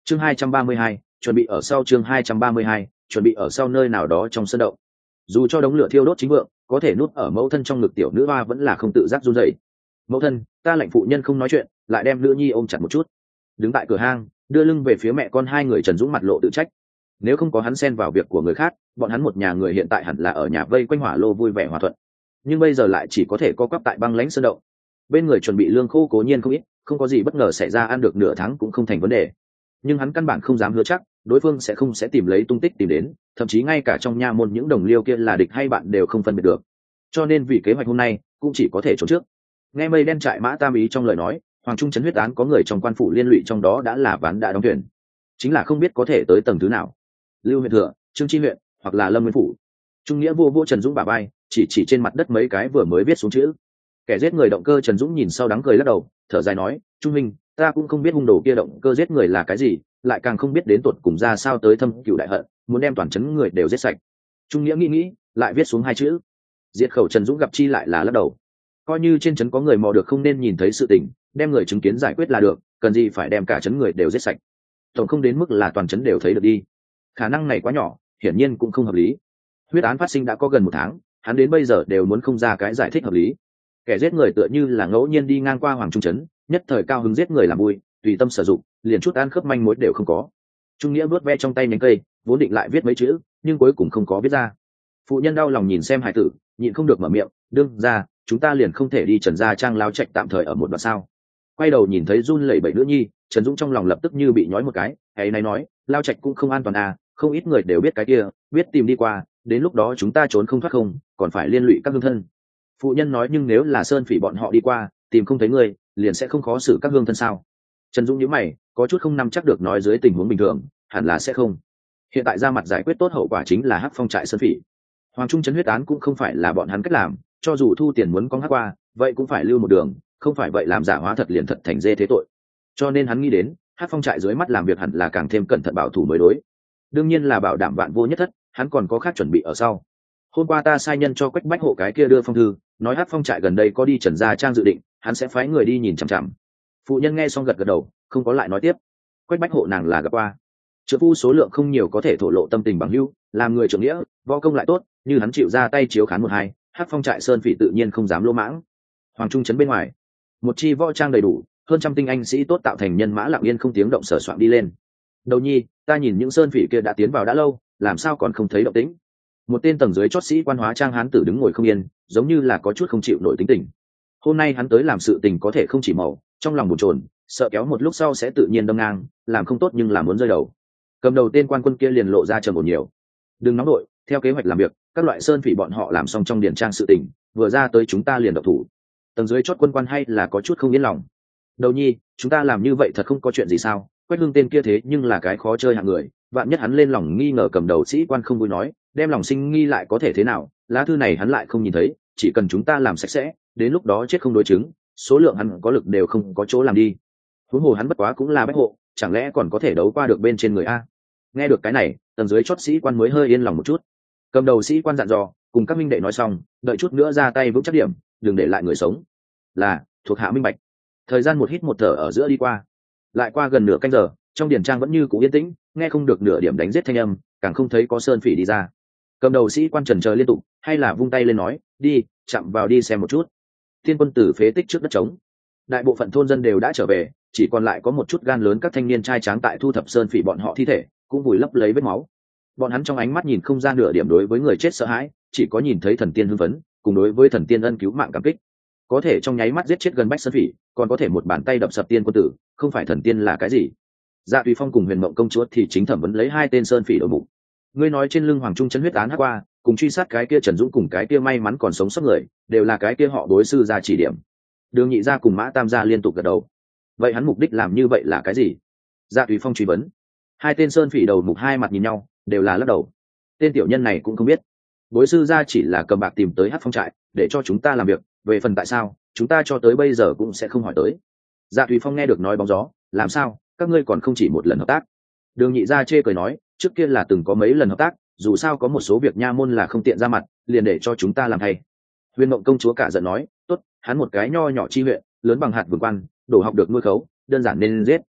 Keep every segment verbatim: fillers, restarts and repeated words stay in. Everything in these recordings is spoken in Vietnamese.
chương hai trăm ba mươi hai, chuẩn bị ở sau chương hai trăm ba mươi hai, chuẩn bị ở sau nơi nào đó trong sân động. Dù cho đống lửa thiêu đốt chính vượng, có thể nuốt ở mẫu thân trong ngực tiểu nữ hoa vẫn là không tự giác run rẩy. Mẫu thân, ta lệnh phụ nhân không nói chuyện, lại đem nữ nhi ôm chặt một chút. Đứng tại cửa hang, đưa lưng về phía mẹ con hai người, Trần Dũng mặt lộ tự trách. Nếu không có hắn xen vào việc của người khác, bọn hắn một nhà người hiện tại hẳn là ở nhà vây quanh hỏa lô vui vẻ hòa thuận. Nhưng bây giờ lại chỉ có thể co quắp tại băng lãnh sơn động. Bên người chuẩn bị lương khô cố nhiên không ít, không có gì bất ngờ xảy ra ăn được nửa tháng cũng không thành vấn đề. Nhưng hắn căn bản không dám hứa chắc đối phương sẽ không sẽ tìm lấy tung tích tìm đến, thậm chí ngay cả trong nha môn những đồng liêu kia là địch hay bạn đều không phân biệt được. Cho nên vì kế hoạch hôm nay cũng chỉ có thể trốn trước. Nghe mây đen trại Mã Tam ý trong lời nói, Hoàng Trung chấn huyết án có người trong quan phủ liên lụy trong đó đã là ván đã đóng thuyền, chính là không biết có thể tới tầng thứ nào. Lưu huyện thừa, Trương Chi huyện, hoặc là Lâm Nguyên phủ. Trung nghĩa vô vô Trần Dũng bả vai, chỉ chỉ trên mặt đất mấy cái vừa mới viết xuống chữ. Kẻ giết người động cơ. Trần Dũng nhìn sau đắng cười lắc đầu, thở dài nói, Trung minh, ta cũng không biết hung đồ kia động cơ giết người là cái gì, lại càng không biết đến tuột cùng ra sao tới thâm cựu đại hận, muốn đem toàn trấn người đều giết sạch. Trung nghĩa nghĩ nghĩ, lại viết xuống hai chữ, diệt khẩu. Trần Dũng gặp chi lại là lắc đầu, coi như trên trấn có người mò được không nên nhìn thấy sự tình, đem người chứng kiến giải quyết là được, cần gì phải đem cả trấn người đều giết sạch. Tổng không đến mức là toàn trấn đều thấy được đi, khả năng này quá nhỏ, hiển nhiên cũng không hợp lý. Huyết án phát sinh đã có gần một tháng, hắn đến bây giờ đều muốn không ra cái giải thích hợp lý. Kẻ giết người tựa như là ngẫu nhiên đi ngang qua Hoàng Trung trấn, nhất thời cao hứng giết người làm vui, tùy tâm sử dụng, liền chút ăn khớp manh mối đều không có. Trung nghĩa vuốt ve trong tay nhánh cây, vốn định lại viết mấy chữ, nhưng cuối cùng không có viết ra. Phụ nhân đau lòng nhìn xem hải tử, nhịn không được mở miệng, đương ra, chúng ta liền không thể đi Trần gia trang lao trạch tạm thời ở một đoạn sao? Quay đầu nhìn thấy run lẩy bẩy nữ nhi, Trần Dũng trong lòng lập tức như bị nhói một cái, ấy này nói, lao trạch cũng không an toàn à, không ít người đều biết cái kia, biết tìm đi qua, đến lúc đó chúng ta trốn không thoát không, còn phải liên lụy các hương thân. Phụ nhân nói, nhưng nếu là sơn phỉ bọn họ đi qua, tìm không thấy người, liền sẽ không khó xử các hương thân sao? Trần Dũng nhíu mày, có chút không nắm chắc được, nói dưới tình huống bình thường, hẳn là sẽ không. Hiện tại ra mặt giải quyết tốt hậu quả chính là hắc phong trại sơn phỉ. Hoàng Trung trấn huyết án cũng không phải là bọn hắn cách làm, cho dù thu tiền muốn con hắc qua, vậy cũng phải lưu một đường, không phải vậy làm giả hóa thật liền thật thành dê thế tội. Cho nên hắn nghĩ đến, hắc phong trại dưới mắt làm việc hẳn là càng thêm cẩn thận bảo thủ mới đối. Đương nhiên là bảo đảm vạn vô nhất thất, hắn còn có khác chuẩn bị ở sau. Hôm qua ta sai nhân cho Quách Bách Hộ cái kia đưa phong thư, nói hắc phong trại gần đây có đi Trần gia trang dự định, hắn sẽ phái người đi nhìn chằm chằm. Phụ nhân nghe xong gật gật đầu, không có lại nói tiếp. Quách Bách Hộ nàng là gặp qua, trợ phu số lượng không nhiều, có thể thổ lộ tâm tình bằng hữu, làm người trưởng nghĩa, võ công lại tốt, như hắn chịu ra tay chiếu khán một hai, hắc phong trại sơn phỉ tự nhiên không dám lỗ mãng. Hoàng Trung trấn bên ngoài, một chi võ trang đầy đủ, hơn trăm tinh anh sĩ tốt tạo thành nhân mã lặng yên không tiếng động sờ soạn đi lên. Đầu nhi, ta nhìn những sơn phỉ kia đã tiến vào đã lâu, làm sao còn không thấy động tĩnh? Một tên tầng dưới chót sĩ quan hóa trang hán tử đứng ngồi không yên, giống như là có chút không chịu nổi tính tình. Hôm nay hắn tới làm sự tình có thể không chỉ màu, trong lòng bồn chồn, sợ kéo một lúc sau sẽ tự nhiên đâm ngang, làm không tốt nhưng là muốn rơi đầu. Cầm đầu tên quan quân kia liền lộ ra trầm ổn nhiều. Đừng nóng đội, theo kế hoạch làm việc, các loại sơn phỉ bọn họ làm xong trong điển trang sự tình, vừa ra tới chúng ta liền động thủ. Tầng dưới chót quân quan hay là có chút không yên lòng. Đầu nhi, chúng ta làm như vậy thật không có chuyện gì sao? Quách Hưng tên kia thế nhưng là cái khó chơi hạng người, vạn nhất hắn lên lòng nghi ngờ cầm đầu sĩ quan không vui nói, đem lòng sinh nghi lại có thể thế nào? Lá thư này hắn lại không nhìn thấy, chỉ cần chúng ta làm sạch sẽ, đến lúc đó chết không đối chứng, số lượng hắn có lực đều không có chỗ làm đi. Huống hồ hắn bất quá cũng là bách hộ, chẳng lẽ còn có thể đấu qua được bên trên người a? Nghe được cái này, tầng dưới chót sĩ quan mới hơi yên lòng một chút. Cầm đầu sĩ quan dặn dò, cùng các minh đệ nói xong, đợi chút nữa ra tay vững chắc điểm, đừng để lại người sống. Là, thuộc hạ minh bạch. Thời gian một hít một thở ở giữa đi qua, lại qua gần nửa canh giờ, trong điển trang vẫn như cũ yên tĩnh, nghe không được nửa điểm đánh giết thanh âm, càng không thấy có sơn phỉ đi ra. Cầm đầu sĩ quan trần chờ liên tục, hay là vung tay lên nói, đi, chạm vào đi xem một chút. Thiên quân tử phế tích trước đất trống, đại bộ phận thôn dân đều đã trở về, chỉ còn lại có một chút gan lớn các thanh niên trai tráng tại thu thập sơn phỉ bọn họ thi thể, cũng vùi lấp lấy vết máu. Bọn hắn trong ánh mắt nhìn không ra nửa điểm đối với người chết sợ hãi, chỉ có nhìn thấy thần tiên hưng phấn, cùng đối với thần tiên ân cứu mạng cảm kích. Có thể trong nháy mắt giết chết gần bách sơn phỉ, còn có thể một bàn tay đập sập tiên quân tử, không phải thần tiên là cái gì? Dạ Tùy Phong cùng Huyền Mộng công chúa thì chính thẩm vấn lấy hai tên sơn phỉ đội mục. Ngươi nói trên lưng Hoàng Trung trấn huyết án hắc qua, cùng truy sát cái kia Trần Dũng cùng cái kia may mắn còn sống sót người, đều là cái kia họ đối sư ra chỉ điểm. Đường Nhị gia cùng Mã Tam gia liên tục gật đầu. Vậy hắn mục đích làm như vậy là cái gì? Dạ Tùy Phong truy vấn. Hai tên sơn phỉ đầu mục hai mặt nhìn nhau, đều là lắc đầu. Tên tiểu nhân này cũng không biết. Bối sư gia chỉ là cầm bạc tìm tới hắc phong trại, để cho chúng ta làm việc, về phần tại sao, chúng ta cho tới bây giờ cũng sẽ không hỏi tới. Dạ Tùy Phong nghe được nói bóng gió, làm sao, các ngươi còn không chỉ một lần hợp tác? Đường Nhị gia chê cười nói, trước kia là từng có mấy lần hợp tác, dù sao có một số việc nha môn là không tiện ra mặt, liền để cho chúng ta làm thay. Huyền Mộng công chúa cả giận nói, tốt, hắn một cái nho nhỏ chi huyện, lớn bằng hạt vườn quan, đổ học được nuôi khấu, đơn giản nên giết.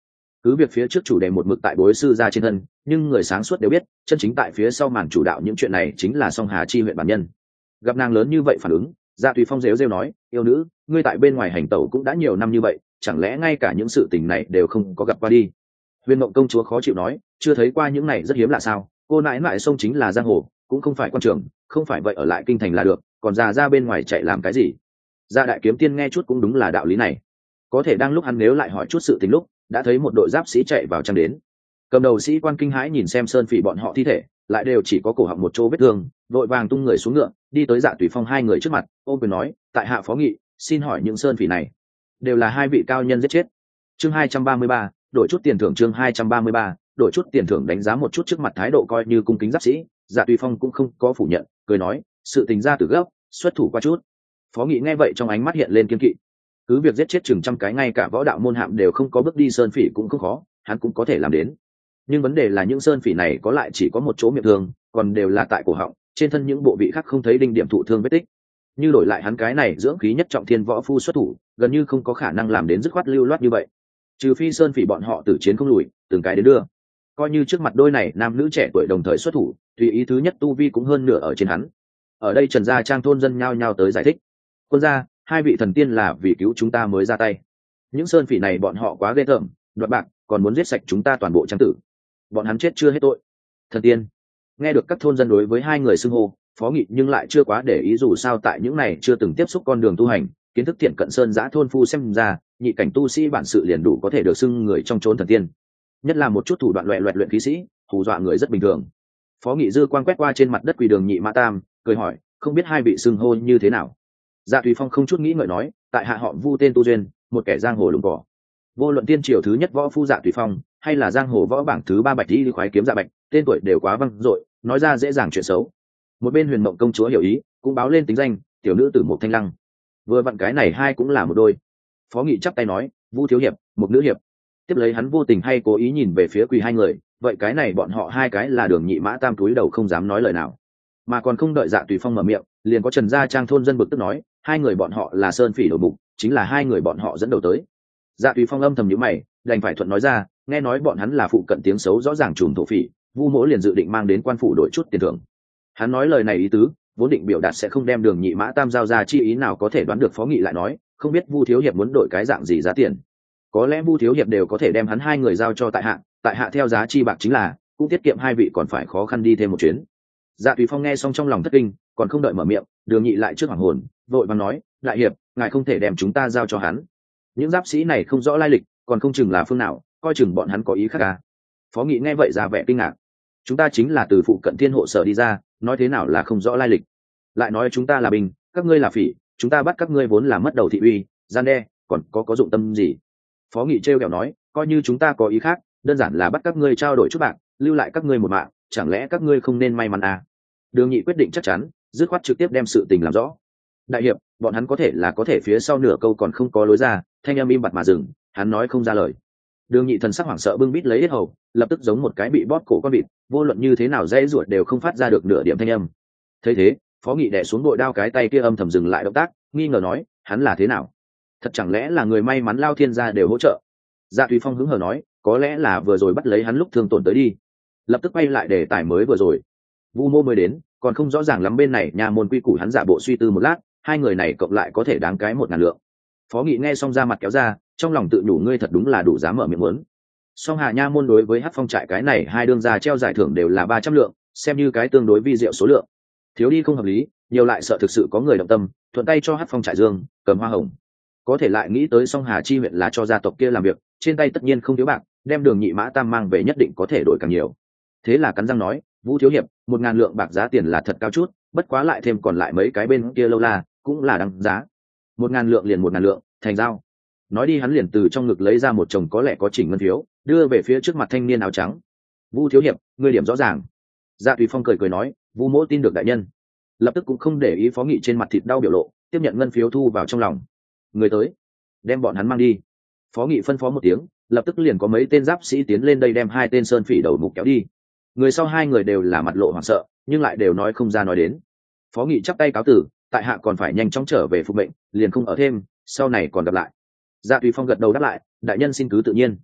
cứ việc phía trước chủ đề một mực tại bối sư gia trên thân, nhưng người sáng suốt đều biết chân chính tại phía sau màn chủ đạo những chuyện này chính là song hà chi huyện bản nhân. Gặp nàng lớn như vậy phản ứng, Dạ Tùy Phong rêu rêu nói, yêu nữ, ngươi tại bên ngoài hành tẩu cũng đã nhiều năm như vậy, chẳng lẽ ngay cả những sự tình này đều không có gặp qua đi? Huyền Mộng công chúa khó chịu nói, chưa thấy qua những này rất hiếm lạ sao? Cô nãi nãi sông chính là giang hồ, cũng không phải quan trường, không phải vậy ở lại kinh thành là được, còn già ra bên ngoài chạy làm cái gì? Dạ Đại Kiếm Tiên nghe chút cũng đúng là đạo lý này. Có thể đang lúc hắn nếu lại hỏi chút sự tình lúc, đã thấy một đội giáp sĩ chạy vào trang đến. Cầm đầu sĩ quan kinh hãi nhìn xem sơn phỉ bọn họ thi thể, lại đều chỉ có cổ họng một chỗ vết thương, vội vàng tung người xuống ngựa, đi tới Dạ Tùy Phong hai người trước mặt, ôm quyền nói, tại hạ phó nghị, xin hỏi những sơn phỉ này đều là hai vị cao nhân giết chết. Chương hai trăm ba mươi ba, đổi chút tiền thưởng. Chương hai trăm ba mươi ba, đổi chút tiền thưởng. Đánh giá một chút trước mặt thái độ coi như cung kính giáp sĩ, Dạ Tùy Phong cũng không có phủ nhận, cười nói, sự tình ra từ gấp, xuất thủ qua chút. Phó nghị nghe vậy trong ánh mắt hiện lên kiên kỵ. Cứ việc giết chết chừng trăm cái ngay cả võ đạo môn hạm đều không có bước đi sơn phỉ cũng không khó, hắn cũng có thể làm đến. Nhưng vấn đề là những sơn phỉ này có lại chỉ có một chỗ miệng thương, còn đều là tại cổ họng, trên thân những bộ vị khác không thấy đinh điểm thụ thương vết tích. Như đổi lại hắn cái này dưỡng khí nhất trọng thiên võ phu xuất thủ, gần như không có khả năng làm đến dứt khoát lưu loát như vậy. Trừ phi sơn phỉ bọn họ tử chiến không lùi, từng cái đến đưa. Coi như trước mặt đôi này nam nữ trẻ tuổi đồng thời xuất thủ, tùy ý thứ nhất tu vi cũng hơn nửa ở trên hắn. Ở đây Trần gia trang thôn dân nhao nhao tới giải thích. Quân gia, hai vị thần tiên là vì cứu chúng ta mới ra tay. Những sơn phỉ này bọn họ quá ghê tởm, đoạt bạc, còn muốn giết sạch chúng ta toàn bộ trang tử. Bọn hắn chết chưa hết tội. Thần tiên. Nghe được các thôn dân đối với hai người xưng hô, Phó Nghị nhưng lại chưa quá để ý, dù sao tại những này chưa từng tiếp xúc con đường tu hành, kiến thức thiện cận sơn giã thôn phu xem ra, nhị cảnh tu sĩ bản sự liền đủ có thể được xưng người trong chốn thần tiên. Nhất là một chút thủ đoạn loẹt loẹt luyện khí sĩ, hù dọa người rất bình thường. Phó Nghị dư quan quét qua trên mặt đất quỳ đường nhị mã tam, cười hỏi, không biết hai vị xưng hô như thế nào? Dạ Tùy Phong không chút nghĩ ngợi nói, tại hạ họ Vu tên Tu Duyên, một kẻ giang hồ lùng cỏ. Vô luận tiên triều thứ nhất võ phu Dạ Tùy Phong, hay là giang hồ võ bảng thứ ba bạch đi khoái kiếm Dạ Bạch, tên tuổi đều quá vang dội, nói ra dễ dàng chuyện xấu. Một bên Huyền Mộng công chúa hiểu ý, cũng báo lên tính danh, tiểu nữ tử Mộc Thanh Lăng. Vừa vặn cái này hai cũng là một đôi. Phó Nghị chắp tay nói, Vu thiếu hiệp, một nữ hiệp. Tiếp lấy hắn vô tình hay cố ý nhìn về phía quỳ hai người, vậy cái này bọn họ hai cái là đường nhị mã tam túi đầu không dám nói lời nào, mà còn không đợi Dạ Tùy Phong mở miệng, liền có Trần gia trang thôn dân bực tức nói, hai người bọn họ là sơn phỉ đầu mục, chính là hai người bọn họ dẫn đầu tới. Dạ Tùy Phong âm thầm nhíu mày, đành phải thuận nói ra, nghe nói bọn hắn là phụ cận tiếng xấu rõ ràng trùm thổ phỉ, Vu mỗ liền dự định mang đến quan phủ đổi chút tiền thưởng. Hắn nói lời này ý tứ, vốn định biểu đạt sẽ không đem đường nhị mã tam giao ra chi ý nào có thể đoán được. Phó Nghị lại nói, không biết Vu thiếu hiệp muốn đổi cái dạng gì giá tiền. Có lẽ Vu thiếu hiệp đều có thể đem hắn hai người giao cho tại hạ, tại hạ theo giá chi bạc chính là, cũng tiết kiệm hai vị còn phải khó khăn đi thêm một chuyến. Dạ Tùy Phong nghe xong trong lòng thất kinh, còn không đợi mở miệng, đường nhị lại trước hoàng hồn, vội vàng nói, đại hiệp, ngài không thể đem chúng ta giao cho hắn. Những giáp sĩ này không rõ lai lịch, còn không chừng là phương nào, coi chừng bọn hắn có ý khác à. Phó Nghị nghe vậy ra vẻ kinh ngạc, chúng ta chính là từ phụ cận thiên hộ sở đi ra, nói thế nào là không rõ lai lịch, lại nói chúng ta là binh, các ngươi là phỉ, chúng ta bắt các ngươi vốn là mất đầu thị uy, gian đe, còn có có dụng tâm gì? Phó Nghị trêu ghẹo nói, coi như chúng ta có ý khác, đơn giản là bắt các ngươi trao đổi chút bạc, lưu lại các ngươi một mạng, chẳng lẽ các ngươi không nên may mắn à? Đường nhị quyết định chắc chắn, dứt khoát trực tiếp đem sự tình làm rõ. Đại hiệp, bọn hắn có thể là có thể phía sau nửa câu còn không có lối ra, thanh âm im bặt mà dừng, hắn nói không ra lời. Đường nhị thần sắc hoảng sợ bưng bít lấy hết hầu, lập tức giống một cái bị bóp cổ con vịt, vô luận như thế nào dây ruột đều không phát ra được nửa điểm thanh âm. Thấy thế, Phó Nghị đè xuống bội đao cái tay kia âm thầm dừng lại động tác, nghi ngờ nói, hắn là thế nào? Thật chẳng lẽ là người may mắn lao thiên gia đều hỗ trợ? Dạ Tùy Phong hứng hờ nói, có lẽ là vừa rồi bắt lấy hắn lúc thương tổn tới đi. Lập tức quay lại đề tài mới vừa rồi. Vu mô mới đến, còn không rõ ràng lắm bên này nhà môn quy củ, hắn giả bộ suy tư một lát, hai người này cộng lại có thể đáng cái một ngàn lượng. Phó Nghị nghe xong ra mặt kéo ra, trong lòng tự nhủ, ngươi thật đúng là đủ dám mở miệng muốn. Song Hà nha môn đối với Hắc Phong trại cái này hai đương gia treo giải thưởng đều là ba trăm lượng, xem như cái tương đối vi diệu số lượng. Thiếu đi không hợp lý, nhiều lại sợ thực sự có người động tâm, thuận tay cho Hắc Phong trại dương, cầm hoa hồng. Có thể lại nghĩ tới Song Hà chi huyện là cho gia tộc kia làm việc, trên tay tất nhiên không thiếu bạc, đem đường nhị mã tam mang về nhất định có thể đổi càng nhiều. Thế là cắn răng nói, Vũ thiếu hiệp, một ngàn lượng bạc giá tiền là thật cao chút, bất quá lại thêm còn lại mấy cái bên kia lâu la, cũng là đăng giá. Một ngàn lượng liền một ngàn lượng, thành giao. Nói đi hắn liền từ trong ngực lấy ra một chồng có lẽ có chỉnh ngân phiếu, đưa về phía trước mặt thanh niên áo trắng. Vu thiếu hiệp, ngươi điểm rõ ràng. Dạ Tùy Phong cười cười nói, Vu mỗ tin được đại nhân. Lập tức cũng không để ý Phó Nghị trên mặt thịt đau biểu lộ, tiếp nhận ngân phiếu thu vào trong lòng. Người tới, đem bọn hắn mang đi. Phó Nghị phân phó một tiếng, lập tức liền có mấy tên giáp sĩ tiến lên đây đem hai tên sơn phỉ đầu mục kéo đi. Người sau hai người đều là mặt lộ hoảng sợ, nhưng lại đều nói không ra nói đến. Phó Nghị chắp tay cáo tử, tại hạ còn phải nhanh chóng trở về phục mệnh, liền không ở thêm, sau này còn gặp lại. Dạ Tùy Phong gật đầu đáp lại, đại nhân xin cứ tự nhiên.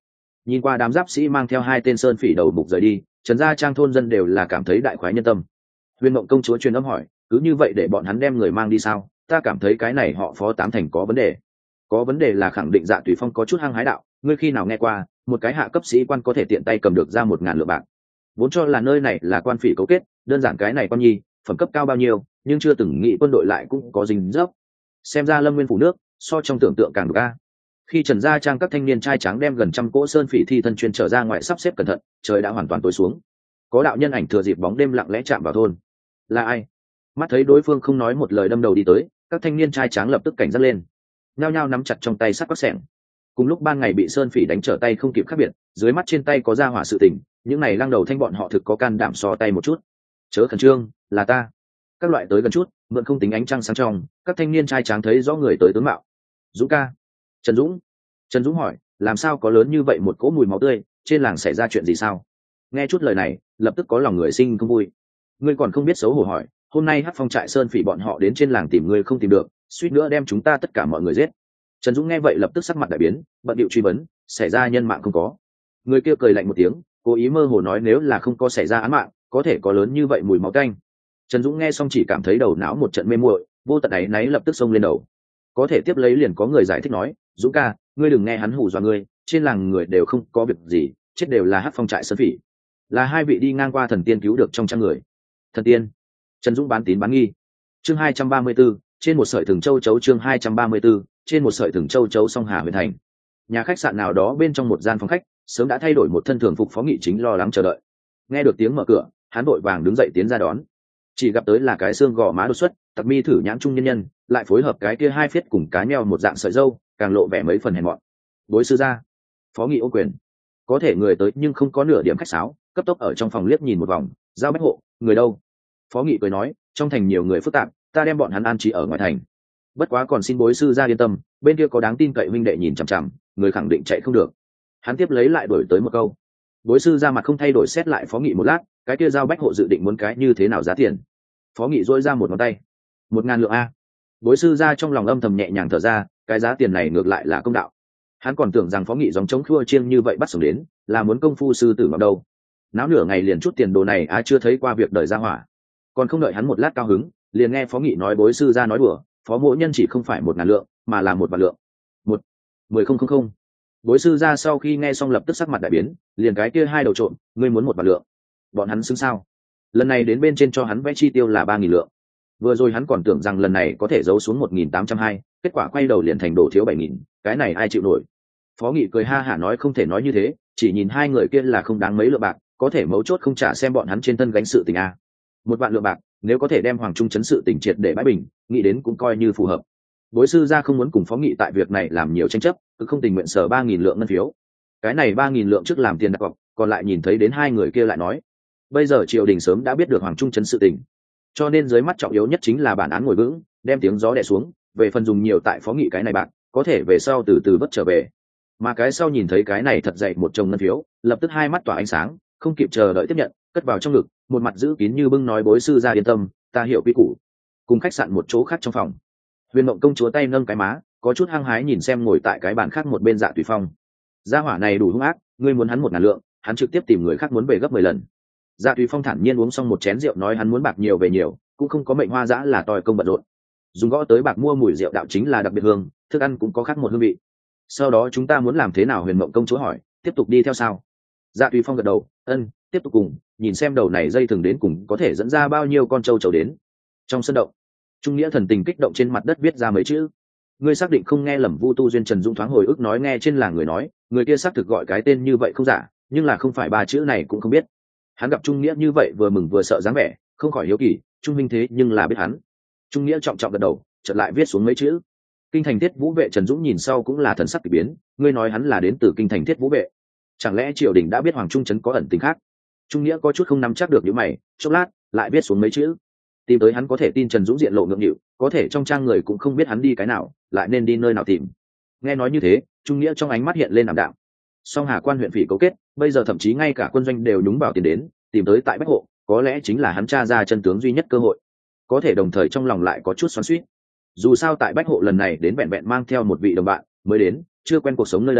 Nhìn qua đám giáp sĩ mang theo hai tên sơn phỉ đầu mục rời đi, Trần gia trang thôn dân đều là cảm thấy đại khoái nhân tâm. Huyền Mộng công chúa truyền âm hỏi, cứ như vậy để bọn hắn đem người mang đi sao? Ta cảm thấy cái này họ Phó tám thành có vấn đề. Có vấn đề là khẳng định Dạ Tùy Phong có chút hăng hái đạo, ngươi khi nào nghe qua một cái hạ cấp sĩ quan có thể tiện tay cầm được ra một ngàn lượng bạc? Vốn cho là nơi này là quan phỉ cấu kết, đơn giản cái này quan nhi phẩm cấp cao bao nhiêu, nhưng chưa từng nghĩ quân đội lại cũng có dính dấp. Xem ra Lâm Nguyên phủ nước so trong tưởng tượng càng được a. Khi Trần gia trang các thanh niên trai trắng đem gần trăm cỗ sơn phỉ thi thân chuyên trở ra ngoài sắp xếp cẩn thận, trời đã hoàn toàn tối xuống. Có đạo nhân ảnh thừa dịp bóng đêm lặng lẽ chạm vào thôn. Là ai? Mắt thấy đối phương không nói một lời đâm đầu đi tới, các thanh niên trai trắng lập tức cảnh giác lên, nhao nhao nắm chặt trong tay sắt quắc xẻng. Cùng lúc ban ngày bị sơn phỉ đánh trở tay không kịp khác biệt, dưới mắt trên tay có ra hỏa sự tình, những này lăng đầu thanh bọn họ thực có can đảm so tay một chút. Chớ khẩn trương, là ta. Các loại tới gần chút, mượn không tính ánh trăng sáng trong, các thanh niên trai trắng thấy rõ người tới tướng mạo. Dũng ca. Trần Dũng. Trần Dũng hỏi, làm sao có lớn như vậy một cỗ mùi máu tươi, trên làng xảy ra chuyện gì sao? Nghe chút lời này, lập tức có lòng người sinh không vui. Ngươi còn không biết xấu hổ hỏi, hôm nay Hắc Phong trại sơn phỉ bọn họ đến trên làng tìm ngươi không tìm được, suýt nữa đem chúng ta tất cả mọi người giết. Trần Dũng nghe vậy lập tức sắc mặt đại biến, bận điệu truy vấn, xảy ra nhân mạng không có? Người kia cười lạnh một tiếng, cố ý mơ hồ nói nếu là không có xảy ra án mạng, có thể có lớn như vậy mùi máu tanh. Trần Dũng nghe xong chỉ cảm thấy đầu não một trận mê muội, vô tận áy náy lập tức xông lên đầu. Có thể tiếp lấy liền có người giải thích nói, Dũng ca, ngươi đừng nghe hắn hù dọa ngươi, trên làng người đều không có việc gì, chết đều là Hắc Phong trại sơn phỉ, là hai vị đi ngang qua thần tiên cứu được trong trăm người. Thần tiên? Trần Dũng bán tín bán nghi. Chương hai trăm ba mươi 34, trên một sợi thừng châu chấu chương hai trăm ba mươi 34, trên một sợi thừng châu chấu song Hà huyện thành. Nhà khách sạn nào đó bên trong một gian phòng khách, sớm đã thay đổi một thân thường phục Phó Nghị Chính lo lắng chờ đợi. Nghe được tiếng mở cửa, hắn vội vàng đứng dậy tiến ra đón. Chỉ gặp tới là cái xương gò má đột xuất, tặc mi thử nhãn trung nhân nhân, lại phối hợp cái kia hai phiết cùng cá nheo một dạng sợi dâu, càng lộ vẻ mấy phần hèn mọn. Bối sư gia. Phó Nghị ô quyền. Có thể người tới nhưng không có nửa điểm khách sáo, cấp tốc ở trong phòng liếc nhìn một vòng, giao bách hộ, người đâu? Phó Nghị cười nói, trong thành nhiều người phức tạp, ta đem bọn hắn an trí ở ngoài thành. Bất quá còn xin bối sư gia yên tâm, bên kia có đáng tin cậy huynh đệ nhìn chằm chằm, người khẳng định chạy không được. Hắn tiếp lấy lại đổi tới một câu. Bối sư ra mặt không thay đổi xét lại Phó Nghị một lát, cái kia giao bách hộ dự định muốn cái như thế nào giá tiền? Phó Nghị dỗi ra một ngón tay. Một ngàn lượng a. Bối sư ra trong lòng âm thầm nhẹ nhàng thở ra, cái giá tiền này ngược lại là công đạo. Hắn còn tưởng rằng Phó Nghị giống chống khua chiêng như vậy bắt sống đến, là muốn công phu sư tử ngọc đâu. Náo nửa ngày liền chút tiền đồ này á chưa thấy qua việc đời ra hỏa. Còn không đợi hắn một lát cao hứng, liền nghe Phó Nghị nói bối sư ra nói đùa, Phó mỗ nhân chỉ không phải một ngàn lượng, mà là một vạn lượng. Một, mười không không không. Bối sư ra sau khi nghe xong lập tức sắc mặt đại biến, liền cái kia hai đầu trộm, ngươi muốn một vạn lượng. Bọn hắn xứng sao? Lần này đến bên trên cho hắn vẽ chi tiêu là ba nghìn lượng. Vừa rồi hắn còn tưởng rằng lần này có thể giấu xuống một nghìn tám trăm hai, kết quả quay đầu liền thành đổ thiếu bảy nghìn, cái này ai chịu nổi? Phó Nghị cười ha hả nói không thể nói như thế, chỉ nhìn hai người kia là không đáng mấy lượng bạc, có thể mấu chốt không trả xem bọn hắn trên thân gánh sự tình a. Một vạn lượng bạc, nếu có thể đem Hoàng Trung chấn sự tình triệt để bãi bình, nghĩ đến cũng coi như phù hợp. Bối sư gia không muốn cùng Phó Nghị tại việc này làm nhiều tranh chấp, cứ không tình nguyện sở ba nghìn lượng ngân phiếu. Cái này ba nghìn lượng trước làm tiền đặt cọc, còn lại nhìn thấy đến hai người kia lại nói, bây giờ triều đình sớm đã biết được Hoàng Trung chấn sự tình, cho nên dưới mắt trọng yếu nhất chính là bản án ngồi vững, đem tiếng gió đè xuống, về phần dùng nhiều tại Phó Nghị cái này bạc, có thể về sau từ từ vất trở về. Mà cái sau nhìn thấy cái này thật dậy một chồng ngân phiếu, lập tức hai mắt tỏa ánh sáng, không kịp chờ đợi tiếp nhận, cất vào trong ngực, một mặt giữ kín như bưng nói bối sư gia yên tâm, ta hiểu quy củ. Cùng khách sạn một chỗ khác trong phòng, Huyền Mộng công chúa tay nâng cái má, có chút hăng hái nhìn xem ngồi tại cái bàn khác một bên Dạ Tùy Phong. Gia hỏa này đủ hung ác, ngươi muốn hắn một ngàn lượng, hắn trực tiếp tìm người khác muốn về gấp mười lần. Dạ Tùy Phong thản nhiên uống xong một chén rượu nói hắn muốn bạc nhiều về nhiều, cũng không có mệnh hoa dã là tòi công bận rộn. Dùng gõ tới bạc mua mùi rượu đạo chính là đặc biệt hương, thức ăn cũng có khác một hương vị. Sau đó chúng ta muốn làm thế nào? Huyền Mộng công chúa hỏi, tiếp tục đi theo sao? Dạ Tùy Phong gật đầu, ân, tiếp tục cùng, nhìn xem đầu này dây thừng đến cùng có thể dẫn ra bao nhiêu con trâu trầu đến. Trong sân động, Trung Nghĩa thần tình kích động trên mặt đất viết ra mấy chữ. Ngươi xác định không nghe lầm? Vu Tu Duyên Trần Dũng thoáng hồi ức nói nghe trên làng người nói, người kia xác thực gọi cái tên như vậy không giả, nhưng là không phải ba chữ này cũng không biết. Hắn gặp Trung Nghĩa như vậy vừa mừng vừa sợ dáng vẻ, không khỏi hiếu kỳ, Trung minh thế nhưng là biết hắn. Trung Nghĩa trọng trọng gật đầu, chợt lại viết xuống mấy chữ. Kinh thành Thiết Vũ vệ. Trần Dũng nhìn sau cũng là thần sắc kỳ biến, ngươi nói hắn là đến từ kinh thành Thiết Vũ vệ, chẳng lẽ triều đình đã biết Hoàng Trung trấn có ẩn tình khác? Trung Nghĩa có chút không nắm chắc được những mày, chốc lát lại viết xuống mấy chữ. Tìm tới hắn có thể tin Trần Dũng diện lộ ngượng nghịu, có thể trong trang người cũng không biết hắn đi cái nào, lại nên đi nơi nào tìm. Nghe nói như thế, Trung Nghĩa trong ánh mắt hiện lên ảm đạm. Song Hà quan huyện phỉ cấu kết, bây giờ thậm chí ngay cả quân doanh đều nhúng vào tiền đến, tìm tới tại Bách Hộ, có lẽ chính là hắn tra ra chân tướng duy nhất cơ hội. Có thể đồng thời trong lòng lại có chút xoắn xuýt. Dù sao tại Bách Hộ lần này đến vẹn vẹn mang theo một vị đồng bạn mới đến, chưa quen cuộc sống nơi đây,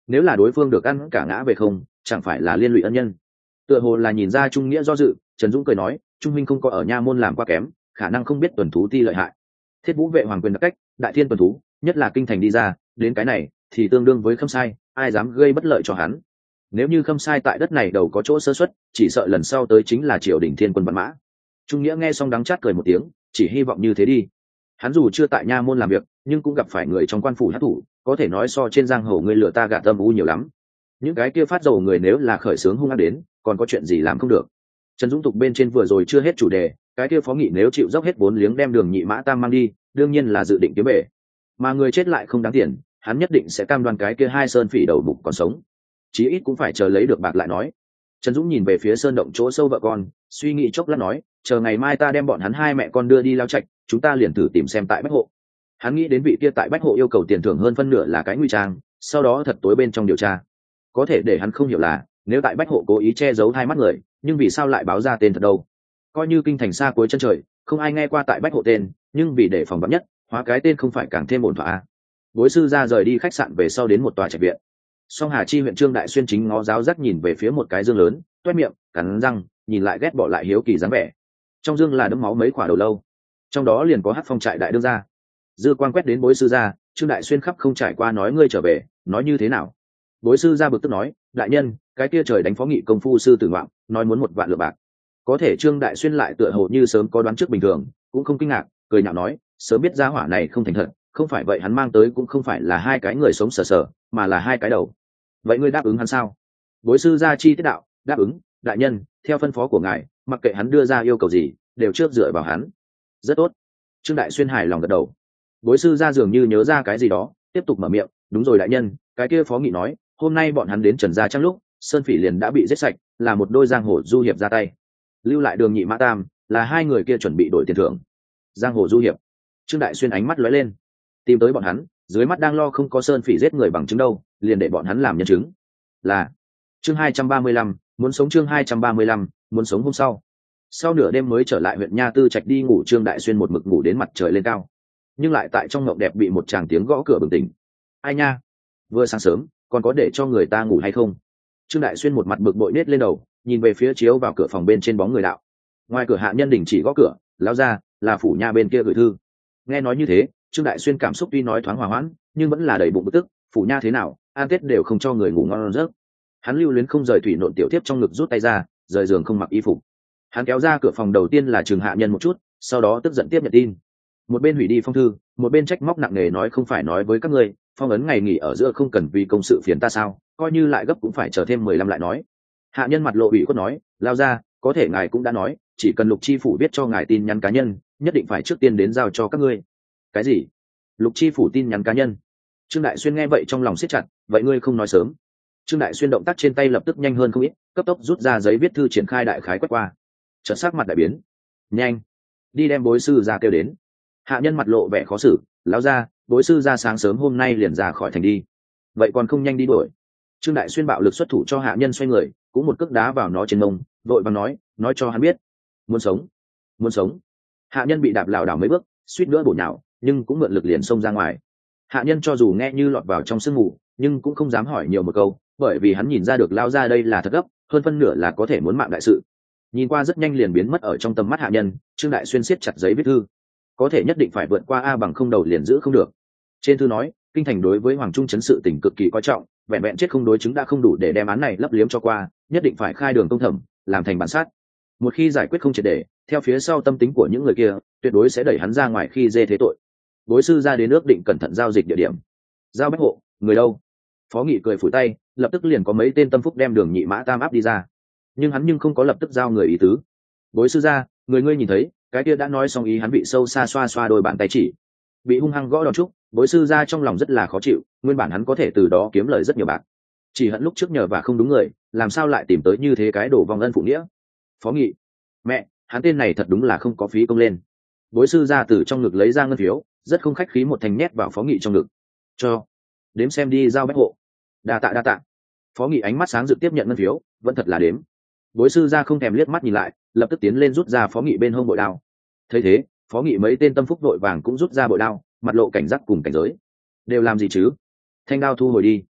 nếu là đối phương được ăn cả ngã về không chẳng phải là liên lụy ân nhân. Tựa hồ là nhìn ra Trung Nghĩa do dự, Trần Dũng cười nói, Trung minh không có ở nha môn làm qua kém, khả năng không biết tuần thú ti lợi hại. Thiết Vũ vệ hoàng quyền đặc cách, đại thiên tuần thú, nhất là kinh thành đi ra, đến cái này thì tương đương với Khâm Sai, ai dám gây bất lợi cho hắn. Nếu như Khâm Sai tại đất này đầu có chỗ sơ suất, chỉ sợ lần sau tới chính là triều đình thiên quân văn mã. Trung Nghĩa nghe xong đắng chát cười một tiếng, chỉ hy vọng như thế đi. Hắn dù chưa tại nha môn làm việc, nhưng cũng gặp phải người trong quan phủ hát thủ, có thể nói so trên giang hồ người lừa ta gạt tâm u nhiều lắm. Những cái kia phát dầu người nếu là khởi sướng hung ác đến, còn có chuyện gì làm không được. Trần Dũng tục bên trên vừa rồi chưa hết chủ đề, cái kia phó nghị nếu chịu dốc hết vốn liếng đem Đường Nhị Mã Tam mang đi, đương nhiên là dự định kiếm bể. Mà người chết lại không đáng tiền, hắn nhất định sẽ cam đoan cái kia hai sơn phỉ đầu bụng còn sống, chí ít cũng phải chờ lấy được bạc lại nói. Trần Dũng nhìn về phía sơn động chỗ sâu vợ con, suy nghĩ chốc lát nói, chờ ngày mai ta đem bọn hắn hai mẹ con đưa đi lao trạch, chúng ta liền thử tìm xem tại Bách Hộ. Hắn nghĩ đến vị kia tại Bách Hộ yêu cầu tiền thưởng hơn phân nửa là cái nguy trang, sau đó thật tối bên trong điều tra. Có thể để hắn không hiểu là, nếu tại Bách Hộ cố ý che giấu hai mắt người, nhưng vì sao lại báo ra tên thật đâu? Coi như kinh thành xa cuối chân trời, không ai nghe qua tại Bách Hộ tên, nhưng vì để phòng vắn nhất, hóa cái tên không phải càng thêm ổn thỏa. Bối sư ra rời đi khách sạn về sau đến một tòa trạch viện. Song Hà Chi huyện Trương Đại Xuyên chính ngó giáo giác nhìn về phía một cái dương lớn, toét miệng, cắn răng, nhìn lại ghét bỏ lại hiếu kỳ dáng vẻ. Trong dương là đấm máu mấy quả đầu lâu, trong đó liền có Hắc Phong trại đại đương gia. Dư quan quét đến bối sư gia, Trương Đại Xuyên khắp không trải qua nói ngươi trở về, nói như thế nào? Bối sư gia bực tức nói, đại nhân, cái kia trời đánh phó nghị công phu sư tử ngoạm, nói muốn một vạn lượng bạc. Có thể Trương Đại Xuyên lại tựa hồ như sớm có đoán trước bình thường, cũng không kinh ngạc, cười nhạo nói, sớm biết gia hỏa này không thành thật, không phải vậy hắn mang tới cũng không phải là hai cái người sống sờ sờ, mà là hai cái đầu. Vậy ngươi đáp ứng hắn sao? Bối sư gia chi tiết đạo, đáp ứng, đại nhân, theo phân phó của ngài, mặc kệ hắn đưa ra yêu cầu gì, đều trước dựa vào hắn. Rất tốt. Trương Đại Xuyên hài lòng gật đầu. Bối sư gia dường như nhớ ra cái gì đó, tiếp tục mở miệng, đúng rồi đại nhân, cái kia phó nghị nói, hôm nay bọn hắn đến Trần gia Trang lúc, Sơn Phỉ liền đã bị giết sạch, là một đôi giang hồ du hiệp ra tay. Lưu lại Đường Nhị Mã Tam, là hai người kia chuẩn bị đổi tiền thưởng. Giang hồ du hiệp. Trương Đại Xuyên ánh mắt lóe lên, tìm tới bọn hắn, dưới mắt đang lo không có Sơn Phỉ giết người bằng chứng đâu, liền để bọn hắn làm nhân chứng. Là chương hai trăm ba mươi lăm, muốn sống chương hai trăm ba mươi lăm, muốn sống hôm sau. Sau nửa đêm mới trở lại huyện Nha Tư Trạch đi ngủ, Trương Đại Xuyên một mực ngủ đến mặt trời lên cao, nhưng lại tại trong mộng đẹp bị một tràng tiếng gõ cửa bừng tỉnh. Ai nha, vừa sáng sớm còn có để cho người ta ngủ hay không? Trương Đại Xuyên một mặt bực bội nết lên đầu, nhìn về phía chiếu vào cửa phòng bên trên bóng người đạo. Ngoài cửa hạ nhân đình chỉ gõ cửa, lão ra, là phủ nha bên kia gửi thư. Nghe nói như thế, Trương Đại Xuyên cảm xúc tuy nói thoáng hòa hoãn, nhưng vẫn là đầy bụng bực tức. Phủ nha thế nào, an tết đều không cho người ngủ ngon giấc. Hắn lưu luyến không rời thủy nộn tiểu tiếp trong ngực rút tay ra, rời giường không mặc y phục. Hắn kéo ra cửa phòng đầu tiên là trường hạ nhân một chút, sau đó tức giận tiếp nhận tin. Một bên hủy đi phong thư, một bên trách móc nặng nề nói không phải nói với các ngươi, phong ấn ngày nghỉ ở giữa không cần vì công sự phiền ta sao, coi như lại gấp cũng phải chờ thêm mười lăm lại nói. Hạ nhân mặt lộ ủy khuất nói, lao ra, có thể ngài cũng đã nói, chỉ cần Lục Chi phủ viết cho ngài tin nhắn cá nhân, nhất định phải trước tiên đến giao cho các ngươi. Cái gì? Lục Chi phủ tin nhắn cá nhân? Trương Đại Xuyên nghe vậy trong lòng siết chặt, vậy ngươi không nói sớm. Trương Đại Xuyên động tác trên tay lập tức nhanh hơn không ít, cấp tốc rút ra giấy viết thư triển khai đại khái quét qua. Chợt sắc mặt đại biến. Nhanh, đi đem bối sư ra kêu đến. Hạ nhân mặt lộ vẻ khó xử, lão ra, bối sư ra sáng sớm hôm nay liền ra khỏi thành đi. Vậy còn không nhanh đi đuổi. Trương Đại Xuyên bạo lực xuất thủ cho hạ nhân xoay người, cũng một cước đá vào nó trên mông, vội vàng nói, nói cho hắn biết, muốn sống, muốn sống. Hạ nhân bị đạp lảo đảo mấy bước, suýt nữa bổ nhào, nhưng cũng mượn lực liền xông ra ngoài. Hạ nhân cho dù nghe như lọt vào trong sương mù, nhưng cũng không dám hỏi nhiều một câu, bởi vì hắn nhìn ra được lao ra đây là thật gấp, hơn phân nửa là có thể muốn mạng đại sự. Nhìn qua rất nhanh liền biến mất ở trong tầm mắt hạ nhân, Trương Đại Xuyên siết chặt giấy viết thư, có thể nhất định phải vượt qua a bằng không đầu liền giữ không được. Trên thư nói, kinh thành đối với Hoàng Trung chấn sự tình cực kỳ coi trọng, vẹn vẹn chết không đối chứng đã không đủ để đem án này lấp liếm cho qua, nhất định phải khai đường công thẩm, làm thành bản sát. Một khi giải quyết không triệt để, theo phía sau tâm tính của những người kia, tuyệt đối sẽ đẩy hắn ra ngoài khi dê thế tội. Bối sư ra đến ước định cẩn thận giao dịch địa điểm. Giao Bách Hộ, người đâu? Phó Nghị cười phủi tay, lập tức liền có mấy tên tâm phúc đem Đường Nhị Mã Tam áp đi ra. Nhưng hắn nhưng không có lập tức giao người ý tứ. Bối sư ra, người ngươi nhìn thấy, cái kia đã nói xong ý hắn bị sâu xa xoa xoa đôi bàn tay chỉ, bị hung hăng gõ đòn trúc. Bối sư ra trong lòng rất là khó chịu, nguyên bản hắn có thể từ đó kiếm lời rất nhiều bạc, chỉ hận lúc trước nhờ và không đúng người, làm sao lại tìm tới như thế cái đổ vong ân phụ nghĩa. Phó Nghị, mẹ, hắn tên này thật đúng là không có phí công lên. Bối sư ra từ trong ngực lấy ra ngân phiếu, rất không khách khí một thành nhét vào Phó Nghị trong ngực, cho đếm xem đi giao Bách Hộ. Đa tạ đa tạ. Phó Nghị ánh mắt sáng rực tiếp nhận ngân phiếu, vẫn thật là đếm. Bối sư ra không thèm liếc mắt nhìn lại, lập tức tiến lên rút ra Phó Nghị bên hông bội đao. Thấy thế, Phó Nghị mấy tên tâm phúc đội vàng cũng rút ra bội đao, mặt lộ cảnh giác cùng cảnh giới. Đều làm gì chứ? Thanh đao thu hồi đi.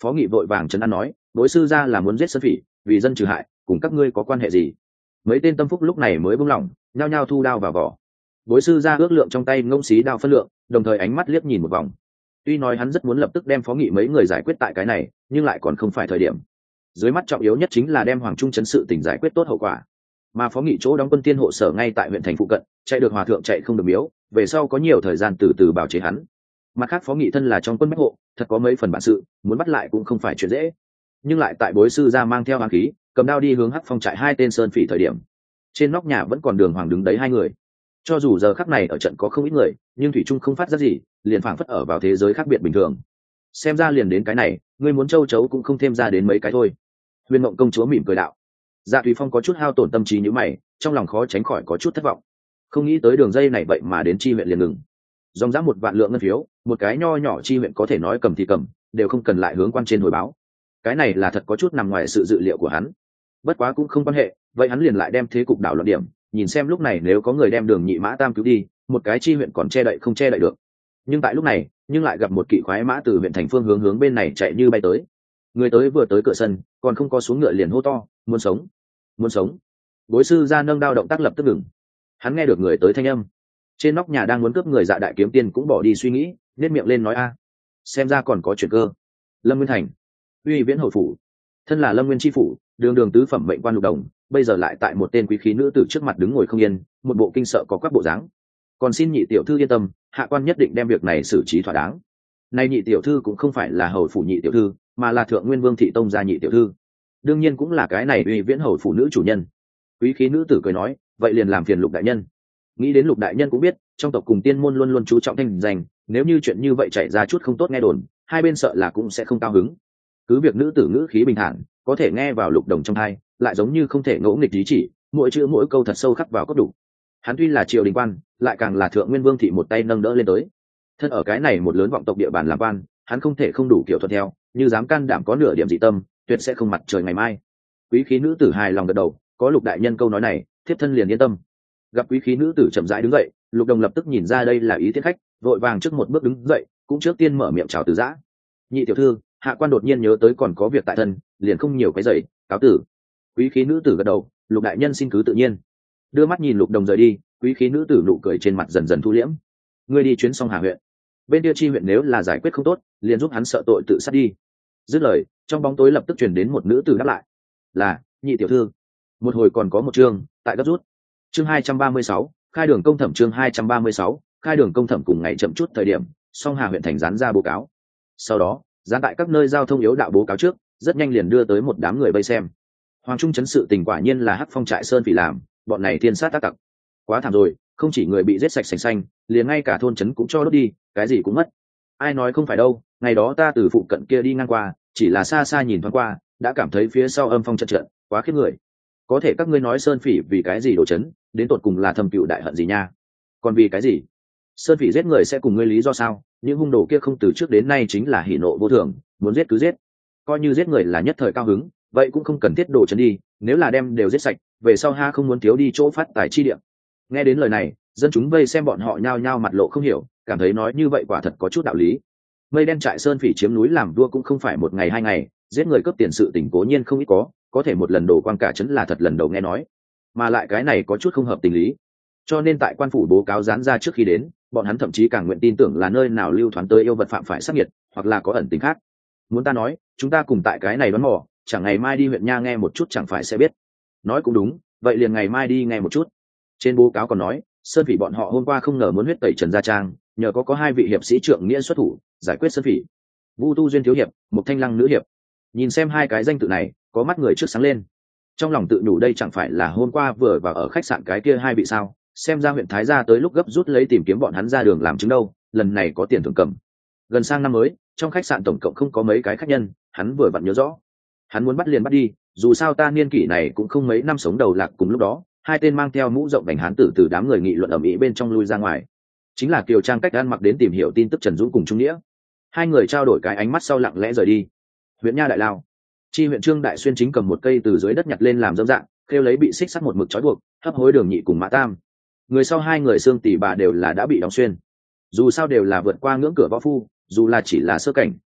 Phó Nghị vội vàng trấn an nói, đối sư gia là muốn giết Sơn Phỉ, vì dân trừ hại, cùng các ngươi có quan hệ gì? Mấy tên tâm phúc lúc này mới buông lỏng, nhao nhao thu đao vào vỏ. Bối sư gia ước lượng trong tay ngông xí đao phân lượng, đồng thời ánh mắt liếc nhìn một vòng. Tuy nói hắn rất muốn lập tức đem Phó Nghị mấy người giải quyết tại cái này, nhưng lại còn không phải thời điểm. Dưới mắt trọng yếu nhất chính là đem Hoàng Trung trấn sự tỉnh giải quyết tốt hậu quả. Mà Phó Nghị chỗ đóng quân tiên hộ sở ngay tại huyện thành phụ cận, chạy được hòa thượng chạy không được miếu, về sau có nhiều thời gian từ từ bảo chế hắn. Mặt khác Phó Nghị thân là trong quân bách hộ, thật có mấy phần bản sự, muốn bắt lại cũng không phải chuyện dễ. Nhưng lại tại bối sư gia mang theo hoàng khí, cầm đao đi hướng Hắc Phong trại hai tên sơn phỉ thời điểm, trên nóc nhà vẫn còn đường hoàng đứng đấy hai người. Cho dù giờ khắc này ở trận có không ít người, nhưng thủy trung không phát ra gì, liền phảng phất ở vào thế giới khác biệt bình thường. Xem ra liền đến cái này, ngươi muốn châu chấu cũng không thêm ra đến mấy cái thôi. Huyền Mộng công chúa mỉm cười đạo. Dạ Thủy Phong có chút hao tổn tâm trí như mày, trong lòng khó tránh khỏi có chút thất vọng. Không nghĩ tới đường dây này vậy mà đến chi huyện liền ngừng. Dòng giá một vạn lượng ngân phiếu, một cái nho nhỏ chi huyện có thể nói cầm thì cầm, đều không cần lại hướng quan trên hồi báo. Cái này là thật có chút nằm ngoài sự dự liệu của hắn. Bất quá cũng không quan hệ, vậy hắn liền lại đem thế cục đảo loạn điểm, nhìn xem lúc này nếu có người đem Đường Nhị Mã Tam cứu đi, một cái chi huyện còn che đậy không che đậy được. Nhưng tại lúc này, nhưng lại gặp một kỵ khoái mã từ huyện thành phương hướng hướng bên này chạy như bay tới. Người tới vừa tới cửa sân, còn không có xuống ngựa liền hô to, muốn sống, muốn sống. Bối sư ra nâng đao động tác lập tức ngừng. Hắn nghe được người tới thanh âm, trên nóc nhà đang muốn cướp người Dạ Đại Kiếm Tiên cũng bỏ đi suy nghĩ, nét miệng lên nói a, xem ra còn có chuyện cơ. Lâm Nguyên Thành, uy viễn hầu phủ, thân là Lâm Nguyên tri phủ, đường đường tứ phẩm mệnh quan Lục Đồng, bây giờ lại tại một tên quý khí nữ tử trước mặt đứng ngồi không yên, một bộ kinh sợ có các bộ dáng. Còn xin nhị tiểu thư yên tâm, hạ quan nhất định đem việc này xử trí thỏa đáng. Nay nhị tiểu thư cũng không phải là hầu phủ nhị tiểu thư, mà là thượng nguyên vương thị tông gia nhị tiểu thư, đương nhiên cũng là cái này uy viễn hầu phủ nữ chủ nhân. Quý khí nữ tử cười nói, vậy liền làm phiền Lục đại nhân. Nghĩ đến Lục đại nhân cũng biết, trong tộc cùng tiên môn luôn luôn chú trọng thanh danh, nếu như chuyện như vậy chạy ra chút không tốt nghe đồn, hai bên sợ là cũng sẽ không cao hứng. Cứ việc nữ tử ngữ khí bình thản, có thể nghe vào Lục Đồng trong tai, lại giống như không thể ngỗ nghịch lý chỉ, mỗi chữ mỗi câu thật sâu khắc vào cốt đủ. Hắn tuy là triều đình quan, lại càng là thượng nguyên vương thị một tay nâng đỡ lên tới. Thân ở cái này một lớn vọng tộc địa bàn làm quan, hắn không thể không đủ kiểu thuận theo, như dám can đảm có nửa điểm dị tâm, tuyệt sẽ không mặt trời ngày mai. Quý khí nữ tử hài lòng gật đầu, có Lục đại nhân câu nói này, thiếp thân liền yên tâm. Gặp quý khí nữ tử chậm rãi đứng dậy, Lục Đồng lập tức nhìn ra đây là ý tiết khách, vội vàng trước một bước đứng dậy, cũng trước tiên mở miệng chào từ giã. Nhị tiểu thư, hạ quan đột nhiên nhớ tới còn có việc tại thân, liền không nhiều cái dậy, cáo tử. Quý khí nữ tử gật đầu, Lục đại nhân xin cứ tự nhiên. Đưa mắt nhìn Lục Đồng rời đi, quý khí nữ tử nụ cười trên mặt dần dần thu liễm. Ngươi đi chuyến xong Hà huyện, bên kia chi huyện nếu là giải quyết không tốt, liền giúp hắn sợ tội tự sát đi. Dứt lời, trong bóng tối lập tức truyền đến một nữ tử đáp lại, là nhị tiểu thư. Một hồi còn có một chương tại gấp rút. Chương hai trăm ba mươi sáu, khai đường công thẩm. Chương hai trăm ba mươi sáu, khai đường công thẩm. Cùng ngày chậm chút thời điểm, song Hà huyện thành dán ra báo cáo. Sau đó, dán tại các nơi giao thông yếu đạo báo cáo trước, rất nhanh liền đưa tới một đám người vây xem. Hoàng Trung trấn sự tình quả nhiên là Hắc Phong trại sơn phỉ làm, bọn này thiên sát tác tặc. Quá thảm rồi, không chỉ người bị giết sạch sành xanh, liền ngay cả thôn trấn cũng cho đốt đi, cái gì cũng mất. Ai nói không phải đâu, ngày đó ta từ phụ cận kia đi ngang qua, chỉ là xa xa nhìn thoáng qua, đã cảm thấy phía sau âm phong trận trận, quá khiếp người. Có thể các ngươi nói sơn phỉ vì cái gì đổ chấn, đến tột cùng là thầm cựu đại hận gì nha? Còn vì cái gì? Sơn phỉ giết người sẽ cùng ngươi lý do sao? Những hung đồ kia không từ trước đến nay chính là hỉ nộ vô thường, muốn giết cứ giết. Coi như giết người là nhất thời cao hứng, vậy cũng không cần thiết đổ chấn đi, nếu là đem đều giết sạch, về sau ha không muốn thiếu đi chỗ phát tài chi địa. Nghe đến lời này, dân chúng vây xem bọn họ nhao nhao mặt lộ không hiểu, cảm thấy nói như vậy quả thật có chút đạo lý. Mây đen trại sơn phỉ chiếm núi làm vua cũng không phải một ngày hai ngày, giết người cướp tiền sự tình cố nhiên không ít có, có thể một lần đổ quang cả trấn là thật lần đầu nghe nói, mà lại cái này có chút không hợp tình lý. Cho nên tại quan phủ báo cáo dán ra trước khi đến, bọn hắn thậm chí càng nguyện tin tưởng là nơi nào lưu thoán tới yêu vật phạm phải sát nhiệt, hoặc là có ẩn tình khác. Muốn ta nói, chúng ta cùng tại cái này đoán mò, chẳng ngày mai đi huyện nha nghe một chút chẳng phải sẽ biết. Nói cũng đúng, vậy liền ngày mai đi nghe một chút. Trên báo cáo còn nói, sơn phỉ bọn họ hôm qua không ngờ muốn huyết tẩy Trần Gia Trang, nhờ có có hai vị hiệp sĩ trượng nghĩa xuất thủ, giải quyết sơn phỉ. Vu Tu Duyên thiếu hiệp, một Thanh Lăng nữ hiệp. Nhìn xem hai cái danh tự này, có mắt người trước sáng lên. Trong lòng tự nhủ đây chẳng phải là hôm qua vừa vào ở khách sạn cái kia hai vị sao, xem ra huyện Thái Gia tới lúc gấp rút lấy tìm kiếm bọn hắn ra đường làm chứng đâu, lần này có tiền thưởng cầm. Gần sang năm mới, trong khách sạn tổng cộng không có mấy cái khách nhân, hắn vừa vặn nhớ rõ. Hắn muốn bắt liền bắt đi, dù sao ta niên kỷ này cũng không mấy năm sống đầu lạc. Cùng lúc đó, hai tên mang theo mũ rộng vành hán tử từ đám người nghị luận ầm ĩ bên trong lui ra ngoài. Chính là Kiều Trang cách ăn mặc đến tìm hiểu tin tức Trần Dũng cùng Trung Nghĩa. Hai người trao đổi cái ánh mắt sau lặng lẽ rời đi. Huyện nha đại lao, chi huyện Trương Đại Xuyên chính cầm một cây từ dưới đất nhặt lên làm dâm dạng, kêu lấy bị xích sắt một mực trói buộc, hấp hối Đường Nhị cùng Mã Tam. Người sau hai người xương tỷ bà đều là đã bị đóng xuyên. Dù sao đều là vượt qua ngưỡng cửa võ phu, dù là chỉ là sơ cảnh,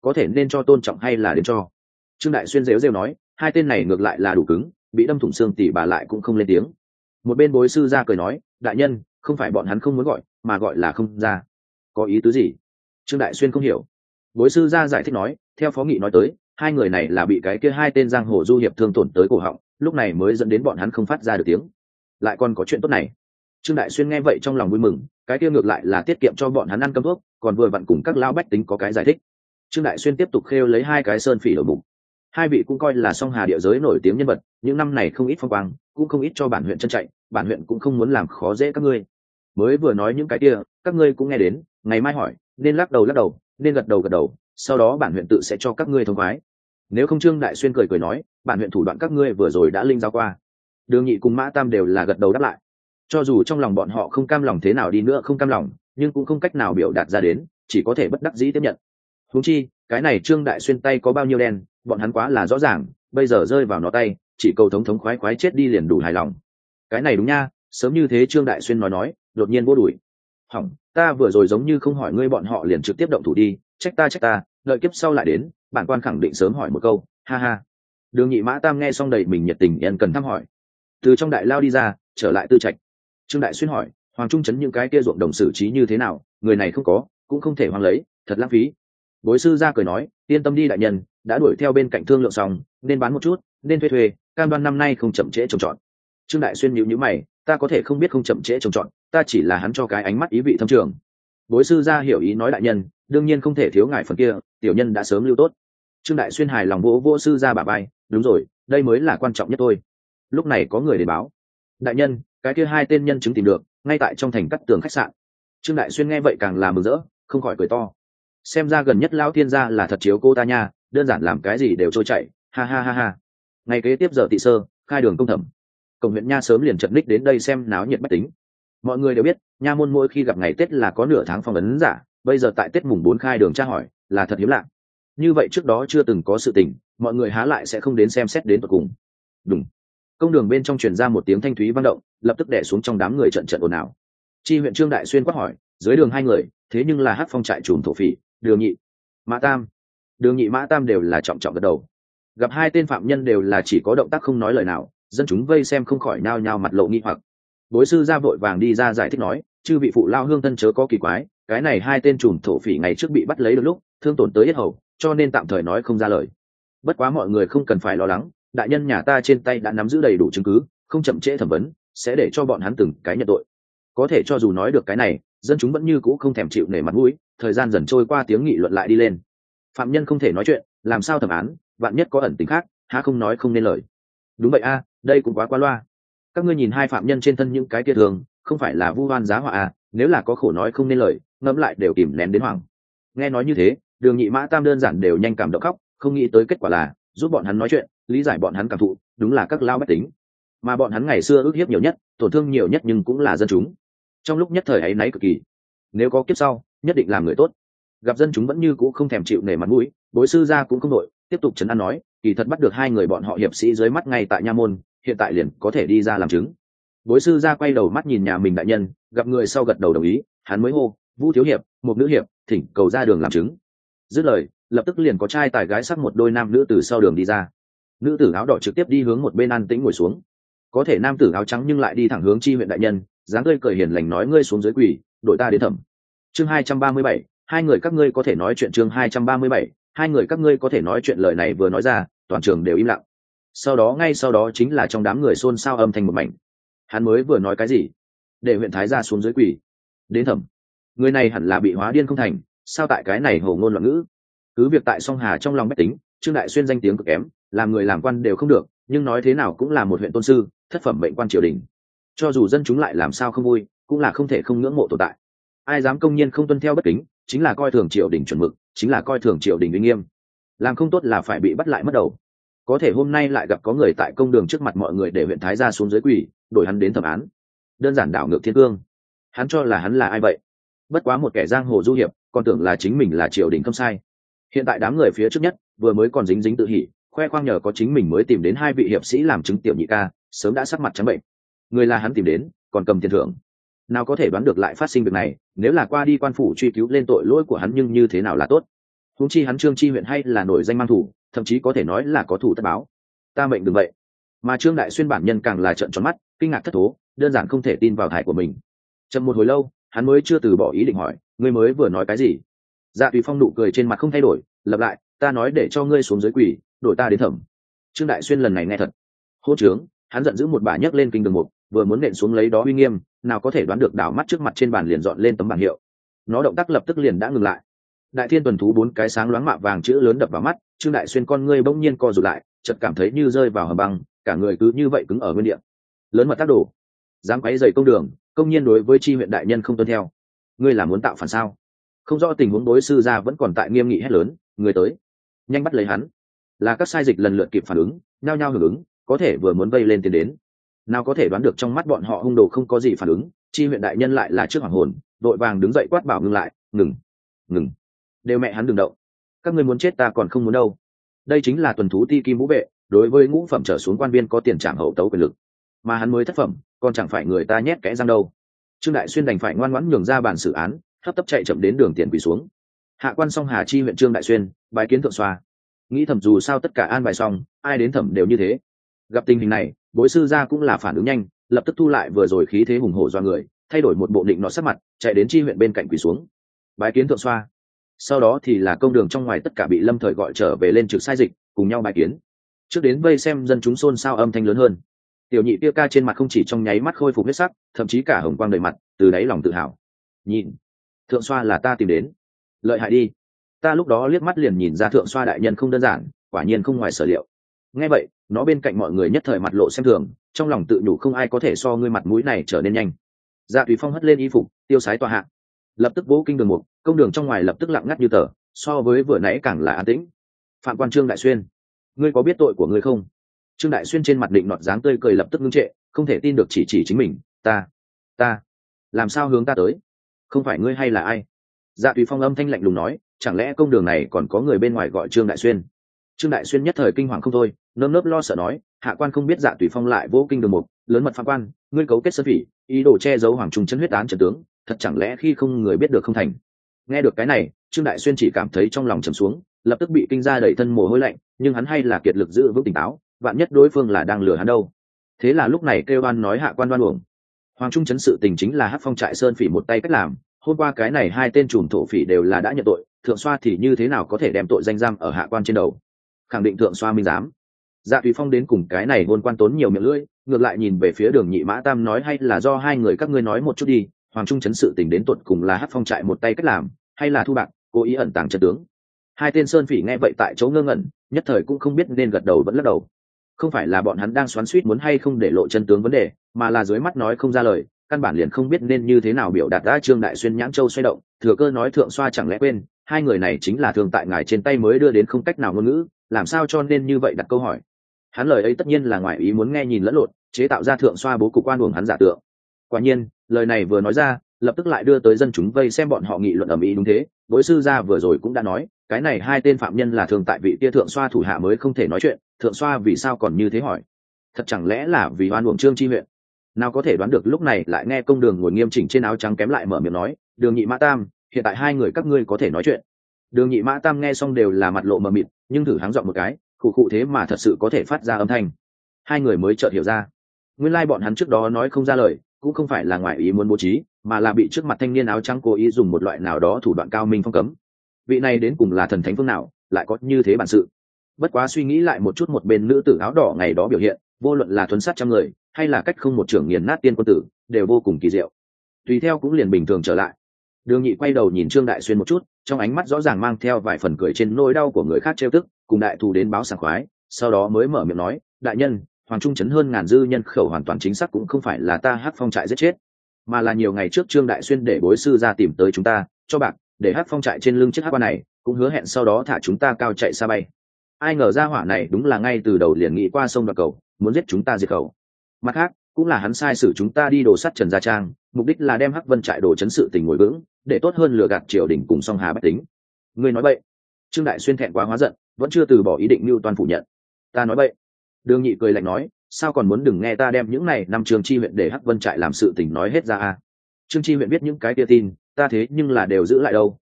có thể nên cho tôn trọng hay là đến cho. Trương Đại Xuyên rêu rêu nói, hai tên này ngược lại là đủ cứng, bị đâm thủng xương tỉ bà lại cũng không lên tiếng. Một bên bối sư ra cười nói, đại nhân, không phải bọn hắn không muốn gọi, mà gọi là không ra. Có ý tứ gì? Trương Đại Xuyên không hiểu. Bối sư ra giải thích nói, theo phó nghị nói tới, hai người này là bị cái kia hai tên giang hồ du hiệp thương tổn tới cổ họng, lúc này mới dẫn đến bọn hắn không phát ra được tiếng. Lại còn có chuyện tốt này. Trương Đại Xuyên nghe vậy trong lòng vui mừng, cái kia ngược lại là tiết kiệm cho bọn hắn ăn cơm thuốc, còn vừa vặn cùng các lao bách tính có cái giải thích. Trương Đại Xuyên tiếp tục khêu lấy hai cái sơn phỉ ở bụng. Hai vị cũng coi là song hà địa giới nổi tiếng nhân vật, những năm này không ít phong quang, cũng không ít cho bản huyện chân chạy, bản huyện cũng không muốn làm khó dễ các ngươi. Mới vừa nói những cái kia, các ngươi cũng nghe đến, ngày mai hỏi, nên lắc đầu lắc đầu, nên gật đầu gật đầu, sau đó bản huyện tự sẽ cho các ngươi thông khoái. Nếu không, Trương Đại Xuyên cười cười nói, bản huyện thủ đoạn các ngươi vừa rồi đã linh giáo qua. Đường Nhị cùng Mã Tam đều là gật đầu đáp lại. Cho dù trong lòng bọn họ không cam lòng thế nào đi nữa không cam lòng, nhưng cũng không cách nào biểu đạt ra đến, chỉ có thể bất đắc dĩ tiếp nhận. Huống chi, cái này Trương Đại Xuyên tay có bao nhiêu đen, bọn hắn quá là rõ ràng, bây giờ rơi vào nó tay, chỉ cầu thống thống khoái khoái chết đi liền đủ hài lòng. Cái này đúng nha, sớm như thế Trương Đại Xuyên nói nói, đột nhiên vô đuổi. Hỏng, ta vừa rồi giống như không hỏi ngươi bọn họ liền trực tiếp động thủ đi, trách ta trách ta, đợi kiếp sau lại đến, bản quan khẳng định sớm hỏi một câu, ha ha. Đường Nhị Mã Tam nghe xong đầy mình nhiệt tình ân cần thăm hỏi. Từ trong đại lao đi ra, trở lại tư trạch. Trương Đại Xuyên hỏi, Hoàng Trung trấn những cái kia ruộng đồng xử trí như thế nào, người này không có, cũng không thể hoang lấy, thật lãng phí. Bối sư ra cười nói, yên tâm đi đại nhân, đã đuổi theo bên cạnh thương lượng xong, nên bán một chút, nên thuê thuê, cam đoan năm nay không chậm trễ trồng trọt. Trương Đại Xuyên nhíu nhíu mày, ta có thể không biết không chậm trễ trồng trọt, ta chỉ là hắn cho cái ánh mắt ý vị thâm trường. Bối sư ra hiểu ý nói đại nhân, đương nhiên không thể thiếu ngài phần kia, tiểu nhân đã sớm lưu tốt. Trương Đại Xuyên hài lòng vỗ vỗ sư ra bả vai, đúng rồi, đây mới là quan trọng nhất thôi. Lúc này có người đến báo, đại nhân, cái kia hai tên nhân chứng tìm được, ngay tại trong thành cắt tường khách sạn. Trương Đại Xuyên nghe vậy càng là mừng rỡ, không khỏi cười to. Xem ra gần nhất lão thiên gia là thật chiếu cô ta nha, đơn giản làm cái gì đều trôi chảy, ha ha ha ha. Ngày kế tiếp giờ tị sơ, khai đường công thẩm. Cổng huyện nha sớm liền chật ních đến đây xem náo nhiệt bách tính. Mọi người đều biết, nha môn mỗi khi gặp ngày Tết là có nửa tháng phong ấn giả, bây giờ tại Tết mùng bốn khai đường tra hỏi, là thật hiếm lạ. Như vậy trước đó chưa từng có sự tình, mọi người há lại sẽ không đến xem xét đến tận cùng. Đúng. Công đường bên trong truyền ra một tiếng thanh thúy vang động, lập tức đè xuống trong đám người trận trận ồn ào. Chi huyện Trương Đại Xuyên quát hỏi, dưới đường hai người, thế nhưng là Hắc Phong trại trùm thổ phỉ, Đường Nhị, Mã Tam. Đường Nhị Mã Tam đều là trọng trọng gật đầu. Gặp hai tên phạm nhân đều là chỉ có động tác không nói lời nào, dân chúng vây xem không khỏi nhao nhao mặt lộ nghi hoặc. Bối sư ra vội vàng đi ra giải thích nói, chư vị phụ lao hương thân chớ có kỳ quái, cái này hai tên trùm thổ phỉ ngày trước bị bắt lấy được lúc thương tổn tới yết hầu, cho nên tạm thời nói không ra lời. Bất quá mọi người không cần phải lo lắng, đại nhân nhà ta trên tay đã nắm giữ đầy đủ chứng cứ, không chậm trễ thẩm vấn, sẽ để cho bọn hắn từng cái nhận tội. Có thể cho dù nói được cái này, dân chúng vẫn như cũ không thèm chịu nể mặt mũi, thời gian dần trôi qua tiếng nghị luận lại đi lên. Phạm nhân không thể nói chuyện, làm sao thẩm án, vạn nhất có ẩn tình khác, há không nói không nên lời. Đúng vậy a, đây cũng quá qua loa. Các ngươi nhìn hai phạm nhân trên thân những cái kia thường, không phải là vu oan giá họa à, nếu là có khổ nói không nên lời, ngẫm lại đều kìm nén đến hoảng. Nghe nói như thế, Đường Nhị Mã Tam đơn giản đều nhanh cảm động khóc, không nghĩ tới kết quả là giúp bọn hắn nói chuyện, lý giải bọn hắn cảm thụ, đúng là các lao bách tính. Mà bọn hắn ngày xưa ước hiếp nhiều nhất, tổn thương nhiều nhất nhưng cũng là dân chúng. Trong lúc nhất thời ấy náy cực kỳ. Nếu có kiếp sau, nhất định làm người tốt. Gặp dân chúng vẫn như cũ không thèm chịu nể mặt mũi, Bối sư gia cũng không đội, tiếp tục trấn an nói, kỳ thật bắt được hai người bọn họ hiệp sĩ dưới mắt ngay tại nha môn, hiện tại liền có thể đi ra làm chứng. Bối sư gia quay đầu mắt nhìn nhà mình đại nhân, gặp người sau gật đầu đồng ý, hắn mới hô, Vũ thiếu hiệp, một nữ hiệp, thỉnh cầu ra đường làm chứng. Dứt lời, lập tức liền có trai tài gái sắc một đôi nam nữ từ sau đường đi ra. Nữ tử áo đỏ trực tiếp đi hướng một bên an tĩnh ngồi xuống. Có thể nam tử áo trắng nhưng lại đi thẳng hướng Chi huyện đại nhân, dáng tươi cười hiền lành nói, ngươi xuống dưới quỳ, đội ta đến thẩm. Chương hai trăm ba mươi bảy, hai người các ngươi có thể nói chuyện. Chương hai trăm ba mươi bảy, hai người các ngươi có thể nói chuyện. Lời này vừa nói ra, toàn trường đều im lặng. Sau đó ngay sau đó chính là trong đám người xôn xao âm thanh một mảnh. Hắn mới vừa nói cái gì? Để huyện thái gia xuống dưới quỳ, đến thẩm. Người này hẳn là bị hóa điên không thành, sao tại cái này hồ ngôn loạn ngữ? Cứ việc tại song hà trong lòng bách tính, Trương Đại Xuyên danh tiếng cực kém, làm người làm quan đều không được, nhưng nói thế nào cũng là một huyện tôn sư, thất phẩm mệnh quan triều đình. Cho dù dân chúng lại làm sao không vui, cũng là không thể không ngưỡng mộ tồn tại. Ai dám công nhiên không tuân theo bất kính, chính là coi thường triều đình chuẩn mực, chính là coi thường triều đình uy nghiêm. Làm không tốt là phải bị bắt lại mất đầu. Có thể hôm nay lại gặp có người tại công đường trước mặt mọi người để huyện thái gia xuống dưới quỳ, đổi hắn đến thẩm án. Đơn giản đảo ngược thiên cương. Hắn cho là hắn là ai vậy? Bất quá một kẻ giang hồ du hiệp, còn tưởng là chính mình là triều đình không sai. Hiện tại đám người phía trước nhất vừa mới còn dính dính tự hỉ, khoe khoang nhờ có chính mình mới tìm đến hai vị hiệp sĩ làm chứng, tiểu nhị ca sớm đã sắc mặt trắng bệnh. Người là hắn tìm đến, còn cầm tiền thưởng. Nào có thể đoán được lại phát sinh việc này, nếu là qua đi quan phủ truy cứu lên tội lỗi của hắn nhưng như thế nào là tốt. huống chi hắn trương chi huyện hay là nổi danh mang thủ, thậm chí có thể nói là có thủ tất báo. Ta mệnh đừng vậy. Mà trương đại xuyên bản nhân càng là trợn tròn mắt, kinh ngạc thất thố, đơn giản không thể tin vào thải của mình. Chậm một hồi lâu, hắn mới chưa từ bỏ ý định hỏi, ngươi mới vừa nói cái gì? Dạ Tùy Phong nụ cười trên mặt không thay đổi, lặp lại, ta nói để cho ngươi xuống dưới quỷ, đổi ta đến thẩm. Trương đại xuyên lần này nghe thật hô trướng, hắn giận dữ một bà nhấc lên kinh đường mục, vừa muốn nện xuống lấy đó uy nghiêm, nào có thể đoán được đảo mắt trước mặt trên bàn liền dọn lên tấm bảng hiệu. Nó động tác lập tức liền đã ngừng lại. Đại thiên tuần thú bốn cái sáng loáng mạ vàng chữ lớn đập vào mắt, Trương đại xuyên con ngươi bỗng nhiên co rụt lại, chợt cảm thấy như rơi vào hầm băng, cả người cứ như vậy cứng ở nguyên địa. Lớn mật tác đồ, dám quấy rầy công đường, công nhiên đối với chi huyện đại nhân không tuân theo, ngươi là muốn tạo phản sao? Không rõ tình huống đối sư gia vẫn còn tại nghiêm nghị hét lớn, người tới, nhanh bắt lấy hắn. Là các sai dịch lần lượt kịp phản ứng, nhao nhao hưởng ứng, có thể vừa muốn vây lên tiến đến, nào có thể đoán được trong mắt bọn họ hung đồ không có gì phản ứng, chi huyện đại nhân lại là trước hoàng hồn, đội vàng đứng dậy quát bảo ngừng lại, ngừng, ngừng, đều mẹ hắn đừng động, các ngươi muốn chết ta còn không muốn đâu. Đây chính là tuần thú ti kim vũ vệ, đối với ngũ phẩm trở xuống quan viên có tiền trảm hậu tấu quyền lực, mà hắn mới thất phẩm, còn chẳng phải người ta nhét kẽ răng đâu. Trương đại xuyên đành phải ngoan ngoãn nhường ra bản xử án, hấp tấp chạy chậm đến đường tiền quỳ xuống. Hạ quan song Hà chi huyện Trương đại xuyên, bái kiến thượng xoa. Nghĩ thẩm dù sao tất cả an bài xong, ai đến thẩm đều như thế. Gặp tình hình này, bối sư gia cũng là phản ứng nhanh, lập tức thu lại vừa rồi khí thế hùng hổ do người, thay đổi một bộ định nọ sắc mặt, chạy đến chi huyện bên cạnh quỳ xuống. Bái kiến thượng xoa. Sau đó thì là công đường trong ngoài tất cả bị lâm thời gọi trở về lên trực sai dịch, cùng nhau bái kiến. Trước đến vây xem dân chúng xôn xao âm thanh lớn hơn. Tiểu nhị kia ca trên mặt không chỉ trong nháy mắt khôi phục huyết sắc, thậm chí cả hồng quang đầy mặt, từ đáy lòng tự hào. Nhìn, thượng xoa là ta tìm đến, lợi hại đi. Ta lúc đó liếc mắt liền nhìn ra thượng xoa đại nhân không đơn giản, quả nhiên không ngoài sở liệu. Nghe vậy, nó bên cạnh mọi người nhất thời mặt lộ xem thường, trong lòng tự nhủ không ai có thể so ngươi mặt mũi này trở nên nhanh. Dạ Tùy Phong hất lên y phục, tiêu sái tòa hạ, lập tức vỗ kinh đường mục, công đường trong ngoài lập tức lặng ngắt như tờ, so với vừa nãy càng là an tĩnh. Phạm quan Trương đại xuyên, ngươi có biết tội của ngươi không? Trương đại xuyên trên mặt định nọt dáng tươi cười lập tức ngưng trệ, không thể tin được chỉ chỉ chính mình, ta, ta, làm sao hướng ta tới? Không phải ngươi hay là ai? Dạ Tùy Phong âm thanh lạnh lùng nói, chẳng lẽ công đường này còn có người bên ngoài gọi Trương đại xuyên? Trương đại xuyên nhất thời kinh hoàng không thôi, nơm nớp lo sợ nói, hạ quan không biết Dạ Tùy Phong lại vô kinh đường mục, lớn mật phạm quan, ngươi cấu kết sơn phỉ, ý đồ che giấu hoàng trung chân huyết án trận tướng, thật chẳng lẽ khi không người biết được không thành? Nghe được cái này, Trương đại xuyên chỉ cảm thấy trong lòng trầm xuống, lập tức bị kinh ra đẩy thân mồ hôi lạnh, nhưng hắn hay là kiệt lực giữ vững tỉnh táo, vạn nhất đối phương là đang lừa hắn đâu. Thế là lúc này kêu oan nói hạ quan đoan uổng. Hoàng trung chấn sự tình chính là Hắc Phong trại sơn phỉ một tay cách làm, hôm qua cái này hai tên trùm thổ phỉ đều là đã nhận tội, thượng xoa thì như thế nào có thể đem tội danh giam ở hạ quan trên đầu? Khẳng định thượng xoa minh dám. Dạ Tùy Phong đến cùng cái này hôn quan tốn nhiều miệng lưỡi, ngược lại nhìn về phía Đường Nhị Mã Tam nói, hay là do hai người các ngươi nói một chút đi, Hoàng trung chấn sự tình đến tột cùng là Hắc Phong trại một tay cách làm, hay là thu bạc, cố ý ẩn tàng trận tướng? Hai tên sơn phỉ nghe vậy tại chỗ ngơ ngẩn, nhất thời cũng không biết nên gật đầu vẫn lắc đầu. Không phải là bọn hắn đang xoắn xuýt muốn hay không để lộ chân tướng vấn đề, mà là dưới mắt nói không ra lời, căn bản liền không biết nên như thế nào biểu đạt. Đã Trương đại xuyên nhãn châu xoay động, thừa cơ nói, thượng xoa chẳng lẽ quên, hai người này chính là thường tại ngài trên tay mới đưa đến không cách nào ngôn ngữ, làm sao cho nên như vậy đặt câu hỏi. Hắn lời ấy tất nhiên là ngoài ý muốn nghe nhìn lẫn lộn, chế tạo ra thượng xoa bố cục oan uổng hắn giả tượng. Quả nhiên, lời này vừa nói ra, lập tức lại đưa tới dân chúng vây xem bọn họ nghị luận ầm ĩ. Đúng thế, bối sư gia vừa rồi cũng đã nói, cái này hai tên phạm nhân là thường tại vị kia thượng xoa thủ hạ mới không thể nói chuyện, thượng xoa vì sao còn như thế hỏi? Thật chẳng lẽ là vì oan uổng Trương chi huyện? Nào có thể đoán được lúc này lại nghe công đường ngồi nghiêm chỉnh trên áo trắng kém lại mở miệng nói, Đường Nhị Mã Tam, hiện tại hai người các ngươi có thể nói chuyện. Đường Nhị Mã Tam nghe xong đều là mặt lộ mờ mịt, nhưng thử háng giọng một cái, khụ khụ thế mà thật sự có thể phát ra âm thanh. Hai người mới chợt hiểu ra, nguyên lai bọn hắn trước đó nói không ra lời, cũng không phải là ngoài ý muốn bố trí, mà là bị trước mặt thanh niên áo trắng cố ý dùng một loại nào đó thủ đoạn cao minh phong cấm. Vị này đến cùng là thần thánh phương nào, lại có như thế bản sự? Bất quá suy nghĩ lại một chút, một bên nữ tử áo đỏ ngày đó biểu hiện, vô luận là thuấn sát trăm người, hay là cách không một trưởng nghiền nát tiên quân tử, đều vô cùng kỳ diệu. Tùy theo cũng liền bình thường trở lại. Đường Nhị quay đầu nhìn Trương đại xuyên một chút, trong ánh mắt rõ ràng mang theo vài phần cười trên nỗi đau của người khác trêu tức, cùng đại thù đến báo sảng khoái, sau đó mới mở miệng nói, đại nhân, Hoàng trung chấn hơn ngàn dư nhân khẩu hoàn toàn chính xác cũng không phải là ta Hắc Phong trại giết chết, mà là nhiều ngày trước Trương đại xuyên để bối sư ra tìm tới chúng ta, cho bạc, để Hắc Phong trại trên lưng chiếc hắc quan này, cũng hứa hẹn sau đó thả chúng ta cao chạy xa bay. Ai ngờ ra hỏa này đúng là ngay từ đầu liền nghĩ qua sông đoạt cầu, muốn giết chúng ta diệt khẩu. Mặt khác, cũng là hắn sai sử chúng ta đi đồ sắt Trần Gia Trang, mục đích là đem Hắc Vân trại đồ chấn sự tình ngồi vững, để tốt hơn lừa gạt triều đình cùng song hà bách tính. Ngươi nói bậy. Trương đại xuyên thẹn quá hóa giận, vẫn chưa từ bỏ ý định mưu toan phủ nhận. Ta nói bậy. Đường Nhị cười lạnh nói, sao còn muốn đừng nghe ta đem những này năm Trương chi huyện để Hắc Vân trại làm sự tình nói hết ra à? Trương chi huyện biết những cái tia tin, ta thế nhưng là đều giữ lại đâu,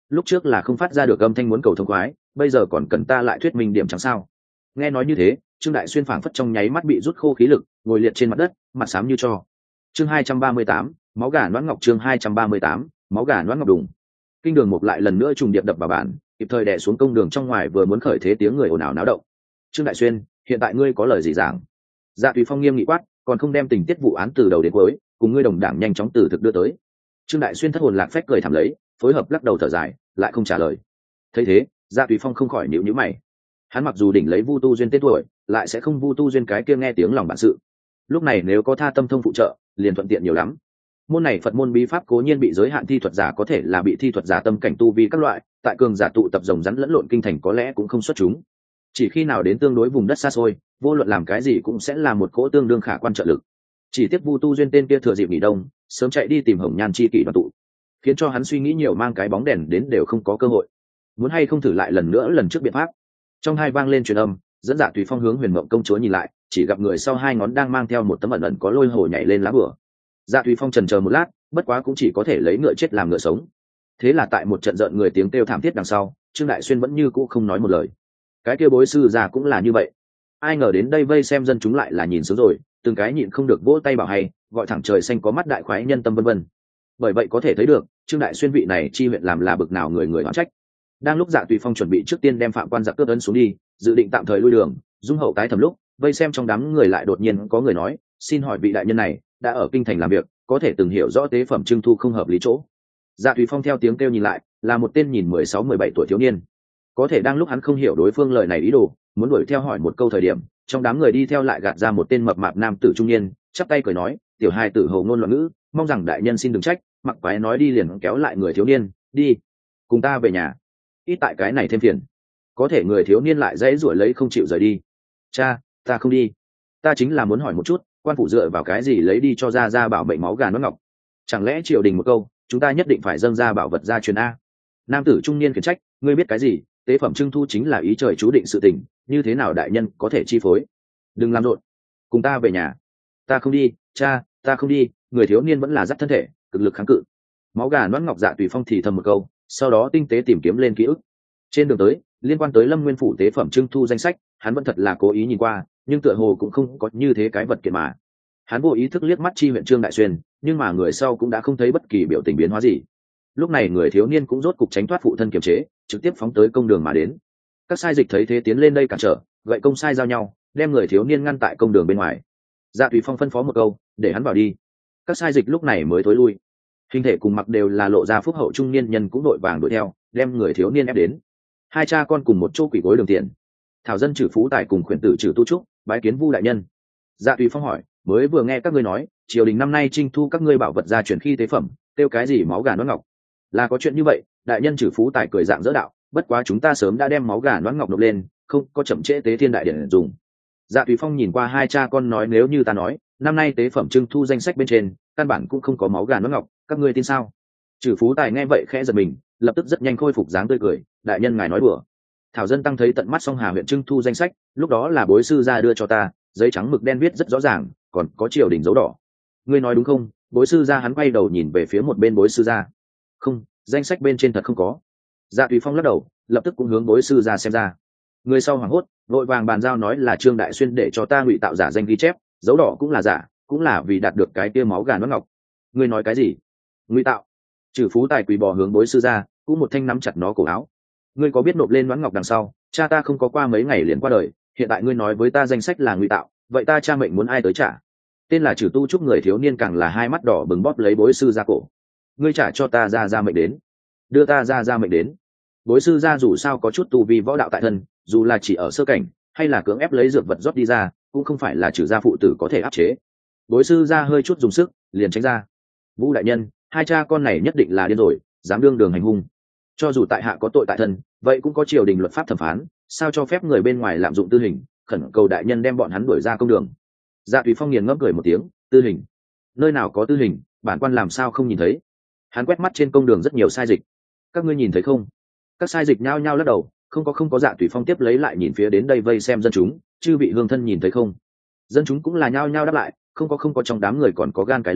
lúc trước là không phát ra được âm thanh muốn cầu thông khoái, bây giờ còn cần ta lại thuyết minh điểm chẳng sao. Nghe nói như thế, Trương Đại Xuyên phảng phất trong nháy mắt bị rút khô khí lực, ngồi liệt trên mặt đất, mặt xám như tro. Chương hai trăm ba mươi tám, máu gà Noãn Ngọc. Chương hai trăm ba mươi tám, máu gà Noãn Ngọc đùng. Kinh đường một lại lần nữa trùng điệp đập vào bàn, kịp thời đè xuống công đường trong ngoài vừa muốn khởi thế tiếng người ồn ào náo động. Trương Đại Xuyên, hiện tại ngươi có lời gì giảng? Dạ Tùy Phong nghiêm nghị quát, còn không đem tình tiết vụ án từ đầu đến cuối, cùng ngươi đồng đảng nhanh chóng từ thực đưa tới. Trương Đại Xuyên thất hồn lạc phách cười thảm lấy, phối hợp lắc đầu thở dài, lại không trả lời. Thấy thế, Dạ Tùy Phong không khỏi nhíu nhíu mày. Hắn mặc dù đỉnh lấy Vu Tu duyên tên tuổi, lại sẽ không Vu Tu duyên cái kia nghe tiếng lòng bản sự. Lúc này nếu có Tha Tâm thông phụ trợ, liền thuận tiện nhiều lắm. Môn này Phật môn bí pháp cố nhiên bị giới hạn thi thuật giả có thể là bị thi thuật giả tâm cảnh tu vi các loại, tại cường giả tụ tập rồng rắn lẫn lộn kinh thành có lẽ cũng không xuất chúng. Chỉ khi nào đến tương đối vùng đất xa xôi, vô luận làm cái gì cũng sẽ là một cỗ tương đương khả quan trợ lực. Chỉ tiếc Vu Tu duyên tên kia thừa dịp nghỉ đông, sớm chạy đi tìm Hồng Nhan chi kỷ đoàn tụ, khiến cho hắn suy nghĩ nhiều mang cái bóng đèn đến đều không có cơ hội. Muốn hay không thử lại lần nữa lần trước biện pháp. Trong hai vang lên truyền âm, dẫn Dạ Tùy Phong hướng Huyền Mộng công chúa nhìn lại, chỉ gặp người sau hai ngón đang mang theo một tấm ẩn ẩn có lôi hồ nhảy lên lá bửa. Dạ Tùy Phong chần chờ một lát, bất quá cũng chỉ có thể lấy ngựa chết làm ngựa sống. Thế là tại một trận rợn người tiếng kêu thảm thiết đằng sau, Trương Đại Xuyên vẫn như cũ không nói một lời. Cái kia bối sư già cũng là như vậy. Ai ngờ đến đây vây xem dân chúng lại là nhìn sướng rồi, từng cái nhịn không được vỗ tay bảo hay, gọi thẳng trời xanh có mắt đại khoái nhân tâm vân vân. Bởi vậy có thể thấy được, Trương Đại Xuyên vị này chi huyện làm là bực nào người người oán trách. Đang lúc Dạ Tùy Phong chuẩn bị trước tiên đem phạm quan giặc cướp ấn xuống đi, dự định tạm thời lui đường, dung hậu tái thẩm lúc, vây xem trong đám người lại đột nhiên có người nói, xin hỏi vị đại nhân này đã ở kinh thành làm việc, có thể từng hiểu rõ tế phẩm trưng thu không hợp lý chỗ. Dạ Tùy Phong theo tiếng kêu nhìn lại, là một tên nhìn mười sáu mười bảy tuổi thiếu niên. Có thể đang lúc hắn không hiểu đối phương lời này ý đồ, muốn đuổi theo hỏi một câu thời điểm, trong đám người đi theo lại gạt ra một tên mập mạp nam tử trung niên, chắp tay cười nói, tiểu hai tử hầu ngôn loạn ngữ, mong rằng đại nhân xin đừng trách. Mặc quái nói đi liền kéo lại người thiếu niên, đi, cùng ta về nhà, ít tại cái này thêm phiền. Có thể người thiếu niên lại dãy ruổi lấy không chịu rời đi. Cha, ta không đi, ta chính là muốn hỏi một chút, quan phủ dựa vào cái gì lấy đi cho ra ra bảo mệnh máu gà Noãn Ngọc? Chẳng lẽ triều đình một câu, chúng ta nhất định phải dâng ra bảo vật gia truyền a? Nam tử trung niên khiển trách, ngươi biết cái gì? Tế phẩm trưng thu chính là ý trời chú định sự tình, như thế nào đại nhân có thể chi phối? Đừng làm rộn, cùng ta về nhà. Ta không đi, cha, ta không đi. Người thiếu niên vẫn là dắt thân thể, cực lực kháng cự. Máu gà Noãn Ngọc Dạ Tùy Phong thì thầm một câu, sau đó tinh tế tìm kiếm lên ký ức. Trên đường tới, liên quan tới Lâm Nguyên phủ tế phẩm trưng thu danh sách, hắn vẫn thật là cố ý nhìn qua, nhưng tựa hồ cũng không có như thế cái vật kiện mà. Hắn vô ý thức liếc mắt chi huyện Trương Đại Xuyên, nhưng mà người sau cũng đã không thấy bất kỳ biểu tình biến hóa gì. Lúc này người thiếu niên cũng rốt cục tránh thoát phụ thân kiềm chế, trực tiếp phóng tới công đường mà đến. Các sai dịch thấy thế tiến lên đây cản trở, gậy công sai giao nhau, đem người thiếu niên ngăn tại công đường bên ngoài. Dạ Tùy Phong phân phó một câu, để hắn vào đi. Các sai dịch lúc này mới thối lui. Hình thể cùng mặc đều là lộ ra phúc hậu trung niên nhân cũng đội vàng đuổi theo, đem người thiếu niên ép đến. Hai cha con cùng một chỗ quỳ gối đường tiền. Thảo dân trừ phú tài cùng khuyển tử trừ tu trúc, bái kiến Vu đại nhân. Dạ Tùy Phong hỏi, mới vừa nghe các ngươi nói, triều đình năm nay trinh thu các ngươi bảo vật gia truyền khi tế phẩm, kêu cái gì máu gà Noãn Ngọc? Là có chuyện như vậy? Đại nhân trừ phú tài cười dạng dỡ đạo, bất quá chúng ta sớm đã đem máu gà Noãn Ngọc nộp lên, không có chậm trễ tế thiên đại điện dùng. Dạ Tùy Phong nhìn qua hai cha con nói, nếu như ta nói, năm nay tế phẩm trưng thu danh sách bên trên, căn bản cũng không có máu gà Noãn Ngọc, các ngươi tin sao? Trừ phú tài nghe vậy khẽ giật mình, lập tức rất nhanh khôi phục dáng tươi cười, đại nhân ngài nói đùa. Thảo dân tăng thấy tận mắt Song Hà huyện trưng thu danh sách, lúc đó là bối sư gia đưa cho ta, giấy trắng mực đen viết rất rõ ràng, còn có triều đình dấu đỏ. Ngươi nói đúng không? Bối sư gia hắn quay đầu nhìn về phía một bên bối sư gia. Không, danh sách bên trên thật không có. Dạ Tùy Phong lắc đầu, lập tức cũng hướng bối sư gia xem ra. Người sau hoảng hốt, vội vàng bàn giao nói là Trương Đại Xuyên để cho ta ngụy tạo giả danh ghi chép, dấu đỏ cũng là giả, cũng là vì đạt được cái kia máu gà Noãn Ngọc. Ngươi nói cái gì? Ngụy tạo? Trừ phú tài quỳ bò hướng bối sư gia, cũng một thanh nắm chặt nó cổ áo. Ngươi có biết nộp lên Noãn Ngọc đằng sau, cha ta không có qua mấy ngày liền qua đời, hiện tại ngươi nói với ta danh sách là ngụy tạo, vậy ta cha mệnh muốn ai tới trả? Tên là Trừ Tu Trúc người thiếu niên càng là hai mắt đỏ bừng bóp lấy bối sư gia cổ. Ngươi trả cho ta ra ra mệnh đến, đưa ta ra ra mệnh đến. Bối sư gia dù sao có chút tu vi võ đạo tại thân, dù là chỉ ở sơ cảnh, hay là cưỡng ép lấy dược vật rót đi ra, cũng không phải là Trừ gia phụ tử có thể áp chế. Bối sư gia hơi chút dùng sức, liền tránh ra. Vũ đại nhân, hai cha con này nhất định là điên rồi, dám đương đường hành hung. Cho dù tại hạ có tội tại thân, vậy cũng có triều đình luật pháp thẩm phán, sao cho phép người bên ngoài lạm dụng tư hình, khẩn cầu đại nhân đem bọn hắn đuổi ra công đường. Dạ Tùy Phong nghiền ngẫm cười một tiếng, tư hình? Nơi nào có tư hình, bản quan làm sao không nhìn thấy? Hắn quét mắt trên công đường rất nhiều sai dịch. Các ngươi nhìn thấy không? Các sai dịch nhao nhao lắc đầu, không có không có. Dạ Tùy Phong tiếp lấy lại nhìn phía đến đây vây xem dân chúng, chư vị hương thân nhìn thấy không? Dân chúng cũng là nhao nhao đáp lại, không có không có. Trong đám người còn có gan cái lớn,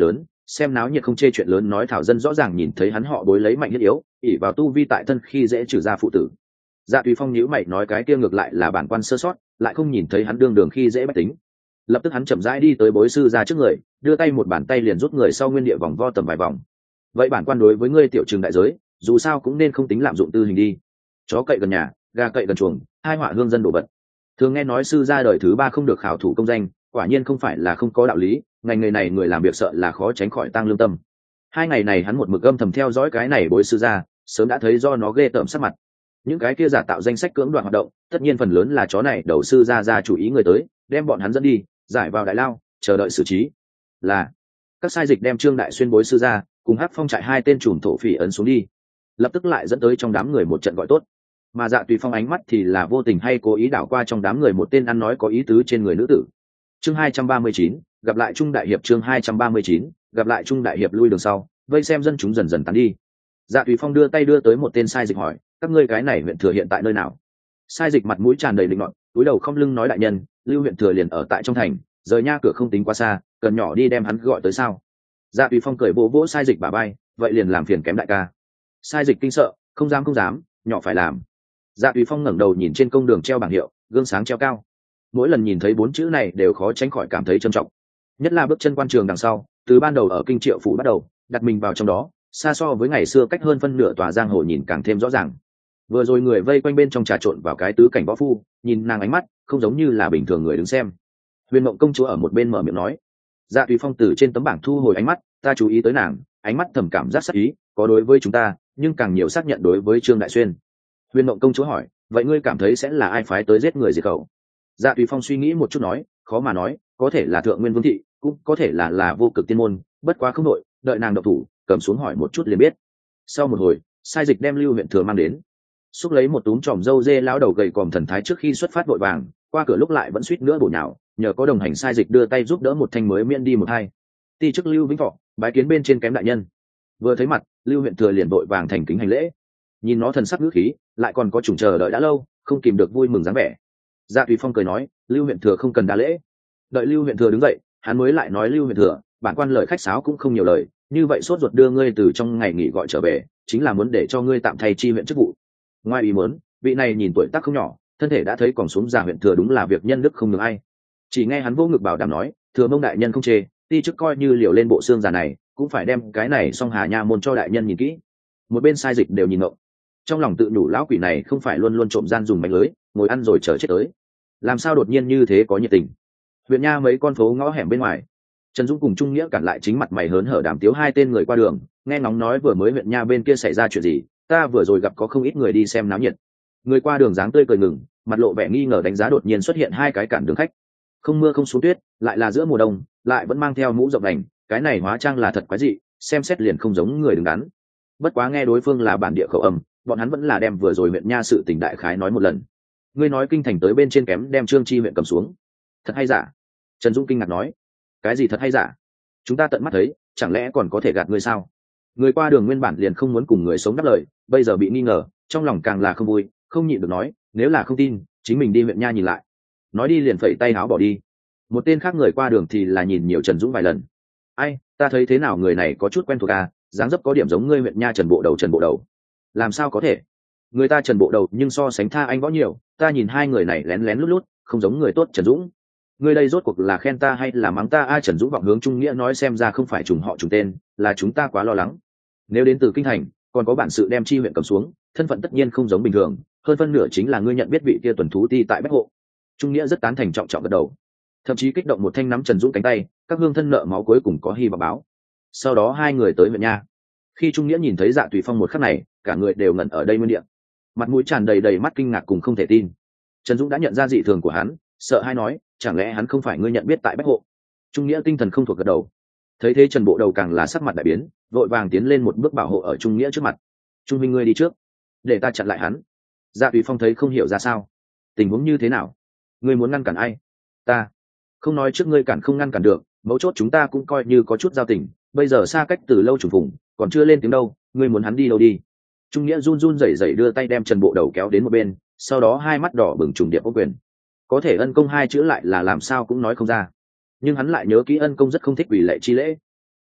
xem náo nhiệt không chê chuyện lớn nói thảo dân rõ ràng nhìn thấy hắn họ bối lấy mạnh nhất yếu ỉ vào tu vi tại thân khi dễ trừ ra phụ tử. Dạ Tùy Phong nhíu mày nói cái kia ngược lại là bản quan sơ sót, lại không nhìn thấy hắn đương đường khi dễ bách tính. Lập tức hắn chậm rãi đi tới bối sư ra trước người, đưa tay một bàn tay liền rút người sau nguyên địa vòng vo tầm vài vòng. Vậy bản quan đối với ngươi tiểu trường đại giới, dù sao cũng nên không tính lạm dụng tư hình đi. Chó cậy gần nhà, gà cậy gần chuồng, hai họa hương dân đổ vật. Thường nghe nói sư gia đời thứ ba không được khảo thủ công danh, quả nhiên không phải là không có đạo lý, ngành nghề này người làm việc sợ là khó tránh khỏi tăng lương tâm. Hai ngày này hắn một mực âm thầm theo dõi cái này bối sư gia, sớm đã thấy do nó ghê tởm sắc mặt. Những cái kia giả tạo danh sách cưỡng đoạt hoạt động, tất nhiên phần lớn là chó này đầu sư gia gia chủ ý người tới, đem bọn hắn dẫn đi, giải vào đại lao, chờ đợi xử trí. Là các sai dịch đem Trương Đại Xuyên bối sư gia cùng Hắc Phong trại hai tên trùm thổ phỉ ấn xuống đi, lập tức lại dẫn tới trong đám người một trận gọi tốt. Mà Dạ Tùy Phong ánh mắt thì là vô tình hay cố ý đảo qua trong đám người một tên ăn nói có ý tứ trên người nữ tử. Chương hai trăm ba mươi chín, gặp lại Trung đại hiệp. Chương hai trăm ba mươi chín, gặp lại Trung đại hiệp. Lui đường sau, vây xem dân chúng dần dần tán đi. Dạ Tùy Phong đưa tay đưa tới một tên sai dịch hỏi, các ngươi cái này huyện thừa hiện tại nơi nào? Sai dịch mặt mũi tràn đầy định nọt, túi đầu không lưng nói đại nhân, Lưu huyện thừa liền ở tại trong thành, rời nha cửa không tính quá xa, cần nhỏ đi đem hắn gọi tới sao? Dạ Tùy Phong cười vỗ vỗ sai dịch bả vai, vậy liền làm phiền kém đại ca. Sai dịch kinh sợ, không dám không dám, nhỏ phải làm. Dạ Tùy Phong ngẩng đầu nhìn trên công đường treo bảng hiệu, gương sáng treo cao. Mỗi lần nhìn thấy bốn chữ này đều khó tránh khỏi cảm thấy trân trọng. Nhất là bước chân quan trường đằng sau, từ ban đầu ở kinh Triệu phủ bắt đầu, đặt mình vào trong đó, xa so với ngày xưa cách hơn phân nửa tòa giang hồ nhìn càng thêm rõ ràng. Vừa rồi người vây quanh bên trong trà trộn vào cái tứ cảnh võ phu, nhìn nàng ánh mắt, không giống như là bình thường người đứng xem. Huyền Mộng công chúa ở một bên mở miệng nói. Dạ Tùy Phong từ trên tấm bảng thu hồi ánh mắt, ta chú ý tới nàng, ánh mắt thầm cảm giác sắc ý, có đối với chúng ta, nhưng càng nhiều xác nhận đối với Trương Đại Xuyên. Huyền Mộng công chúa hỏi, vậy ngươi cảm thấy sẽ là ai phái tới giết người diệt khẩu? Dạ Tùy Phong suy nghĩ một chút nói, khó mà nói, có thể là Thượng Nguyên Vương thị, cũng có thể là là Vô Cực Tiên môn, bất quá không đội, đợi nàng độc thủ, cầm xuống hỏi một chút liền biết. Sau một hồi, sai dịch đem Lưu huyện thừa mang đến, xúc lấy một túm tròm dâu dê lão đầu gầy còm thần thái trước khi xuất phát vội vàng, qua cửa lúc lại vẫn suýt nữa bổ nhào, nhờ có đồng hành sai dịch đưa tay giúp đỡ một thanh mới miễn đi một hai. Ti chức Lưu Vĩnh Thọ, bái kiến bên trên kém đại nhân. Vừa thấy mặt, Lưu huyện thừa liền vội vàng thành kính hành lễ. Nhìn nó thần sắc ngữ khí, lại còn có chủng chờ đợi đã lâu, không kìm được vui mừng dáng vẻ. Dạ Tùy Phong cười nói, Lưu huyện thừa không cần đa lễ. Đợi Lưu huyện thừa đứng dậy, hắn mới lại nói, Lưu huyện thừa, bản quan lời khách sáo cũng không nhiều lời, như vậy sốt ruột đưa ngươi từ trong ngày nghỉ gọi trở về, chính là muốn để cho ngươi tạm thay chi huyện chức vụ. Ngoài ý muốn, vị này nhìn tuổi tác không nhỏ, thân thể đã thấy còn xuống già huyện thừa đúng là việc nhân đức không được ai. Chỉ nghe hắn vô ngực bảo đảm nói, thừa mông đại nhân không chê, ti chức coi như liều lên bộ xương già này, cũng phải đem cái này xong Hà Nha môn cho đại nhân nhìn kỹ. Một bên sai dịch đều nhìn ngộng, trong lòng tự nhủ lão quỷ này không phải luôn luôn trộm gian dùng mánh lưới, ngồi ăn rồi chờ chết tới, làm sao đột nhiên như thế có nhiệt tình. Huyện nha mấy con phố ngõ hẻm bên ngoài, Trần Dũng cùng Trung Nghĩa cản lại chính mặt mày hớn hở đàm tiếu hai tên người qua đường, nghe ngóng nói vừa mới huyện nha bên kia xảy ra chuyện gì, ta vừa rồi gặp có không ít người đi xem náo nhiệt. Người qua đường dáng tươi cười ngừng, mặt lộ vẻ nghi ngờ đánh giá đột nhiên xuất hiện hai cái cản đường khách, không mưa không xuống tuyết, lại là giữa mùa đông, lại vẫn mang theo mũ rộng đành, cái này hóa trang là thật quái dị, xem xét liền không giống người đứng đắn. Bất quá nghe đối phương là bản địa khẩu âm, bọn hắn vẫn là đem vừa rồi huyện nha sự tình đại khái nói một lần. Ngươi nói kinh thành tới bên trên kém đem Trương Chi huyện cầm xuống, thật hay giả? Trần Dũng kinh ngạc nói, cái gì thật hay giả? Chúng ta tận mắt thấy, chẳng lẽ còn có thể gạt ngươi sao? Người qua đường nguyên bản liền không muốn cùng người sống đáp lời, bây giờ bị nghi ngờ, trong lòng càng là không vui, không nhịn được nói, nếu là không tin, chính mình đi huyện nha nhìn lại. Nói đi liền phẩy tay áo bỏ đi. Một tên khác người qua đường thì là nhìn nhiều Trần Dũng vài lần. Ai, ta thấy thế nào người này có chút quen thuộc à, dáng dấp có điểm giống ngươi huyện nha Trần Bộ Đầu. Trần Bộ Đầu? Làm sao có thể? Người ta Trần Bộ Đầu nhưng so sánh tha anh võ nhiều, ta nhìn hai người này lén lén lút lút, không giống người tốt. Trần Dũng, ngươi đây rốt cuộc là khen ta hay là mắng ta? Ai? Trần Dũng vọng hướng Trung Nghĩa nói, xem ra không phải trùng họ trùng tên, là chúng ta quá lo lắng. Nếu đến từ kinh thành, còn có bản sự đem chi huyện cầm xuống, thân phận tất nhiên không giống bình thường, hơn phân nửa chính là ngươi nhận biết vị kia tuần thú ti tại Bách Hộ. Trung Nghĩa rất tán thành, trọng trọng gật đầu, thậm chí kích động một thanh nắm Trần Dũng cánh tay, các hương thân nợ máu cuối cùng có hy vọng báo. Sau đó hai người tới huyện nha. Khi Trung Nghĩa nhìn thấy Dạ Tùy Phong một khắc này, cả người đều ngẩn ở đây nguyên địa, mặt mũi tràn đầy đầy mắt kinh ngạc cùng không thể tin. Trần Dũng đã nhận ra dị thường của hắn, sợ hai nói, chẳng lẽ hắn không phải ngươi nhận biết tại Bách Hộ? Trung Nghĩa tinh thần không thuộc gật đầu. Thấy thế Trần Bộ Đầu càng là sắc mặt đại biến, vội vàng tiến lên một bước bảo hộ ở Trung Nghĩa trước mặt. Trung minh, ngươi đi trước, để ta chặn lại hắn. Dạ Tùy Phong thấy không hiểu ra sao, tình huống như thế nào, ngươi muốn ngăn cản ai? Ta không nói trước ngươi cản không ngăn cản được, mấu chốt chúng ta cũng coi như có chút giao tình, bây giờ xa cách từ lâu trùng phùng, còn chưa lên tiếng đâu, ngươi muốn hắn đi đâu đi? Trung Nghĩa run run rẩy rẩy đưa tay đem Trần Bộ Đầu kéo đến một bên, sau đó hai mắt đỏ bừng trùng điệp ô quyền. Có thể ân công hai chữ lại là làm sao cũng nói không ra, nhưng hắn lại nhớ kỹ ân công rất không thích ủy lệ chi lễ.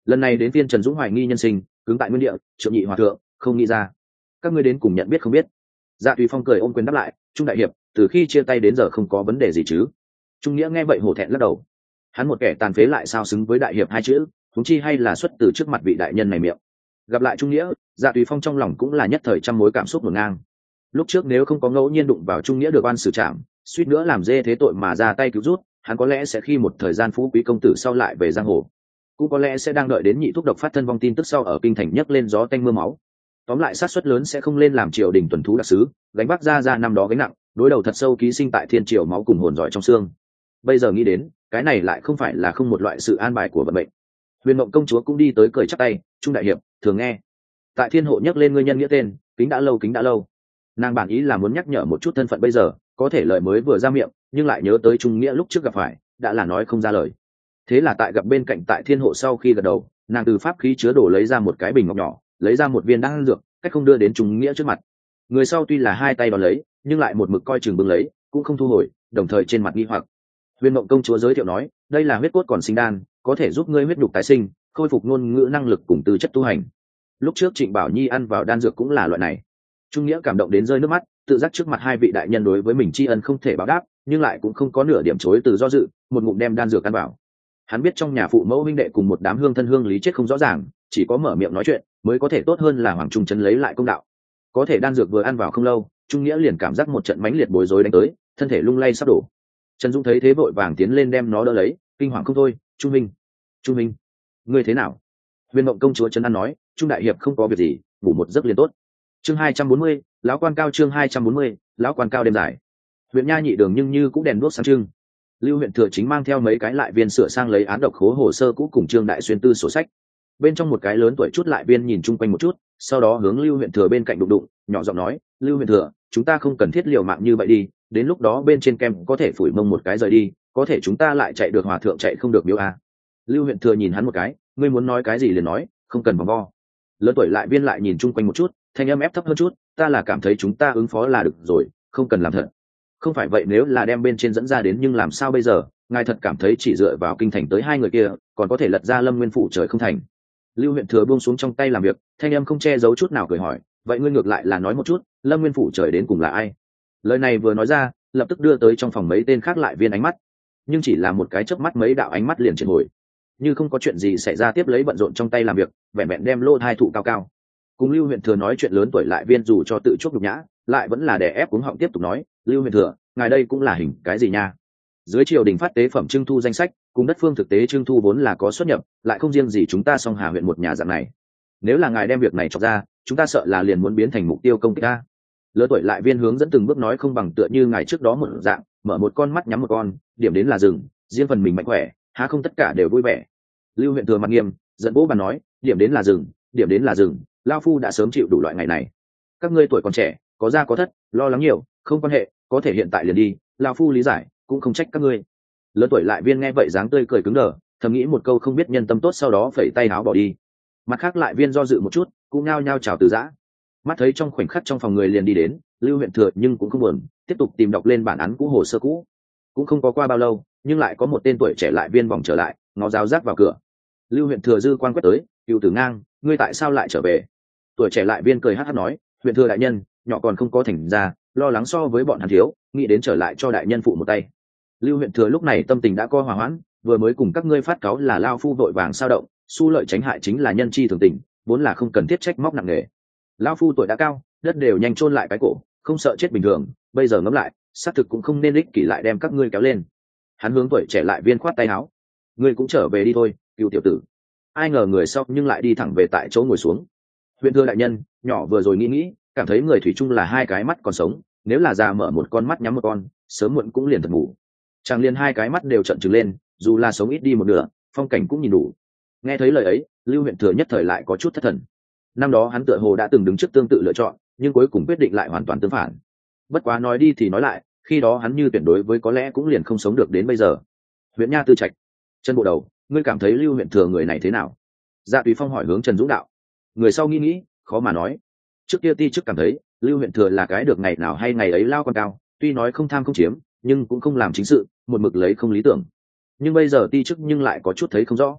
Lần này đến phiên Trần Dũng hoài nghi nhân sinh, cứng tại nguyên địa, Trượng Nhị Hòa thượng không nghĩ ra, các ngươi đến cùng nhận biết không biết. Dạ Tùy Phong cười ôm quyền đáp lại, Trung đại hiệp, từ khi chia tay đến giờ không có vấn đề gì chứ? Trung Nghĩa nghe vậy hổ thẹn lắc đầu, hắn một kẻ tàn phế lại sao xứng với đại hiệp hai chữ, huống chi hay là xuất từ trước mặt vị đại nhân này miệng. Gặp lại Trung Nghĩa, Dạ Tùy Phong trong lòng cũng là nhất thời trăm mối cảm xúc ngổn ngang. Lúc trước nếu không có ngẫu nhiên đụng vào Trung Nghĩa được oan xử trảm, suýt nữa làm dê thế tội mà ra tay cứu rút, hắn có lẽ sẽ khi một thời gian phú quý công tử sau lại về giang hồ, cũng có lẽ sẽ đang đợi đến nhị thúc độc phát thân vong tin tức sau ở kinh thành nhấc lên gió tanh mưa máu. Tóm lại sát suất lớn sẽ không lên làm triều đình tuần thú đặc sứ, gánh vác ra ra năm đó gánh nặng, đối đầu thật sâu ký sinh tại thiên triều máu cùng hồn giỏi trong xương. Bây giờ nghĩ đến, cái này lại không phải là không một loại sự an bài của vận mệnh. Huyền Mộng công chúa cũng đi tới cười chắp tay, Trung đại hiệp thường nghe tại thiên hộ nhắc lên ngươi nhân nghĩa tên, kính đã lâu kính đã lâu. Nàng bản ý là muốn nhắc nhở một chút thân phận bây giờ, có thể lời mới vừa ra miệng, nhưng lại nhớ tới Trung Nghĩa lúc trước gặp phải, đã là nói không ra lời. Thế là tại gặp bên cạnh tại thiên hộ sau khi gật đầu, nàng từ pháp khí chứa đồ lấy ra một cái bình ngọc nhỏ, lấy ra một viên đan dược, cách không đưa đến Trung Nghĩa trước mặt. Người sau tuy là hai tay đón lấy, nhưng lại một mực coi chừng bưng lấy, cũng không thu hồi, đồng thời trên mặt nghi hoặc. Huyền Mộng công chúa giới thiệu nói, đây là huyết cốt còn sinh đan, có thể giúp ngươi huyết nhục tái sinh, khôi phục ngôn ngữ năng lực cùng tư chất tu hành. Lúc trước Trịnh Bảo Nhi ăn vào đan dược cũng là loại này. Trung Nghĩa cảm động đến rơi nước mắt, tự giác trước mặt hai vị đại nhân đối với mình tri ân không thể báo đáp, nhưng lại cũng không có nửa điểm chối từ do dự, một ngụm đem đan dược ăn vào. Hắn biết trong nhà phụ mẫu huynh đệ cùng một đám hương thân hương lý chết không rõ ràng, chỉ có mở miệng nói chuyện mới có thể tốt hơn là Hoàng Trung Trấn lấy lại công đạo. Có thể đan dược vừa ăn vào không lâu, Trung Nghĩa liền cảm giác một trận mãnh liệt bối rối đánh tới, thân thể lung lay sắp đổ. Trần Dũng thấy thế vội vàng tiến lên đem nó đỡ lấy, kinh hoàng không thôi, Trung Minh, Trung Minh, ngươi thế nào? Huyền Mộng công chúa trấn an nói, Trung đại hiệp không có việc gì, ngủ một giấc liền tốt. Chương hai trăm bốn mươi, lão quan cao chương hai trăm bốn mươi, lão quan cao đêm dài. Huyện Nha nhị đường nhưng như cũng đèn đuốc sáng trưng. Lưu huyện thừa chính mang theo mấy cái lại viên sửa sang lấy án độc khố hồ sơ cũ cùng Trương Đại Xuyên tư sổ sách. Bên trong một cái lớn tuổi chút lại viên nhìn chung quanh một chút, sau đó hướng Lưu huyện thừa bên cạnh đụng đụng, nhỏ giọng nói, Lưu huyện thừa, chúng ta không cần thiết liều mạng như vậy đi, đến lúc đó bên trên kem có thể phủi mông một cái rời đi, có thể chúng ta lại chạy được hòa thượng chạy không được miếu a. Lưu huyện thừa nhìn hắn một cái, ngươi muốn nói cái gì liền nói, không cần vòng vo. Lớn tuổi lại viên lại nhìn chung quanh một chút, thanh âm ép thấp hơn chút, ta là cảm thấy chúng ta ứng phó là được rồi, không cần làm thật. Không phải vậy nếu là đem bên trên dẫn ra đến nhưng làm sao bây giờ, ngài thật cảm thấy chỉ dựa vào kinh thành tới hai người kia còn có thể lật ra Lâm Nguyên phủ trời không thành. Lưu huyện thừa buông xuống trong tay làm việc, thanh âm không che giấu chút nào cười hỏi, vậy ngươi ngược lại là nói một chút, Lâm Nguyên phủ trời đến cùng là ai? Lời này vừa nói ra, lập tức đưa tới trong phòng mấy tên khác lại viên ánh mắt, nhưng chỉ là một cái chớp mắt mấy đạo ánh mắt liền triệt hồi, như không có chuyện gì xảy ra tiếp lấy bận rộn trong tay làm việc, vẹn vẹn đem lô thai thụ cao cao. Cùng Lưu huyện thừa nói chuyện lớn tuổi lại viên dù cho tự chuốc nhục nhã, lại vẫn là đè ép cuống họng tiếp tục nói, Lưu huyện thừa, ngài đây cũng là hình cái gì nha? Dưới triều đình phát tế phẩm trưng thu danh sách, cùng đất phương thực tế trưng thu vốn là có xuất nhập, lại không riêng gì chúng ta Song Hà huyện một nhà dạng này. Nếu là ngài đem việc này chọc ra, chúng ta sợ là liền muốn biến thành mục tiêu công kích ta. Lớn tuổi lại viên hướng dẫn từng bước nói không bằng tựa như ngài trước đó một dạng, mở một con mắt nhắm một con, điểm đến là rừng, riêng phần mình mạnh khỏe, há không tất cả đều vui vẻ. Lưu huyện thừa mặt nghiêm, giận bố bàn nói, điểm đến là rừng, điểm đến là rừng, lao phu đã sớm chịu đủ loại ngày này. Các ngươi tuổi còn trẻ, có gia có thất, lo lắng nhiều, không quan hệ, có thể hiện tại liền đi, lao phu lý giải, cũng không trách các ngươi. Lớn tuổi lại viên nghe vậy dáng tươi cười cứng đờ, thầm nghĩ một câu không biết nhân tâm tốt, sau đó phẩy tay áo bỏ đi. Mặt khác lại viên do dự một chút, cũng ngao nhao chào từ giã. Mắt thấy trong khoảnh khắc trong phòng người liền đi đến, Lưu huyện thừa nhưng cũng không buồn, tiếp tục tìm đọc lên bản án cũ hồ sơ cũ. Cũng không có qua bao lâu, nhưng lại có một tên tuổi trẻ lại viên vòng trở lại, ngó giáo giác vào cửa. Lưu huyện thừa dư quan quét tới, cựu tử ngang, ngươi tại sao lại trở về? Tuổi trẻ lại viên cười hát hát nói, huyện thừa đại nhân, nhỏ còn không có thành ra, lo lắng so với bọn hắn thiếu, nghĩ đến trở lại cho đại nhân phụ một tay. Lưu huyện thừa lúc này tâm tình đã co hòa hoãn, vừa mới cùng các ngươi phát cáo là lao phu vội vàng sao động, su lợi tránh hại chính là nhân chi thường tình, vốn là không cần thiết trách móc nặng nề. Lao phu tuổi đã cao, đất đều nhanh chôn lại cái cổ, không sợ chết bình thường, bây giờ ngẫm lại, xác thực cũng không nên ích kỷ lại đem các ngươi kéo lên. Hắn hướng tuổi trẻ lại viên khoát tay áo, ngươi cũng trở về đi thôi, cựu tiểu tử. Ai ngờ người sau nhưng lại đi thẳng về tại chỗ ngồi xuống. Huyện thừa đại nhân, nhỏ vừa rồi nghĩ nghĩ, cảm thấy người thủy chung là hai cái mắt còn sống, nếu là già mở một con mắt nhắm một con, sớm muộn cũng liền thật ngủ. Chàng liền hai cái mắt đều trợn trừng lên, dù là sống ít đi một nửa, phong cảnh cũng nhìn đủ. Nghe thấy lời ấy, Lưu huyện thừa nhất thời lại có chút thất thần. Năm đó hắn tựa hồ đã từng đứng trước tương tự lựa chọn, nhưng cuối cùng quyết định lại hoàn toàn tương phản. Bất quá nói đi thì nói lại, khi đó hắn như tuyệt đối với có lẽ cũng liền không sống được đến bây giờ. Huyện Nha Tư Trạch, chân bộ đầu, ngươi cảm thấy Lưu huyện thừa người này thế nào? Dạ Tùy Phong hỏi hướng Trần Dũng đạo. Người sau nghĩ nghĩ, khó mà nói. Trước kia ti trước cảm thấy Lưu huyện thừa là cái được ngày nào hay ngày ấy lao quan cao, tuy nói không tham không chiếm, nhưng cũng không làm chính sự, một mực lấy không lý tưởng. Nhưng bây giờ ti chức nhưng lại có chút thấy không rõ.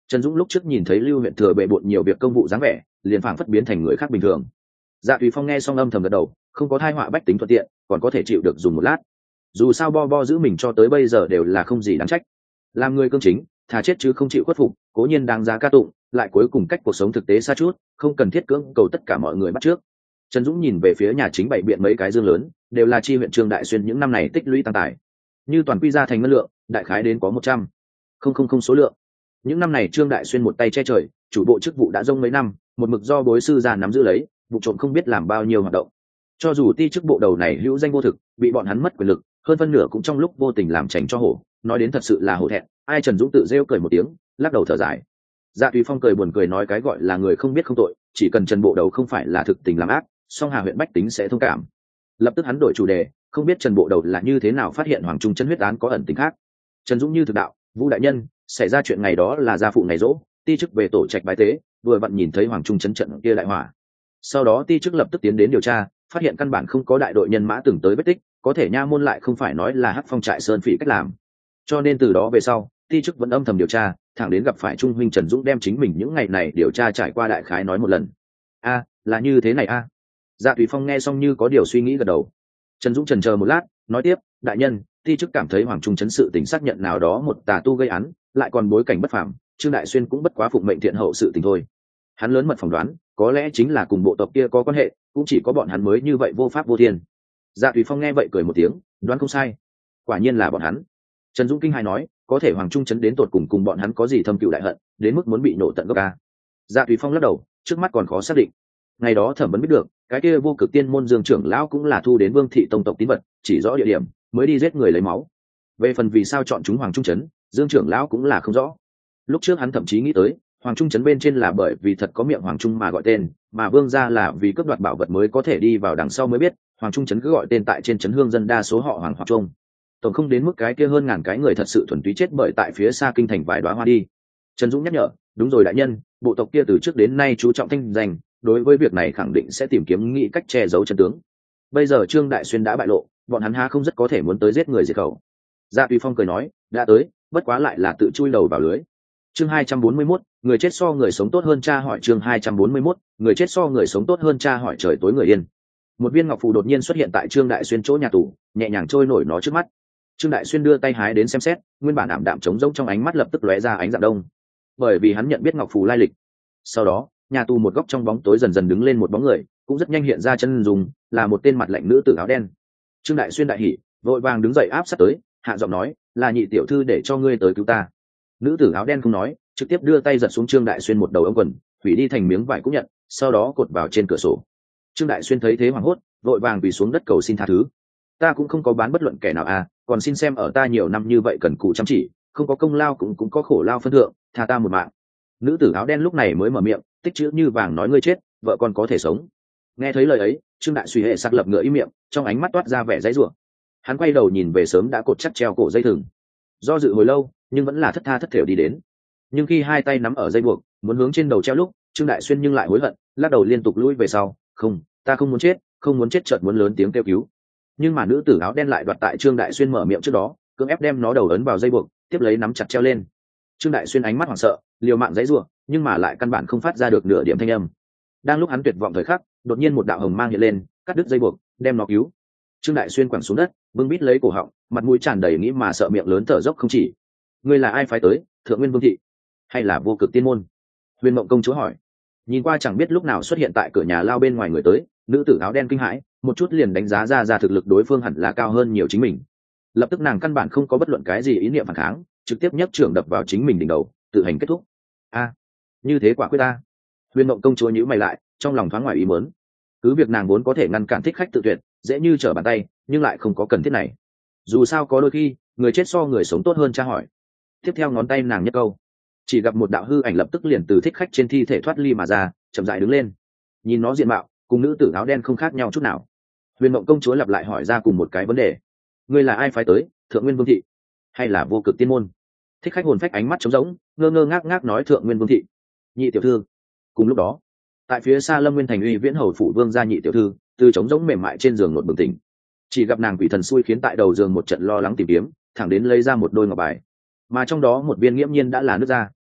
Trần Dũng lúc trước nhìn thấy Lưu huyện thừa bệ bội nhiều việc công vụ dáng vẻ, liền phảng phất biến thành người khác bình thường. Dạ Tùy Phong nghe xong âm thầm gật đầu, không có thai họa bách tính thuận tiện, còn có thể chịu được dùng một lát. Dù sao bo bo giữ mình cho tới bây giờ đều là không gì đáng trách. Làm người cương chính, thà chết chứ không chịu khuất phục, cố nhiên đáng giá ca tụng, lại cuối cùng cách cuộc sống thực tế xa chút, không cần thiết cưỡng cầu tất cả mọi người bắt trước. Trần Dũng nhìn về phía nhà chính bày biện mấy cái dương lớn, đều là chi huyện Trương Đại Xuyên những năm này tích lũy tăng tài. Như toàn quy ra thành ngân lượng, đại khái đến có một trăm không không không số lượng. Những năm này Trương Đại Xuyên một tay che trời, chủ bộ chức vụ đã rông mấy năm, một mực do bối sư già nắm giữ lấy, vụ trộm không biết làm bao nhiêu hoạt động. Cho dù ti chức bộ đầu này hữu danh vô thực, bị bọn hắn mất quyền lực, hơn phân nửa cũng trong lúc vô tình làm tránh cho hổ, nói đến thật sự là hổ thẹn. Ai Trần Dũng tự rêu cười một tiếng, lắc đầu thở dài. Dạ Tùy Phong cười buồn cười nói cái gọi là người không biết không tội, chỉ cần Trần bộ đầu không phải là thực tình làm ác, song Hà huyện bách tính sẽ thông cảm. Lập tức hắn đổi chủ đề, không biết Trần bộ đầu là như thế nào phát hiện Hoàng Trung Trấn huyết án có ẩn tình khác. Trần Dũng như thực đạo, Vũ đại nhân, xảy ra chuyện ngày đó là gia phụ ngày rỗ, ti chức về tổ trạch bái tế, vừa vặn nhìn thấy Hoàng Trung Trấn trận kia đại hỏa. Sau đó ti chức lập tức tiến đến điều tra, phát hiện căn bản không có đại đội nhân mã từng tới vết tích, có thể nha môn lại không phải nói là hắc phong trại sơn phỉ cách làm. Cho nên từ đó về sau, ti chức vẫn âm thầm điều tra, thẳng đến gặp phải Trung huynh Trần Dũng đem chính mình những ngày này điều tra trải qua đại khái nói một lần. A, là như thế này a. Dạ Tùy Phong nghe xong như có điều suy nghĩ gật đầu. Trần Dũng chần chờ một lát, nói tiếp, đại nhân, ti chức cảm thấy Hoàng Trung Trấn sự tình xác nhận nào đó một tà tu gây án, lại còn bối cảnh bất phàm, Trương Đại Xuyên cũng bất quá phụng mệnh thiện hậu sự tình thôi. Hắn lớn mật phỏng đoán, có lẽ chính là cùng bộ tộc kia có quan hệ, cũng chỉ có bọn hắn mới như vậy vô pháp vô thiên. Dạ Tùy Phong nghe vậy cười một tiếng, đoán không sai, quả nhiên là bọn hắn. Trần Dũng kinh hài nói, có thể Hoàng Trung Trấn đến tột cùng cùng bọn hắn có gì thâm cựu đại hận, đến mức muốn bị nổ tận gốc a. Dạ Tùy Phong lắc đầu, trước mắt còn khó xác định. Ngày đó thẩm vấn biết được, cái kia vô cực tiên môn Dương trưởng lão cũng là thu đến Vương thị tông tộc tín vật, chỉ rõ địa điểm mới đi giết người lấy máu. Về phần vì sao chọn chúng Hoàng Trung Trấn, Dương trưởng lão cũng là không rõ. Lúc trước hắn thậm chí nghĩ tới, Hoàng Trung Trấn bên trên là bởi vì thật có miệng Hoàng Trung mà gọi tên, mà Vương gia là vì cướp đoạt bảo vật mới có thể đi vào đằng sau mới biết, Hoàng Trung Trấn cứ gọi tên tại trên trấn hương dân đa số họ Hoàng hoặc Trung. Tổng không đến mức cái kia hơn ngàn cái người thật sự thuần túy chết bởi tại phía xa kinh thành vài đóa hoa đi. Trần Dũng nhắc nhở, đúng rồi đại nhân, bộ tộc kia từ trước đến nay chú trọng thanh danh, đối với việc này khẳng định sẽ tìm kiếm nghĩ cách che giấu chân tướng. Bây giờ Trương Đại Xuyên đã bại lộ, bọn hắn há không rất có thể muốn tới giết người diệt khẩu. Dạ Tùy Phong cười nói, đã tới, bất quá lại là tự chui đầu vào lưới. Chương hai trăm bốn mươi mốt, người chết so người sống tốt hơn cha hỏi chương hai trăm bốn mươi mốt, người chết so người sống tốt hơn cha hỏi trời tối người yên. Một viên ngọc phù đột nhiên xuất hiện tại Trương Đại Xuyên chỗ nhà tù, nhẹ nhàng trôi nổi nó trước mắt. Trương Đại Xuyên đưa tay hái đến xem xét, nguyên bản ảm đạm trống rỗng trong ánh mắt lập tức lóe ra ánh dạng đông. Bởi vì hắn nhận biết ngọc phù lai lịch. Sau đó, nhà tù một góc trong bóng tối dần dần đứng lên một bóng người, cũng rất nhanh hiện ra chân dùng, là một tên mặt lạnh nữ tử áo đen. Trương Đại Xuyên đại hỉ, vội vàng đứng dậy áp sát tới, hạ giọng nói, là nhị tiểu thư để cho ngươi tới cứu ta. Nữ tử áo đen không nói, trực tiếp đưa tay giật xuống Trương Đại Xuyên một đầu ống quần, hủy đi thành miếng vải cũng nhận, sau đó cột vào trên cửa sổ. Trương Đại Xuyên thấy thế hoảng hốt, vội vàng quỳ xuống đất cầu xin tha thứ. Ta cũng không có bán bất luận kẻ nào à, còn xin xem ở ta nhiều năm như vậy cần cù chăm chỉ, không có công lao cũng cũng có khổ lao phân thượng, tha ta một mạng. Nữ tử áo đen lúc này mới mở miệng, tích chữ như vàng nói ngươi chết, vợ con có thể sống. Nghe thấy lời ấy, Trương Đại Suy hệ sắc lập ngựa im miệng, trong ánh mắt toát ra vẻ dãy rủa. Hắn quay đầu nhìn về sớm đã cột chắc treo cổ dây thừng, do dự hồi lâu, nhưng vẫn là thất tha thất thểu đi đến. Nhưng khi hai tay nắm ở dây buộc, muốn hướng trên đầu treo lúc, Trương Đại Xuyên nhưng lại hối hận, lắc đầu liên tục lùi về sau. Không, ta không muốn chết, không muốn chết, chợt muốn lớn tiếng kêu cứu. Nhưng mà nữ tử áo đen lại đoạt tại Trương Đại Xuyên mở miệng trước đó, cưỡng ép đem nó đầu ấn vào dây buộc, tiếp lấy nắm chặt treo lên. Trương Đại Xuyên ánh mắt hoảng sợ, liều mạng giãy giụa, nhưng mà lại căn bản không phát ra được nửa điểm thanh âm. Đang lúc hắn tuyệt vọng thời khắc, đột nhiên một đạo hồng mang hiện lên, cắt đứt dây buộc, đem nó cứu. Trương Đại Xuyên quẳng xuống đất, bưng bít lấy cổ họng, mặt mũi tràn đầy nghĩ mà sợ, miệng lớn thở dốc không chỉ. Ngươi là ai phái tới, Thượng Nguyên Vương thị, hay là Vô Cực Tiên môn? Huyền Mộng công chúa hỏi. Nhìn qua chẳng biết lúc nào xuất hiện tại cửa nhà lao bên ngoài người tới, nữ tử áo đen kinh hãi, một chút liền đánh giá ra ra thực lực đối phương hẳn là cao hơn nhiều chính mình. Lập tức nàng căn bản không có bất luận cái gì ý niệm phản kháng, trực tiếp nhấc trưởng đập vào chính mình đỉnh đầu, tự hành kết thúc. A, như thế quả quyết ta. Huyền Mộng công chúa nhíu mày lại, trong lòng thoáng ngoài ý muốn. Cứ việc nàng vốn có thể ngăn cản thích khách tự tuyệt, dễ như trở bàn tay, nhưng lại không có cần thiết này. Dù sao có đôi khi, người chết so người sống tốt hơn tra hỏi. Tiếp theo ngón tay nàng nhấc câu, chỉ gặp một đạo hư ảnh lập tức liền từ thích khách trên thi thể thoát ly mà ra, chậm rãi đứng lên. Nhìn nó diện mạo, cùng nữ tử áo đen không khác nhau chút nào. Huyền Mộng công chúa lặp lại hỏi ra cùng một cái vấn đề: ngươi là ai phái tới, Thượng Nguyên Vương thị, hay là Vô Cực Tiên môn? Thích khách hồn phách ánh mắt trống rỗng, ngơ ngơ ngác ngác nói Thượng Nguyên Vương thị. Nhị tiểu thư. Cùng lúc đó, tại phía xa Lâm Nguyên thành uy viễn hầu phủ Vương gia nhị tiểu thư, từ trống rỗng mềm mại trên giường nổi bừng tỉnh. Chỉ gặp nàng quỷ thần xui khiến tại đầu giường một trận lo lắng tìm kiếm, thẳng đến lấy ra một đôi ngọc bài, mà trong đó một viên nghiễm nhiên đã là nước ra.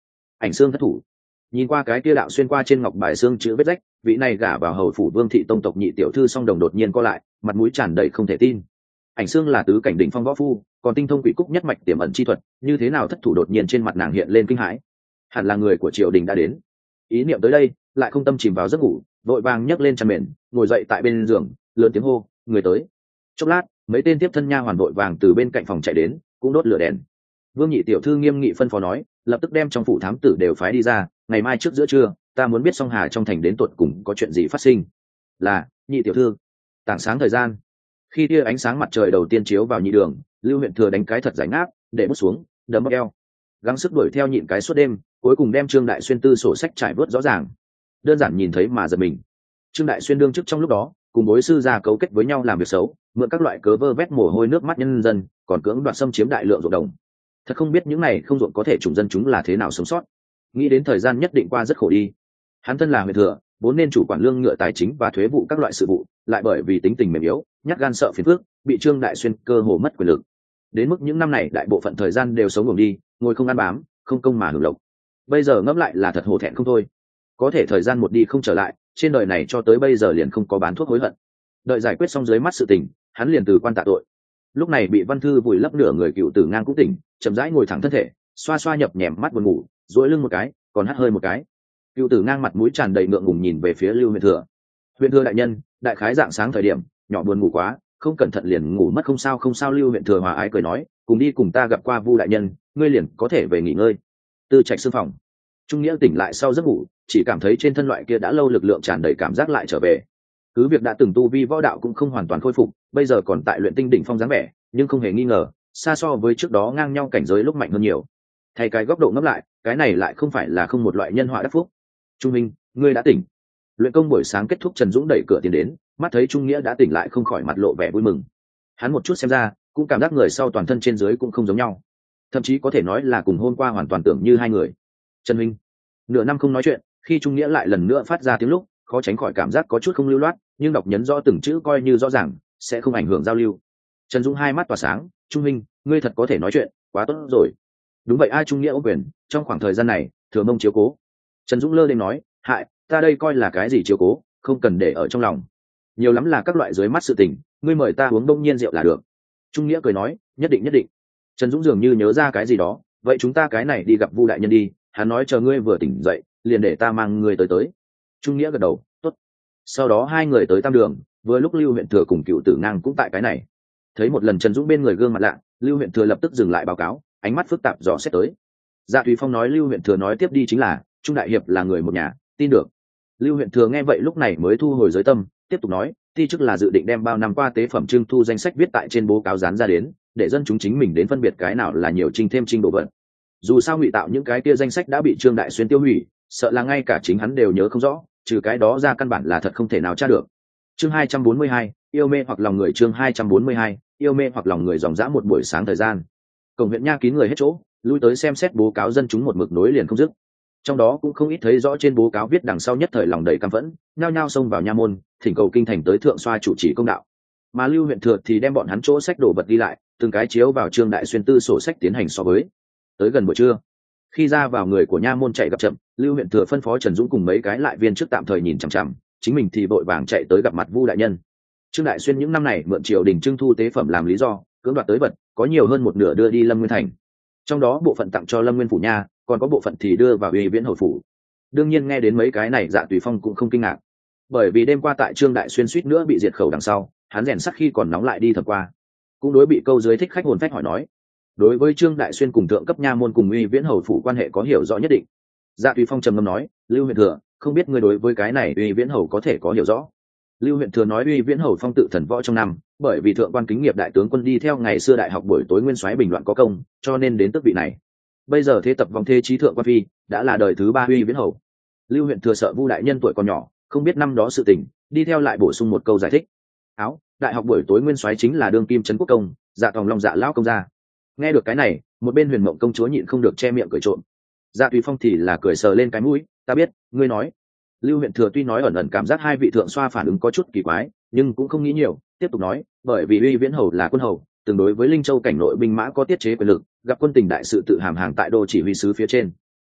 Ảnh xương thất thủ. Nhìn qua cái kia đạo xuyên qua trên ngọc bài xương chữ vết rách, vị này gả vào hầu phủ Vương thị tông tộc nhị tiểu thư song đồng đột nhiên co lại, mặt mũi tràn đầy không thể tin. Ảnh xương là tứ cảnh đỉnh phong võ phu, còn tinh thông quỷ cúc nhất mạch tiềm ẩn chi thuật, như thế nào thất thủ đột nhiên trên mặt nàng hiện lên kinh hãi. Hẳn là người của triều đình đã đến. Ý niệm tới đây, lại không tâm chìm vào giấc ngủ, vội vàng nhấc lên chăn mền, ngồi dậy tại bên giường, lớn tiếng hô, người tới. Chốc lát, mấy tên tiếp thân nha hoàn vội vàng từ bên cạnh phòng chạy đến, cũng đốt lửa đèn. Vương nhị tiểu thư nghiêm nghị phân phó nói, lập tức đem trong phủ thám tử đều phái đi ra, ngày mai trước giữa trưa, ta muốn biết song hà trong thành đến tuột cùng có chuyện gì phát sinh. Là, nhị tiểu thư. Tảng sáng thời gian, khi tia ánh sáng mặt trời đầu tiên chiếu vào nhị đường, Lưu Huyện Thừa đánh cái thật giải ngáp, để bút xuống, đấm bóp eo, gắng sức đuổi theo nhịn cái suốt đêm, cuối cùng đem Trương Đại Xuyên tư sổ sách trải vớt rõ ràng. Đơn giản nhìn thấy mà giật mình. Trương Đại Xuyên đương chức trong lúc đó, cùng bối sư gia cấu kết với nhau làm việc xấu, mượn các loại cớ vơ vét mồ hôi nước mắt nhân dân, còn cưỡng đoạt xâm chiếm đại lượng ruộng đồng. Thật không biết những này không ruộng có thể trùng dân chúng là thế nào sống sót. Nghĩ đến thời gian nhất định qua rất khổ đi. Hắn thân là huyện thừa, vốn nên chủ quản lương ngựa tài chính và thuế vụ các loại sự vụ, lại bởi vì tính tình mềm yếu, nhát gan sợ phiền phức, bị Trương Đại Xuyên cơ hồ mất quyền lực. Đến mức những năm này đại bộ phận thời gian đều sống ngủ đi, ngồi không ăn bám, không công mà hưởng lộc. Bây giờ ngẫm lại là thật hổ thẹn không thôi. Có thể thời gian một đi không trở lại, trên đời này cho tới bây giờ liền không có bán thuốc hối hận. Đợi giải quyết xong dưới mắt sự tình, hắn liền từ quan tạ tội. Lúc này bị Văn Thư vùi lấp nửa người cựu tử ngang cũng tỉnh, chậm rãi ngồi thẳng thân thể, xoa xoa nhập nhèm mắt buồn ngủ, duỗi lưng một cái, còn hắt hơi một cái. Cựu tử ngang mặt mũi tràn đầy ngượng ngùng nhìn về phía Lưu Huyện Thừa. Huyện Thừa đại nhân, đại khái dạng sáng thời điểm, nhỏ buồn ngủ quá, không cẩn thận liền ngủ mất. Không sao không sao. Lưu Huyện Thừa hòa ái cười nói, cùng đi cùng ta gặp qua Vu đại nhân, ngươi liền có thể về nghỉ ngơi. Tư trạch sư phòng. Trung nghĩa tỉnh lại sau giấc ngủ, chỉ cảm thấy trên thân loại kia đã lâu lực lượng tràn đầy cảm giác lại trở về. Cứ việc đã từng tu vi võ đạo cũng không hoàn toàn khôi phục, bây giờ còn tại luyện tinh đỉnh phong dáng vẻ, nhưng không hề nghi ngờ, xa so với trước đó ngang nhau cảnh giới lúc mạnh hơn nhiều. Thay cái góc độ ngẫm lại, cái này lại không phải là không một loại nhân họa đắc phúc. Trung minh, ngươi đã tỉnh. Luyện công buổi sáng kết thúc, Trần Dũng đẩy cửa tiến đến, mắt thấy Trung nghĩa đã tỉnh lại không khỏi mặt lộ vẻ vui mừng. Hắn một chút xem ra, cũng cảm giác người sau toàn thân trên dưới cũng không giống nhau, thậm chí có thể nói là cùng hôm qua hoàn toàn tưởng như hai người. Trần minh, nửa năm không nói chuyện, khi Trung nghĩa lại lần nữa phát ra tiếng lúc, khó tránh khỏi cảm giác có chút không lưu loát, nhưng đọc nhấn rõ từng chữ coi như rõ ràng, sẽ không ảnh hưởng giao lưu. Trần Dũng hai mắt tỏa sáng, Trung minh, ngươi thật có thể nói chuyện, quá tốt rồi. Đúng vậy, ai? Trung nghĩa ôm quyền, trong khoảng thời gian này thừa mông chiếu cố. Trần Dũng lơ lên nói, hại, ta đây coi là cái gì chiếu cố, không cần để ở trong lòng, nhiều lắm là các loại dưới mắt sự tình, ngươi mời ta uống đông nhiên rượu là được. Trung nghĩa cười nói, nhất định nhất định. Trần Dũng dường như nhớ ra cái gì đó, vậy chúng ta cái này đi gặp Vu đại nhân đi, hắn nói chờ ngươi vừa tỉnh dậy liền để ta mang ngươi tới tới. Trung nghĩa gật đầu, tốt. Sau đó hai người tới Tam Đường, vừa lúc Lưu Huyện Thừa cùng Cựu Tử Ngang cũng tại cái này. Thấy một lần Trần Dũng bên người gương mặt lạ, Lưu Huyện Thừa lập tức dừng lại báo cáo, ánh mắt phức tạp dò xét tới. Dạ Thúy Phong nói Lưu Huyện Thừa nói tiếp đi chính là, Trung đại hiệp là người một nhà, tin được. Lưu Huyện Thừa nghe vậy lúc này mới thu hồi giới tâm, tiếp tục nói, ti chức là dự định đem bao năm qua tế phẩm trưng thu danh sách viết tại trên bố cáo dán ra đến, để dân chúng chính mình đến phân biệt cái nào là nhiều trinh thêm trinh đồ vật. Dù sao ngụy tạo những cái kia danh sách đã bị Trương Đại Xuyên tiêu hủy, sợ là ngay cả chính hắn đều nhớ không rõ, trừ cái đó ra căn bản là thật không thể nào tra được. Chương hai trăm bốn mươi hai, yêu mê hoặc lòng người. Chương hai trăm bốn mươi hai, yêu mê hoặc lòng người. Dòng dã một buổi sáng thời gian, cổng huyện nha kín người hết chỗ, lui tới xem xét bố cáo dân chúng một mực nối liền không dứt. Trong đó cũng không ít thấy rõ trên bố cáo viết đằng sau nhất thời lòng đầy căm phẫn, nhao nhao xông vào nha môn, thỉnh cầu kinh thành tới thượng xoa chủ trì công đạo. Mà Lưu Huyện Thừa thì đem bọn hắn chỗ sách đồ vật đi lại, từng cái chiếu vào Trương Đại Xuyên tư sổ sách tiến hành so với. Tới gần buổi trưa, khi ra vào người của nha môn chạy gặp chậm, Lưu Huyện Thừa phân phó Trần Dũng cùng mấy cái lại viên trước tạm thời nhìn chằm chằm, chính mình thì vội vàng chạy tới gặp mặt Vu đại nhân. Trương Đại Xuyên những năm này mượn triều đình trưng thu tế phẩm làm lý do, cưỡng đoạt tới vật, có nhiều hơn một nửa đưa đi Lâm Nguyên thành. Trong đó bộ phận tặng cho Lâm Nguyên phủ nha, còn có bộ phận thì đưa vào Uy Viễn hầu phủ. Đương nhiên nghe đến mấy cái này Dạ Tùy Phong cũng không kinh ngạc, bởi vì đêm qua tại Trương Đại Xuyên suýt nữa bị diệt khẩu đằng sau, hắn rèn sắc khi còn nóng lại đi thẩm qua, cũng đối bị câu dưới thích khách hồn phách hỏi nói. Đối với Trương Đại Xuyên cùng thượng cấp nha môn cùng Uy Viễn hầu phủ quan hệ có hiểu rõ nhất định. Dạ Tùy Phong trầm ngâm nói, Lưu Huyện Thừa, không biết ngươi đối với cái này Uy Viễn hầu có thể có hiểu rõ. Lưu Huyện Thừa nói Uy Viễn hầu phong tự thần võ trong năm, bởi vì thượng quan kính nghiệp đại tướng quân đi theo ngày xưa đại học buổi tối nguyên soái bình loạn có công, cho nên đến tước vị này. Bây giờ thế tập vòng thế trí thượng quan phi đã là đời thứ ba Uy Viễn hầu. Lưu Huyện Thừa sợ Vu đại nhân tuổi còn nhỏ, không biết năm đó sự tình, đi theo lại bổ sung một câu giải thích. Áo, đại học buổi tối nguyên soái chính là đương kim trấn quốc công, Dạ Tòng Long Dạ lão công gia. Nghe được cái này, một bên Huyền Mộng công chúa nhịn không được che miệng cười trộm. Dạ Tùy Phong thì là cười sờ lên cái mũi, ta biết, ngươi nói. Lưu Huyện Thừa tuy nói ẩn ẩn cảm giác hai vị thượng xoa phản ứng có chút kỳ quái, nhưng cũng không nghĩ nhiều, tiếp tục nói, bởi vì Uy Viễn hầu là quân hầu, tương đối với Linh Châu cảnh nội binh mã có tiết chế quyền lực, gặp quân tình đại sự tự hàm hàng tại đô chỉ huy sứ phía trên.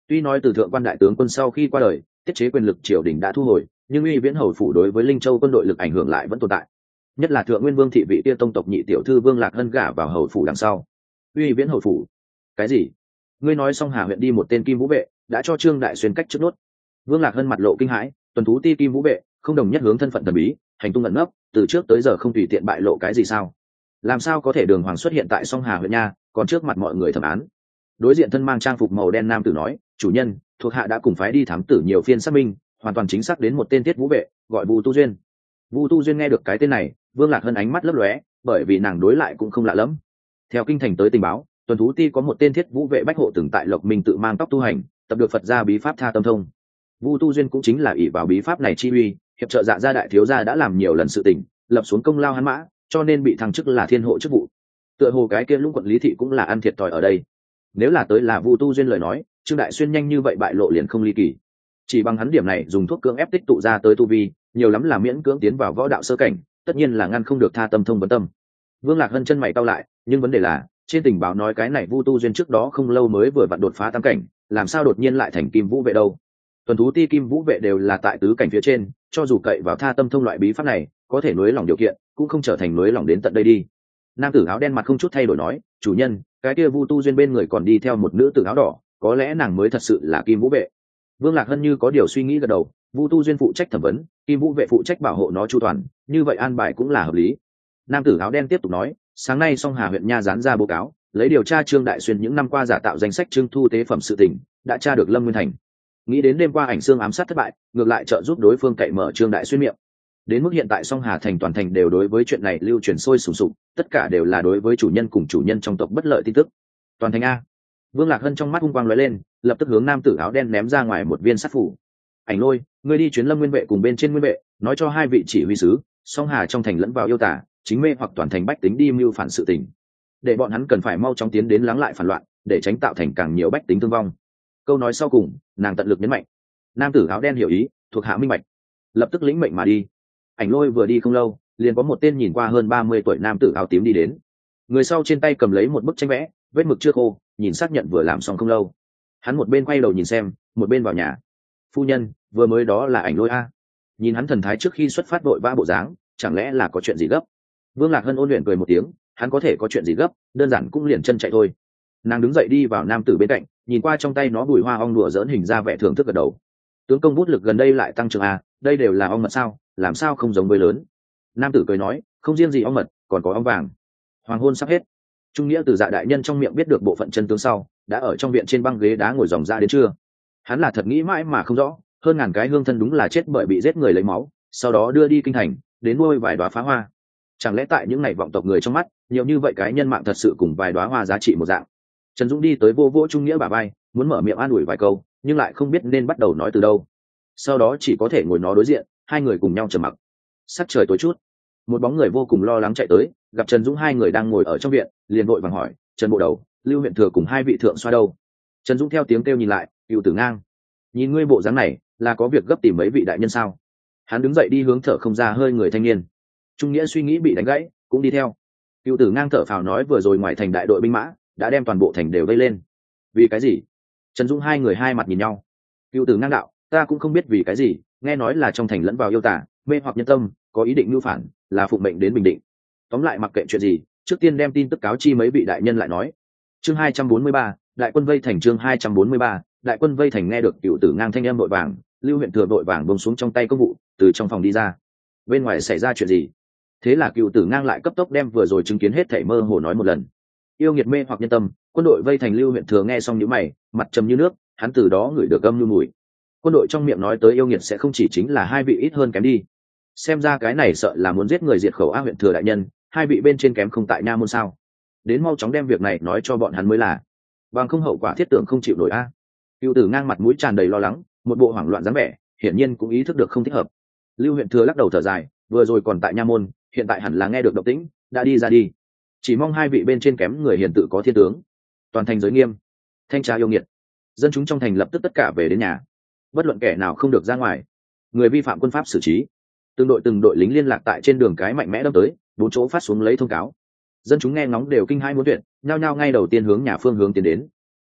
Tuy nói từ thượng quan đại tướng quân sau khi qua đời, tiết chế quyền lực triều đình đã thu hồi, nhưng uy viễn hầu phủ đối với Linh Châu quân đội lực ảnh hưởng lại vẫn tồn tại. Nhất là thượng nguyên vương thị vị tia tông tộc nhị tiểu thư Vương Lạc Hân gả vào hầu phủ đằng sau. Uy viễn hầu phủ? Cái gì? Ngươi nói xong Hà huyện đi một tên kim vũ vệ, đã cho Trương Đại Xuyên cách trước nốt. Vương Lạc Hân mặt lộ kinh hãi, tuần thú ti kim vũ vệ, không đồng nhất hướng thân phận thần bí, hành tung ẩn nấp, từ trước tới giờ không tùy tiện bại lộ cái gì sao? Làm sao có thể đường hoàng xuất hiện tại song Hà huyện nha, còn trước mặt mọi người thẩm án? Đối diện thân mang trang phục màu đen nam tử nói, chủ nhân, thuộc hạ đã cùng phái đi thám tử nhiều phiên xác minh, hoàn toàn chính xác đến một tên tiết vũ vệ, gọi Vu Tu Duyên. Vu Tu Duyên nghe được cái tên này, Vương Lạc Hân ánh mắt lấp lóe, bởi vì nàng đối lại cũng không lạ lẫm. Theo kinh thành tới tình báo, tuần thú ti có một tên thiết vũ vệ bách hộ từng tại Lộc Minh tự mang tóc tu hành, tập được Phật gia bí pháp tha tâm thông. Vu Tu Duyên cũng chính là ỷ vào bí pháp này chi uy, hiệp trợ Dạ gia đại thiếu gia đã làm nhiều lần sự tình, lập xuống công lao hắn mã, cho nên bị thăng chức là thiên hộ chức vụ. Tựa hồ cái kia Lũng quận Lý thị cũng là ăn thiệt thòi ở đây. Nếu là tới là Vu Tu Duyên lời nói, Trương Đại Xuyên nhanh như vậy bại lộ liền không ly kỳ. Chỉ bằng hắn điểm này dùng thuốc cưỡng ép tích tụ ra tới tu vi, nhiều lắm là miễn cưỡng tiến vào võ đạo sơ cảnh, tất nhiên là ngăn không được tha tâm thông vấn tâm. Vương Lạc Hân chân mày cau lại, nhưng vấn đề là, trên tình báo nói cái này Vu Tu Duyên trước đó không lâu mới vừa vặn đột phá tam cảnh, làm sao đột nhiên lại thành kim vũ vệ đâu? Tuần thú ti kim vũ vệ đều là tại tứ cảnh phía trên, cho dù cậy vào tha tâm thông loại bí pháp này, có thể nối lòng điều kiện, cũng không trở thành nối lòng đến tận đây đi. Nam tử áo đen mặt không chút thay đổi nói, chủ nhân, cái kia Vu Tu Duyên bên người còn đi theo một nữ tử áo đỏ, có lẽ nàng mới thật sự là kim vũ vệ. Vương Lạc Hân như có điều suy nghĩ gật đầu, Vu Tu Duyên phụ trách thẩm vấn, kim vũ vệ phụ trách bảo hộ nó chu toàn, như vậy an bài cũng là hợp lý. Nam tử áo đen tiếp tục nói, sáng nay song Hà huyện nha dán ra báo cáo, lấy điều tra Trương Đại Xuyên những năm qua giả tạo danh sách trưng thu tế phẩm sự tình, đã tra được Lâm Nguyên Thành. Nghĩ đến đêm qua ảnh xương ám sát thất bại, ngược lại trợ giúp đối phương cậy mở Trương Đại Xuyên miệng. Đến mức hiện tại song Hà thành toàn thành đều đối với chuyện này lưu truyền sôi sùng sục, tất cả đều là đối với chủ nhân cùng chủ nhân trong tộc bất lợi tin tức. Toàn thành a. Vương Lạc Hân trong mắt hung quang lóe lên, lập tức hướng nam tử áo đen ném ra ngoài một viên sắt phủ. Ảnh Lôi, ngươi đi chuyến Lâm Nguyên vệ cùng bên trên Nguyên vệ, nói cho hai vị chỉ huy sứ, song Hà trong thành lẫn vào yêu tả, chính mê hoặc toàn thành bách tính đi mưu phản sự tình, để bọn hắn cần phải mau chóng tiến đến lắng lại phản loạn, để tránh tạo thành càng nhiều bách tính thương vong. Câu nói sau cùng, nàng tận lực nhấn mạnh. Nam tử áo đen hiểu ý, thuộc hạ minh bạch, lập tức lĩnh mệnh mà đi. Ảnh Lôi vừa đi không lâu, liền có một tên nhìn qua hơn ba mươi tuổi nam tử áo tím đi đến. Người sau trên tay cầm lấy một bức tranh vẽ, vết mực chưa khô, nhìn xác nhận vừa làm xong không lâu. Hắn một bên quay đầu nhìn xem, một bên vào nhà. Phu nhân, vừa mới đó là Ảnh Lôi a. Nhìn hắn thần thái trước khi xuất phát vội vã bộ dáng, chẳng lẽ là có chuyện gì gấp? Vương Lạc Hân ôn luyện cười một tiếng, hắn có thể có chuyện gì gấp, đơn giản cũng liền chân chạy thôi. Nàng đứng dậy đi vào nam tử bên cạnh, nhìn qua trong tay nó bùi hoa ong đùa dỡn hình ra vẻ thưởng thức gật đầu. Tướng công bút lực gần đây lại tăng trưởng a, đây đều là ong mật sao, làm sao không giống với lớn? Nam tử cười nói, không riêng gì ong mật, còn có ong vàng. Hoàng hôn sắp hết. Trung nghĩa từ Dạ đại nhân trong miệng biết được bộ phận chân tướng sau, đã ở trong viện trên băng ghế đá ngồi dòng ra đến trưa. Hắn là thật nghĩ mãi mà không rõ, hơn ngàn cái hương thân đúng là chết bởi bị giết người lấy máu, sau đó đưa đi kinh thành, đến nuôi vài đóa phá hoa. Chẳng lẽ tại những ngày vọng tộc người trong mắt, nhiều như vậy cái nhân mạng thật sự cùng vài đóa hoa giá trị một dạng? Trần Dũng đi tới vô vỗ Trung nghĩa bả vai, muốn mở miệng an ủi vài câu, nhưng lại không biết nên bắt đầu nói từ đâu. Sau đó chỉ có thể ngồi nó đối diện, hai người cùng nhau trầm mặc. Sắc trời tối chút, một bóng người vô cùng lo lắng chạy tới, gặp Trần Dũng hai người đang ngồi ở trong viện, liền vội vàng hỏi, Trần bộ đầu, Lưu huyện thừa cùng hai vị thượng xoa đâu? Trần Dũng theo tiếng kêu nhìn lại, Cựu Tử Ngang, nhìn ngươi bộ dáng này, là có việc gấp tìm mấy vị đại nhân sao? Hắn đứng dậy đi hướng thở không ra hơi người thanh niên. Trung nghĩa suy nghĩ bị đánh gãy, cũng đi theo. Cựu Tử Ngang thở phào nói vừa rồi ngoài thành đại đội binh mã đã đem toàn bộ thành đều vây lên. Vì cái gì? Trần Dũng hai người hai mặt nhìn nhau. Cựu Tử Ngang đạo, ta cũng không biết vì cái gì, nghe nói là trong thành lẫn vào yêu tả, mê hoặc nhân tâm, có ý định mưu phản, là phụng mệnh đến Bình Định. Tóm lại mặc kệ chuyện gì, trước tiên đem tin tức cáo chi mấy vị đại nhân lại nói. Chương hai trăm bốn mươi ba, đại quân vây thành. Chương hai trăm bốn mươi ba, đại quân vây thành. Nghe được Cựu Tử Ngang thanh âm vội vàng, Lưu huyện thừa vội vàng buông xuống trong tay công vụ, từ trong phòng đi ra. Bên ngoài xảy ra chuyện gì? Thế là Cựu Tử Ngang lại cấp tốc đem vừa rồi chứng kiến hết thảy mơ hồ nói một lần. Yêu nghiệt mê hoặc nhân tâm, quân đội vây thành. Lưu huyện thừa nghe xong nhíu mày, mặt trầm như nước, hắn từ đó ngửi được âm như mùi. Quân đội trong miệng nói tới yêu nghiệt sẽ không chỉ chính là hai vị ít hơn kém đi. Xem ra cái này sợ là muốn giết người diệt khẩu. A huyện thừa đại nhân, hai vị bên trên kém không tại nha môn sao? Đến mau chóng đem việc này nói cho bọn hắn mới là, bằng không hậu quả thiết tưởng không chịu nổi a. Cựu Tử Ngang mặt mũi tràn đầy lo lắng, một bộ hoảng loạn dáng vẻ, hiển nhiên cũng ý thức được không thích hợp. Lưu huyện thừa lắc đầu thở dài, vừa rồi còn tại nha môn, hiện tại hẳn là nghe được động tĩnh, đã đi ra đi. Chỉ mong hai vị bên trên kém người hiền tự có thiên tướng. Toàn thành giới nghiêm, thanh tra yêu nghiệt, dân chúng trong thành lập tức tất cả về đến nhà, bất luận kẻ nào không được ra ngoài, người vi phạm quân pháp xử trí. Từng đội từng đội lính liên lạc tại trên đường cái mạnh mẽ đâm tới, bốn chỗ phát xuống lấy thông cáo. Dân chúng nghe ngóng đều kinh hãi muốn tuyệt, nhao nhao ngay đầu tiên hướng nhà phương hướng tiến đến.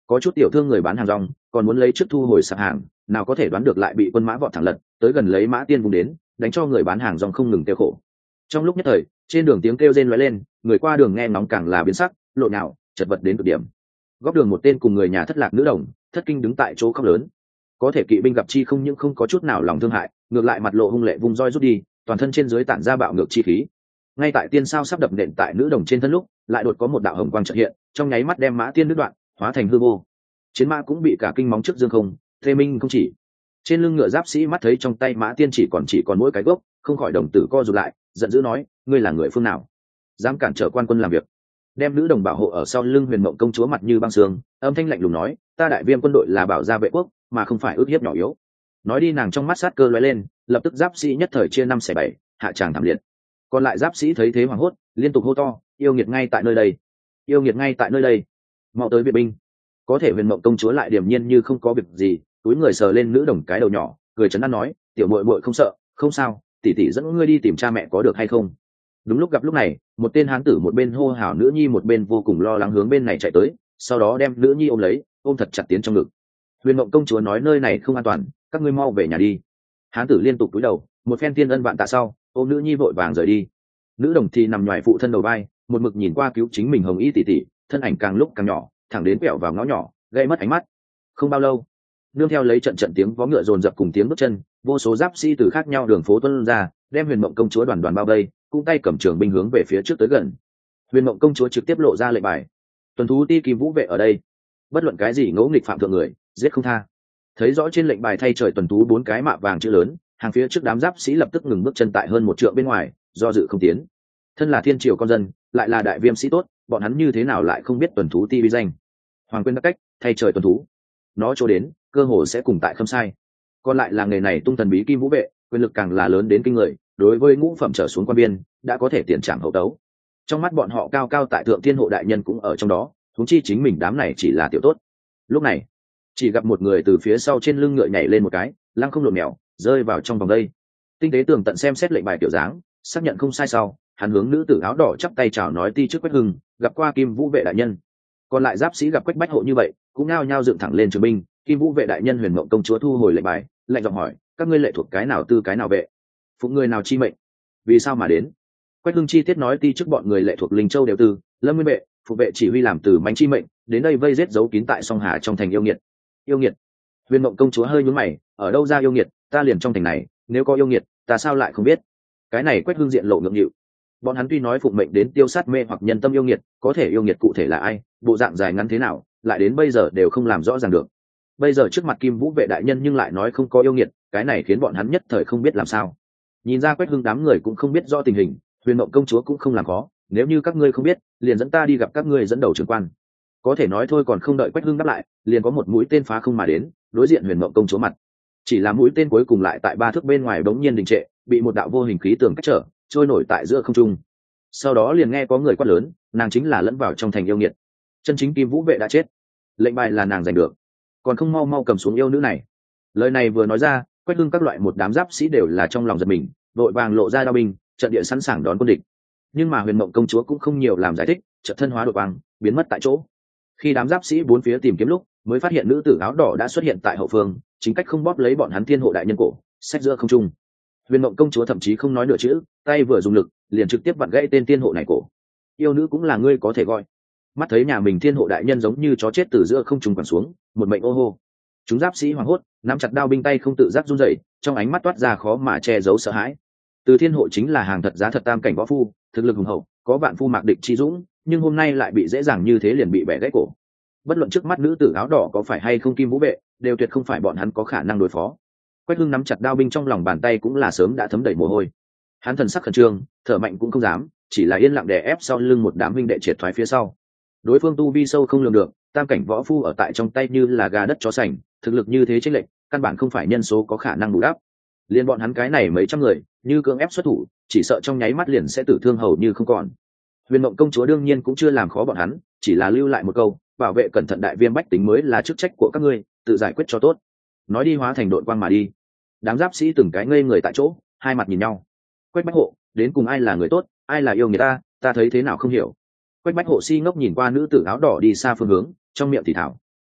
có chút tiểu thương người bán hàng rong còn muốn lấy trước thu hồi sạp hàng, nào có thể đoán được lại bị quân mã vọt thẳng lật tới gần lấy mã tiên vùng đến đánh cho người bán hàng rong không ngừng kêu khổ. Trong lúc nhất thời trên đường tiếng kêu rên lóe lên, người qua đường nghe nóng càng là biến sắc, lộn nhào chật vật đến cực điểm. Góc đường một tên cùng người nhà thất lạc nữ đồng thất kinh đứng tại chỗ khóc lớn. Có thể kỵ binh gặp chi không những không có chút nào lòng thương hại, ngược lại mặt lộ hung lệ vung roi rút đi, toàn thân trên dưới tản ra bạo ngược chi khí. Ngay tại tiên sao sắp đập nện tại nữ đồng trên thân lúc, lại đột có một đạo hồng quang chợt hiện, trong nháy mắt đem mã tiên đứt đoạn, hóa thành hư vô. Chiến mã cũng bị cả kinh móng trước dương không, thê minh không chỉ. Trên lưng ngựa giáp sĩ mắt thấy trong tay mã tiên chỉ còn chỉ còn mỗi cái gốc, không khỏi đồng tử co rụt lại, giận dữ nói: ngươi là người phương nào, dám cản trở quan quân làm việc? Đem nữ đồng bảo hộ ở sau lưng Huyền Mộng công chúa mặt như băng sương, âm thanh lạnh lùng nói: ta Đại Viêm quân đội là bảo gia vệ quốc, mà không phải ước hiếp nhỏ yếu. Nói đi nàng trong mắt sát cơ lóe lên, lập tức giáp sĩ nhất thời chia năm xẻ bảy, hạ tràng thảm liệt. Còn lại giáp sĩ thấy thế hoảng hốt, liên tục hô to: yêu nghiệt ngay tại nơi đây, yêu nghiệt ngay tại nơi đây, mau tới viện binh. Có thể Huyền Mộng công chúa lại điềm nhiên như không có việc gì, túi người sờ lên nữ đồng cái đầu nhỏ, cười trấn an nói: tiểu muội muội không sợ, không sao, tỷ tỷ dẫn ngươi đi tìm cha mẹ có được hay không? Đúng lúc gặp lúc này, một tên hán tử một bên hô hào nữ nhi một bên vô cùng lo lắng hướng bên này chạy tới, sau đó đem nữ nhi ôm lấy, ôm thật chặt tiến trong ngực. Huyền Mộng công chúa nói: nơi này không an toàn, các ngươi mau về nhà đi. Hán tử liên tục cúi đầu, một phen tiên ân vạn tạ sau, ôm nữ nhi vội vàng rời đi. Nữ đồng thì nằm nhoài phụ thân đầu vai, một mực nhìn qua cứu chính mình hồng y tỷ tỷ, thân ảnh càng lúc càng nhỏ, thẳng đến quẹo vào ngõ nhỏ, gây mất ánh mắt. Không bao lâu, nương theo lấy trận trận tiếng vó ngựa dồn dập cùng tiếng bước chân, vô số giáp sĩ từ khác nhau đường phố tuôn ra, đem Huyền Mộng công chúa đoàn đoàn bao vây, cung tay cầm trường binh hướng về phía trước tới gần. Huyền Mộng công chúa trực tiếp lộ ra lệnh bài: tuần thú ti kim vũ vệ ở đây, bất luận cái gì ngỗ nghịch phạm thượng người, giết không tha. Thấy rõ trên lệnh bài thay trời tuần thú bốn cái mạ vàng chữ lớn, hàng phía trước đám giáp sĩ lập tức ngừng bước chân tại hơn một trượng bên ngoài, do dự không tiến. Thân là thiên triều con dân, lại là Đại Viêm sĩ tốt, bọn hắn như thế nào lại không biết tuần thú ti uy danh? Hoàng quên các cách thay trời tuần thú, nó cho đến cơ hồ sẽ cùng tại Khâm Sai. Còn lại là nghề này tung thần bí kim vũ vệ, quyền lực càng là lớn đến kinh người, đối với ngũ phẩm trở xuống quan biên đã có thể tiền trảm hậu tấu. Trong mắt bọn họ cao cao tại thượng thiên hộ đại nhân cũng ở trong đó, huống chi chính mình đám này chỉ là tiểu tốt. Lúc này chỉ gặp một người từ phía sau trên lưng ngựa nhảy lên một cái, lăng không lộn mèo rơi vào trong vòng đây. Tinh tế tường tận xem xét lệnh bài kiểu dáng, xác nhận không sai sau, hắn hướng nữ tử áo đỏ chắp tay chào nói: ti trước Quách Hưng, gặp qua kim vũ vệ đại nhân. Còn lại giáp sĩ gặp Quách bách hộ như vậy, cũng nao nhao dựng thẳng lên trường binh. Kim vũ vệ đại nhân Huyền Mộng công chúa thu hồi lệnh bài, lạnh giọng hỏi: các ngươi lệ thuộc cái nào tư cái nào vệ, phụng người nào chi mệnh, vì sao mà đến? Quách Hưng chi tiết nói: ti trước bọn người lệ thuộc Linh Châu đều tư, Lâm Nguyên vệ, phụ vệ chỉ huy làm từ mánh chi mệnh, đến đây vây giết giấu kín tại song Hà trong thành yêu nghiệt. Yêu nghiệt? Huyền Mộng công chúa hơi nhướng mày: ở đâu ra yêu nghiệt? Ta liền trong thành này, nếu có yêu nghiệt, ta sao lại không biết? Cái này Quách Hưng diện lộ ngượng nghịu. Bọn hắn tuy nói phụng mệnh đến tiêu sát mê hoặc nhân tâm yêu nghiệt, có thể yêu nghiệt cụ thể là ai, bộ dạng dài ngắn thế nào, lại đến bây giờ đều không làm rõ ràng được. Bây giờ trước mặt kim vũ vệ đại nhân nhưng lại nói không có yêu nghiệt, cái này khiến bọn hắn nhất thời không biết làm sao. Nhìn ra Quách Hưng đám người cũng không biết rõ tình hình, Huyền Mộng công chúa cũng không làm khó: nếu như các ngươi không biết, liền dẫn ta đi gặp các ngươi dẫn đầu trưởng quan. Có thể nói thôi còn không đợi Quách Hưng đáp lại, liền có một mũi tên phá không mà đến, đối diện Huyền Mộng công chúa mặt. Chỉ là mũi tên cuối cùng lại tại ba thước bên ngoài bỗng nhiên đình trệ, bị một đạo vô hình khí tường cách trở, trôi nổi tại giữa không trung. Sau đó liền nghe có người quát lớn: nàng chính là lẫn vào trong thành yêu nghiệt, chân chính kim vũ vệ đã chết, lệnh bài là nàng giành được, còn không mau mau cầm xuống yêu nữ này. Lời này vừa nói ra, Quách Hưng các loại một đám giáp sĩ đều là trong lòng giật mình, vội vàng lộ ra đao binh, trận địa sẵn sàng đón quân địch. Nhưng mà Huyền Mộng công chúa cũng không nhiều làm giải thích, chợt thân hóa đột quang, biến mất tại chỗ. Khi đám giáp sĩ bốn phía tìm kiếm lúc, mới phát hiện nữ tử áo đỏ đã xuất hiện tại hậu phương, chính cách không bóp lấy bọn hắn thiên hộ đại nhân cổ, xách giữa không trung. Huyền Mộng công chúa thậm chí không nói nửa chữ, tay vừa dùng lực, liền trực tiếp vặn gãy tên thiên hộ này cổ. Yêu nữ cũng là ngươi có thể gọi. Mắt thấy nhà mình thiên hộ đại nhân giống như chó chết từ giữa không trung quẳng xuống, một mệnh ô hô. Chúng giáp sĩ hoảng hốt, nắm chặt đao binh tay không tự giác run rẩy, trong ánh mắt toát ra khó mà che giấu sợ hãi. Từ thiên hộ chính là hàng thật giá thật tam cảnh võ phu, thực lực hùng hậu, có vạn phu mạc địch chi dũng, nhưng hôm nay lại bị dễ dàng như thế liền bị bẻ gãy cổ. Bất luận trước mắt nữ tử áo đỏ có phải hay không kim vũ vệ, đều tuyệt không phải bọn hắn có khả năng đối phó. Quách Hưng nắm chặt đao binh trong lòng bàn tay cũng là sớm đã thấm đầy mồ hôi. Hắn thần sắc khẩn trương, thở mạnh cũng không dám, chỉ là yên lặng đè ép sau lưng một đám huynh đệ triệt thoái phía sau. Đối phương tu vi sâu không lường được, tam cảnh võ phu ở tại trong tay như là gà đất chó sành, thực lực như thế chênh lệch, căn bản không phải nhân số có khả năng bù đắp. Liên bọn hắn cái này mấy trăm người, như cưỡng ép xuất thủ, chỉ sợ trong nháy mắt liền sẽ tử thương hầu như không còn. Huyền Mộng công chúa đương nhiên cũng chưa làm khó bọn hắn, chỉ là lưu lại một câu: bảo vệ cẩn thận Đại Viêm bách tính mới là chức trách của các ngươi, tự giải quyết cho tốt. Nói đi hóa thành đội quang mà đi. Đám giáp sĩ từng cái ngây người tại chỗ, hai mặt nhìn nhau. Quách bách hộ, đến cùng ai là người tốt, ai là yêu người ta, ta thấy thế nào không hiểu. Quách bách hộ si ngốc nhìn qua nữ tử áo đỏ đi xa phương hướng, trong miệng thì thảo: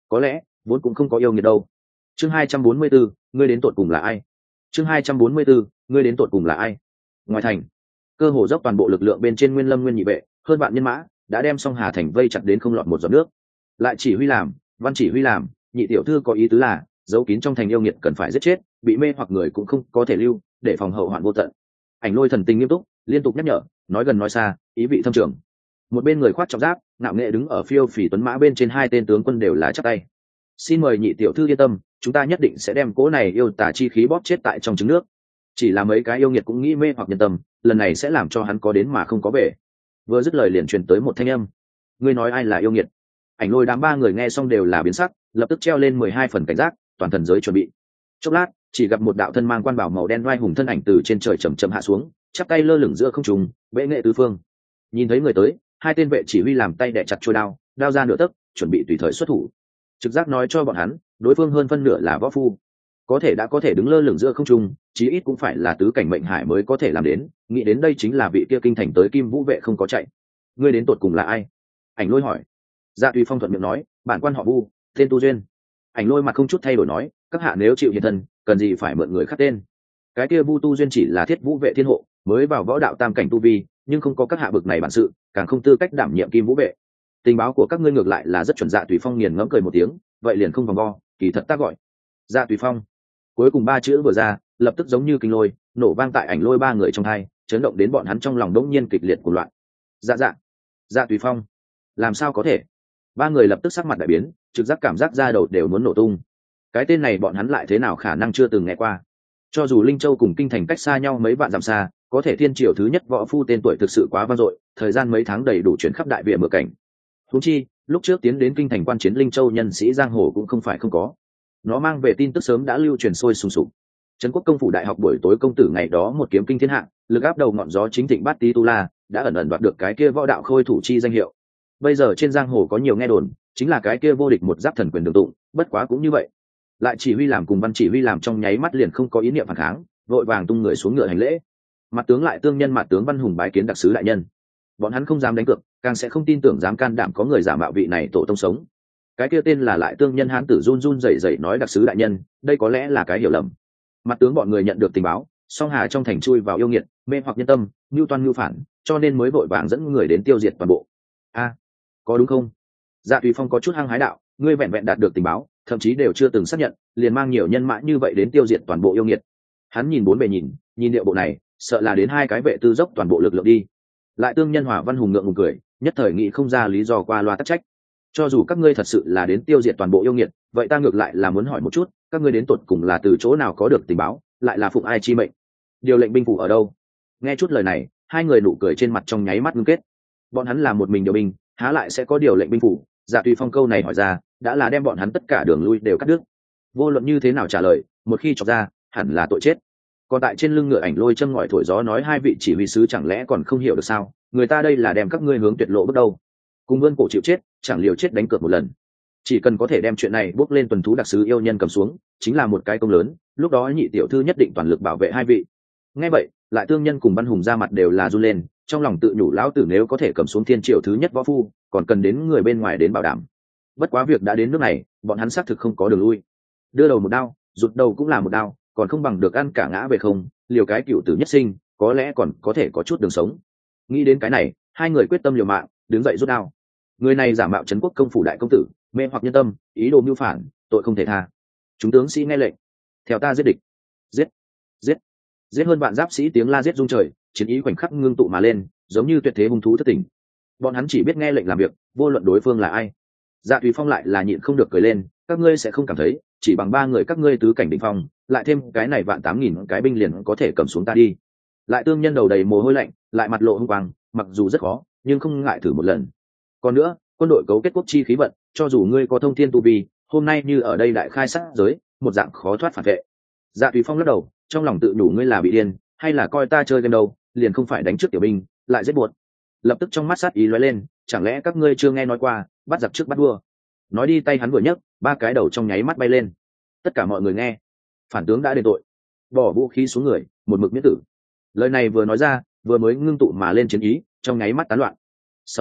có lẽ vốn cũng không có yêu nghiệt đâu. Chương hai trăm bốn mươi bốn, ngươi đến tột cùng là ai? Chương hai trăm bốn mươi bốn, ngươi đến tột cùng là ai? Ngoài thành, cơ hồ dốc toàn bộ lực lượng bên trên Nguyên Lâm Nguyên Nhị vệ, hơn vạn nhân mã, đã đem Song Hà thành vây chặt đến không lọt một giọt nước. Lại chỉ huy làm, văn chỉ huy làm, nhị tiểu thư có ý tứ là, giấu kín trong thành yêu nghiệt cần phải giết chết, bị mê hoặc người cũng không có thể lưu, để phòng hậu hoạn vô tận. Ảnh Lôi thần tình nghiêm túc, liên tục nhắc nhở, nói gần nói xa, ý vị thâm trường. Một bên người khoác trọng giáp, ngạo nghệ đứng ở phiêu phì tuấn mã bên trên, hai tên tướng quân đều là chắp tay. Xin mời nhị tiểu thư yên tâm, chúng ta nhất định sẽ đem cỗ này yêu tà chi khí bóp chết tại trong trứng nước. Chỉ là mấy cái yêu nghiệt cũng nghĩ mê hoặc nhân tâm, lần này sẽ làm cho hắn có đến mà không có về. Vừa dứt lời liền truyền tới một thanh âm: ngươi nói ai là yêu nghiệt? Ảnh Lôi đám ba người nghe xong đều là biến sắc, lập tức treo lên mười hai phần cảnh giác, toàn thần giới chuẩn bị. Chốc lát, chỉ gặp một đạo thân mang quan bảo màu đen oai hùng thân ảnh từ trên trời chậm chậm hạ xuống, chắp tay lơ lửng giữa không trung, bệ nghệ tứ phương. Nhìn thấy người tới, hai tên vệ chỉ huy làm tay đè chặt chuôi đao, đao ra nửa tấc, chuẩn bị tùy thời xuất thủ. Trực giác nói cho bọn hắn, đối phương hơn phân nửa là võ phu, có thể đã có thể đứng lơ lửng giữa không trung, chí ít cũng phải là tứ cảnh mệnh hải mới có thể làm đến. Nghĩ đến đây chính là vị kia kinh thành tới Kim Vũ vệ không có chạy. Ngươi đến tột cùng là ai? Ảnh Lôi hỏi. Dạ Tùy Phong thuận miệng nói, bản quan họ Vu, tên Tu Duyên. Ảnh Lôi mặt không chút thay đổi nói, các hạ nếu chịu hiện thân, cần gì phải mượn người khác tên? Cái kia Vu Tu Duyên chỉ là thiết vũ vệ thiên hộ, mới vào võ đạo tam cảnh tu vi, nhưng không có các hạ bực này bản sự, càng không tư cách đảm nhiệm Kim Vũ vệ. Tình báo của các ngươi ngược lại là rất chuẩn. Dạ Tùy Phong nghiền ngẫm cười một tiếng, vậy liền không vòng vo, kỳ thật ta gọi Dạ Tùy Phong. Cuối cùng ba chữ vừa ra, lập tức giống như kinh lôi nổ vang tại Ảnh Lôi ba người trong hai, chấn động đến bọn hắn trong lòng đống nhiên kịch liệt cuồng loạn. Dạ dạ, Dạ Tùy Phong, làm sao có thể? Ba người lập tức sắc mặt đại biến, trực giác cảm giác da đầu đều muốn nổ tung. Cái tên này bọn hắn lại thế nào khả năng chưa từng nghe qua? Cho dù Linh Châu cùng kinh thành cách xa nhau mấy vạn dặm xa, có thể thiên triều thứ nhất võ phu tên tuổi thực sự quá vang dội, thời gian mấy tháng đầy đủ chuyển khắp đại địa mưa cảnh. Huống chi, lúc trước tiến đến kinh thành quan chiến Linh Châu nhân sĩ giang hồ cũng không phải không có. Nó mang về tin tức sớm đã lưu truyền sôi sùng sục. Trấn Quốc công phủ đại học buổi tối công tử ngày đó một kiếm kinh thiên hạ, lực áp đầu ngọn gió chính thịnh Bát Tý Tu La, đã ẩn ẩn đoạt được cái kia võ đạo khôi thủ chi danh hiệu. Bây giờ trên giang hồ có nhiều nghe đồn, chính là cái kia vô địch một giáp thần quyền đường tụng, bất quá cũng như vậy. Lại chỉ huy làm cùng văn chỉ huy làm trong nháy mắt liền không có ý niệm phản kháng, vội vàng tung người xuống ngựa hành lễ. Mặt tướng lại tương nhân mặt tướng Văn Hùng bái kiến đặc sứ đại nhân. Bọn hắn không dám đánh cược, càng sẽ không tin tưởng dám can đảm có người giả mạo vị này tổ tông sống. Cái kia tên là lại tương nhân hán tử run run rẩy rẩy nói đặc sứ đại nhân, đây có lẽ là cái hiểu lầm. Mặt tướng bọn người nhận được tình báo, Song Hà trong thành chui vào yêu nghiệt, mê hoặc nhân tâm, mưu toan mưu phản, cho nên mới vội vàng dẫn người đến tiêu diệt toàn bộ. A, có đúng không? Dạ Tùy Phong có chút hăng hái đạo, ngươi vẹn vẹn đạt được tình báo, thậm chí đều chưa từng xác nhận, liền mang nhiều nhân mã như vậy đến tiêu diệt toàn bộ yêu nghiệt. Hắn nhìn bốn bề nhìn, nhìn điệu bộ này, sợ là đến hai cái vệ tư dốc toàn bộ lực lượng đi. Lại tương nhân Hòa Văn Hùng ngượng ngùng cười, nhất thời nghĩ không ra lý do qua loa tắc trách. Cho dù các ngươi thật sự là đến tiêu diệt toàn bộ yêu nghiệt, vậy ta ngược lại là muốn hỏi một chút, các ngươi đến tột cùng là từ chỗ nào có được tình báo, lại là phụng ai chi mệnh? Điều lệnh binh phủ ở đâu? Nghe chút lời này, hai người nụ cười trên mặt trong nháy mắt ngưng kết. Bọn hắn là một mình điều binh, há lại sẽ có điều lệnh binh phủ? Dạ Tùy Phong câu này hỏi ra, đã là đem bọn hắn tất cả đường lui đều cắt đứt. Vô luận như thế nào trả lời, một khi chọc ra, hẳn là tội chết. Còn tại trên lưng ngựa Ảnh Lôi châm ngòi thổi gió nói hai vị chỉ huy sứ chẳng lẽ còn không hiểu được sao? Người ta đây là đem các ngươi hướng tuyệt lộ bước đầu. Cùng vươn cổ chịu chết, chẳng liều chết đánh cược một lần. Chỉ cần có thể đem chuyện này bước lên tuần thú đặc sứ yêu nhân cầm xuống, chính là một cái công lớn. Lúc đó nhị tiểu thư nhất định toàn lực bảo vệ hai vị. Nghe vậy, lại tương nhân cùng Văn Hùng ra mặt đều là run lên, trong lòng tự nhủ lão tử nếu có thể cầm xuống thiên triều thứ nhất võ phu, còn cần đến người bên ngoài đến bảo đảm. Bất quá việc đã đến nước này, bọn hắn xác thực không có đường lui. Đưa đầu một đao, rụt đầu cũng là một đao, còn không bằng được ăn cả ngã về không, liều cái cựu tử nhất sinh, có lẽ còn có thể có chút đường sống. Nghĩ đến cái này, hai người quyết tâm liều mạng, đứng dậy rút đao. Người này giả mạo Trấn Quốc công phủ đại công tử, mê hoặc nhân tâm, ý đồ mưu phản, tội không thể tha. Chúng tướng sĩ nghe lệnh, theo ta giết địch. Giết, giết, giết hơn vạn giáp sĩ tiếng la giết rung trời, chiến ý khoảnh khắc ngưng tụ mà lên, giống như tuyệt thế hung thú thất tỉnh. Bọn hắn chỉ biết nghe lệnh làm việc, vô luận đối phương là ai. Dạ Tùy Phong lại là nhịn không được cười lên, các ngươi sẽ không cảm thấy, chỉ bằng ba người các ngươi tứ cảnh đỉnh phong, lại thêm cái này vạn tám nghìn cái binh liền có thể cầm xuống ta đi. Lại tương nhân đầu đầy mồ hôi lạnh, lại mặt lộ hung quang, mặc dù rất khó, nhưng không ngại thử một lần. Còn nữa, quân đội cấu kết quốc chi khí vận, cho dù ngươi có thông thiên tu vi, hôm nay như ở đây đại khai sát giới, một dạng khó thoát phản vệ. Dạ Tùy Phong lắc đầu, trong lòng tự nhủ ngươi là bị điên, hay là coi ta chơi game đâu, liền không phải đánh trước tiểu binh, lại giết buột. Lập tức trong mắt sát ý lóe lên, chẳng lẽ các ngươi chưa nghe nói qua, bắt giặc trước bắt vua? Nói đi tay hắn vừa nhấc, ba cái đầu trong nháy mắt bay lên. Tất cả mọi người nghe, phản tướng đã đền tội, bỏ vũ khí xuống người, một mực miễn tử. Lời này vừa nói ra, vừa mới ngưng tụ mà lên chiến ý, trong nháy mắt tán loạn. Sau đó,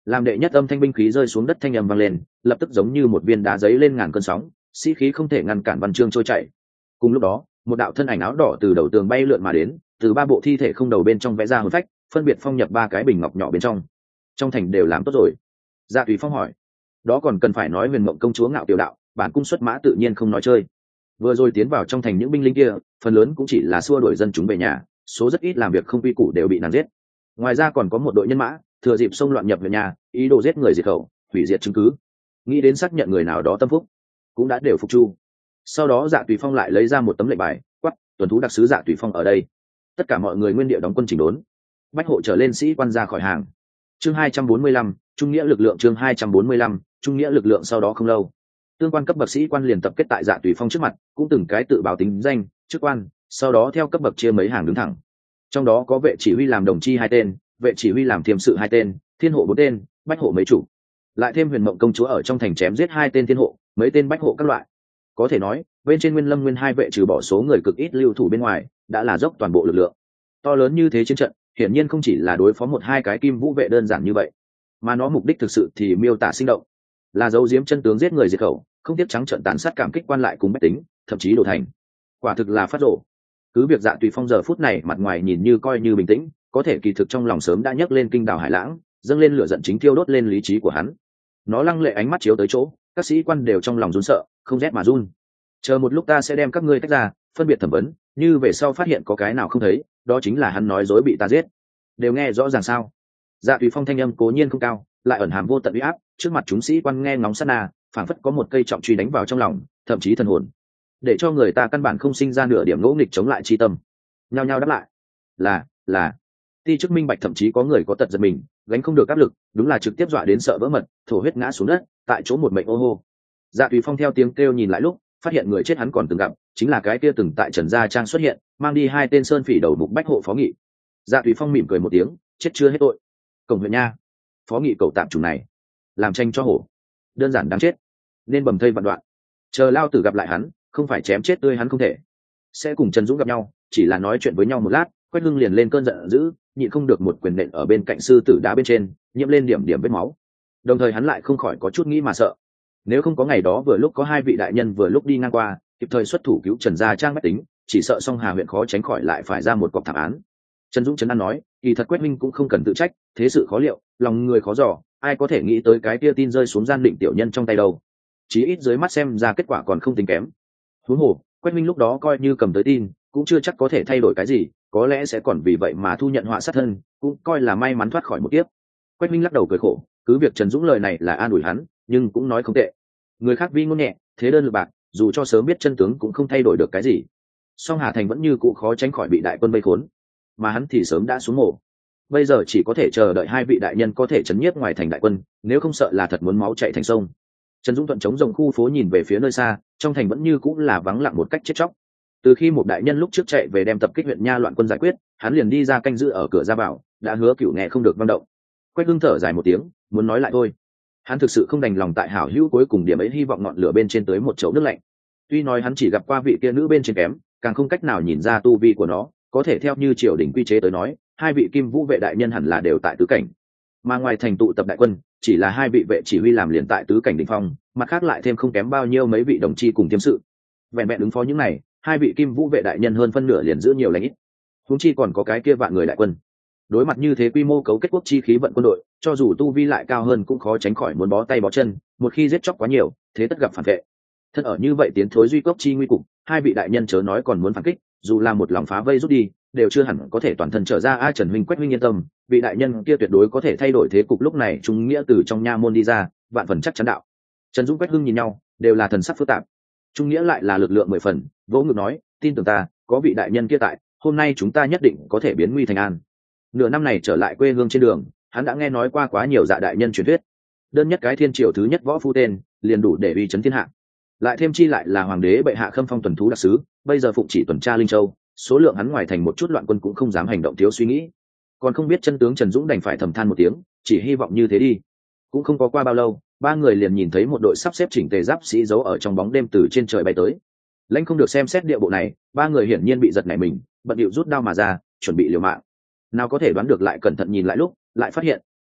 Làm đệ nhất âm thanh binh khí rơi xuống đất thanh âm vang lên, lập tức giống như một viên đá giấy lên ngàn cơn sóng, sĩ khí không thể ngăn cản văn chương trôi chảy. Cùng lúc đó, một đạo thân ảnh áo đỏ từ đầu tường bay lượn mà đến, từ ba bộ thi thể không đầu bên trong vẽ ra hồn phách, phân biệt phong nhập ba cái bình ngọc nhỏ bên trong. Trong thành đều làm tốt rồi. Dạ Tùy Phong hỏi. Đó còn cần phải nói Huyền Mộng công chúa ngạo tiểu đạo, bản cung xuất mã tự nhiên không nói chơi. Vừa rồi tiến vào trong thành những binh lính kia, phần lớn cũng chỉ là xua đuổi dân chúng về nhà, số rất ít làm việc không quy củ đều bị nàng giết. Ngoài ra còn có một đội nhân mã thừa dịp xông loạn nhập về nhà, ý đồ giết người diệt khẩu, hủy diệt chứng cứ. Nghĩ đến xác nhận người nào đó tâm phúc, cũng đã đều phục chu. Sau đó Dạ Tùy Phong lại lấy ra một tấm lệnh bài, quắc, tuần thú đặc sứ Dạ Tùy Phong ở đây. Tất cả mọi người nguyên địa đóng quân chỉnh đốn. Bách hộ trở lên sĩ quan ra khỏi hàng. Chương hai trăm bốn mươi lăm, trung nghĩa lực lượng. Chương hai trăm bốn mươi lăm, trung nghĩa lực lượng. Sau đó không lâu, tương quan cấp bậc sĩ quan liền tập kết tại Dạ Tùy Phong trước mặt, cũng từng cái tự báo tính danh, chức quan, sau đó theo cấp bậc chia mấy hàng đứng thẳng. Trong đó có vệ chỉ huy làm đồng chi hai tên, vệ chỉ huy làm thiêm sự hai tên, thiên hộ bốn tên, bách hộ mấy chủ. Lại thêm Huyền Mộng công chúa ở trong thành chém giết hai tên thiên hộ, mấy tên bách hộ các loại. Có thể nói, bên trên Nguyên Lâm Nguyên hai vệ trừ bỏ số người cực ít lưu thủ bên ngoài, đã là dốc toàn bộ lực lượng. To lớn như thế chiến trận, hiển nhiên không chỉ là đối phó một hai cái kim vũ vệ đơn giản như vậy, mà nó mục đích thực sự thì miêu tả sinh động, là giấu giếm chân tướng giết người diệt khẩu, không tiếp trắng trận tàn sát cảm kích quan lại cùng bách tính, thậm chí đổ thành. Quả thực là phát rồ. Cứ việc Dạ Tùy Phong giờ phút này mặt ngoài nhìn như coi như bình tĩnh, có thể kỳ thực trong lòng sớm đã nhấc lên kinh đảo hải lãng, dâng lên lửa giận chính thiêu đốt lên lý trí của hắn. Nó lăng lệ ánh mắt chiếu tới chỗ, các sĩ quan đều trong lòng run sợ, không rét mà run. Chờ một lúc ta sẽ đem các ngươi tách ra, phân biệt thẩm vấn, như về sau phát hiện có cái nào không thấy, đó chính là hắn nói dối bị ta giết. Đều nghe rõ ràng sao? Dạ Tùy Phong thanh âm cố nhiên không cao, lại ẩn hàm vô tận uy áp, trước mặt chúng sĩ quan nghe ngóng sát na, phảng phất có một cây trọng truy đánh vào trong lòng, thậm chí thần hồn, để cho người ta căn bản không sinh ra nửa điểm ngỗ nghịch chống lại chi tâm. Nhao nhao đáp lại, là là. Ti chức minh bạch, thậm chí có người có tật giật mình, gánh không được áp lực, đúng là trực tiếp dọa đến sợ vỡ mật, thổ huyết ngã xuống đất, tại chỗ một mệnh ô hô. Dạ Tùy Phong theo tiếng kêu nhìn lại lúc, phát hiện người chết hắn còn từng gặp, chính là cái kia từng tại Trần Gia Trang xuất hiện, mang đi hai tên sơn phỉ đầu mục bách hộ Phó Nghị. Dạ Tùy Phong mỉm cười một tiếng, chết chưa hết tội. Cổng huyện nha, Phó Nghị cậu tạm chủ này, làm tranh cho hổ, đơn giản đáng chết, nên bầm thây vạn đoạn. Chờ lao tử gặp lại hắn, không phải chém chết tươi hắn không thể. Sẽ cùng Trần Dũng gặp nhau, chỉ là nói chuyện với nhau một lát, Quách Hưng liền lên cơn giận dữ, nhịn không được một quyền nện ở bên cạnh sư tử đá bên trên, nhiễm lên điểm điểm vết máu. Đồng thời hắn lại không khỏi có chút nghĩ mà sợ. Nếu không có ngày đó vừa lúc có hai vị đại nhân vừa lúc đi ngang qua, kịp thời xuất thủ cứu Trần Gia Trang bách tính, chỉ sợ Song Hà huyện khó tránh khỏi lại phải ra một cọc thảm án. Trần Dũng trấn an nói, kỳ thật Quách Minh cũng không cần tự trách, thế sự khó liệu, lòng người khó dò, ai có thể nghĩ tới cái kia tin rơi xuống gian định tiểu nhân trong tay đâu. Chí ít dưới mắt xem ra kết quả còn không tính kém. Huống hồ, Quách Minh lúc đó coi như cầm tới tin, cũng chưa chắc có thể thay đổi cái gì, có lẽ sẽ còn vì vậy mà thu nhận họa sát thân, cũng coi là may mắn thoát khỏi một kiếp. Quách Minh lắc đầu cười khổ, cứ việc Trần Dũng lời này là an ủi hắn, nhưng cũng nói không tệ. Người khác vi ngôn nhẹ, thế đơn lực bạc, dù cho sớm biết chân tướng cũng không thay đổi được cái gì. Song Hà thành vẫn như cũ khó tránh khỏi bị đại quân vây khốn, mà hắn thì sớm đã xuống mổ. Bây giờ chỉ có thể chờ đợi hai vị đại nhân có thể chấn nhiếp ngoài thành đại quân, nếu không sợ là thật muốn máu chảy thành sông. Trần Dũng thuận chống rồng khu phố nhìn về phía nơi xa, trong thành vẫn như cũng là vắng lặng một cách chết chóc. Từ khi một đại nhân lúc trước chạy về đem tập kích huyện nha loạn quân giải quyết, hắn liền đi ra canh giữ ở cửa ra vào, đã hứa cửu nghe không được vang động. Quách Hưng thở dài một tiếng, muốn nói lại thôi. Hắn thực sự không đành lòng tại hảo hữu cuối cùng điểm ấy hy vọng ngọn lửa bên trên tới một chậu nước lạnh. Tuy nói hắn chỉ gặp qua vị kia nữ bên trên kém, càng không cách nào nhìn ra tu vi của nó, có thể theo như triều đình quy chế tới nói, hai vị kim vũ vệ đại nhân hẳn là đều tại tứ cảnh, mà ngoài thành tụ tập đại quân chỉ là hai vị vệ chỉ huy làm liền tại tứ cảnh đỉnh phong, mặt khác lại thêm không kém bao nhiêu mấy vị đồng chi cùng tiêm sự. Vẹn vẹn ứng phó những này, hai vị kim vũ vệ đại nhân hơn phân nửa liền giữ nhiều lãnh ít, huống chi còn có cái kia vạn người đại quân. Đối mặt như thế quy mô cấu kết quốc chi khí vận quân đội, cho dù tu vi lại cao hơn cũng khó tránh khỏi muốn bó tay bó chân, một khi giết chóc quá nhiều, thế tất gặp phản vệ. Thân ở như vậy tiến thối duy cốc chi nguy cục, hai vị đại nhân chớ nói còn muốn phản kích, dù là một lòng phá vây rút đi, đều chưa hẳn có thể toàn thân trở ra. A Trần huynh, Quách huynh yên tâm, vị đại nhân kia tuyệt đối có thể thay đổi thế cục. Lúc này Trung Nghĩa từ trong nha môn đi ra, vạn phần chắc chắn đạo. Trần Dũng, Quách Hưng nhìn nhau, đều là thần sắc phức tạp. Trung Nghĩa lại là lực lượng mười phần, vỗ ngực nói, tin tưởng ta, có vị đại nhân kia tại, hôm nay chúng ta nhất định có thể biến nguy thành an. Nửa năm này trở lại quê hương trên đường, hắn đã nghe nói qua quá nhiều dạ đại nhân truyền thuyết. Đơn nhất cái thiên triều thứ nhất võ phu tên, liền đủ để uy chấn thiên hạ. Lại thêm chi lại là hoàng đế bệ hạ khâm phong tuần thú đặc sứ, bây giờ phụng chỉ tuần tra Linh Châu, số lượng hắn ngoài thành một chút loạn quân cũng không dám hành động thiếu suy nghĩ. Còn không biết chân tướng Trần Dũng đành phải thầm than một tiếng, chỉ hy vọng như thế đi. Cũng không có qua bao lâu, ba người liền nhìn thấy một đội sắp xếp chỉnh tề giáp sĩ giấu ở trong bóng đêm từ trên trời bay tới. Lãnh không được xem xét địa bộ này, ba người hiển nhiên bị giật nảy mình, bận điệu rút đao mà ra, chuẩn bị liều mạng. Nào có thể đoán được lại cẩn thận nhìn lại lúc, lại phát hiện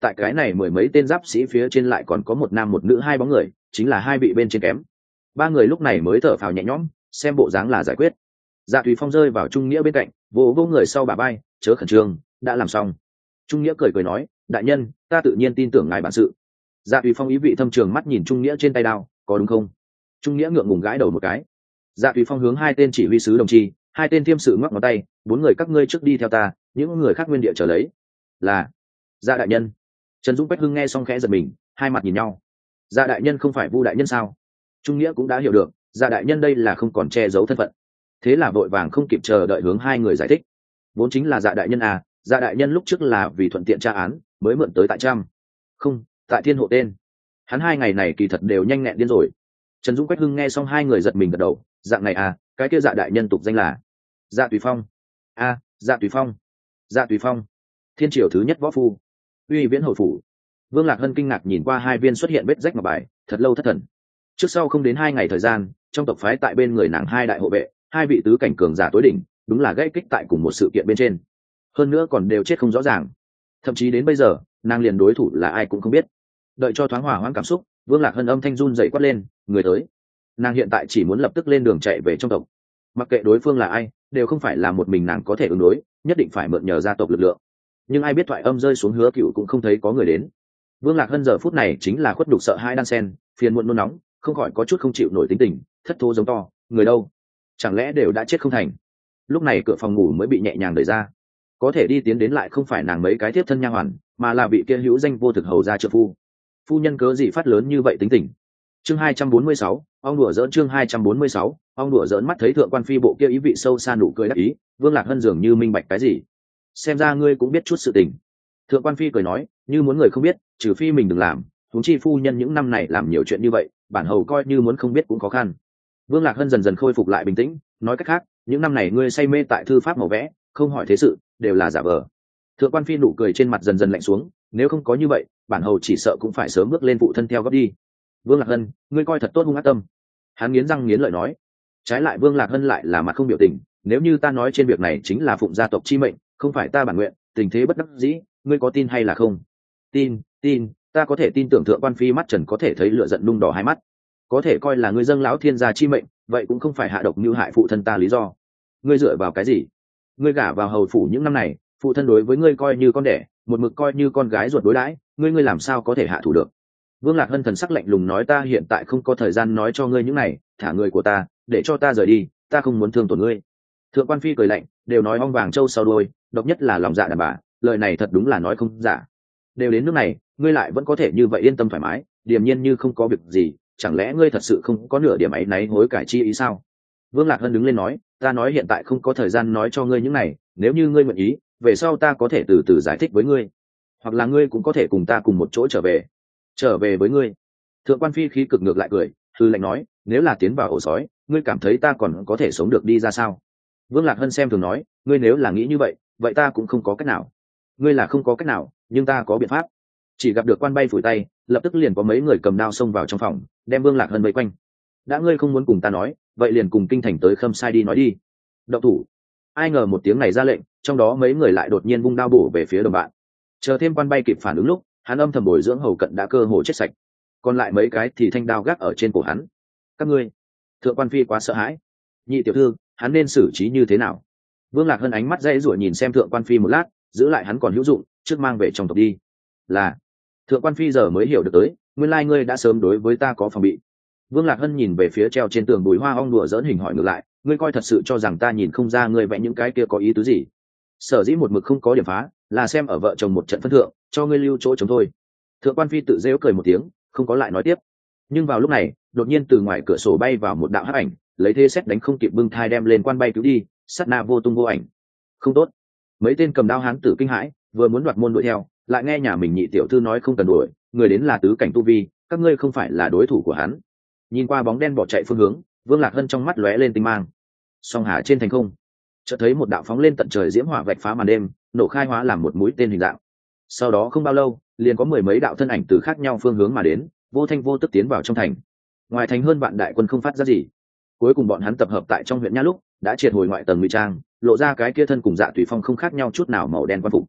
tại cái này mười mấy tên giáp sĩ phía trên lại còn có một nam một nữ hai bóng người, chính là hai vị bên trên kém. Ba người lúc này mới thở phào nhẹ nhõm, xem bộ dáng là giải quyết. Dạ Tùy Phong rơi vào Trung Nghĩa bên cạnh, vỗ vỗ người sau bà bay, chớ khẩn trương, đã làm xong. Trung Nghĩa cười cười nói, đại nhân, ta tự nhiên tin tưởng ngài bản sự. Dạ Tùy Phong ý vị thâm trường mắt nhìn Trung Nghĩa trên tay đao, có đúng không? Trung Nghĩa ngượng ngùng gãi đầu một cái. Dạ Tùy Phong hướng hai tên chỉ huy sứ đồng chi, hai tên thiêm sự ngoắc ngón tay, bốn người các ngươi trước đi theo ta, những người khác nguyên địa trở lấy. Là Dạ đại nhân. Trần Dũng Bách Hưng nghe xong khẽ giật mình, hai mặt nhìn nhau. Dạ đại nhân không phải Vu đại nhân sao? Trung Nghĩa cũng đã hiểu được, Dạ đại nhân đây là không còn che giấu thân phận. Thế là vội vàng không kịp chờ đợi hướng hai người giải thích. Vốn chính là Dạ đại nhân à, Dạ đại nhân lúc trước là vì thuận tiện tra án mới mượn tới tại Trăm. Không, tại Thiên Hộ tên. Hắn hai ngày này kỳ thật đều nhanh nhẹn điên rồi. Trần Dũng Quách Hưng nghe xong hai người giật mình gật đầu, dạng này à, cái kia Dạ đại nhân tục danh là Dạ Tùy Phong. A, à, Dạ Tùy Phong. Dạ Tùy Phong, thiên triều thứ nhất võ phu, uy viễn hồi phủ. Vương Lạc Hân kinh ngạc nhìn qua hai viên xuất hiện vết rách ngọc bài, thật lâu thất thần. Trước sau không đến hai ngày thời gian, trong tộc phái tại bên người nàng hai đại hộ vệ, hai vị tứ cảnh cường giả tối đỉnh, đúng là gãy kích tại cùng một sự kiện bên trên. Hơn nữa còn đều chết không rõ ràng. Thậm chí đến bây giờ, nàng liền đối thủ là ai cũng không biết. Đợi cho thoáng hòa hoãn cảm xúc, Vương Lạc Hân âm thanh run dậy quát lên, người tới. Nàng hiện tại chỉ muốn lập tức lên đường chạy về trong tộc. Mặc kệ đối phương là ai, đều không phải là một mình nàng có thể ứng đối, nhất định phải mượn nhờ gia tộc lực lượng. Nhưng ai biết thoại âm rơi xuống Hứa Cựu cũng không thấy có người đến. Vương Lạc Hân giờ phút này chính là khuất nhục sợ hai đan sen, phiền muộn nôn nóng, không khỏi có chút không chịu nổi tính tình, thất thố giống to, người đâu? Chẳng lẽ đều đã chết không thành? Lúc này cửa phòng ngủ mới bị nhẹ nhàng đẩy ra, có thể đi tiến đến lại không phải nàng mấy cái tiếp thân nha hoàn, mà là vị kia hữu danh vô thực hầu gia trợ phu. Phu nhân cớ gì phát lớn như vậy tính tình? Chương hai trăm bốn mươi sáu, ong đùa giỡn chương hai trăm bốn mươi sáu, ong đùa giỡn mắt thấy thượng quan phi bộ kia ý vị sâu xa nụ cười đắc ý, Vương Lạc Hân dường như minh bạch cái gì. Xem ra ngươi cũng biết chút sự tình. Thượng quan phi cười nói, như muốn người không biết, trừ phi mình đừng làm, huống chi phu nhân những năm này làm nhiều chuyện như vậy, bản hầu coi như muốn không biết cũng khó khăn. Vương Lạc Hân dần dần khôi phục lại bình tĩnh, nói cách khác, những năm này ngươi say mê tại thư pháp màu vẽ, không hỏi thế sự, đều là giả vờ. Thượng quan phi nụ cười trên mặt dần dần lạnh xuống, nếu không có như vậy, bản hầu chỉ sợ cũng phải sớm bước lên phụ thân theo gấp đi. Vương Lạc Hân, ngươi coi thật tốt hung ác tâm. Hắn nghiến răng nghiến lợi nói. Trái lại Vương Lạc Hân lại là mặt không biểu tình, nếu như ta nói trên việc này chính là phụng gia tộc chi mệnh, không phải ta bản nguyện, tình thế bất đắc dĩ, ngươi có tin hay là không? Tin, tin, ta có thể tin tưởng thượng quan phi mắt trần có thể thấy lửa giận nung đỏ hai mắt. Có thể coi là ngươi dâng lão thiên gia chi mệnh, vậy cũng không phải hạ độc mưu hại phụ thân ta lý do. Ngươi dựa vào cái gì? Ngươi gả vào hầu phủ những năm này, phụ thân đối với ngươi coi như con đẻ, một mực coi như con gái ruột đối đãi, ngươi ngươi làm sao có thể hạ thủ được? Vương Lạc Hân thần sắc lạnh lùng nói, ta hiện tại không có thời gian nói cho ngươi những này, thả người của ta, để cho ta rời đi, ta không muốn thương tổn ngươi. Thượng quan phi cười lạnh, đều nói ong vàng trâu sau đuôi, độc nhất là lòng dạ đàn bà, lời này thật đúng là nói không giả. Đều đến nước này, ngươi lại vẫn có thể như vậy yên tâm thoải mái, điềm nhiên như không có việc gì, chẳng lẽ ngươi thật sự không có nửa điểm áy náy hối cải chi ý sao? Vương Lạc Hân đứng lên nói, ta nói hiện tại không có thời gian nói cho ngươi những này, nếu như ngươi nguyện ý, về sau ta có thể từ từ giải thích với ngươi, hoặc là ngươi cũng có thể cùng ta cùng một chỗ trở về. Trở về với ngươi? Thượng quan phi khí cực ngược lại cười, hư lạnh nói, nếu là tiến vào ổ sói, ngươi cảm thấy ta còn có thể sống được đi ra sao? Vương Lạc Hân xem thường nói, ngươi nếu là nghĩ như vậy, vậy ta cũng không có cách nào. Ngươi là không có cách nào, nhưng ta có biện pháp. Chỉ gặp được quan bay phủi tay, lập tức liền có mấy người cầm đao xông vào trong phòng, đem Vương Lạc Hân vây quanh. Đã ngươi không muốn cùng ta nói, vậy liền cùng kinh thành tới Khâm Sai đi nói đi. Động thủ. Ai ngờ một tiếng này ra lệnh, trong đó mấy người lại đột nhiên vung đao bổ về phía đồng bạn. Chờ thêm quan bay kịp phản ứng lúc, hắn âm thầm bồi dưỡng hầu cận đã cơ hồ chết sạch, còn lại mấy cái thì thanh đao gác ở trên cổ hắn. Các ngươi. Thượng quan phi quá sợ hãi. Nhị tiểu thư, hắn nên xử trí như thế nào? Vương Lạc Hân ánh mắt dãy rủa nhìn xem thượng quan phi một lát, giữ lại hắn còn hữu dụng, trước mang về trong tộc đi. Là. Thượng quan phi giờ mới hiểu được tới, nguyên lai ngươi đã sớm đối với ta có phòng bị. Vương Lạc Hân nhìn về phía treo trên tường bùi hoa ong đùa dỡn hình hỏi ngược lại, ngươi coi thật sự cho rằng ta nhìn không ra ngươi vẽ những cái kia có ý tứ gì? Sở dĩ một mực không có điểm phá, là xem ở vợ chồng một trận phân thượng, cho ngươi lưu chỗ chống thôi. Thượng quan phi tự rêu cười một tiếng, không có lại nói tiếp. Nhưng vào lúc này, đột nhiên từ ngoài cửa sổ bay vào một đạo hắc ảnh, lấy thế xét đánh không kịp bưng thai đem lên quan bay cứu đi, sát na vô tung vô ảnh. Không tốt. Mấy tên cầm đao hán tử kinh hãi, vừa muốn đoạt môn đuổi theo, lại nghe nhà mình nhị tiểu thư nói không cần đuổi, người đến là tứ cảnh tu vi, các ngươi không phải là đối thủ của hắn. Nhìn qua bóng đen bỏ chạy phương hướng, Vương Lạc Hân trong mắt lóe lên tinh mang. Song hà trên thành không, chợt thấy một đạo phóng lên tận trời diễm hỏa vạch phá màn đêm, nổ khai hóa làm một mũi tên hình dạng. Sau đó không bao lâu, liền có mười mấy đạo thân ảnh từ khác nhau phương hướng mà đến, vô thanh vô tức tiến vào trong thành. Ngoài thành hơn vạn đại quân không phát ra gì. Cuối cùng bọn hắn tập hợp tại trong huyện Nha lúc, đã triệt hồi ngoại tầng ngụy trang, lộ ra cái kia thân cùng Dạ Tùy Phong không khác nhau chút nào màu đen quan phục.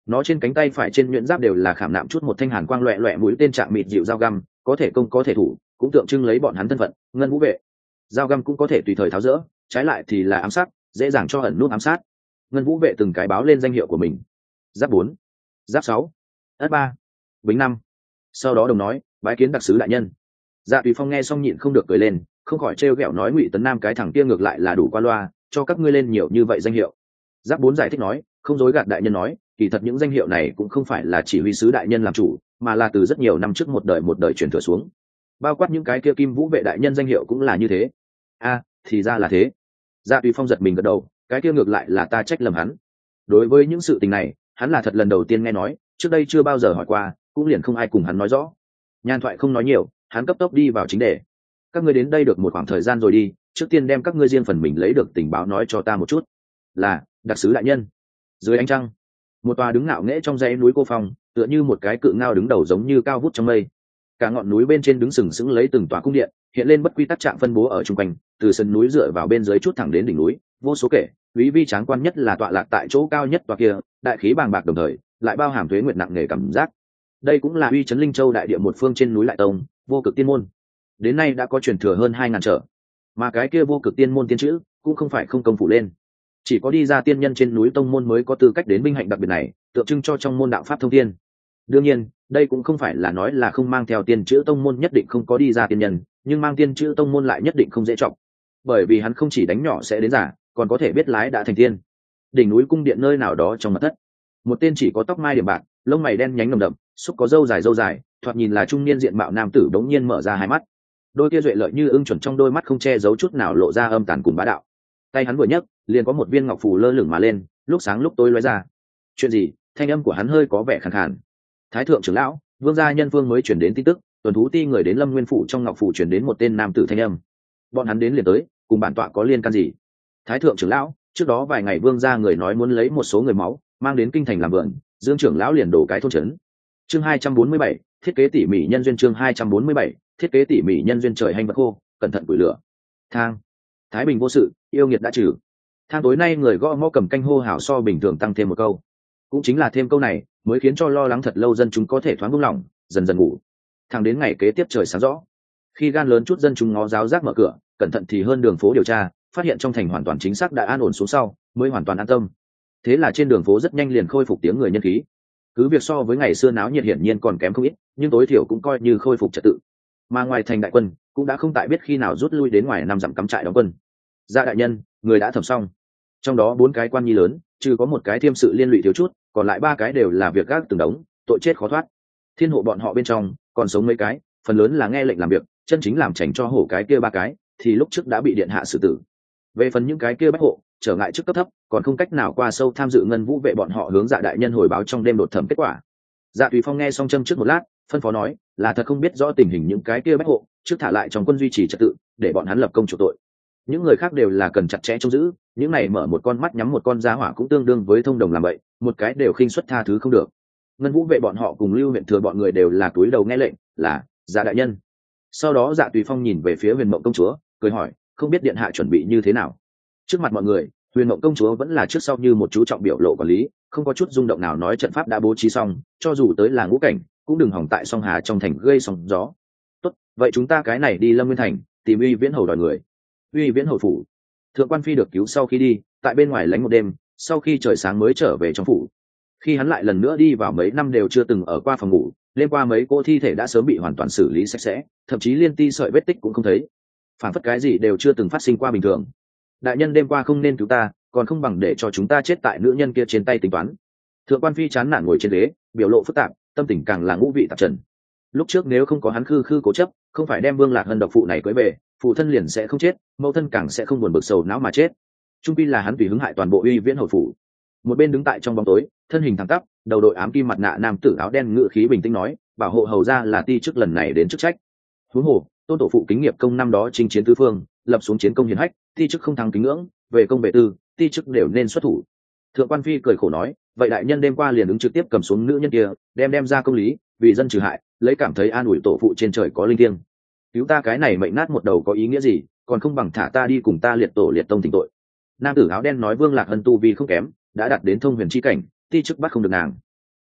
nó trên cánh tay phải trên nhuyễn giáp đều là khảm nạm chút một thanh hàn quang loẹ loẹ mũi tên chạm mịt dịu dao găm, có thể công có thể thủ, cũng tượng trưng lấy bọn hắn thân phận ngân vũ vệ. Dao găm cũng có thể tùy thời tháo rỡ, trái lại thì là ám sát, dễ dàng cho ẩn nút ám sát. Ngân vũ vệ từng cái báo lên danh hiệu của mình. Giáp bốn, giáp sáu, ất ba, bính năm. Sau đó đồng nói, bái kiến đặc sứ đại nhân. Dạ Tùy Phong nghe xong nhịn không được cười lên, không khỏi trêu ghẹo nói Ngụy Tấn Nam cái thằng kia ngược lại là đủ qua loa, cho các ngươi lên nhiều như vậy danh hiệu. Giáp bốn giải thích nói, không dối gạt đại nhân nói, kỳ thật những danh hiệu này cũng không phải là chỉ huy sứ đại nhân làm chủ, mà là từ rất nhiều năm trước một đời một đời truyền thừa xuống. Bao quát những cái kia Kim Vũ vệ đại nhân danh hiệu cũng là như thế. A, thì ra là thế. Dạ Tùy Phong giật mình gật đầu, cái kia ngược lại là ta trách lầm hắn. Đối với những sự tình này, hắn là thật lần đầu tiên nghe nói, trước đây chưa bao giờ hỏi qua, cũng liền không ai cùng hắn nói rõ. Nhan thoại không nói nhiều, hắn cấp tốc đi vào chính đề. Các ngươi đến đây được một khoảng thời gian rồi đi, trước tiên đem các ngươi riêng phần mình lấy được tình báo nói cho ta một chút. Là, đặc sứ đại nhân. Dưới ánh trăng, một tòa đứng ngạo nghễ trong dãy núi Cô Phong, tựa như một cái cự ngao đứng đầu giống như cao vút trong mây. Cả ngọn núi bên trên đứng sừng sững lấy từng tòa cung điện, hiện lên bất quy tắc trạng phân bố ở trung quanh, từ sân núi dựa vào bên dưới chút thẳng đến đỉnh núi, vô số kể, quý vi tráng quan nhất là tọa lạc tại chỗ cao nhất tòa kia, đại khí bàng bạc đồng thời, lại bao hàm thuế nguyệt nặng nề cảm giác. Đây cũng là uy chấn Linh Châu đại địa một phương trên núi Lại Tông, Vô Cực Tiên môn. Đến nay đã có truyền thừa hơn hai ngàn trở, mà cái kia Vô Cực Tiên môn tiên chữ cũng không phải không công phủ lên. Chỉ có đi ra tiên nhân trên núi tông môn mới có tư cách đến binh hạnh đặc biệt này, tượng trưng cho trong môn đạo pháp thông tiên. Đương nhiên, đây cũng không phải là nói là không mang theo tiên chữ tông môn nhất định không có đi ra tiên nhân, nhưng mang tiên chữ tông môn lại nhất định không dễ trọng, bởi vì hắn không chỉ đánh nhỏ sẽ đến giả, còn có thể biết lái đã thành tiên. Đỉnh núi cung điện nơi nào đó trong mật thất, một tên chỉ có tóc mai điểm bạc, lông mày đen nhánh nồng đậm, xúc có râu dài râu dài, thoạt nhìn là trung niên diện mạo nam tử đống nhiên mở ra hai mắt, đôi kia duệ lợi như ưng chuẩn trong đôi mắt không che giấu chút nào lộ ra âm tàn cùng bá đạo. Tay hắn vừa nhấc, liền có một viên ngọc phù lơ lửng mà lên, lúc sáng lúc tối lóe ra. Chuyện gì? Thanh âm của hắn hơi có vẻ khàn khàn. Thái thượng trưởng lão, Vương gia nhân vương mới chuyển đến tin tức, tuần thú ti người đến Lâm Nguyên phủ, trong ngọc phủ chuyển đến một tên nam tử thanh âm. Bọn hắn đến liền tới, cùng bản tọa có liên can gì? Thái thượng trưởng lão, trước đó vài ngày Vương gia người nói muốn lấy một số người máu, mang đến kinh thành làm vườn, Dương trưởng lão liền đổ cái thôn trấn. Chương hai trăm bốn mươi bảy, thiết kế tỉ mỉ nhân duyên. Chương hai trăm bốn mươi bảy, thiết kế tỉ mỉ nhân duyên. Trời hành vật khô, cẩn thận củi lửa. Thang. Thái bình vô sự, yêu nghiệt đã trừ. Thang tối nay người gõ mõ cầm canh hô hào so bình thường tăng thêm một câu, cũng chính là thêm câu này mới khiến cho lo lắng thật lâu dân chúng có thể thoáng buông lỏng, dần dần ngủ. Thang đến ngày kế tiếp trời sáng rõ, khi gan lớn chút dân chúng ngó giáo giác mở cửa, cẩn thận thì hơn đường phố điều tra, phát hiện trong thành hoàn toàn chính xác đã an ổn xuống sau, mới hoàn toàn an tâm. Thế là trên đường phố rất nhanh liền khôi phục tiếng người nhân khí. Cứ việc so với ngày xưa náo nhiệt hiển nhiên còn kém không ít, nhưng tối thiểu cũng coi như khôi phục trật tự. Mà ngoài thành đại quân cũng đã không tại biết khi nào rút lui đến ngoài năm dặm cắm trại đóng quân. Dạ đại nhân, người đã thẩm xong. Trong đó bốn cái quan nhi lớn, trừ có một cái thiêm sự liên lụy thiếu chút, còn lại ba cái đều là việc gác từng đống, tội chết khó thoát. Thiên hộ bọn họ bên trong còn sống mấy cái, phần lớn là nghe lệnh làm việc, chân chính làm chảnh cho hổ cái kia ba cái thì lúc trước đã bị điện hạ xử tử. Về phần những cái kia bách hộ, trở ngại chức cấp thấp, còn không cách nào qua sâu tham dự ngân vũ vệ bọn họ hướng Dạ đại nhân hồi báo trong đêm đột thẩm kết quả. Dạ Tùy Phong nghe xong châm trước một lát, phân phó nói, là thật không biết rõ tình hình những cái kia bách hộ, trước thả lại trong quân duy trì trật tự, để bọn hắn lập công chủ tội. Những người khác đều là cần chặt chẽ trông giữ, những này mở một con mắt nhắm một con giá hỏa cũng tương đương với thông đồng làm vậy, một cái đều khinh suất tha thứ không được. Ngân vũ vệ bọn họ cùng Lưu huyện thừa bọn người đều là túi đầu nghe lệnh, là Dạ đại nhân. Sau đó Dạ Tùy Phong nhìn về phía Huyền Mộng công chúa, cười hỏi, không biết điện hạ chuẩn bị như thế nào? Trước mặt mọi người, Huyền Mộng công chúa vẫn là trước sau như một chú trọng biểu lộ quản lý, không có chút rung động nào, nói trận pháp đã bố trí xong, cho dù tới là ngũ cảnh, cũng đừng hỏng tại song hà trong thành gây sóng gió. Tốt, vậy chúng ta cái này đi Lâm Nguyên thành, tìm Uy Viễn hầu đòi người. Uy Viễn hầu phủ, thượng quan phi được cứu sau khi đi, tại bên ngoài lánh một đêm, sau khi trời sáng mới trở về trong phủ. Khi hắn lại lần nữa đi vào mấy năm đều chưa từng ở qua phòng ngủ, đêm qua mấy cỗ thi thể đã sớm bị hoàn toàn xử lý sạch sẽ, thậm chí liên ti sợi vết tích cũng không thấy, phản phất cái gì đều chưa từng phát sinh qua bình thường. Đại nhân đêm qua không nên cứu ta, còn không bằng để cho chúng ta chết tại nữ nhân kia trên tay tính toán. Thượng quan phi chán nản ngồi trên ghế, biểu lộ phức tạp, tâm tình càng là ngũ vị tạp trần. Lúc trước nếu không có hắn khư khư cố chấp, không phải đem Vương Lạc Hân độc phụ này cưới về, phụ thân liền sẽ không chết, mẫu thân càng sẽ không buồn bực sầu não mà chết. Trung pi là hắn tùy hứng hại toàn bộ Uy Viễn hầu phủ. Một bên đứng tại trong bóng tối, thân hình thẳng tắp, đầu đội ám kim mặt nạ nam tử áo đen ngự khí bình tĩnh nói, bảo hộ hầu ra là ti chức lần này đến chức trách. Huống hồ, tôn tổ phụ kính nghiệp công năm đó chinh chiến tứ phương, lập xuống chiến công hiển hách, ti chức không thắng kính ngưỡng, về công về tư, ti chức đều nên xuất thủ. Thượng quan phi cười khổ nói, vậy đại nhân đêm qua liền ứng trực tiếp cầm xuống nữ nhân kia, đem đem ra công lý, vì dân trừ hại, lấy cảm thấy an ủi tổ phụ trên trời có linh thiêng. Cứu ta cái này mệnh nát một đầu có ý nghĩa gì, còn không bằng thả ta đi cùng ta liệt tổ liệt tông tỉnh tội. Nam tử áo đen nói, Vương Lạc Hân tu vi không kém, đã đạt đến thông huyền chi cảnh, ti chức bắt không được nàng.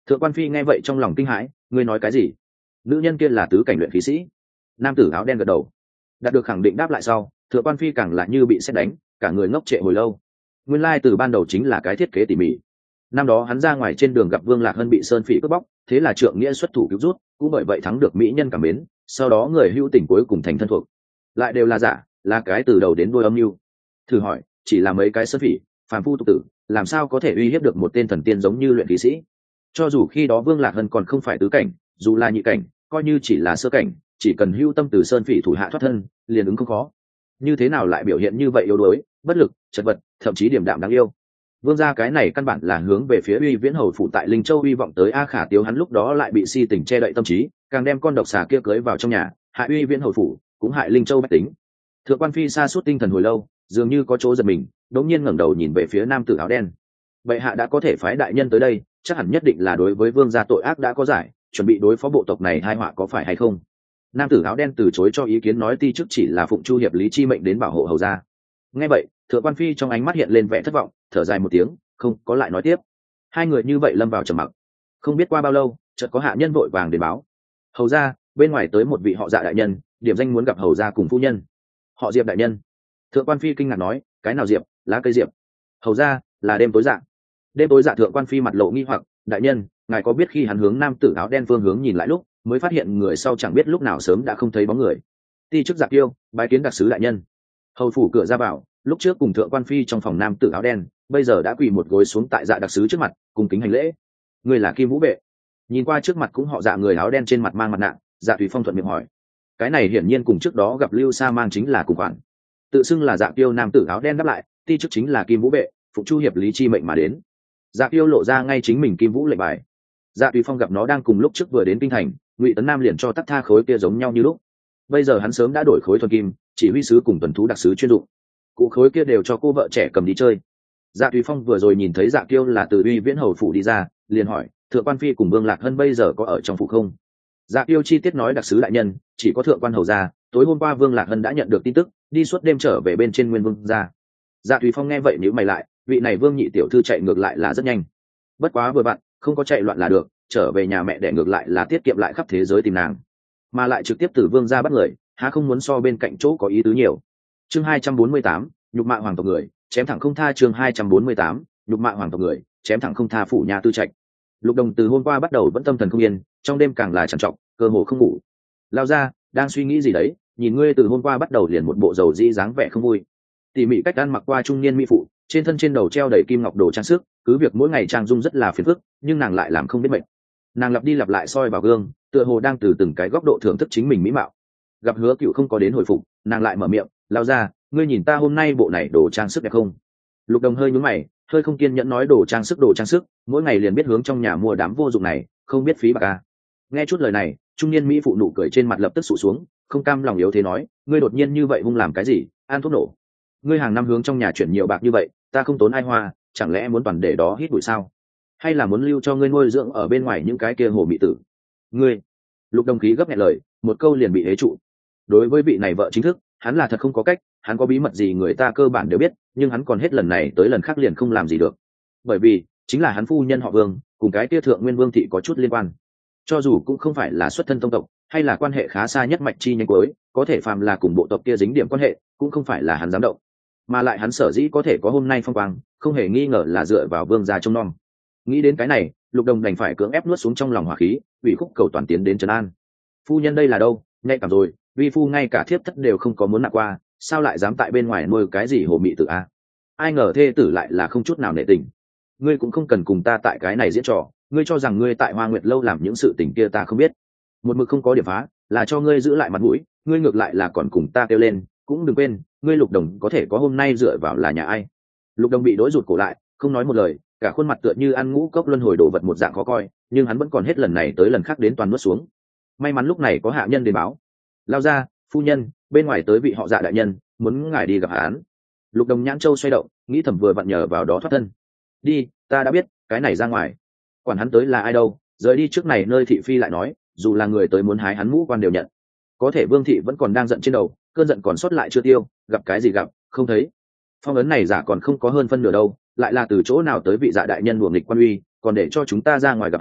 Thượng quan phi nghe vậy trong lòng kinh hãi, ngươi nói cái gì? Nữ nhân kia là tứ cảnh luyện khí sĩ. Nam tử áo đen gật đầu. Đạt được khẳng định đáp lại sau, thượng quan phi càng lại như bị sét đánh, cả người ngốc trệ hồi lâu. Nguyên lai từ ban đầu chính là cái thiết kế tỉ mỉ. Năm đó hắn ra ngoài trên đường gặp Vương Lạc Hân bị sơn phỉ cướp bóc, thế là trượng nghĩa xuất thủ cứu rút, cũng bởi vậy thắng được mỹ nhân cảm mến, sau đó người hữu tình cuối cùng thành thân thuộc. Lại đều là giả, là cái từ đầu đến đuôi âm mưu. Thử hỏi, chỉ là mấy cái sơn phỉ, phàm phu tục tử, làm sao có thể uy hiếp được một tên thần tiên giống như luyện khí sĩ? Cho dù khi đó Vương Lạc Hân còn không phải tứ cảnh, dù là nhị cảnh, coi như chỉ là sơ cảnh, chỉ cần hưu tâm từ sơn phỉ thủ hạ thoát thân, liền ứng không khó. Như thế nào lại biểu hiện như vậy yếu đuối, bất lực, chật vật, thậm chí điểm đạm đáng yêu? Vương gia cái này căn bản là hướng về phía Uy Viễn hầu phủ tại Linh Châu uy vọng tới A Khả Tiếu, hắn lúc đó lại bị si tình che đậy tâm trí, càng đem con độc xà kia cưới vào trong nhà, hại Uy Viễn hầu phủ, cũng hại Linh Châu bách tính. Thượng quan phi sa sút tinh thần hồi lâu, dường như có chỗ giật mình, đột nhiên ngẩng đầu nhìn về phía nam tử áo đen. Bệ hạ đã có thể phái đại nhân tới đây, chắc hẳn nhất định là đối với vương gia tội ác đã có giải, chuẩn bị đối phó bộ tộc này tai họa có phải hay không? Nam tử áo đen từ chối cho ý kiến, nói ti chức chỉ là phụng chu hiệp lý chi mệnh đến bảo hộ hầu gia. Nghe vậy, thượng quan phi trong ánh mắt hiện lên vẻ thất vọng, thở dài một tiếng, không có lại nói tiếp. Hai người như vậy lâm vào trầm mặc. Không biết qua bao lâu, chợt có hạ nhân vội vàng đến báo: hầu gia, bên ngoài tới một vị họ Dạ đại nhân, điểm danh muốn gặp hầu gia cùng phu nhân. Họ Diệp đại nhân. Thượng quan phi kinh ngạc nói: cái nào Diệp? Lá cây Diệp. Hầu gia là đêm tối Dạ. Đêm tối Dạ. Thượng quan phi mặt lộ nghi hoặc: đại nhân, ngài có biết khi hắn hướng nam tử áo đen phương hướng nhìn lại lúc, mới phát hiện người sau chẳng biết lúc nào sớm đã không thấy bóng người. Ti chức Dạ Kiêu, bái kiến đặc sứ đại nhân. Hầu phủ cửa ra vào, lúc trước cùng thượng quan phi trong phòng nam tử áo đen, bây giờ đã quỳ một gối xuống tại Dạ đặc sứ trước mặt, cùng kính hành lễ. Người là Kim Vũ Bệ. Nhìn qua trước mặt cũng họ Dạ người áo đen trên mặt mang mặt nạ, Dạ Thủy Phong thuận miệng hỏi. Cái này hiển nhiên cùng trước đó gặp Lưu Sa mang chính là cùng khoản. Tự xưng là Dạ Kiêu nam tử áo đen đáp lại, ti chức chính là Kim Vũ Bệ, phụ chu hiệp lý chi mệnh mà đến. Dạ Kiêu lộ ra ngay chính mình Kim Vũ lệnh bài. Dạ Thủy Phong gặp nó đang cùng lúc trước vừa đến kinh thành, Ngụy Tấn Nam liền cho tắc tha khối kia giống nhau như lúc. Bây giờ hắn sớm đã đổi khối thuần kim, chỉ huy sứ cùng tuần thú đặc sứ chuyên dụng. Cụ khối kia đều cho cô vợ trẻ cầm đi chơi. Dạ Thủy Phong vừa rồi nhìn thấy Dạ Kiêu là từ Uy Viễn hầu phủ đi ra, liền hỏi: thượng quan phi cùng Vương Lạc Hân bây giờ có ở trong phủ không? Dạ Kiêu chi tiết nói: đặc sứ đại nhân, chỉ có thượng quan hầu gia, tối hôm qua Vương Lạc Hân đã nhận được tin tức, đi suốt đêm trở về bên trên Nguyên Vương gia. Dạ Thủy Phong nghe vậy nhíu mày lại, vị này Vương nhị tiểu thư chạy ngược lại là rất nhanh. Bất quá vừa vặn, không có chạy loạn là được, trở về nhà mẹ để ngược lại là tiết kiệm lại khắp thế giới tìm nàng, mà lại trực tiếp từ Vương gia bắt người, há không muốn so bên cạnh chỗ có ý tứ nhiều. Chương hai trăm bốn mươi tám, nhục mạ hoàng tộc người, chém thẳng không tha. Chương hai trăm bốn mươi tám, nhục mạ hoàng tộc người, chém thẳng không tha. Phủ nhà Tư Trạch. Lục Đồng từ hôm qua bắt đầu vẫn tâm thần không yên, trong đêm càng là trằn trọc, cơ hồ không ngủ. Lao ra, đang suy nghĩ gì đấy? Nhìn ngươi từ hôm qua bắt đầu liền một bộ dầu dĩ dáng vẻ không vui. Tỉ mỉ cách ăn mặc qua trung niên mỹ phụ, trên thân trên đầu treo đầy kim ngọc đồ trang sức, cứ việc mỗi ngày trang dung rất là phiền phức, nhưng nàng lại làm không biết mệt. Nàng lặp đi lặp lại soi vào gương, tựa hồ đang từ từng cái góc độ thưởng thức chính mình mỹ mạo. Gặp Hứa Cựu không có đến hồi phục, nàng lại mở miệng: lao ra, ngươi nhìn ta hôm nay bộ này đồ trang sức đẹp không? Lục Đồng hơi nhướng mày, hơi không kiên nhẫn nói: đồ trang sức đồ trang sức, mỗi ngày liền biết hướng trong nhà mua đám vô dụng này, không biết phí bạc à. Nghe chút lời này, trung niên mỹ phụ nụ cười trên mặt lập tức sụt xuống, không cam lòng yếu thế nói: ngươi đột nhiên như vậy hung làm cái gì? Ăn thuốc nổ? Ngươi hàng năm hướng trong nhà chuyển nhiều bạc như vậy, ta không tốn ai hoa, chẳng lẽ muốn toàn để đó hít bụi sao? Hay là muốn lưu cho ngươi nuôi dưỡng ở bên ngoài những cái kia hồ mị tử? Ngươi! Lục Đồng khí gấp nghẹn lời, một câu liền bị hế trụ. Đối với vị này vợ chính thức, hắn là thật không có cách, hắn có bí mật gì người ta cơ bản đều biết, nhưng hắn còn hết lần này tới lần khác liền không làm gì được, bởi vì chính là hắn phu nhân họ Vương, cùng cái tia thượng nguyên Vương thị có chút liên quan. Cho dù cũng không phải là xuất thân tông tộc, hay là quan hệ khá xa nhất mạch chi nhánh cuối, có thể phàm là cùng bộ tộc kia dính điểm quan hệ, cũng không phải là hắn dám động. Mà lại hắn sở dĩ có thể có hôm nay phong quang, không hề nghi ngờ là dựa vào Vương gia trông nom. Nghĩ đến cái này, Lục Đồng đành phải cưỡng ép nuốt xuống trong lòng hỏa khí, ủy khúc cầu toàn tiến đến trấn an. Phu nhân đây là đâu, nhạy cảm rồi, vi phu ngay cả thiếp thất đều không có muốn nạp qua, sao lại dám tại bên ngoài nuôi cái gì hồ mị tử a? Ai ngờ thê tử lại là không chút nào nể tình. Ngươi cũng không cần cùng ta tại cái này diễn trò, ngươi cho rằng ngươi tại Hoa Nguyệt lâu làm những sự tình kia ta không biết. Một mực không có điểm phá, là cho ngươi giữ lại mặt mũi, ngươi ngược lại là còn cùng ta kêu lên, cũng đừng quên, ngươi Lục Đồng có thể có hôm nay dựa vào là nhà ai. Lục Đồng bị đối rụt cổ lại, không nói một lời, cả khuôn mặt tựa như ăn ngũ cốc luân hồi đồ vật một dạng khó coi, nhưng hắn vẫn còn hết lần này tới lần khác đến toàn nuốt xuống. May mắn lúc này có hạ nhân đến báo: lao ra, phu nhân, bên ngoài tới vị họ Dạ đại nhân, muốn ngài đi gặp hắn. Lục Đồng nhãn châu xoay động, nghĩ thầm vừa vặn nhờ vào đó thoát thân. Đi, ta đã biết, cái này ra ngoài. Quản hắn tới là ai đâu, rời đi trước này nơi thị phi lại nói, dù là người tới muốn hái hắn mũ quan đều nhận. Có thể Vương thị vẫn còn đang giận trên đầu, cơn giận còn sót lại chưa tiêu, gặp cái gì gặp, không thấy. Phong ấn này giả còn không có hơn phân nửa đâu, lại là từ chỗ nào tới vị Dạ đại nhân đùa nghịch quan uy, còn để cho chúng ta ra ngoài gặp hắn,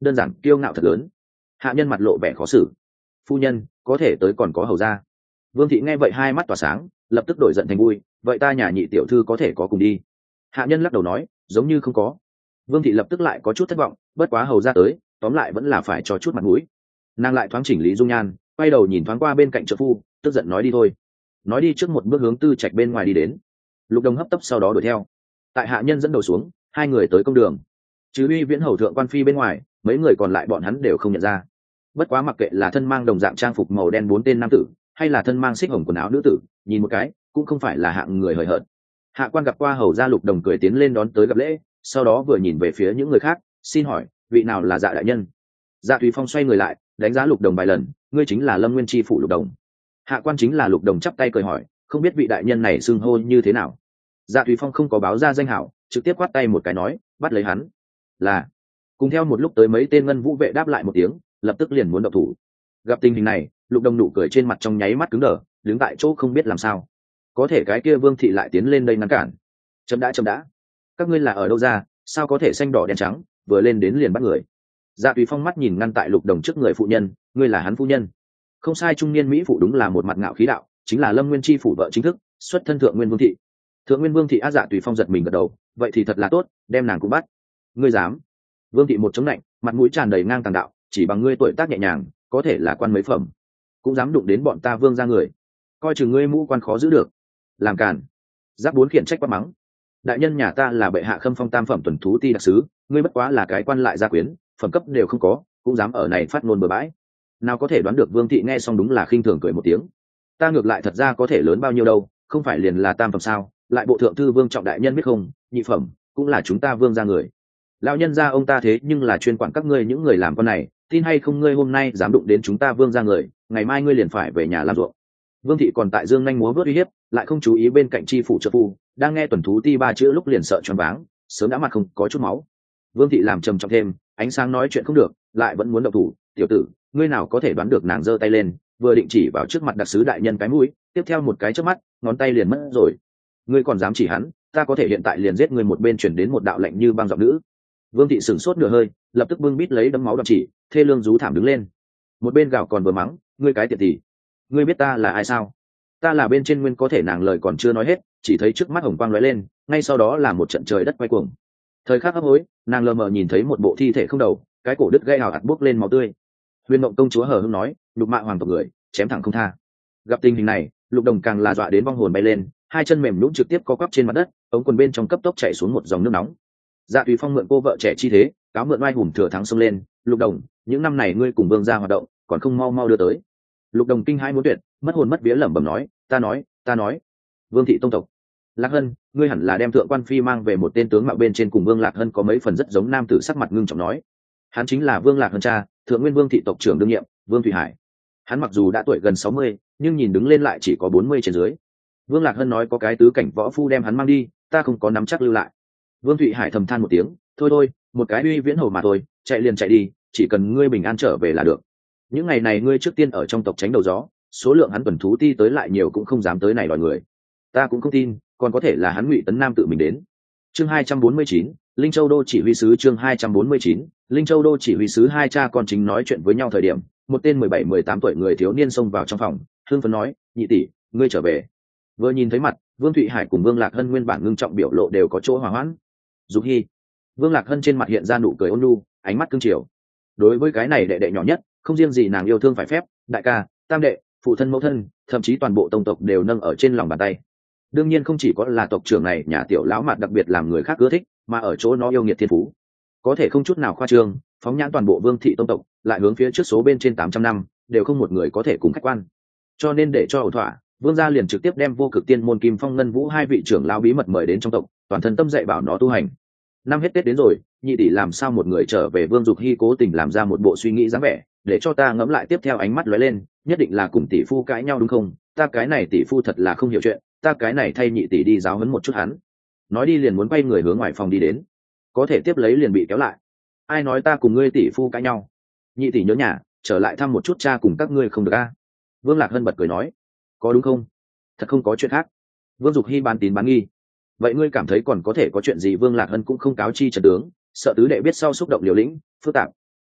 đơn giản kiêu ngạo thật lớn. Hạ nhân mặt lộ vẻ khó xử. Phu nhân có thể tới còn có hầu ra. Vương thị nghe vậy hai mắt tỏa sáng, lập tức đổi giận thành vui. Vậy ta nhà nhị tiểu thư có thể có cùng đi. Hạ nhân lắc đầu nói giống như không có. Vương thị lập tức lại có chút thất vọng, bất quá hầu ra tới, tóm lại vẫn là phải cho chút mặt mũi. Nàng lại thoáng chỉnh lý dung nhan, quay đầu nhìn thoáng qua bên cạnh trợ phu, tức giận nói đi thôi. Nói đi trước một bước hướng tư trạch bên ngoài đi đến. Lục Đồng hấp tấp sau đó đuổi theo. Tại hạ nhân dẫn đầu xuống, hai người tới công đường. Chứ uy viễn hầu thượng quan phi bên ngoài, mấy người còn lại bọn hắn đều không nhận ra. Bất quá mặc kệ là thân mang đồng dạng trang phục màu đen bốn tên nam tử, hay là thân mang xích hồng quần áo nữ tử, nhìn một cái cũng không phải là hạng người hời hợt. Hạ quan gặp qua hầu gia Lục Đồng cười tiến lên đón tới gặp lễ, sau đó vừa nhìn về phía những người khác, xin hỏi vị nào là Dạ đại nhân. Dạ Thùy Phong xoay người lại, đánh giá Lục Đồng vài lần, ngươi chính là Lâm Nguyên Chi phủ Lục Đồng. Hạ quan chính là Lục Đồng, chắp tay cười hỏi, không biết vị đại nhân này xưng hô như thế nào. Dạ Thùy Phong không có báo ra danh hảo, trực tiếp quát tay một cái nói, bắt lấy hắn. Là. Cùng theo một lúc tới mấy tên ngân vũ vệ đáp lại một tiếng, lập tức liền muốn động thủ. Gặp tình hình này, Lục Đồng nụ cười trên mặt trong nháy mắt cứng đờ, đứng tại chỗ không biết làm sao. Có thể cái kia Vương thị lại tiến lên đây ngăn cản. Chấm đã chấm đã. Các ngươi là ở đâu ra, sao có thể xanh đỏ đen trắng, vừa lên đến liền bắt người. Dạ Thùy Phong mắt nhìn ngăn tại Lục Đồng trước người phụ nhân, ngươi là hắn phu nhân. Không sai, trung niên mỹ phụ đúng là một mặt ngạo khí đạo, chính là Lâm Nguyên Chi phủ vợ chính thức, xuất thân thượng nguyên vương thị. Thượng nguyên vương thị á. Dạ Thùy Phong giật mình gật đầu, vậy thì thật là tốt, đem nàng cũng bắt. Ngươi dám? Vương thị một chống lạnh, mặt mũi tràn đầy ngang tàng đạo, chỉ bằng ngươi tuổi tác nhẹ nhàng, có thể là quan mấy phẩm, cũng dám đụng đến bọn ta Vương gia người, coi chừng ngươi mũ quan khó giữ được. Làm càn. Giáp bốn khiển trách quát mắng, đại nhân nhà ta là bệ hạ khâm phong tam phẩm tuần thú ti đặc sứ, ngươi bất quá là cái quan lại gia quyến, phẩm cấp đều không có, cũng dám ở này phát ngôn bừa bãi. Nào có thể đoán được Vương thị nghe xong đúng là khinh thường cười một tiếng. Ta ngược lại thật ra có thể lớn bao nhiêu đâu, không phải liền là tam phẩm sao, lại bộ thượng thư Vương trọng đại nhân biết không, nhị phẩm cũng là chúng ta Vương gia người. Lão nhân gia ông ta thế nhưng là chuyên quản các ngươi những người làm con này, tin hay không ngươi hôm nay dám đụng đến chúng ta Vương gia người, ngày mai ngươi liền phải về nhà làm ruộng. Vương thị còn tại dương nhanh múa vớt uy hiếp, lại không chú ý bên cạnh chi phủ trợ phu đang nghe tuần thú ti ba chữ lúc liền sợ choáng váng, sớm đã mặt không có chút máu. Vương thị làm trầm trọng thêm, ánh sáng nói chuyện không được, lại vẫn muốn động thủ. Tiểu tử, ngươi nào có thể đoán được, nàng giơ tay lên, vừa định chỉ vào trước mặt đặc sứ đại nhân cái mũi, tiếp theo một cái chớp mắt, ngón tay liền mất rồi. Ngươi còn dám chỉ hắn, ta có thể hiện tại liền giết ngươi. Một bên chuyển đến một đạo lệnh như băng giọng nữ. Vương thị sửng sốt nửa hơi, lập tức bưng bít lấy đấm máu đậm chỉ, thê lương rú thảm đứng lên. Một bên gào còn vừa mắng, ngươi cái tiện tỷ, ngươi biết ta là ai sao? Ta là bên trên nguyên. Có thể nàng lời còn chưa nói hết, chỉ thấy trước mắt hồng quang lóe lên, ngay sau đó là một trận trời đất quay cuồng. Thời khắc hấp hối, nàng lờ mờ nhìn thấy một bộ thi thể không đầu, cái cổ đứt gãy hào hạt buốc lên máu tươi. Huyền Mộng công chúa hờ hững nói, lục mạ hoàng tộc người, chém thẳng không tha. Gặp tình hình này, Lục Đồng càng là dọa đến vong hồn bay lên, hai chân mềm nhũn trực tiếp co quắp trên mặt đất, ống quần bên trong cấp tốc chảy xuống một dòng nước nóng. Dạ Tùy Phong mượn cô vợ trẻ chi thế, cáo mượn oai hùng thừa thắng xông lên. Lục Đồng, những năm này ngươi cùng Vương gia hoạt động, còn không mau mau đưa tới. Lục Đồng kinh hãi muốn tuyệt, mất hồn mất vía lẩm bẩm nói, ta nói, ta nói, Vương thị tông tộc. Lạc Hân, ngươi hẳn là đem thượng quan phi mang về. Một tên tướng mạo bên trên cùng Vương Lạc Hân có mấy phần rất giống nam tử sắc mặt ngưng trọng nói, hắn chính là Vương Lạc Hân cha, thượng nguyên Vương thị tộc trưởng đương nhiệm, Vương Thủy Hải. Hắn mặc dù đã tuổi gần sáu mươi, nhưng nhìn đứng lên lại chỉ có bốn mươi trên dưới. Vương Lạc Hân nói có cái tứ cảnh võ phu đem hắn mang đi, ta không có nắm chắc lưu lại. Vương Thụy Hải thầm than một tiếng, thôi thôi, một cái uy viễn hầu mà thôi, chạy liền chạy đi, chỉ cần ngươi bình an trở về là được. Những ngày này ngươi trước tiên ở trong tộc tránh đầu gió, số lượng hắn tuần thú ti tới lại nhiều cũng không dám tới này đòi người. Ta cũng không tin, còn có thể là hắn Ngụy Tấn Nam tự mình đến. Chương hai trăm bốn mươi chín, Linh Châu đô chỉ huy sứ. Chương hai trăm bốn mươi chín, Linh Châu đô chỉ huy sứ. Hai cha con chính nói chuyện với nhau thời điểm, một tên mười bảy mười tám tuổi người thiếu niên xông vào trong phòng, hưng phấn nói, nhị tỷ, ngươi trở về. Vừa nhìn thấy mặt, Vương Thụy Hải cùng Vương Lạc Hân nguyên bản ngưng trọng biểu lộ đều có chỗ hòa hoãn. Dục Hi. Vương Lạc Hân trên mặt hiện ra nụ cười ôn nhu, ánh mắt cương triều. Đối với cái này đệ đệ nhỏ nhất, không riêng gì nàng yêu thương phải phép, đại ca, tam đệ, phụ thân mẫu thân, thậm chí toàn bộ tông tộc đều nâng ở trên lòng bàn tay. Đương nhiên không chỉ có là tộc trưởng này nhà tiểu lão mặt đặc biệt làm người khác ưa thích, mà ở chỗ nó yêu nghiệt thiên phú. Có thể không chút nào khoa trương, phóng nhãn toàn bộ Vương thị tông tộc, lại hướng phía trước số bên trên tám trăm năm, đều không một người có thể cùng khách quan. Cho nên để cho ổn thỏa, Vương gia liền trực tiếp đem Vô Cực Tiên môn Kim Phong Ngân Vũ hai vị trưởng lão bí mật mời đến trong tộc, toàn thân tâm dạy bảo nó tu hành. Năm hết Tết đến rồi, nhị tỷ làm sao một người trở về? Vương Dục Hi cố tình làm ra một bộ suy nghĩ dáng vẻ, để cho ta ngẫm lại. Tiếp theo ánh mắt lóe lên, nhất định là cùng tỷ phu cãi nhau đúng không? Ta cái này tỷ phu thật là không hiểu chuyện, ta cái này thay nhị tỷ đi giáo huấn một chút hắn. Nói đi liền muốn quay người hướng ngoài phòng đi đến, có thể tiếp lấy liền bị kéo lại. Ai nói ta cùng ngươi tỷ phu cãi nhau? Nhị tỷ nhớ nhà, trở lại thăm một chút cha cùng các ngươi không được a? Vương Lạc Hân bật cười nói, có đúng không? Thật không có chuyện khác. Vương Dục Hi bán tín bán nghi. Vậy ngươi cảm thấy còn có thể có chuyện gì? Vương Lạc Hân cũng không cáo chi trần tướng, sợ tứ đệ biết sau xúc động liều lĩnh phức tạp.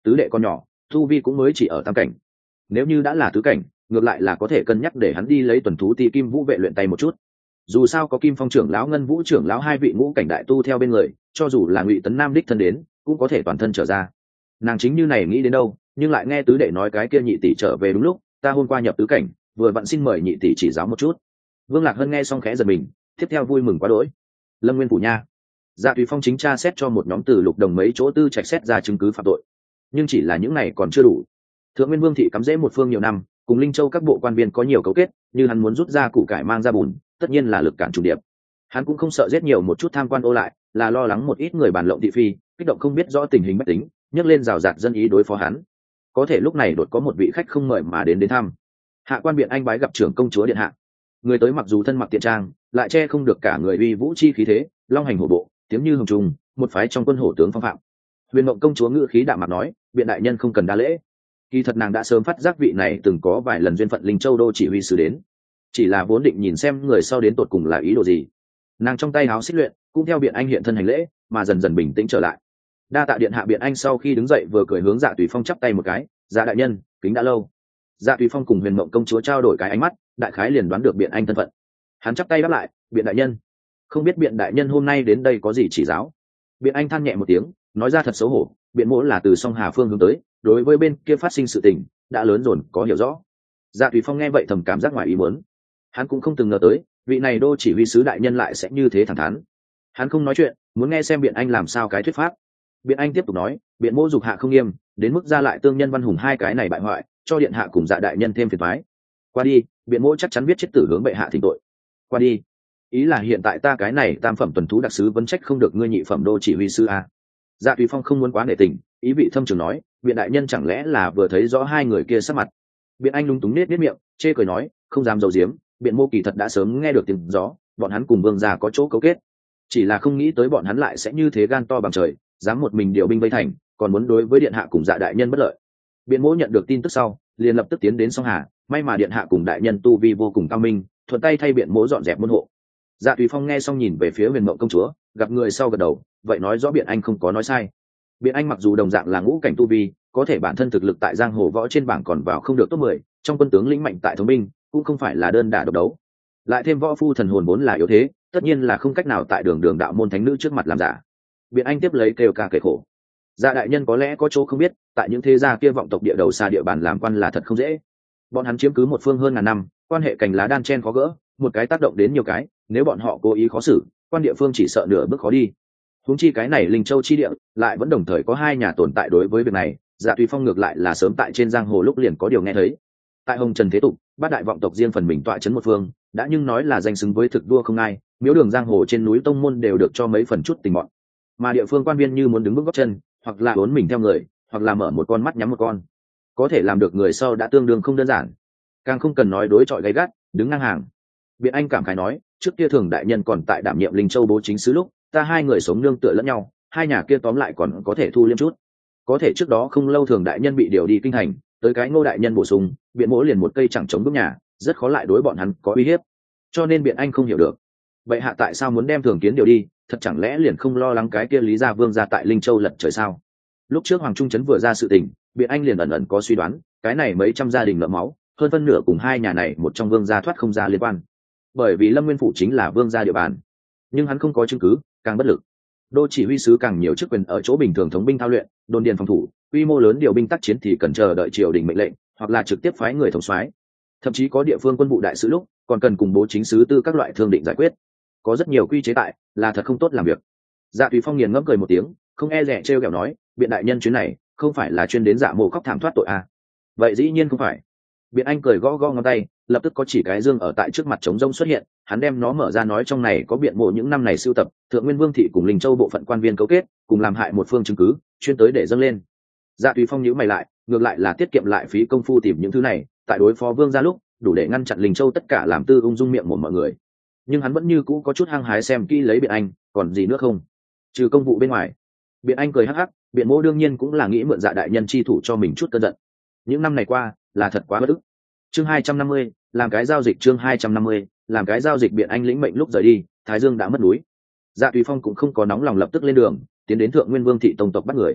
tứ đệ con nhỏ thu vi cũng mới chỉ ở tam cảnh, nếu như đã là tứ cảnh ngược lại là có thể cân nhắc để hắn đi lấy tuần thú ti kim vũ vệ luyện tay một chút. Dù sao có kim phong trưởng lão ngân vũ trưởng lão hai vị ngũ cảnh đại tu theo bên người, cho dù là Ngụy Tấn Nam đích thân đến cũng có thể toàn thân trở ra. Nàng chính như này nghĩ đến đâu, nhưng lại nghe tứ đệ nói cái kia nhị tỷ trở về đúng lúc, ta hôm qua nhập tứ cảnh vừa vặn xin mời nhị tỷ chỉ giáo một chút. Vương Lạc Hân nghe xong khẽ giật mình, tiếp theo vui mừng quá đỗi. Lâm Nguyên phủ nha. Dạ Tùy Phong chính tra xét cho một nhóm từ lục đồng mấy chỗ tư trạch xét ra chứng cứ phạm tội, nhưng chỉ là những này còn chưa đủ. Thượng Nguyên Vương thị cắm rễ một phương nhiều năm, cùng Linh Châu các bộ quan viên có nhiều cấu kết, như hắn muốn rút ra củ cải mang ra bùn, tất nhiên là lực cản chủ điệp. Hắn cũng không sợ giết nhiều một chút tham quan ô lại, là lo lắng một ít người bàn lộng thị phi, kích động không biết rõ tình hình bách tính, nhấc lên rào rạt dân ý đối phó hắn. Có thể lúc này đột có một vị khách không mời mà đến đến thăm. Hạ quan biện anh bái gặp trưởng công chúa điện hạ. Người tới mặc dù thân mặc tiện trang, lại che không được cả người uy vũ chi khí thế, long hành hổ bộ, tiếng như hùng trùng, một phái trong quân hổ tướng phong phạm. Huyền Mộng công chúa ngữ khí đạm mạc nói, biện đại nhân không cần đa lễ. Kỳ thật nàng đã sớm phát giác vị này từng có vài lần duyên phận Linh Châu đô chỉ huy sứ đến, chỉ là vốn định nhìn xem người sau đến tột cùng là ý đồ gì. Nàng trong tay háo xích luyện cũng theo biện anh hiện thân hành lễ, mà dần dần bình tĩnh trở lại. Đa tạ điện hạ. Biện anh sau khi đứng dậy vừa cười hướng Dạ Tùy Phong chắp tay một cái, Dạ đại nhân kính đã lâu. Dạ Tùy Phong cùng Huyền Mộng công chúa trao đổi cái ánh mắt, đại khái liền đoán được biện anh thân phận. Hắn chắp tay đáp lại, biện đại nhân, không biết biện đại nhân hôm nay đến đây có gì chỉ giáo. Biện anh than nhẹ một tiếng, nói ra thật xấu hổ, biện mỗ là từ song Hà phương hướng tới, đối với bên kia phát sinh sự tình đã lớn dồn có hiểu rõ. Dạ Tùy Phong nghe vậy thầm cảm giác ngoài ý muốn, hắn cũng không từng ngờ tới vị này đô chỉ huy sứ đại nhân lại sẽ như thế thẳng thắn. Hắn không nói chuyện, muốn nghe xem biện anh làm sao cái thuyết pháp. Biện anh tiếp tục nói, biện mỗ dục hạ không nghiêm, đến mức ra lại tương nhân văn hùng hai cái này bại hoại, cho điện hạ cùng Dạ đại nhân thêm phiền toái. Qua đi, biện mỗ chắc chắn biết chết tử hướng bệ hạ thỉnh tội. Qua đi, ý là hiện tại ta cái này tam phẩm tuần thú đặc sứ vấn trách không được ngươi nhị phẩm đô chỉ huy sứ a. Dạ Tùy Phong không muốn quá nể tình, ý vị thâm trường nói, biện đại nhân chẳng lẽ là vừa thấy rõ hai người kia sắc mặt. Biện anh lúng túng nết nết miệng, chê cười nói, không dám giấu giếm, biện mô kỳ thật đã sớm nghe được tiếng gió, bọn hắn cùng vương gia có chỗ cấu kết, chỉ là không nghĩ tới bọn hắn lại sẽ như thế gan to bằng trời, dám một mình điều binh vây thành, còn muốn đối với điện hạ cùng Dạ đại nhân bất lợi. Biện mỗ nhận được tin tức sau, liền lập tức tiến đến song Hà, may mà điện hạ cùng đại nhân tu vi vô cùng cao minh, thuận tay thay biện mỗ dọn dẹp môn hộ. Dạ Tùy Phong nghe xong nhìn về phía Huyền Mộng công chúa, gặp người sau gật đầu, vậy nói rõ biện anh không có nói sai. Biện anh mặc dù đồng dạng là ngũ cảnh tu vi, có thể bản thân thực lực tại giang hồ võ trên bảng còn vào không được top mười, trong quân tướng lĩnh mạnh tại thống binh cũng không phải là đơn đả độc đấu, lại thêm võ phu thần hồn vốn là yếu thế, tất nhiên là không cách nào tại đường đường đạo môn thánh nữ trước mặt làm giả. Biện anh tiếp lấy kêu ca kể khổ, Dạ đại nhân có lẽ có chỗ không biết, tại những thế gia kia vọng tộc địa đầu xa địa bàn làm quan là thật không dễ. Bọn hắn chiếm cứ một phương hơn ngàn năm, quan hệ cành lá đan chen khó gỡ, một cái tác động đến nhiều cái, nếu bọn họ cố ý khó xử, quan địa phương chỉ sợ nửa bước khó đi. Huống chi cái này Linh Châu chi địa lại vẫn đồng thời có hai nhà tồn tại. Đối với việc này, Dạ Tùy Phong ngược lại là sớm tại trên giang hồ lúc liền có điều nghe thấy. Tại Hồng Trần thế tục, bát đại vọng tộc riêng phần mình tọa chấn một phương, đã nhưng nói là danh xứng với thực đua không ai, miếu đường giang hồ trên núi tông môn đều được cho mấy phần chút tình bọn. Mà địa phương quan viên như muốn đứng bước gót chân, hoặc là uốn mình theo người, hoặc là mở một con mắt nhắm một con, có thể làm được người sau đã tương đương không đơn giản, càng không cần nói đối chọi gay gắt, đứng ngang hàng. Biện anh cảm khái nói, trước kia Thường đại nhân còn tại đảm nhiệm Linh Châu bố chính sứ lúc, ta hai người sống nương tựa lẫn nhau, hai nhà kia tóm lại còn có thể thu liêm chút. Có thể trước đó không lâu Thường đại nhân bị điều đi kinh thành, tới cái Ngô đại nhân bổ sung, biện mỗ liền một cây chẳng chống bước nhà, rất khó lại đối bọn hắn có uy hiếp. Cho nên biện anh không hiểu được, vậy hạ tại sao muốn đem Thường Kiến điều đi, thật chẳng lẽ liền không lo lắng cái kia Lý gia vương gia tại Linh Châu lật trời sao? Lúc trước Hoàng Trung Trấn vừa ra sự tình, biện anh liền ẩn ẩn có suy đoán, cái này mấy trăm gia đình ngậm máu, hơn phân nửa cùng hai nhà này một trong vương gia thoát không ra liên quan. Bởi vì Lâm Nguyên phủ chính là vương gia địa bàn, nhưng hắn không có chứng cứ, càng bất lực. Đô chỉ huy sứ càng nhiều chức quyền ở chỗ bình thường thống binh thao luyện, đồn điền phòng thủ, quy mô lớn điều binh tác chiến thì cần chờ đợi triều đình mệnh lệnh, hoặc là trực tiếp phái người thống soái. Thậm chí có địa phương quân vụ đại sứ lúc, còn cần cùng bố chính sứ tư các loại thương định giải quyết. Có rất nhiều quy chế tại, là thật không tốt làm việc. Dạ Tùy Phong nghiền ngẫm cười một tiếng, không e dè trêu ghẹo nói, biện đại nhân chuyến này không phải là chuyên đến Dạ mộ khóc thảm thoát tội à? Vậy dĩ nhiên không phải. Biện anh cười gõ gõ ngón tay, lập tức có chỉ cái dương ở tại trước mặt trống rông xuất hiện, hắn đem nó mở ra nói trong này có biện mộ những năm này sưu tập Thượng Nguyên Vương thị cùng Linh Châu bộ phận quan viên cấu kết, cùng làm hại một phương chứng cứ, chuyên tới để dâng lên. Dạ Tùy Phong nhíu mày lại, ngược lại là tiết kiệm lại phí công phu tìm những thứ này, tại đối phó vương gia lúc, đủ để ngăn chặn Linh Châu tất cả làm tư ung dung miệng một mọi người. Nhưng hắn vẫn như cũ có chút hăng hái xem kỹ lấy biện anh, còn gì nữa không? Trừ công vụ bên ngoài. Biện anh cười hắc hắc, biện mộ đương nhiên cũng là nghĩ mượn Dạ đại nhân chi thủ cho mình chút cơn giận. Những năm này qua, là thật quá bất ức. Chương hai trăm năm mươi, làm cái giao dịch. Chương hai trăm năm mươi, làm cái giao dịch. Biện anh lĩnh mệnh lúc rời đi, Thái Dương đã mất núi. Dạ Tùy Phong cũng không có nóng lòng lập tức lên đường, tiến đến Thượng Nguyên Vương thị tông tộc bắt người.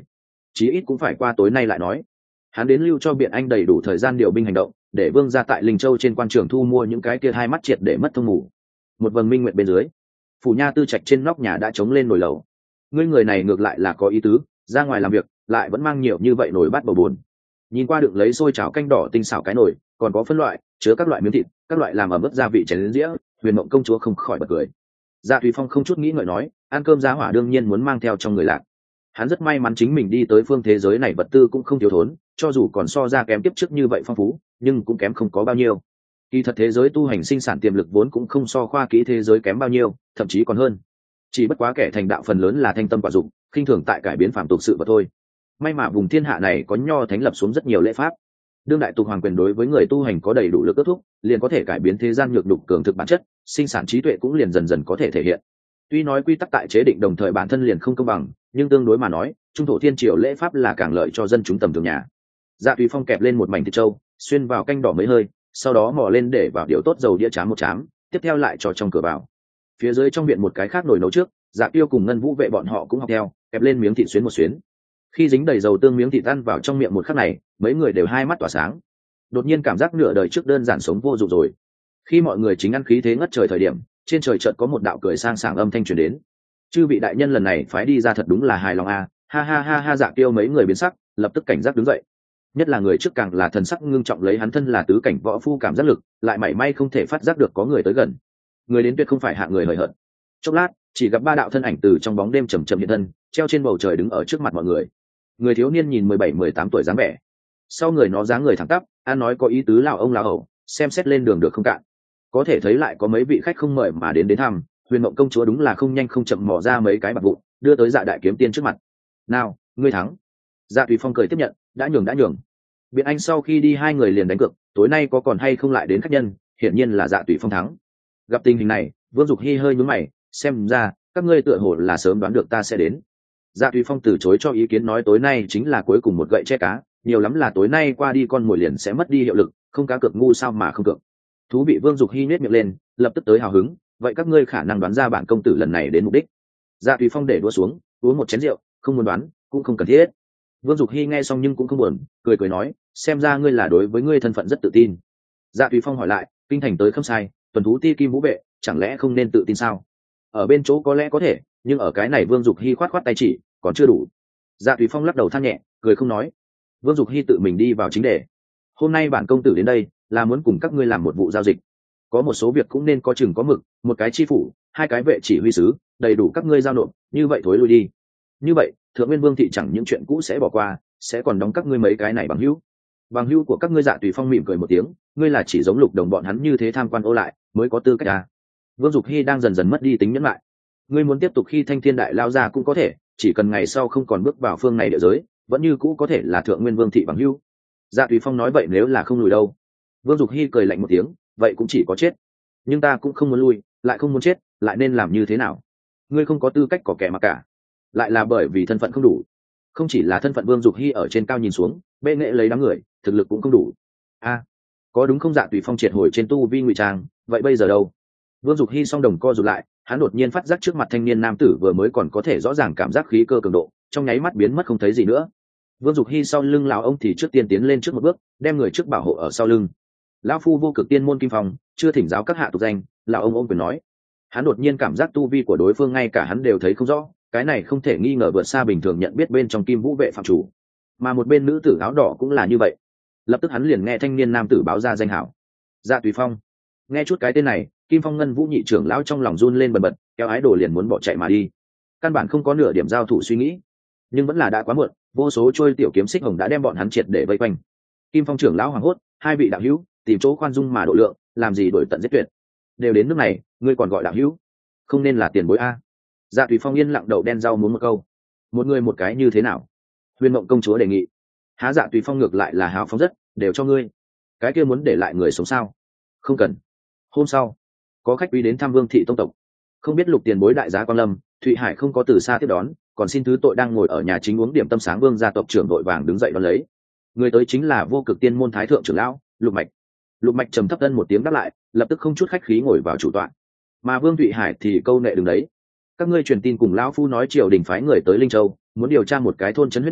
chí ít cũng phải qua tối nay lại nói. Hắn đến lưu cho biện anh đầy đủ thời gian điều binh hành động, để vương ra tại linh châu trên quan trường thu mua những cái kia hai mắt triệt để mất thông ngủ. Một vầng minh nguyện bên dưới, phủ nha tư trạch trên nóc nhà đã trống lên nồi lẩu. Ngươi người này ngược lại là có ý tứ, ra ngoài làm việc lại vẫn mang nhiều như vậy nồi bát bầu bùn. Nhìn qua đựng lấy xôi chảo canh đỏ tinh xảo cái nồi, còn có phân loại chứa các loại miếng thịt, các loại làm ẩm ướt gia vị chén đến dĩa, Huyền Mộng công chúa không khỏi bật cười. Dạ Thủy Phong không chút nghĩ ngợi nói, ăn cơm giá hỏa đương nhiên muốn mang theo trong người lạc. Hắn rất may mắn chính mình đi tới phương thế giới này vật tư cũng không thiếu thốn, cho dù còn so ra kém tiếp trước như vậy phong phú, nhưng cũng kém không có bao nhiêu. Kỳ thật thế giới tu hành sinh sản tiềm lực vốn cũng không so khoa kỹ thế giới kém bao nhiêu, thậm chí còn hơn. Chỉ bất quá kẻ thành đạo phần lớn là thanh tâm quả dụng, khinh thường tại cải biến phàm tục sự vật thôi. May mà vùng thiên hạ này có nho thánh lập xuống rất nhiều lễ pháp. Đương đại tục hoàng quyền đối với người tu hành có đầy đủ lực kết thúc, liền có thể cải biến thế gian nhược đục cường thực bản chất, sinh sản trí tuệ cũng liền dần dần có thể thể hiện. Tuy nói quy tắc tại chế định đồng thời bản thân liền không công bằng, nhưng tương đối mà nói, trung thổ thiên triều lễ pháp là càng lợi cho dân chúng tầm thường nhà. Dạ Tùy Phong kẹp lên một mảnh thịt trâu, xuyên vào canh đỏ mấy hơi, sau đó mò lên để vào điệu tốt dầu đĩa chám một chám, tiếp theo lại cho trong cửa vào. Phía dưới trong viện một cái khác nồi nấu trước, Dạ Tiêu cùng Ngân Vũ vệ bọn họ cũng học theo, kẹp lên miếng thịt xuyến một xuyến. Khi dính đầy dầu tương miếng thịt ăn vào trong miệng một khắc này, mấy người đều hai mắt tỏa sáng. Đột nhiên cảm giác nửa đời trước đơn giản sống vô dụng rồi. Khi mọi người chính ăn khí thế ngất trời thời điểm, trên trời chợt có một đạo cười sang sảng âm thanh truyền đến. Chư vị đại nhân lần này phái đi ra thật đúng là hài lòng a, ha ha ha ha. Dạ Tiêu mấy người biến sắc, lập tức cảnh giác đứng dậy. Nhất là người trước càng là thần sắc ngưng trọng, lấy hắn thân là tứ cảnh võ phu cảm giác lực, lại mảy may không thể phát giác được có người tới gần. Người đến tuyệt không phải hạng người hời hợt. Chốc lát, chỉ gặp ba đạo thân ảnh từ trong bóng đêm chầm chậm hiện thân, treo trên bầu trời đứng ở trước mặt mọi người. Người thiếu niên nhìn mười bảy mười tám tuổi dáng vẻ, sau người nó dáng người thẳng tắp, an nói có ý tứ lão ông lão hậu, xem xét lên đường được không cạn. Có thể thấy lại có mấy vị khách không mời mà đến đến thăm. Huyền Mộng công chúa đúng là không nhanh không chậm mò ra mấy cái bạc vụn, đưa tới Dạ đại kiếm tiên trước mặt. Nào, ngươi thắng. Dạ Tùy Phong cười tiếp nhận, đã nhường đã nhường. Biện Anh sau khi đi hai người liền đánh cược, tối nay có còn hay không lại đến khách nhân, hiển nhiên là Dạ Tùy Phong thắng. Gặp tình hình này, Vương Dục Hi hơi nhướng mày, xem ra các ngươi tựa hồ là sớm đoán được ta sẽ đến. Dạ Tùy Phong từ chối cho ý kiến, nói tối nay chính là cuối cùng một gậy che cá, nhiều lắm là tối nay qua đi con mồi liền sẽ mất đi hiệu lực, không cá cược ngu sao mà không cược. Thú vị. Vương Dục Hi nhếch miệng lên, lập tức tới hào hứng, vậy các ngươi khả năng đoán ra bản công tử lần này đến mục đích. Dạ Tùy Phong để đũa xuống, uống một chén rượu, không muốn đoán cũng không cần thiết. Vương Dục Hi nghe xong nhưng cũng không buồn, cười cười nói, xem ra ngươi là đối với ngươi thân phận rất tự tin. Dạ Tùy Phong hỏi lại, kinh thành tới không sai, tuần thú ti kim vũ vệ, chẳng lẽ không nên tự tin sao? Ở bên chỗ có lẽ có thể, nhưng ở cái này Vương Dục Hi khoát khoát tay chỉ, còn chưa đủ. Dạ Tùy Phong lắc đầu than nhẹ, cười không nói. Vương Dục Hi tự mình đi vào chính đề. Hôm nay bản công tử đến đây là muốn cùng các ngươi làm một vụ giao dịch. Có một số việc cũng nên có chừng có mực, một cái chi phủ, hai cái vệ chỉ huy sứ, đầy đủ các ngươi giao nộp, như vậy thối lui đi. Như vậy, Thượng Nguyên Vương thị chẳng những chuyện cũ sẽ bỏ qua, sẽ còn đóng các ngươi mấy cái này bằng hữu. Bằng hữu của các ngươi. Dạ Tùy Phong mỉm cười một tiếng, ngươi là chỉ giống Lục Đồng bọn hắn như thế tham quan ô lại, mới có tư cách à? Vương Dục Hi đang dần dần mất đi tính nhẫn lại. Ngươi muốn tiếp tục khi Thanh Thiên Đại lao ra cũng có thể, chỉ cần ngày sau không còn bước vào phương này địa giới, vẫn như cũ có thể là Thượng Nguyên Vương thị bằng hữu. Dạ Tùy Phong nói vậy nếu là không lùi đâu? Vương Dục Hi cười lạnh một tiếng, vậy cũng chỉ có chết. Nhưng ta cũng không muốn lui, lại không muốn chết, lại nên làm như thế nào? Ngươi không có tư cách có kẻ mà cả, lại là bởi vì thân phận không đủ. Không chỉ là thân phận. Vương Dục Hi ở trên cao nhìn xuống, bệ nghệ lấy đám người, thực lực cũng không đủ. A, à, có đúng không? Dạ Tùy Phong triệt hồi trên tu vi ngụy trang, vậy bây giờ đâu? Vương Dục Hi song đồng co rụt lại, hắn đột nhiên phát giác trước mặt thanh niên nam tử vừa mới còn có thể rõ ràng cảm giác khí cơ cường độ, trong nháy mắt biến mất không thấy gì nữa. Vương Dục Hi sau lưng lão ông thì trước tiên tiến lên trước một bước, đem người trước bảo hộ ở sau lưng. Lão phu vô cực tiên môn Kim Phong, chưa thỉnh giáo các hạ tục danh. Lão ông ôm quyền nói. Hắn đột nhiên cảm giác tu vi của đối phương ngay cả hắn đều thấy không rõ, cái này không thể nghi ngờ vượt xa bình thường nhận biết bên trong Kim Vũ vệ phạm chủ. Mà một bên nữ tử áo đỏ cũng là như vậy. Lập tức hắn liền nghe thanh niên nam tử báo ra danh hảo. Dạ Tùy Phong. Nghe chút cái tên này, Kim Phong Ngân Vũ nhị trưởng lão trong lòng run lên bần bật, kéo ái đồ liền muốn bỏ chạy mà đi. Căn bản không có nửa điểm giao thủ suy nghĩ, nhưng vẫn là đã quá muộn, vô số trôi tiểu kiếm xích hồng đã đem bọn hắn triệt để vây quanh. Kim Phong trưởng lão hoảng hốt, hai vị đạo hữu, tìm chỗ khoan dung mà độ lượng, làm gì đổi tận giết tuyệt. Đều đến nước này, ngươi còn gọi đạo hữu, không nên là tiền bối a. Dạ Tùy Phong yên lặng đậu đen rau muốn một câu, một người một cái như thế nào? Huyền Mộng công chúa đề nghị. Há Dạ Tùy Phong ngược lại là hào phóng rất, đều cho ngươi. Cái kia muốn để lại người sống sao? Không cần. Hôm sau, có khách quý đến thăm Vương thị tông tộc, không biết Lục tiền bối đại giá quan lâm, Thụy Hải không có từ xa tiếp đón, còn xin thứ tội. Đang ngồi ở nhà chính uống điểm tâm sáng, Vương gia tộc trưởng đội vàng đứng dậy đón lấy. Người tới chính là vô cực tiên môn thái thượng trưởng lão Lục Mạch. Lục Mạch trầm thấp thân một tiếng đáp lại, lập tức không chút khách khí ngồi vào chủ tọa. Mà Vương Thụy Hải thì câu nệ đứng đấy. Các ngươi truyền tin cùng lão phu nói triều đình phái người tới Linh Châu, muốn điều tra một cái thôn trấn huyết án,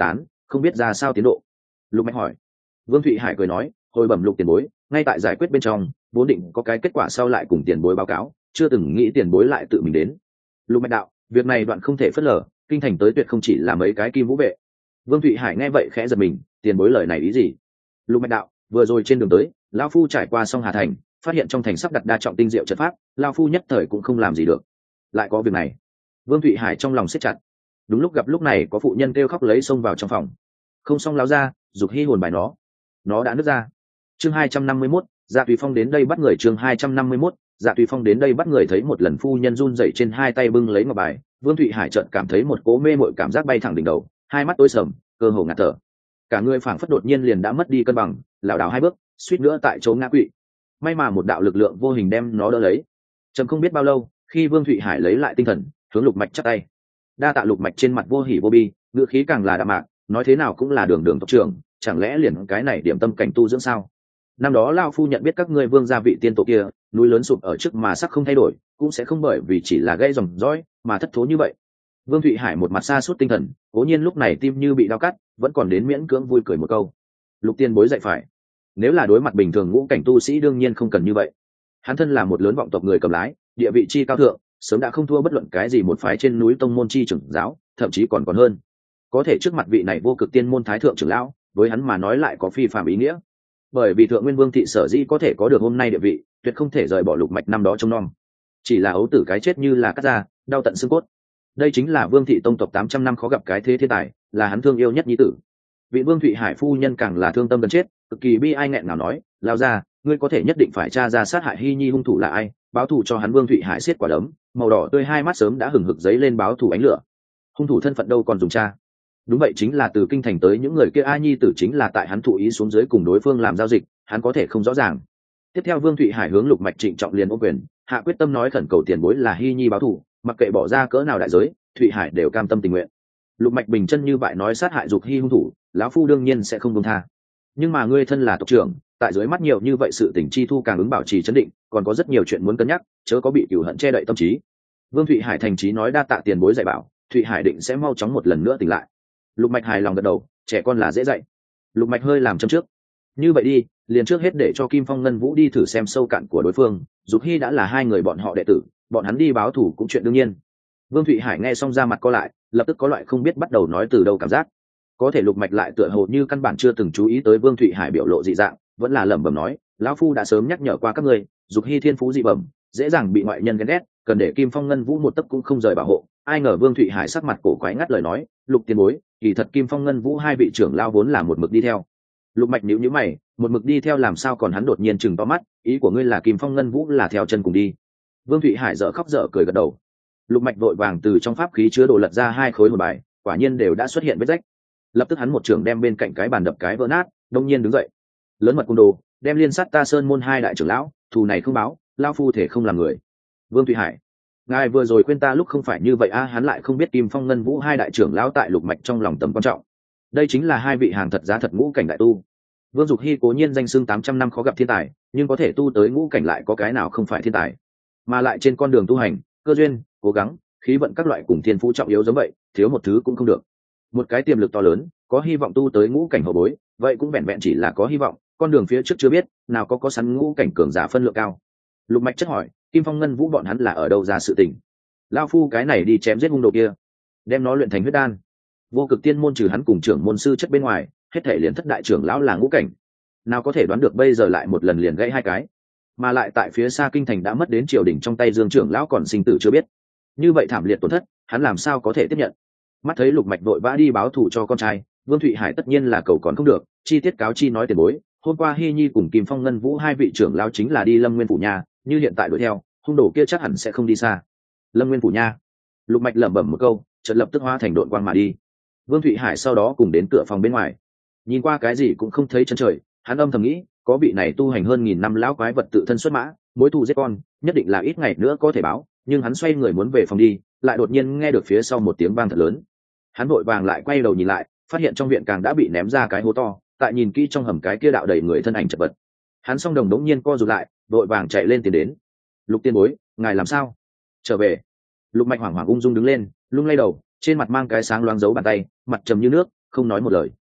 không biết ra sao tiến độ. Lục Mạch hỏi. Vương Thụy Hải cười nói, hồi bẩm Lục tiền bối, ngay tại giải quyết bên trong, vốn định có cái kết quả sau lại cùng tiền bối báo cáo, chưa từng nghĩ tiền bối lại tự mình đến. Lục Mạch đạo, việc này đoạn không thể phớt lờ, kinh thành tới tuyệt không chỉ là mấy cái kim vũ vệ. Vương Thụy Hải nghe vậy khẽ giật mình, tiền bối lời này ý gì? Lục Mạch đạo, vừa rồi trên đường tới, lão phu trải qua sông Hà Thành, phát hiện trong thành sắp đặt đa trọng tinh diệu trận pháp, lão phu nhất thời cũng không làm gì được. Lại có việc này. Vương Thụy Hải trong lòng siết chặt. Đúng lúc gặp lúc này có phụ nhân kêu khóc lấy xông vào trong phòng. Không xong láo ra, dục hy hồn bài nó. Nó đã nứt ra. Chương hai trăm năm mươi mốt, Dạ Tùy Phong đến đây bắt người. Chương hai trăm năm mươi mốt, Dạ Tùy Phong đến đây bắt người. Thấy một lần phu nhân run rẩy trên hai tay bưng lấy ngọc bài, Vương Thụy Hải chợt cảm thấy một cỗ mê mội cảm giác bay thẳng đỉnh đầu, hai mắt tối sầm, cơ hồ ngạt thở. Cả người phảng phất đột nhiên liền đã mất đi cân bằng, lảo đảo hai bước, suýt nữa tại chỗ ngã quỵ. May mà một đạo lực lượng vô hình đem nó đỡ lấy. Trầm không biết bao lâu, khi Vương Thụy Hải lấy lại tinh thần, hướng Lục Mạch chắp tay. Đa tạ. Lục Mạch trên mặt vô hỉ vô bi, ngữ khí càng là đạm mạc, nói thế nào cũng là đường đường tộc trưởng, chẳng lẽ liền cái này điểm tâm cảnh tu dưỡng sao? Năm đó lao phu nhận biết các ngươi Vương gia vị tiên tổ kia, núi lớn sụp ở trước mà sắc không thay đổi, cũng sẽ không bởi vì chỉ là gây dòng dõi mà thất thố như vậy. Vương Thụy Hải một mặt xa suốt tinh thần, cố nhiên lúc này tim như bị đau cắt, vẫn còn đến miễn cưỡng vui cười một câu. Lục tiên bối dạy phải. Nếu là đối mặt bình thường ngũ cảnh tu sĩ đương nhiên không cần như vậy. Hắn thân là một lớn vọng tộc người cầm lái, địa vị chi cao thượng, sớm đã không thua bất luận cái gì một phái trên núi tông môn chi trưởng giáo, thậm chí còn còn hơn. Có thể trước mặt vị này vô cực tiên môn thái thượng trưởng lão, với hắn mà nói lại có phi phàm ý nghĩa. Bởi vì thượng nguyên vương thị sở dĩ có thể có được hôm nay địa vị, tuyệt không thể rời bỏ Lục Mạch năm đó trông nom. Chỉ là ấu tử cái chết như là cắt da, đau tận xương cốt. Đây chính là Vương thị tông tộc tám trăm năm khó gặp cái thế thiên tài, là hắn thương yêu nhất nhi tử. Vị Vương Thụy Hải phu nhân càng là thương tâm gần chết, cực kỳ bi ai nghẹn ngào nói, lao ra, ngươi có thể nhất định phải tra ra sát hại Hy Nhi hung thủ là ai, báo thù cho hắn. Vương Thụy Hải siết quả đấm, màu đỏ tươi hai mắt sớm đã hừng hực giấy lên báo thù ánh lửa. Hung thủ thân phận đâu còn dùng tra? Đúng vậy, chính là từ kinh thành tới những người kia. A Nhi tử chính là tại hắn thụ ý xuống dưới cùng đối phương làm giao dịch, hắn có thể không rõ ràng. Tiếp theo Vương Thụy Hải hướng Lục Mạch trịnh trọng liền ô quyền, hạ quyết tâm nói khẩn cầu tiền bối là Hy Nhi báo thù, mặc kệ bỏ ra cỡ nào đại giới, Thụy Hải đều cam tâm tình nguyện. Lục Mạch bình chân như vậy nói, sát hại Dục Hy hung thủ, lão phu đương nhiên sẽ không buông tha. Nhưng mà ngươi thân là tộc trưởng, tại dưới mắt nhiều như vậy sự tình chi thu càng ứng bảo trì trấn định, còn có rất nhiều chuyện muốn cân nhắc, chớ có bị cửu hận che đậy tâm trí. Vương Thụy Hải thành trí nói, đa tạ tiền bối dạy bảo, Thụy Hải định sẽ mau chóng một lần nữa tỉnh lại. Lục Mạch hài lòng gật đầu, trẻ con là dễ dạy. Lục Mạch hơi làm châm trước. Như vậy đi, liền trước hết để cho Kim Phong Ngân Vũ đi thử xem sâu cạn của đối phương, Dục Hy đã là hai người bọn họ đệ tử, bọn hắn đi báo thù cũng chuyện đương nhiên. Vương Thụy Hải nghe xong ra mặt co lại, lập tức có loại không biết bắt đầu nói từ đâu cảm giác. Có thể Lục Mạch lại tựa hồ như căn bản chưa từng chú ý tới Vương Thụy Hải biểu lộ dị dạng, vẫn là lẩm bẩm nói, lão phu đã sớm nhắc nhở qua các ngươi, Dục Hy thiên phú dị bẩm, dễ dàng bị ngoại nhân ghen ghét, cần để Kim Phong Ngân Vũ một tấc cũng không rời bảo hộ. Ai ngờ Vương Thụy Hải sắc mặt cổ quái ngắt lời nói, Lục tiền bối, kỳ thật Kim Phong Ngân Vũ hai vị trưởng lao vốn là một mực đi theo. Lục Mạch nhíu nhíu mày, một mực đi theo làm sao còn? Hắn đột nhiên chừng to mắt, ý của ngươi là Kim Phong Ngân Vũ là theo chân cùng đi? Vương Thụy Hải dở khóc dở cười gật đầu. Lục Mạch vội vàng từ trong pháp khí chứa đồ lật ra hai khối hồn bài, quả nhiên đều đã xuất hiện vết rách. Lập tức hắn một trường đem bên cạnh cái bàn đập cái vỡ nát, đông nhiên đứng dậy. Lớn mật cung đồ, đem liên sát ta Sơn môn hai đại trưởng lão, thù này không báo, lão phu thể không làm người. Vương Thụy Hải, ngài vừa rồi khuyên ta lúc không phải như vậy a. Hắn lại không biết Kim Phong Ngân Vũ hai đại trưởng lão tại Lục Mạch trong lòng tầm quan trọng. Đây chính là hai vị hàng thật giá thật ngũ cảnh đại tu. Vương Dục Hy cố nhiên danh xưng tám trăm năm khó gặp thiên tài, nhưng có thể tu tới ngũ cảnh lại có cái nào không phải thiên tài? Mà lại trên con đường tu hành, cơ duyên, cố gắng, khí vận các loại cùng thiên phú trọng yếu giống vậy, thiếu một thứ cũng không được. Một cái tiềm lực to lớn, có hy vọng tu tới ngũ cảnh hậu bối, vậy cũng vẹn vẹn chỉ là có hy vọng, con đường phía trước chưa biết, nào có có sẵn ngũ cảnh cường giả phân lượng cao. Lục Mạch chất hỏi, Kim Phong Ngân Vũ bọn hắn là ở đâu ra sự tình? Lao phu cái này đi chém giết hung đồ kia, đem nó luyện thành huyết đan. Vô Cực tiên môn trừ hắn cùng trưởng môn sư chất bên ngoài, hết thể liền thất đại trưởng lão là ngũ cảnh. Nào có thể đoán được bây giờ lại một lần liền gãy hai cái, mà lại tại phía xa kinh thành đã mất đến triều đình trong tay Dương trưởng lão còn sinh tử chưa biết. Như vậy thảm liệt tổn thất, hắn làm sao có thể tiếp nhận? Mắt thấy Lục Mạch vội vã đi báo thù cho con trai, Vương Thụy Hải tất nhiên là cầu còn không được, chi tiết cáo chi nói tiền bối, hôm qua Hy Nhi cùng Kim Phong Ngân Vũ hai vị trưởng lão chính là đi Lâm Nguyên phủ nhà, như hiện tại đuổi theo, hung đồ kia chắc hẳn sẽ không đi xa. Lâm Nguyên phủ nha. Lục Mạch lẩm bẩm một câu, chợt lập tức hóa thành đội quang mà đi. Vương Thụy Hải sau đó cùng đến cửa phòng bên ngoài, nhìn qua cái gì cũng không thấy chân trời, hắn âm thầm nghĩ, có vị này tu hành hơn nghìn năm lão quái vật tự thân xuất mã, mối thù giết con, nhất định là ít ngày nữa có thể báo. Nhưng hắn xoay người muốn về phòng đi, lại đột nhiên nghe được phía sau một tiếng vang thật lớn. Hắn vội vàng lại quay đầu nhìn lại, phát hiện trong viện càng đã bị ném ra cái hố to, tại nhìn kỹ trong hầm cái kia đạo đầy người thân ảnh chật vật. Hắn song đồng đống nhiên co rụt lại, vội vàng chạy lên tiến đến. Lục tiên bối, ngài làm sao? Trở về. Lục Mạch hoảng hoảng ung dung đứng lên, lung lay đầu, trên mặt mang cái sáng loáng dấu bàn tay, mặt trầm như nước, không nói một lời.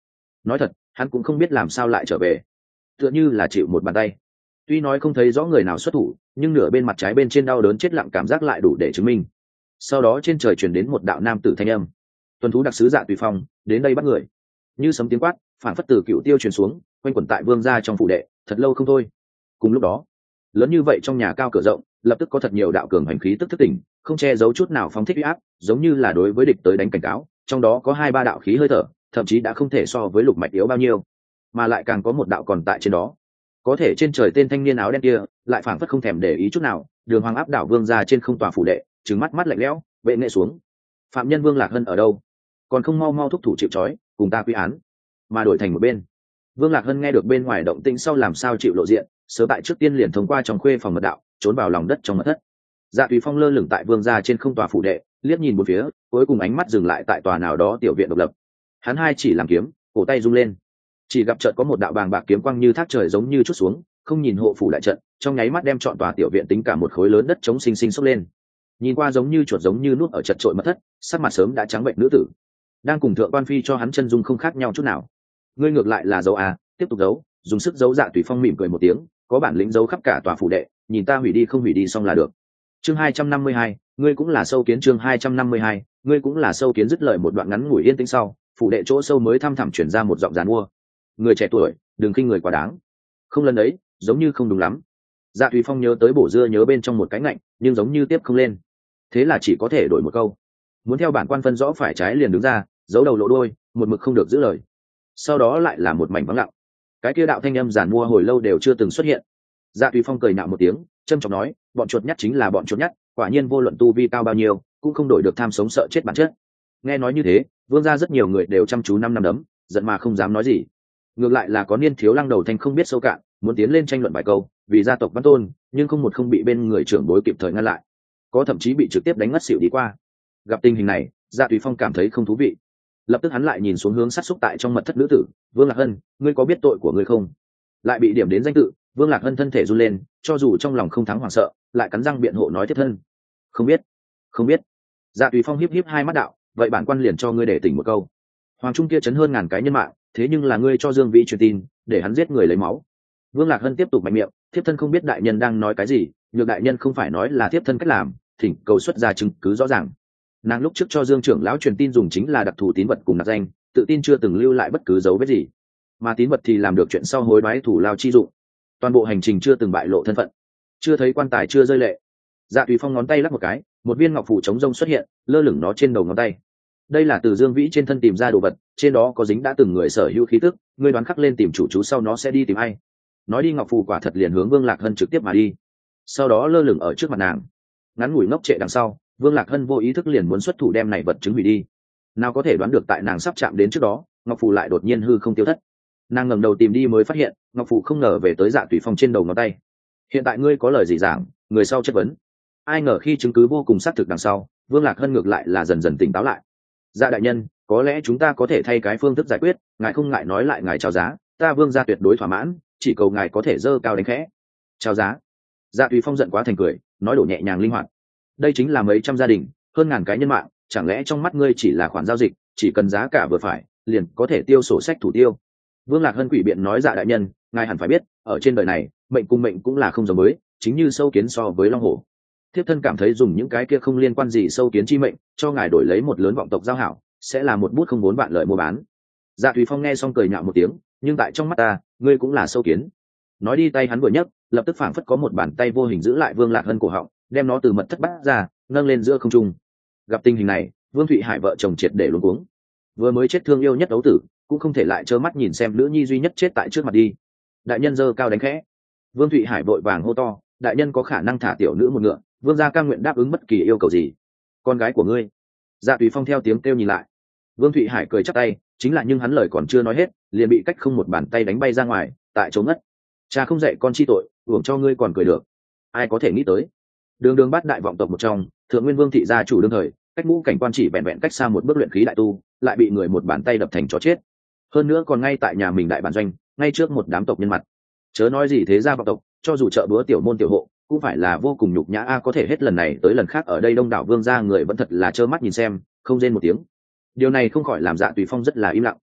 nói thật hắn cũng không biết làm sao lại trở về, tựa như là chịu một bàn tay. Tuy nói không thấy rõ người nào xuất thủ, nhưng nửa bên mặt trái bên trên đau đớn chết lặng cảm giác lại đủ để chứng minh. Sau đó trên trời truyền đến một đạo nam tử thanh âm: tuần thú đặc sứ Dạ Tùy Phong đến đây bắt người. Như sấm tiếng quát phản phất từ cựu tiêu truyền xuống, quanh quẩn tại vương gia trong phủ đệ thật lâu không thôi. Cùng lúc đó, lớn như vậy trong nhà cao cửa rộng lập tức có thật nhiều đạo cường hành khí tức thức tỉnh, không che giấu chút nào phóng thích uy áp, giống như là đối với địch tới đánh cảnh cáo. Trong đó có hai ba đạo khí hơi thở, thậm chí đã không thể so với lục mạch yếu bao nhiêu, mà lại càng có một đạo còn tại trên đó. Có thể trên trời tên thanh niên áo đen kia lại phảng phất không thèm để ý chút nào, đường hoàng áp đảo vương gia trên không tòa phủ đệ, trừng mắt mắt lạnh lẽo, vệ nghệ xuống. Phạm nhân Vương Lạc Hân ở đâu? Còn không mau mau thúc thủ chịu trói, cùng ta quy án. Mà đổi thành một bên, Vương Lạc Hân nghe được bên ngoài động tĩnh sau làm sao chịu lộ diện, sớm tại trước tiên liền thông qua trong khuê phòng mật đạo, trốn vào lòng đất trong mật thất. Dạ Tùy Phong lơ lửng tại vương gia trên không tòa phủ đệ, liếc nhìn một phía, cuối cùng ánh mắt dừng lại tại tòa nào đó tiểu viện độc lập. Hắn hai chỉ làm kiếm, cổ tay rung lên, chỉ gặp chợt có một đạo bàng bạc kiếm quang như thác trời giống như chút xuống, không nhìn hộ phủ đại trận, trong nháy mắt đem trọn tòa tiểu viện tính cả một khối lớn đất chống xinh xinh xốc lên. Nhìn qua giống như chuột giống như nuốt ở chật trội mật thất, sắc mặt sớm đã trắng bệnh nữ tử, đang cùng thượng quan phi cho hắn chân dung không khác nhau chút nào. Ngươi ngược lại là giấu à, tiếp tục giấu, dùng sức giấu. Dạ Tùy Phong mỉm cười một tiếng, có bản lĩnh giấu khắp cả tòa phủ đệ, nhìn ta hủy đi không hủy đi xong là được. Chương hai trăm năm mươi hai, ngươi cũng là sâu kiến. Chương hai trăm năm mươi hai, ngươi cũng là sâu kiến. Dứt lời một đoạn ngắn ngủi yên tĩnh sau, phủ đệ chỗ sâu mới thăm thẳm chuyển ra một giọng giàn mua: người trẻ tuổi đừng khinh người quá đáng. Không, lần ấy giống như không đúng lắm. Dạ Tùy Phong nhớ tới bổ dưa nhớ bên trong một cái ngạnh, nhưng giống như tiếp không lên, thế là chỉ có thể đổi một câu: muốn theo bản quan phân rõ phải trái liền đứng ra, giấu đầu lộ đôi, một mực không được giữ lời. Sau đó lại là một mảnh vắng lặng. Cái kia đạo thanh âm giàn mua hồi lâu đều chưa từng xuất hiện. Dạ Tùy Phong cười nhạo một tiếng, trâm trọng nói: bọn chuột nhắt chính là bọn chuột nhắt, quả nhiên vô luận tu vi cao bao nhiêu cũng không đổi được tham sống sợ chết bản chất. Nghe nói như thế, vương gia rất nhiều người đều chăm chú năm năm đấm, giận mà không dám nói gì. Ngược lại là có niên thiếu lăng đầu thanh không biết sâu cạn, muốn tiến lên tranh luận vài câu vì gia tộc văn tôn, nhưng không một không bị bên người trưởng bối kịp thời ngăn lại, có thậm chí bị trực tiếp đánh ngất xỉu đi qua. Gặp tình hình này, Dạ Tùy Phong cảm thấy không thú vị, lập tức hắn lại nhìn xuống hướng sát xúc tại trong mật thất nữ tử: Vương Lạc Hân, ngươi có biết tội của ngươi không? Lại bị điểm đến danh tự, Vương Lạc Hân thân thể run lên, cho dù trong lòng không thắng hoảng sợ, lại cắn răng biện hộ nói tiếp thân: không biết, không biết. Dạ Tùy Phong híp híp hai mắt đạo: vậy bản quan liền cho ngươi để tỉnh một câu. Hoàng trung kia chấn hơn ngàn cái nhân mạng, thế nhưng là ngươi cho Dương Vĩ truyền tin để hắn giết người lấy máu. Vương Lạc Hân tiếp tục mạnh miệng: thiếp thân không biết đại nhân đang nói cái gì, nhược đại nhân không phải nói là thiếp thân cách làm, thỉnh cầu xuất ra chứng cứ rõ ràng. Nàng lúc trước cho Dương trưởng lão truyền tin dùng chính là đặc thù tín vật cùng nạp danh, tự tin chưa từng lưu lại bất cứ dấu vết gì, mà tín vật thì làm được chuyện sau hối đoái thủ lao chi dụng. Toàn bộ hành trình chưa từng bại lộ thân phận, chưa thấy quan tài chưa rơi lệ. Dạ Tùy Phong ngón tay lắc một cái, một viên ngọc phù chống rông xuất hiện, lơ lửng nó trên đầu ngón tay. Đây là từ Dương Vĩ trên thân tìm ra đồ vật, trên đó có dính đã từng người sở hữu khí tức, ngươi đoán khắc lên tìm chủ chú sau nó sẽ đi tìm ai. Nói đi ngọc phù quả thật liền hướng Vương Lạc Hân trực tiếp mà đi, sau đó lơ lửng ở trước mặt nàng. Ngắn ngủi ngốc trệ đằng sau, Vương Lạc Hân vô ý thức liền muốn xuất thủ đem này vật chứng hủy đi. Nào có thể đoán được tại nàng sắp chạm đến trước đó, ngọc phù lại đột nhiên hư không tiêu thất. Nàng ngẩng đầu tìm đi mới phát hiện, ngọc phù không ngờ về tới Dạ Tùy Phong trên đầu ngón tay. Hiện tại ngươi có lời gì giảng? Người sau chất vấn. Ai ngờ khi chứng cứ vô cùng xác thực đằng sau, Vương Lạc Hân ngược lại là dần dần tỉnh táo lại. Dạ đại nhân, có lẽ chúng ta có thể thay cái phương thức giải quyết, ngài không ngại nói lại ngài chào giá, ta Vương gia tuyệt đối thỏa mãn, chỉ cầu ngài có thể dơ cao đánh khẽ. Chào giá? Dạ Tùy Phong giận quá thành cười, nói đổ nhẹ nhàng linh hoạt. Đây chính là mấy trăm gia đình, hơn ngàn cái nhân mạng, chẳng lẽ trong mắt ngươi chỉ là khoản giao dịch, chỉ cần giá cả vừa phải, liền có thể tiêu sổ sách thủ tiêu? Vương Lạc Hân quỷ biện nói: dạ đại nhân, ngài hẳn phải biết, ở trên đời này, mệnh cùng mệnh cũng là không giống mới, chính như sâu kiến so với long hổ. Thiếp thân cảm thấy dùng những cái kia không liên quan gì sâu kiến chi mệnh, cho ngài đổi lấy một lớn vọng tộc giao hảo, sẽ là một bút không vốn vạn lợi mua bán. Dạ Tùy Phong nghe xong cười nhạo một tiếng, nhưng tại trong mắt ta, ngươi cũng là sâu kiến. Nói đi tay hắn vừa nhấc, lập tức phảng phất có một bàn tay vô hình giữ lại Vương Lạc Hân cổ họng, đem nó từ mật thất bắt ra, nâng lên giữa không trung. Gặp tình hình này, Vương Thụy Hải vợ chồng triệt để luống cuống. Vừa mới chết thương yêu nhất đấu tử, cũng không thể lại trơ mắt nhìn xem nữ nhi duy nhất chết tại trước mặt đi. Đại nhân giơ cao đánh khẽ. Vương Thụy Hải vội vàng hô to: đại nhân có khả năng thả tiểu nữ một ngựa, vương gia cam nguyện đáp ứng bất kỳ yêu cầu gì. Con gái của ngươi? Dạ Tùy Phong theo tiếng kêu nhìn lại. Vương Thụy Hải cười chắp tay, chính là nhưng hắn lời còn chưa nói hết, liền bị cách không một bàn tay đánh bay ra ngoài, tại chỗ ngất. Cha không dạy con chi tội, uổng cho ngươi còn cười được. Ai có thể nghĩ tới, đường đường bát đại vọng tộc một trong, thượng nguyên vương thị gia chủ đương thời, cách ngũ cảnh quan chỉ vẹn vẹn cách xa một bước luyện khí đại tu, lại bị người một bàn tay đập thành chó chết. Hơn nữa còn ngay tại nhà mình đại bản doanh, ngay trước một đám tộc nhân mặt. Chớ nói gì thế gia vọng tộc, cho dù chợ búa tiểu môn tiểu hộ, cũng phải là vô cùng nhục nhã a. Có thể hết lần này tới lần khác ở đây đông đảo vương gia người vẫn thật là trơ mắt nhìn xem, không rên một tiếng. Điều này không khỏi làm Dạ Tùy Phong rất là im lặng.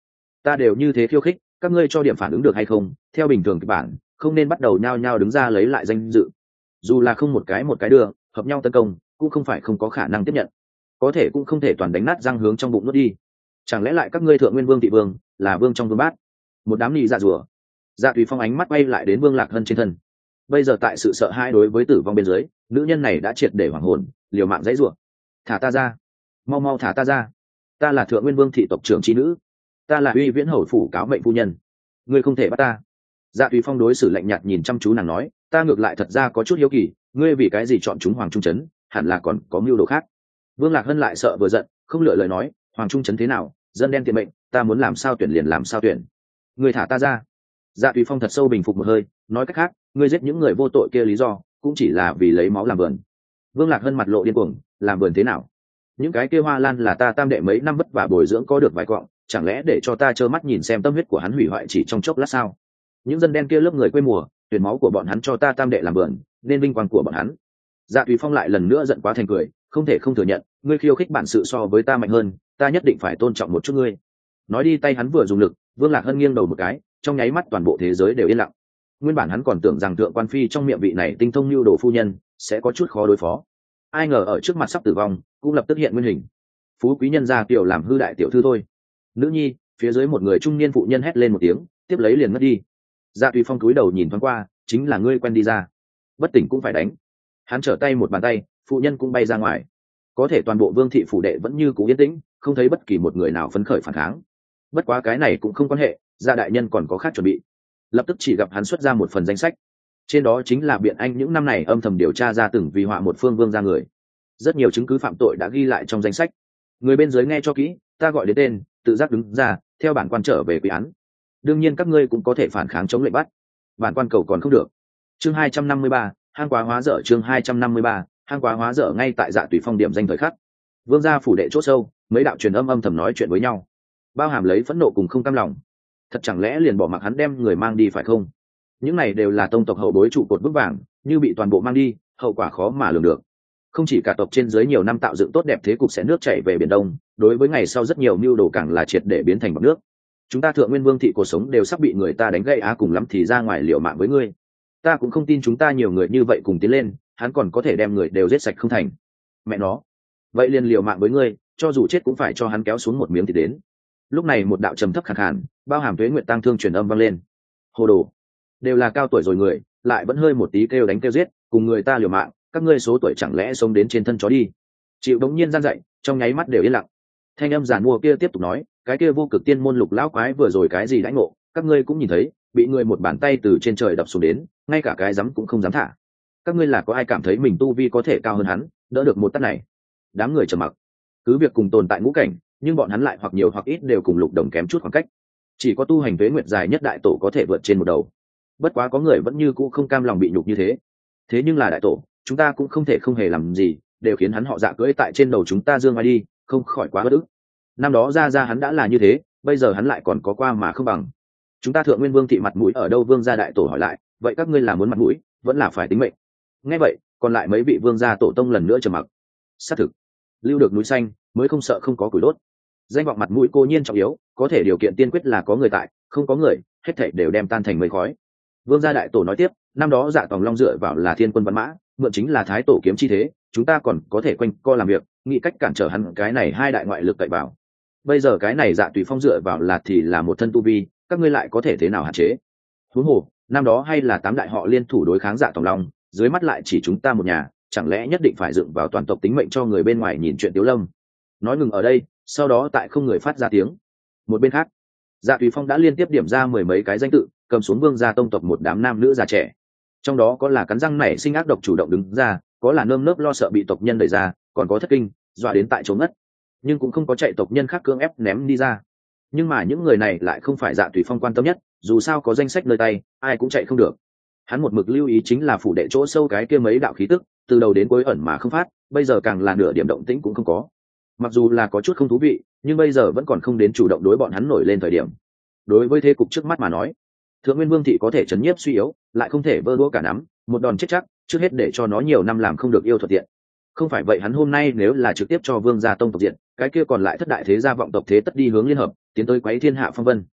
ta đều như thế khiêu khích, các ngươi cho điểm phản ứng được hay không? Theo bình thường kịch bản, không nên bắt đầu nhao nhao đứng ra lấy lại danh dự. Dù là không một cái một cái đưa, hợp nhau tấn công, cũng không phải không có khả năng tiếp nhận. Có thể cũng không thể toàn đánh nát răng hướng trong bụng nuốt đi. Chẳng lẽ lại các ngươi thượng nguyên vương thị vương, là vương trong vương bát? Một đám nhị dạ rùa. Dạ Tùy Phong ánh mắt quay lại đến Vương Lạc Hân trên thân. Bây giờ tại sự sợ hãi đối với tử vong bên dưới, nữ nhân này đã triệt để hoảng hồn, liều mạng dãy rủa. Thả ta ra, mau mau thả ta ra, ta là thượng nguyên vương thị tộc trưởng chi nữ, ta là uy viễn hầu phủ cáo mệnh phu nhân, ngươi không thể bắt ta. Dạ Tùy Phong đối xử lạnh nhạt nhìn chăm chú nàng nói, ta ngược lại thật ra có chút hiếu kỳ, ngươi vì cái gì chọn chúng Hoàng Trung Trấn, hẳn là còn có mưu đồ khác. Vương Lạc Hân lại sợ vừa giận, không lựa lời nói, Hoàng Trung Trấn thế nào, dân đen tiện mệnh, ta muốn làm sao tuyển liền làm sao tuyển, ngươi thả ta ra. Dạ Tùy Phong thật sâu bình phục một hơi, nói cách khác, ngươi giết những người vô tội kia lý do cũng chỉ là vì lấy máu làm vườn. Vương Lạc Hân mặt lộ điên cuồng, làm vườn thế nào? Những cái kia hoa lan là ta tam đệ mấy năm vất vả bồi dưỡng có được vài quặng, chẳng lẽ để cho ta trơ mắt nhìn xem tâm huyết của hắn hủy hoại chỉ trong chốc lát sao? Những dân đen kia lớp người quê mùa, tuyển máu của bọn hắn cho ta tam đệ làm vườn, nên vinh quang của bọn hắn. Dạ Tùy Phong lại lần nữa giận quá thành cười, không thể không thừa nhận, ngươi khiêu khích bản sự so với ta mạnh hơn, ta nhất định phải tôn trọng một chút ngươi. Nói đi tay hắn vừa dùng lực, Vương Lạc Hân nghiêng đầu một cái, trong nháy mắt toàn bộ thế giới đều yên lặng. Nguyên bản hắn còn tưởng rằng thượng quan phi trong miệng vị này tinh thông lưu đồ phu nhân sẽ có chút khó đối phó, ai ngờ ở trước mặt sắp tử vong cũng lập tức hiện nguyên hình. Phú quý nhân gia tiểu làm hư đại tiểu thư thôi. Nữ nhi, phía dưới một người trung niên phụ nhân hét lên một tiếng, tiếp lấy liền mất đi. Dạ Tùy Phong cúi đầu nhìn thoáng qua, chính là ngươi quen đi ra, bất tỉnh cũng phải đánh. Hắn trở tay một bàn tay, phụ nhân cũng bay ra ngoài. Có thể toàn bộ vương thị phủ đệ vẫn như cũ yên tĩnh, không thấy bất kỳ một người nào phấn khởi phản kháng. Bất quá cái này cũng không quan hệ, Dạ đại nhân còn có khác chuẩn bị. Lập tức chỉ gặp hắn xuất ra một phần danh sách, trên đó chính là biện anh những năm này âm thầm điều tra ra từng vì họa một phương vương ra người, rất nhiều chứng cứ phạm tội đã ghi lại trong danh sách. Người bên dưới nghe cho kỹ, ta gọi đến tên, tự giác đứng ra, theo bản quan trở về quy án. Đương nhiên các ngươi cũng có thể phản kháng chống lệnh bắt, bản quan cầu còn không được. Chương hai trăm năm mươi ba, hang quá hóa dở. Chương hai trăm năm mươi ba, hang quá hóa dở. Ngay tại Dạ Tùy Phong điểm danh thời khắc, vương gia phủ đệ chỗ sâu, mấy đạo truyền âm âm thầm nói chuyện với nhau, bao hàm lấy phẫn nộ cùng không cam lòng. Thật chẳng lẽ liền bỏ mặc hắn đem người mang đi phải không? Những này đều là tông tộc hậu bối trụ cột vững vàng, như bị toàn bộ mang đi, hậu quả khó mà lường được. Không chỉ cả tộc trên dưới nhiều năm tạo dựng tốt đẹp thế cục sẽ nước chảy về biển đông, đối với ngày sau rất nhiều mưu đồ càng là triệt để biến thành bọt nước. Chúng ta thượng nguyên vương thị cuộc sống đều sắp bị người ta đánh gãy á, cùng lắm thì ra ngoài liều mạng với ngươi. Ta cũng không tin chúng ta nhiều người như vậy cùng tiến lên, hắn còn có thể đem người đều giết sạch không thành. Mẹ nó, vậy liền liều mạng với ngươi, cho dù chết cũng phải cho hắn kéo xuống một miếng thì đến. Lúc này một đạo trầm thấp khàn khàn, bao hàm tuế nguyện tăng thương truyền âm vang lên. Hồ đồ, đều là cao tuổi rồi người, lại vẫn hơi một tí kêu đánh kêu giết, cùng người ta liều mạng, các ngươi số tuổi chẳng lẽ sống đến trên thân chó đi? Chịu đống nhiên gian dậy, trong nháy mắt đều yên lặng. Thanh âm giàn mua kia tiếp tục nói, cái kia vô cực tiên môn lục lão quái vừa rồi cái gì đãi ngộ, các ngươi cũng nhìn thấy, bị người một bàn tay từ trên trời đập xuống đến, ngay cả cái dám cũng không dám thả. Các ngươi là có ai cảm thấy mình tu vi có thể cao hơn hắn, đỡ được một tát này? Đám người trầm mặc, cứ việc cùng tồn tại ngũ cảnh, nhưng bọn hắn lại hoặc nhiều hoặc ít đều cùng lục đồng kém chút khoảng cách. Chỉ có tu hành tuế nguyệt dài nhất đại tổ có thể vượt trên một đầu. Bất quá có người vẫn như cũ không cam lòng bị nhục như thế. Thế nhưng là đại tổ, chúng ta cũng không thể không hề làm gì, đều khiến hắn họ Dạ cưỡi tại trên đầu chúng ta dương ai đi, không khỏi quá bất ức. Năm đó ra ra hắn đã là như thế, bây giờ hắn lại còn có qua mà không bằng. Chúng ta thượng nguyên vương thị mặt mũi ở đâu? Vương gia đại tổ hỏi lại, vậy các ngươi là muốn mặt mũi, vẫn là phải tính mệnh? Nghe vậy, còn lại mấy vị vương gia tổ tông lần nữa trầm mặc. Xác thực, lưu được núi xanh, mới không sợ không có củi đốt. Danh vọng mặt mũi cô nhiên trọng yếu, có thể điều kiện tiên quyết là có người tại, không có người, hết thảy đều đem tan thành mây khói. Vương gia đại tổ nói tiếp, năm đó Dạ Tòng Long dựa vào là thiên quân văn mã, mượn chính là thái tổ kiếm chi thế, chúng ta còn có thể quanh co làm việc, nghĩ cách cản trở hắn cái này hai đại ngoại lực cậy vào. Bây giờ cái này Dạ Tùy Phong dựa vào là thì là một thân tu vi, các ngươi lại có thể thế nào hạn chế? Huống hồ, năm đó hay là tám đại họ liên thủ đối kháng Dạ Tòng Long, dưới mắt lại chỉ chúng ta một nhà, chẳng lẽ nhất định phải dựng vào toàn tộc tính mệnh cho người bên ngoài nhìn chuyện Tiếu Lâm? Nói ngừng ở đây, sau đó tại không người phát ra tiếng. Một bên khác, Dạ Tùy Phong đã liên tiếp điểm ra mười mấy cái danh tự, cầm xuống vương gia tông tộc một đám nam nữ già trẻ. Trong đó có là cắn răng nảy sinh ác độc chủ động đứng ra, có là nơm nớp lo sợ bị tộc nhân đẩy ra, còn có thất kinh, dọa đến tại chỗ ngất, nhưng cũng không có chạy tộc nhân khác cưỡng ép ném đi ra. Nhưng mà những người này lại không phải Dạ Tùy Phong quan tâm nhất, dù sao có danh sách nơi tay, ai cũng chạy không được. Hắn một mực lưu ý chính là phủ đệ chỗ sâu cái kia mấy đạo khí tức, từ đầu đến cuối ẩn mà không phát, bây giờ càng là nửa điểm động tĩnh cũng không có. Mặc dù là có chút không thú vị, nhưng bây giờ vẫn còn không đến chủ động đối bọn hắn nổi lên thời điểm. Đối với thế cục trước mắt mà nói, thượng nguyên vương thị có thể chấn nhiếp suy yếu, lại không thể vơ đũa cả nắm, một đòn chết chắc, trước hết để cho nó nhiều năm làm không được yêu thuật tiện. Không phải vậy hắn hôm nay nếu là trực tiếp cho vương gia tông tộc diện, cái kia còn lại thất đại thế gia vọng tộc thế tất đi hướng liên hợp, tiến tới quấy thiên hạ phong vân.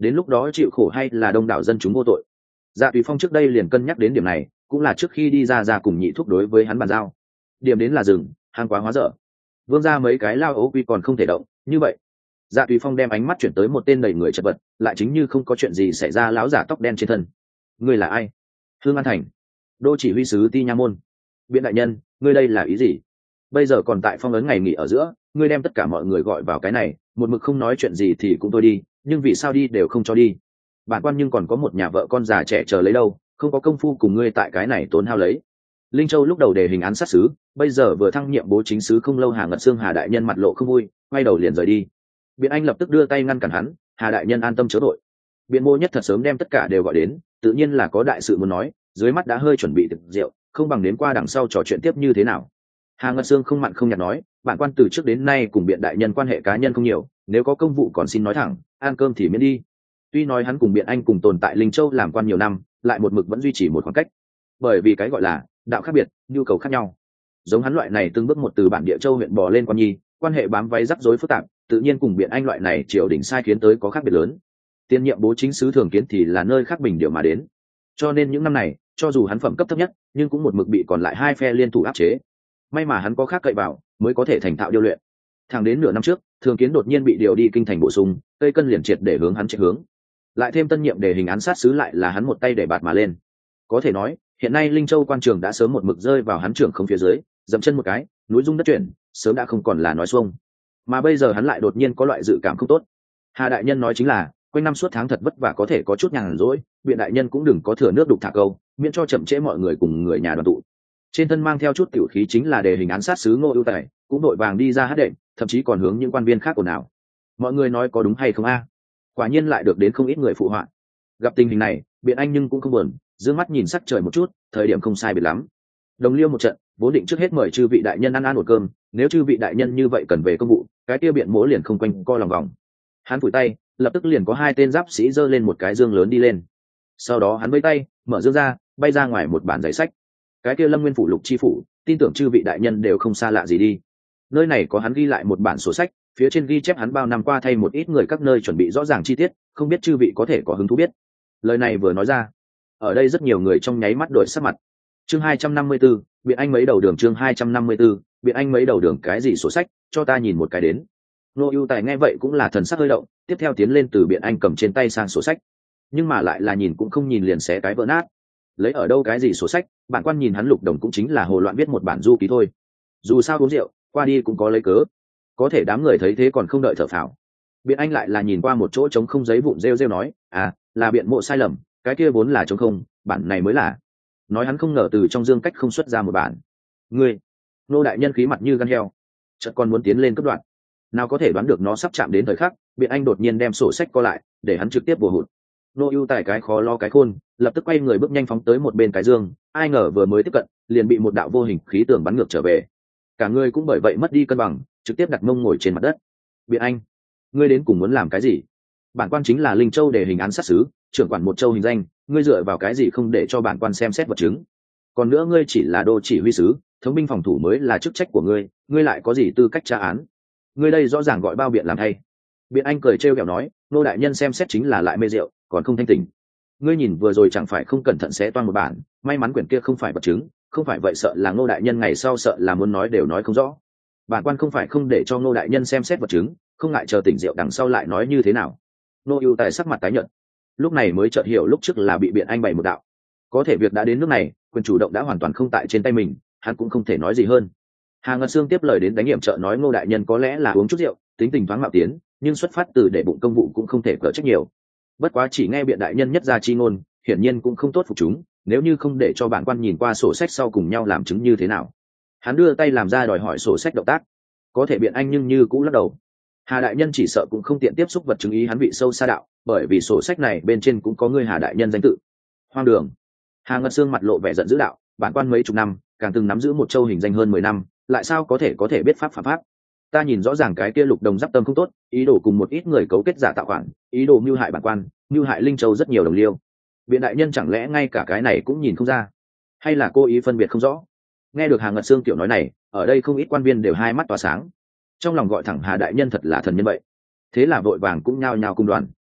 đến lúc đó chịu khổ hay là đông đảo dân chúng vô tội. Dạ Tùy Phong trước đây liền cân nhắc đến điểm này, cũng là trước khi đi ra ra cùng nhị thúc đối với hắn bàn giao. Điểm đến là rừng, hàng quá hóa dở. Vương ra mấy cái lao ấu quy còn không thể động, như vậy. Dạ Tùy Phong đem ánh mắt chuyển tới một tên đầy người chật vật, lại chính như không có chuyện gì xảy ra lão giả tóc đen trên thân. Ngươi là ai? Hương An Thành, đô chỉ huy sứ Ti Nha Môn. Biện đại nhân, ngươi đây là ý gì? Bây giờ còn tại phong ấn ngày nghỉ ở giữa, ngươi đem tất cả mọi người gọi vào cái này, một mực không nói chuyện gì thì cũng thôi đi, nhưng vì sao đi đều không cho đi? Bản quan nhưng còn có một nhà vợ con già trẻ chờ lấy đâu, không có công phu cùng ngươi tại cái này tốn hao lấy. Linh Châu lúc đầu đề hình án sát sứ, bây giờ vừa thăng nhiệm bố chính sứ không lâu, Hà Ngật Sương Hà đại nhân mặt lộ không vui, quay đầu liền rời đi. Biện Anh lập tức đưa tay ngăn cản hắn, Hà đại nhân an tâm chớ đội. Biện Mô nhất thật sớm đem tất cả đều gọi đến, tự nhiên là có đại sự muốn nói, dưới mắt đã hơi chuẩn bị thực rượu, không bằng đến qua đằng sau trò chuyện tiếp như thế nào. Hà Ngật Sương không mặn không nhạt nói, bản quan từ trước đến nay cùng Biện đại nhân quan hệ cá nhân không nhiều, nếu có công vụ còn xin nói thẳng, ăn cơm thì miễn đi. Tuy nói hắn cùng Biện Anh cùng tồn tại Linh Châu làm quan nhiều năm, lại một mực vẫn duy trì một khoảng cách, bởi vì cái gọi là đạo khác biệt, nhu cầu khác nhau. Giống hắn loại này từng bước một từ bản địa châu huyện bò lên quan nhi, quan hệ bám váy rắc rối phức tạp, tự nhiên cùng Biện Anh loại này triều đình sai khiến tới có khác biệt lớn. Tiên nhiệm bố chính sứ thường kiến thì là nơi khác bình điều mà đến, cho nên những năm này, cho dù hắn phẩm cấp thấp nhất, nhưng cũng một mực bị còn lại hai phe liên thủ áp chế. May mà hắn có khác cậy vào, mới có thể thành thạo điêu luyện. Thẳng đến nửa năm trước, thường kiến đột nhiên bị điều đi kinh thành bổ sung, cây cân liền triệt để hướng hắn chạy hướng. Lại thêm tân nhiệm đề hình án sát sứ lại là hắn một tay để bạt mà lên. Có thể nói, hiện nay Linh Châu quan trường đã sớm một mực rơi vào hắn trưởng không phía dưới, dậm chân một cái, núi rung đất chuyển, sớm đã không còn là nói xuông. Mà bây giờ hắn lại đột nhiên có loại dự cảm không tốt. Hà đại nhân nói chính là, quanh năm suốt tháng thật vất vả có thể có chút nhàn rỗi, Biện đại nhân cũng đừng có thừa nước đục thả câu, miễn cho chậm trễ mọi người cùng người nhà đoàn tụ. Trên thân mang theo chút tiểu khí chính là đề hình án sát sứ Ngô Ưu Tài, cũng đội vàng đi ra hát đệm, thậm chí còn hướng những quan viên khác ồn ào. Mọi người nói có đúng hay không a? Quả nhiên lại được đến không ít người phụ họa. Gặp tình hình này, Biện Anh nhưng cũng không buồn, dương mắt nhìn sắc trời một chút, thời điểm không sai biệt lắm. Đồng liêu một trận, vốn định trước hết mời chư vị đại nhân ăn ăn một cơm, nếu chư vị đại nhân như vậy cần về công vụ, cái kia Biện Mỗ liền không quanh co lòng vòng. Hắn phủi tay, lập tức liền có hai tên giáp sĩ giơ lên một cái dương lớn đi lên. Sau đó hắn vẫy tay, mở dương ra, bay ra ngoài một bản giấy sách. Cái kia Lâm Nguyên phủ lục chi phủ, tin tưởng chư vị đại nhân đều không xa lạ gì đi. Nơi này có hắn ghi lại một bản sổ sách, phía trên ghi chép hắn bao năm qua thay một ít người các nơi chuẩn bị rõ ràng chi tiết, không biết chư vị có thể có hứng thú biết. Lời này vừa nói ra, ở đây rất nhiều người trong nháy mắt đổi sắc mặt. Chương hai trăm năm mươi 4, Biện Anh mấy đầu đường. Chương hai trăm năm mươi 4, Biện Anh mấy đầu đường. Cái gì sổ sách, cho ta nhìn một cái đến. Nô Ưu Tài nghe vậy cũng là thần sắc hơi động, tiếp theo tiến lên từ Biện Anh cầm trên tay sang sổ sách, nhưng mà lại là nhìn cũng không nhìn liền xé cái vỡ nát. Lấy ở đâu cái gì sổ sách, bản quan nhìn hắn lục đồng cũng chính là hồ loạn viết một bản du ký thôi. Dù sao uống rượu, qua đi cũng có lấy cớ. Có thể đám người thấy thế còn không đợi thở phào. Biện Anh lại là nhìn qua một chỗ trống không giấy vụn rêu rêu nói, à, là Biện Mộ sai lầm, cái kia vốn là trống không, bản này mới là. Nói hắn không ngờ từ trong dương cách không xuất ra một bản. Ngươi, nô đại nhân khí mặt như gan heo, chợt còn muốn tiến lên cấp đoạn. Nào có thể đoán được nó sắp chạm đến thời khắc, Biện Anh đột nhiên đem sổ sách co lại, để hắn trực tiếp bổ hụt. Nô Ưu Tài cái khó lo cái khôn, lập tức quay người bước nhanh phóng tới một bên cái dương, ai ngờ vừa mới tiếp cận, liền bị một đạo vô hình khí tường bắn ngược trở về. Cả người cũng bởi vậy mất đi cân bằng, trực tiếp đặt mông ngồi trên mặt đất. Biện Anh, ngươi đến cùng muốn làm cái gì? Bản quan chính là Linh Châu đề hình án sát sứ, trưởng quản một châu hình danh, ngươi dựa vào cái gì không để cho bản quan xem xét vật chứng? Còn nữa ngươi chỉ là đô chỉ huy sứ, thống binh phòng thủ mới là chức trách của ngươi, ngươi lại có gì tư cách tra án? Ngươi đây rõ ràng gọi bao biện làm thay. Biện Anh cười trêu ghẹo nói, nô đại nhân xem xét chính là lại mê rượu, còn không thanh tỉnh. Ngươi nhìn vừa rồi chẳng phải không cẩn thận xé toang một bản, may mắn quyển kia không phải vật chứng, không phải vậy sợ là nô đại nhân ngày sau sợ là muốn nói đều nói không rõ. Bản quan không phải không để cho nô đại nhân xem xét vật chứng, không ngại chờ tỉnh rượu đằng sau lại nói như thế nào. Nô Ưu Tài sắc mặt tái nhợt, lúc này mới chợt hiểu lúc trước là bị Biện Anh bày một đạo. Có thể việc đã đến nước này, quyền chủ động đã hoàn toàn không tại trên tay mình, hắn cũng không thể nói gì hơn. Hà Ngật Sương tiếp lời đến đánh nghiệm trợ nói ngô đại nhân có lẽ là uống chút rượu, tính tình thoáng mạo tiến, nhưng xuất phát từ để bụng công vụ cũng không thể cỡ trách nhiều. Bất quá chỉ nghe Biện đại nhân nhất ra chi ngôn, hiển nhiên cũng không tốt phục chúng, nếu như không để cho bản quan nhìn qua sổ sách sau cùng nhau làm chứng như thế nào. Hắn đưa tay làm ra đòi hỏi sổ sách động tác, có thể Biện Anh nhưng như cũng lắc đầu. Hà đại nhân chỉ sợ cũng không tiện tiếp xúc vật chứng, ý hắn bị sâu xa đạo, bởi vì sổ sách này bên trên cũng có người Hà đại nhân danh tự. Hoang đường. Hà Ngật Sương mặt lộ vẻ giận dữ đạo, bản quan mấy chục năm, càng từng nắm giữ một châu hình danh hơn mười năm, lại sao có thể có thể biết pháp phạm pháp? Ta nhìn rõ ràng cái kia lục đồng giáp tâm không tốt, ý đồ cùng một ít người cấu kết giả tạo khoản, ý đồ mưu hại bản quan, mưu hại Linh Châu rất nhiều đồng liêu. Biện đại nhân chẳng lẽ ngay cả cái này cũng nhìn không ra, hay là cố ý phân biệt không rõ? Nghe được Hà Ngật Sương tiểu nói này, ở đây không ít quan viên đều hai mắt tỏa sáng, trong lòng gọi thẳng Hà đại nhân thật là thần nhân vậy. Thế là vội vàng cũng nhao nhao cung đoàn.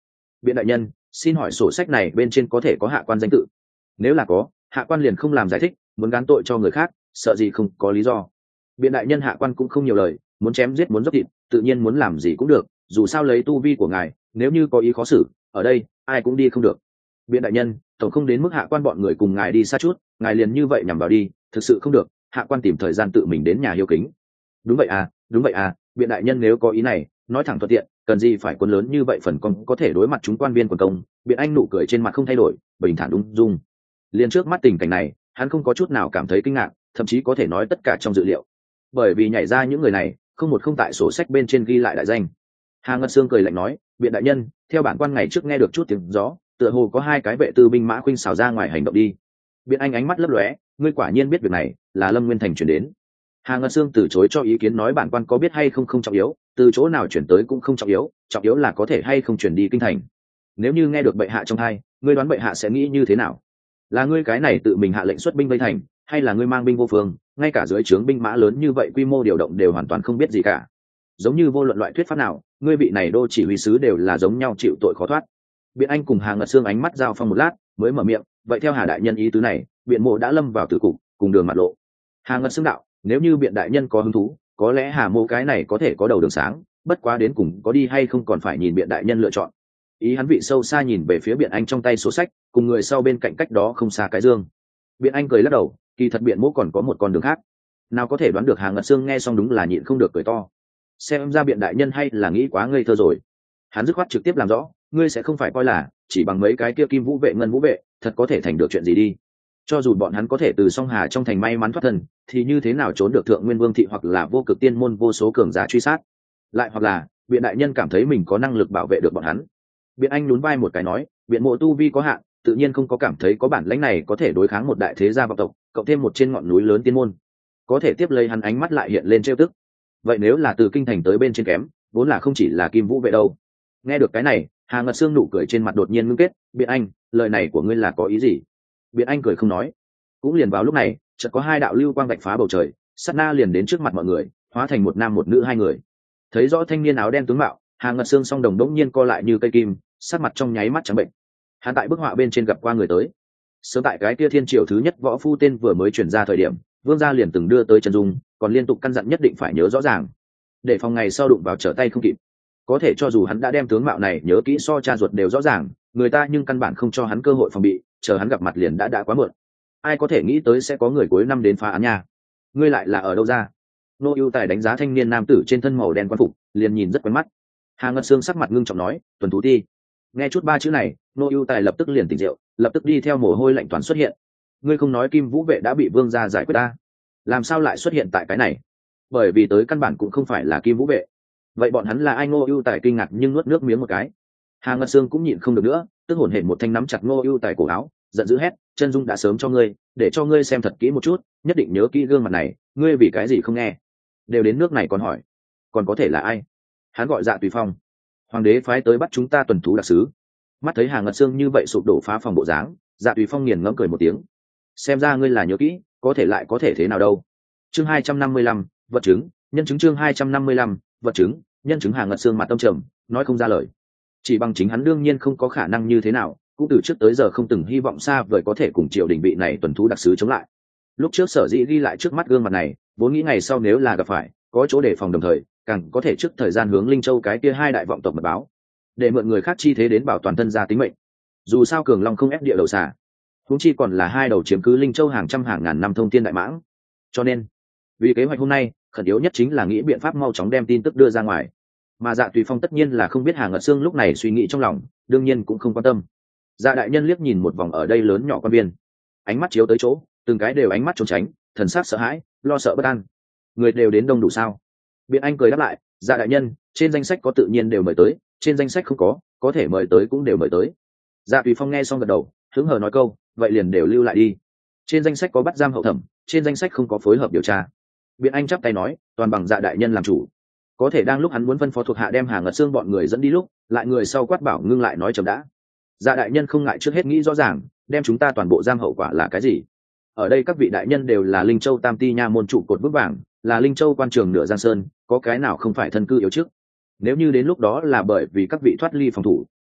Biện đại nhân, xin hỏi sổ sách này bên trên có thể có hạ quan danh tự? Nếu là có, hạ quan liền không làm giải thích, muốn gán tội cho người khác, sợ gì không có lý do. Biện đại nhân, hạ quan cũng không nhiều lời, muốn chém giết muốn dốc thịt, tự nhiên muốn làm gì cũng được, dù sao lấy tu vi của ngài, nếu như có ý khó xử, ở đây ai cũng đi không được. Biện đại nhân, tổng không đến mức hạ quan bọn người cùng ngài đi xa chút, ngài liền như vậy nhằm vào đi, thực sự không được, hạ quan tìm thời gian tự mình đến nhà hiếu kính. Đúng vậy à, đúng vậy à, biện đại nhân nếu có ý này, nói thẳng thuận tiện, cần gì phải quân lớn như vậy phần công có thể đối mặt chúng quan viên quần công. Biện Anh nụ cười trên mặt không thay đổi, bình thản ung dung. Liền trước mắt tình cảnh này, hắn không có chút nào cảm thấy kinh ngạc, thậm chí có thể nói tất cả trong dự liệu, bởi vì nhảy ra những người này không một không tại sổ sách bên trên ghi lại đại danh. Hà Ngất Sương cười lạnh nói, biện đại nhân, theo bản quan ngày trước nghe được chút tiếng gió, tựa hồ có hai cái vệ tư binh mã khuynh xảo ra ngoài hành động đi. Biện Anh ánh mắt lấp lóe, ngươi quả nhiên biết việc này là Lâm Nguyên Thành chuyển đến. Hà Ngất Sương từ chối cho ý kiến, nói bản quan có biết hay không không trọng yếu, từ chỗ nào chuyển tới cũng không trọng yếu, trọng yếu là có thể hay không chuyển đi kinh thành. Nếu như nghe được bệ hạ trong hai, ngươi đoán bệ hạ sẽ nghĩ như thế nào? Là ngươi cái này tự mình hạ lệnh xuất binh vây thành, hay là ngươi mang binh vô phương, ngay cả dưới trướng binh mã lớn như vậy quy mô điều động đều hoàn toàn không biết gì cả? Giống như vô luận loại thuyết pháp nào, ngươi vị này đô chỉ huy sứ đều là giống nhau chịu tội khó thoát. Biện Anh cùng Hà Ngất Sương ánh mắt giao phong một lát, mới mở miệng, vậy theo Hà đại nhân ý tứ này, biện mộ đã lâm vào tử cục, cùng đường mặt lộ. Hà Ngất Sương đạo, nếu như biện đại nhân có hứng thú, có lẽ Hà mộ cái này có thể có đầu đường sáng, bất quá đến cùng có đi hay không còn phải nhìn biện đại nhân lựa chọn. Ý hắn vị sâu xa nhìn về phía Biện Anh trong tay số sách, cùng người sau bên cạnh cách đó không xa cái dương. Biện Anh cười lắc đầu, kỳ thật biện mỗ còn có một con đường khác. Nào có thể đoán được. Hà Ngất Sương nghe xong đúng là nhịn không được cười to. Xem ra biện đại nhân hay là nghĩ quá ngây thơ rồi. Hắn dứt khoát trực tiếp làm rõ, ngươi sẽ không phải coi là chỉ bằng mấy cái kia kim vũ vệ ngân vũ vệ thật có thể thành được chuyện gì đi. Cho dù bọn hắn có thể từ song hà trong thành may mắn thoát thân, thì như thế nào trốn được thượng nguyên vương thị hoặc là vô cực tiên môn vô số cường giả truy sát? Lại hoặc là biện đại nhân cảm thấy mình có năng lực bảo vệ được bọn hắn? Biện Anh nhún vai một cái nói, biện mộ tu vi có hạn, tự nhiên không có cảm thấy có bản lãnh này có thể đối kháng một đại thế gia vọng tộc, cộng thêm một trên ngọn núi lớn tiên môn. Có thể tiếp lấy hắn ánh mắt lại hiện lên trêu tức. Vậy nếu là từ kinh thành tới bên trên kém, vốn là không chỉ là kim vũ vệ đâu. Nghe được cái này, Hà Ngất Sương nụ cười trên mặt đột nhiên ngưng kết, Biện Anh, lời này của ngươi là có ý gì? Biện Anh cười không nói. Cũng liền vào lúc này, chợt có hai đạo lưu quang vạch phá bầu trời, sát na liền đến trước mặt mọi người, hóa thành một nam một nữ hai người. Thấy rõ thanh niên áo đen tướng mạo, Hà Ngất Sương song đồng đống nhiên co lại như cây kim, sát mặt trong nháy mắt trắng bệnh. Hắn tại bức họa bên trên gặp qua người tới. Sớm tại cái kia thiên triều thứ nhất võ phu tên vừa mới chuyển ra thời điểm, vương gia liền từng đưa tới Trần Dung, còn liên tục căn dặn nhất định phải nhớ rõ ràng, để phòng ngày sau đụng vào trở tay không kịp. Có thể cho dù hắn đã đem tướng mạo này nhớ kỹ so cha ruột đều rõ ràng, người ta nhưng căn bản không cho hắn cơ hội phòng bị, chờ hắn gặp mặt liền đã đã quá muộn. Ai có thể nghĩ tới sẽ có người cuối năm đến phá án nha? Ngươi lại là ở đâu ra? Nô Ưu Tài đánh giá thanh niên nam tử trên thân màu đen quan phục, liền nhìn rất quen mắt. Hà Ngất Sương sắc mặt ngưng trọng nói, tuần thú ti. Nghe chút ba chữ này, Nô Ưu Tài lập tức liền tỉnh rượu, lập tức đi theo mồ hôi lạnh toàn xuất hiện. Ngươi không nói Kim Vũ vệ đã bị vương gia giải quyết ta, làm sao lại xuất hiện tại cái này? Bởi vì tới căn bản cũng không phải là Kim Vũ vệ. Vậy bọn hắn là ai? Ngô Ưu Tài kinh ngạc nhưng nuốt nước miếng một cái. Hà Ngất Sương cũng nhịn không được nữa, tức hổn hển một thanh nắm chặt Ngô Ưu Tài cổ áo, giận dữ hét, chân dung đã sớm cho ngươi, để cho ngươi xem thật kỹ một chút, nhất định nhớ kỹ gương mặt này, ngươi vì cái gì không nghe? Đều đến nước này còn hỏi, còn có thể là ai? Hắn gọi Dạ Tùy Phong, hoàng đế phái tới bắt chúng ta tuần thú đặc sứ. Mắt thấy Hà Ngất Sương như vậy sụp đổ phá phòng bộ dáng, Dạ Tùy Phong nghiền ngẫm cười một tiếng, xem ra ngươi là nhớ kỹ, có thể lại có thể thế nào đâu. Chương hai trăm năm mươi lăm, vật chứng, nhân chứng. Chương hai trăm năm mươi lăm, vật chứng, nhân chứng. Hà Ngất Sương mặt tâm trầm, nói không ra lời. Chỉ bằng chính hắn đương nhiên không có khả năng như thế nào, cũng từ trước tới giờ không từng hy vọng xa vời có thể cùng triều đình vị này tuần thú đặc sứ chống lại. Lúc trước sở dĩ ghi lại trước mắt gương mặt này, vốn nghĩ ngày sau nếu là gặp phải, có chỗ đề phòng, đồng thời càng có thể trước thời gian hướng Linh Châu cái kia hai đại vọng tộc mật báo, để mượn người khác chi thế đến bảo toàn thân gia tính mệnh. Dù sao cường long không ép địa đầu xà, huống chi còn là hai đầu chiếm cứ Linh Châu hàng trăm hàng ngàn năm thông thiên đại mãng. Cho nên, vì kế hoạch hôm nay, khẩn yếu nhất chính là nghĩ biện pháp mau chóng đem tin tức đưa ra ngoài. Mà Dạ Tùy Phong tất nhiên là không biết Hà Ngất Sương lúc này suy nghĩ trong lòng, đương nhiên cũng không quan tâm. Dạ đại nhân liếc nhìn một vòng ở đây lớn nhỏ quan viên, ánh mắt chiếu tới chỗ, từng cái đều ánh mắt trốn tránh, thần sắc sợ hãi, lo sợ bất an. Người đều đến đông đủ sao? Biện Anh cười đáp lại, Dạ đại nhân, trên danh sách có tự nhiên đều mời tới, trên danh sách không có, có thể mời tới cũng đều mời tới. Dạ Tùy Phong nghe xong gật đầu, hứng hờ nói câu, vậy liền đều lưu lại đi. Trên danh sách có bắt giam hậu thẩm, trên danh sách không có phối hợp điều tra. Biện Anh chắp tay nói, toàn bằng Dạ đại nhân làm chủ. Có thể đang lúc hắn muốn phân phó thuộc hạ đem Hà Ngất Sương bọn người dẫn đi lúc, lại người sau quát bảo ngưng lại nói chậm đã. Dạ đại nhân không ngại trước hết nghĩ rõ ràng, đem chúng ta toàn bộ giam hậu quả là cái gì? Ở đây các vị đại nhân đều là Linh Châu Tam Ti nha môn trụ cột vững vàng, là Linh Châu quan trường nửa Giang Sơn, có cái nào không phải thân cư yếu chức? Nếu như đến lúc đó là bởi vì các vị thoát ly phòng thủ,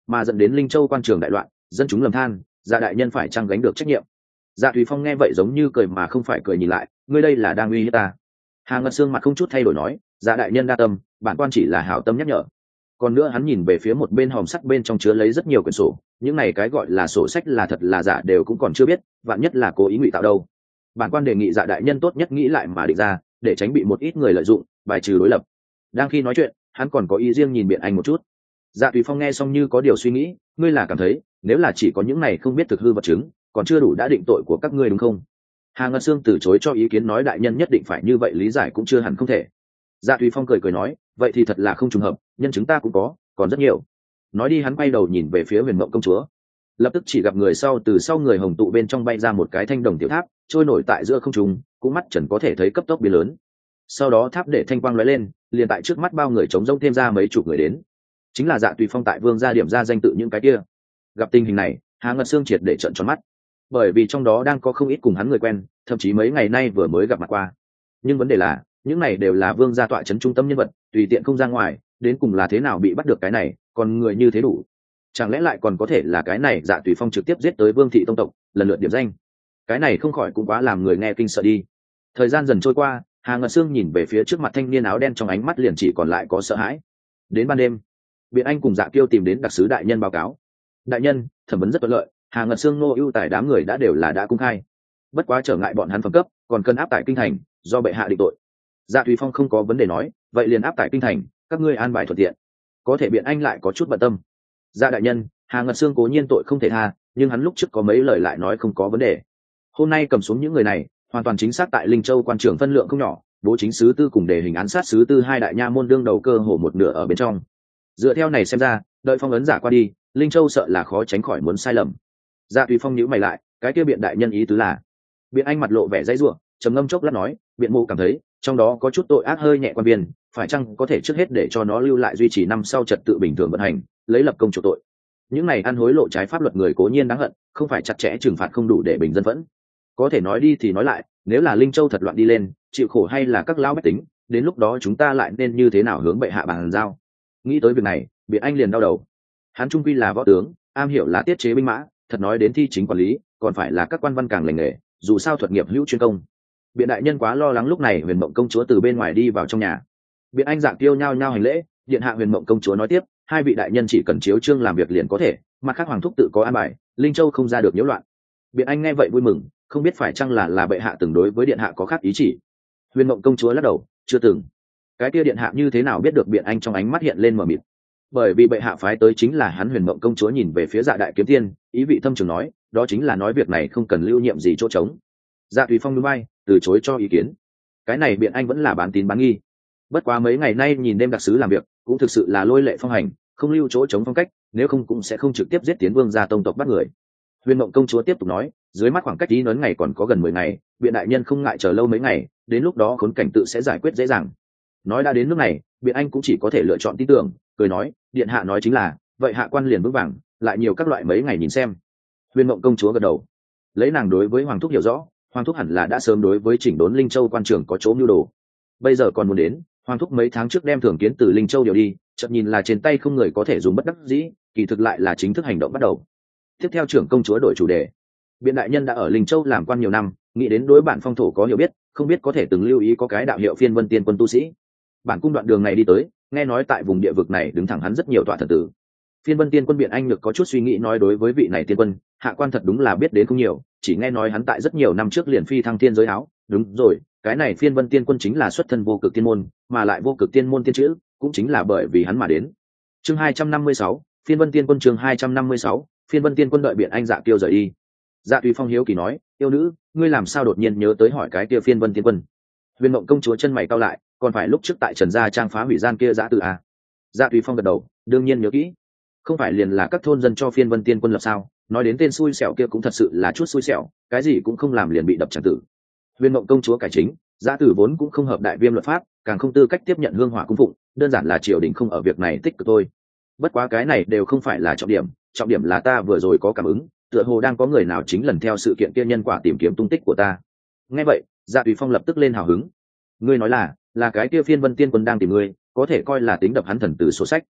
mà dẫn đến Linh Châu quan trường đại loạn, dân chúng lầm than, Dạ đại nhân phải chăng gánh được trách nhiệm. Dạ Thủy Phong nghe vậy giống như cười mà không phải cười, nhìn lại, ngươi đây là đang uy hiếp ta. Hà Ngật Sương mặt không chút thay đổi nói, Dạ đại nhân đa tâm, bản quan chỉ là hảo tâm nhắc nhở. Còn nữa hắn nhìn về phía một bên hòm sắt bên trong chứa lấy rất nhiều quyển sổ, những này cái gọi là sổ sách là thật là giả đều cũng còn chưa biết, vạn nhất là cố ý ngụy tạo đâu. Bản quan đề nghị Dạ đại nhân tốt nhất nghĩ lại mà định ra, để tránh bị một ít người lợi dụng, bài trừ đối lập. Đang khi nói chuyện, hắn còn có ý riêng nhìn Biện Anh một chút. Dạ Tùy Phong nghe xong như có điều suy nghĩ, ngươi là cảm thấy nếu là chỉ có những này không biết thực hư vật chứng, còn chưa đủ đã định tội của các ngươi đúng không? Hà Ngân Sương từ chối cho ý kiến, nói đại nhân nhất định phải như vậy lý giải cũng chưa hẳn không thể. Dạ Tùy Phong cười cười nói, vậy thì thật là không trùng hợp, nhân chứng ta cũng có, còn rất nhiều. Nói đi hắn quay đầu nhìn về phía Huyền Mộng công chúa, lập tức chỉ gặp người sau từ sau người hồng tụ bên trong bay ra một cái thanh đồng tiểu tháp, trôi nổi tại giữa không trung, cũng mắt trần có thể thấy cấp tốc biến lớn. Sau đó tháp để thanh quang lóe lên, liền tại trước mắt bao người trống rỗng thêm ra mấy chục người đến, chính là Dạ Tùy Phong tại Vương gia điểm ra danh tự những cái kia. Gặp tình hình này, Hà Ngân Sương triệt để trợn tròn mắt, bởi vì trong đó đang có không ít cùng hắn người quen, thậm chí mấy ngày nay vừa mới gặp mặt qua. Nhưng vấn đề là, những này đều là Vương gia tọa trấn trung tâm nhân vật, tùy tiện không ra ngoài, đến cùng là thế nào bị bắt được cái này, còn người như thế đủ. Chẳng lẽ lại còn có thể là cái này Dạ Tùy Phong trực tiếp giết tới Vương thị tông tộc, lần lượt điểm danh. Cái này không khỏi cũng quá làm người nghe kinh sợ đi. Thời gian dần trôi qua, Hà Ngân Sương nhìn về phía trước mặt thanh niên áo đen, trong ánh mắt liền chỉ còn lại có sợ hãi. Đến ban đêm, Biện Anh cùng Dạ Kiêu tìm đến đặc sứ đại nhân báo cáo. Đại nhân, thẩm vấn rất thuận lợi, Hà Ngân Sương nô ưu tài đám người đã đều là đã công khai. Bất quá trở ngại bọn hắn phẩm cấp, còn cần áp tải kinh thành, do bệ hạ định tội. Dạ Thùy Phong không có vấn đề nói, vậy liền áp tải kinh thành, các ngươi an bài thuận tiện. Có thể Biện Anh lại có chút bận tâm. Dạ đại nhân, Hà Ngân Sương cố nhiên tội không thể tha, nhưng hắn lúc trước có mấy lời lại nói không có vấn đề. Hôm nay cầm xuống những người này, hoàn toàn chính xác tại Linh Châu quan trường phân lượng không nhỏ, bố chính sứ tư cùng đề hình án sát sứ tư hai đại nha môn đương đầu cơ hồ một nửa ở bên trong. Dựa theo này xem ra, đợi phong ấn giả qua đi, Linh Châu sợ là khó tránh khỏi muốn sai lầm. Dạ Tùy Phong nhíu mày lại, cái kia Biện đại nhân ý tứ là? Biện Anh mặt lộ vẻ dãy rủa, trầm ngâm chốc lát nói, Biện mộ cảm thấy trong đó có chút tội ác hơi nhẹ quan biên, phải chăng có thể trước hết để cho nó lưu lại duy trì năm sau trật tự bình thường vận hành, lấy lập công chủ tội. Những này ăn hối lộ trái pháp luật người cố nhiên đáng hận, không phải chặt chẽ trừng phạt không đủ để bình dân vẫn. Có thể nói đi thì nói lại, nếu là Linh Châu thật loạn đi lên, chịu khổ hay là các lão bách tính, đến lúc đó chúng ta lại nên như thế nào hướng bệ hạ bàn giao? Nghĩ tới việc này, Biện Anh liền đau đầu. Hắn trung quy là võ tướng, am hiểu là tiết chế binh mã, thật nói đến thi chính quản lý, còn phải là các quan văn càng lành nghề, dù sao thuật nghiệp hữu chuyên công. Biện đại nhân quá lo lắng. Lúc này Huyền Mộng công chúa từ bên ngoài đi vào trong nhà. Biện Anh Dạ Kiêu nhao nhao hành lễ, điện hạ. Huyền Mộng công chúa nói tiếp, hai vị đại nhân chỉ cần chiếu chương làm việc liền có thể, mặt khác hoàng thúc tự có an bài, Linh Châu không ra được nhiễu loạn. Biện Anh nghe vậy vui mừng, không biết phải chăng là là bệ hạ từng đối với điện hạ có khác ý chỉ. Huyền Mộng công chúa lắc đầu, chưa từng. Cái kia điện hạ như thế nào biết được? Biện Anh trong ánh mắt hiện lên mờ mịt. Bởi vì bệ hạ phái tới chính là hắn. Huyền Mộng công chúa nhìn về phía Dạ đại kiếm tiên, ý vị thâm trường nói, đó chính là nói việc này không cần lưu nhiệm gì chỗ trống. Dạ Tùy Phong núi bay, từ chối cho ý kiến. Cái này Biện Anh vẫn là bán tín bán nghi. Bất quá mấy ngày nay nhìn đêm đặc sứ làm việc, cũng thực sự là lôi lệ phong hành, không lưu chỗ trống phong cách, nếu không cũng sẽ không trực tiếp giết tiến Vương gia tông tộc bắt người. Huyền Mộng công chúa tiếp tục nói, dưới mắt khoảng cách tí nớn ngày còn có gần mười ngày, Biện đại nhân không ngại chờ lâu mấy ngày, đến lúc đó khốn cảnh tự sẽ giải quyết dễ dàng. Nói đã đến nước này, Biện Anh cũng chỉ có thể lựa chọn tin tưởng, cười nói, điện hạ nói chính là, vậy hạ quan liền vững vàng, lại nhiều các loại mấy ngày nhìn xem. Huyền Mộng công chúa gật đầu. Lấy nàng đối với hoàng thúc hiểu rõ, hoàng thúc hẳn là đã sớm đối với chỉnh đốn Linh Châu quan trường có chỗ mưu đồ. Bây giờ còn muốn đến, hoàng thúc mấy tháng trước đem Thường Kiến từ Linh Châu điều đi, chợt nhìn là trên tay không người có thể dùng, bất đắc dĩ, kỳ thực lại là chính thức hành động bắt đầu. Tiếp theo trưởng công chúa đổi chủ đề. Biện đại nhân đã ở Linh Châu làm quan nhiều năm, nghĩ đến đối bản phong thổ có hiểu biết, không biết có thể từng lưu ý có cái đạo hiệu Phiên Vân Tiên Quân tu sĩ. Bản cung đoạn đường này đi tới, nghe nói tại vùng địa vực này đứng thẳng hắn rất nhiều tọa thần tử. Phiên Vân Tiên Quân. Biện Anh được có chút suy nghĩ nói, đối với vị này tiên quân, hạ quan thật đúng là biết đến không nhiều, chỉ nghe nói hắn tại rất nhiều năm trước liền phi thăng thiên giới áo. Đúng rồi, cái này Phiên Vân Tiên Quân chính là xuất thân vô cực tiên môn, mà lại vô cực tiên môn tiên chữ cũng chính là bởi vì hắn mà đến. Chương hai trăm năm mươi sáu, Phiên Vân Tiên Quân. Chương hai trăm năm mươi sáu, Phiên Vân Tiên Quân. Đợi Biện Anh Dạ Kiêu rời đi, Dạ Tùy Phong hiếu kỳ nói, yêu nữ, ngươi làm sao đột nhiên nhớ tới hỏi cái kia Phiên Vân Tiên Quân? Huyền Mộng công chúa chân mày cau lại, còn phải lúc trước tại Trần gia trang phá hủy gian kia dã tử à? Dạ Tùy Phong gật đầu, đương nhiên nhớ kỹ. Không phải liền là các thôn dân cho Phiên Vân Tiên Quân lập sao? Nói đến tên xui xẻo kia cũng thật sự là chút xui xẻo, cái gì cũng không làm liền bị đập chẳng tử. Huyền Mộng công chúa cải chính, dã tử vốn cũng không hợp đại viêm luật pháp, càng không tư cách tiếp nhận hương hỏa cung phụng, đơn giản là triều đình không ở việc này tích cực thôi. Bất quá cái này đều không phải là trọng điểm, trọng điểm là ta vừa rồi có cảm ứng, tựa hồ đang có người nào chính lần theo sự kiện kia nhân quả tìm kiếm tung tích của ta. Nghe vậy, Dạ Tùy Phong lập tức lên hào hứng. Ngươi nói là là cái kia Phiên Vân Tiên Quân đang tìm ngươi, có thể coi là tính đập hắn thần từ sổ sách.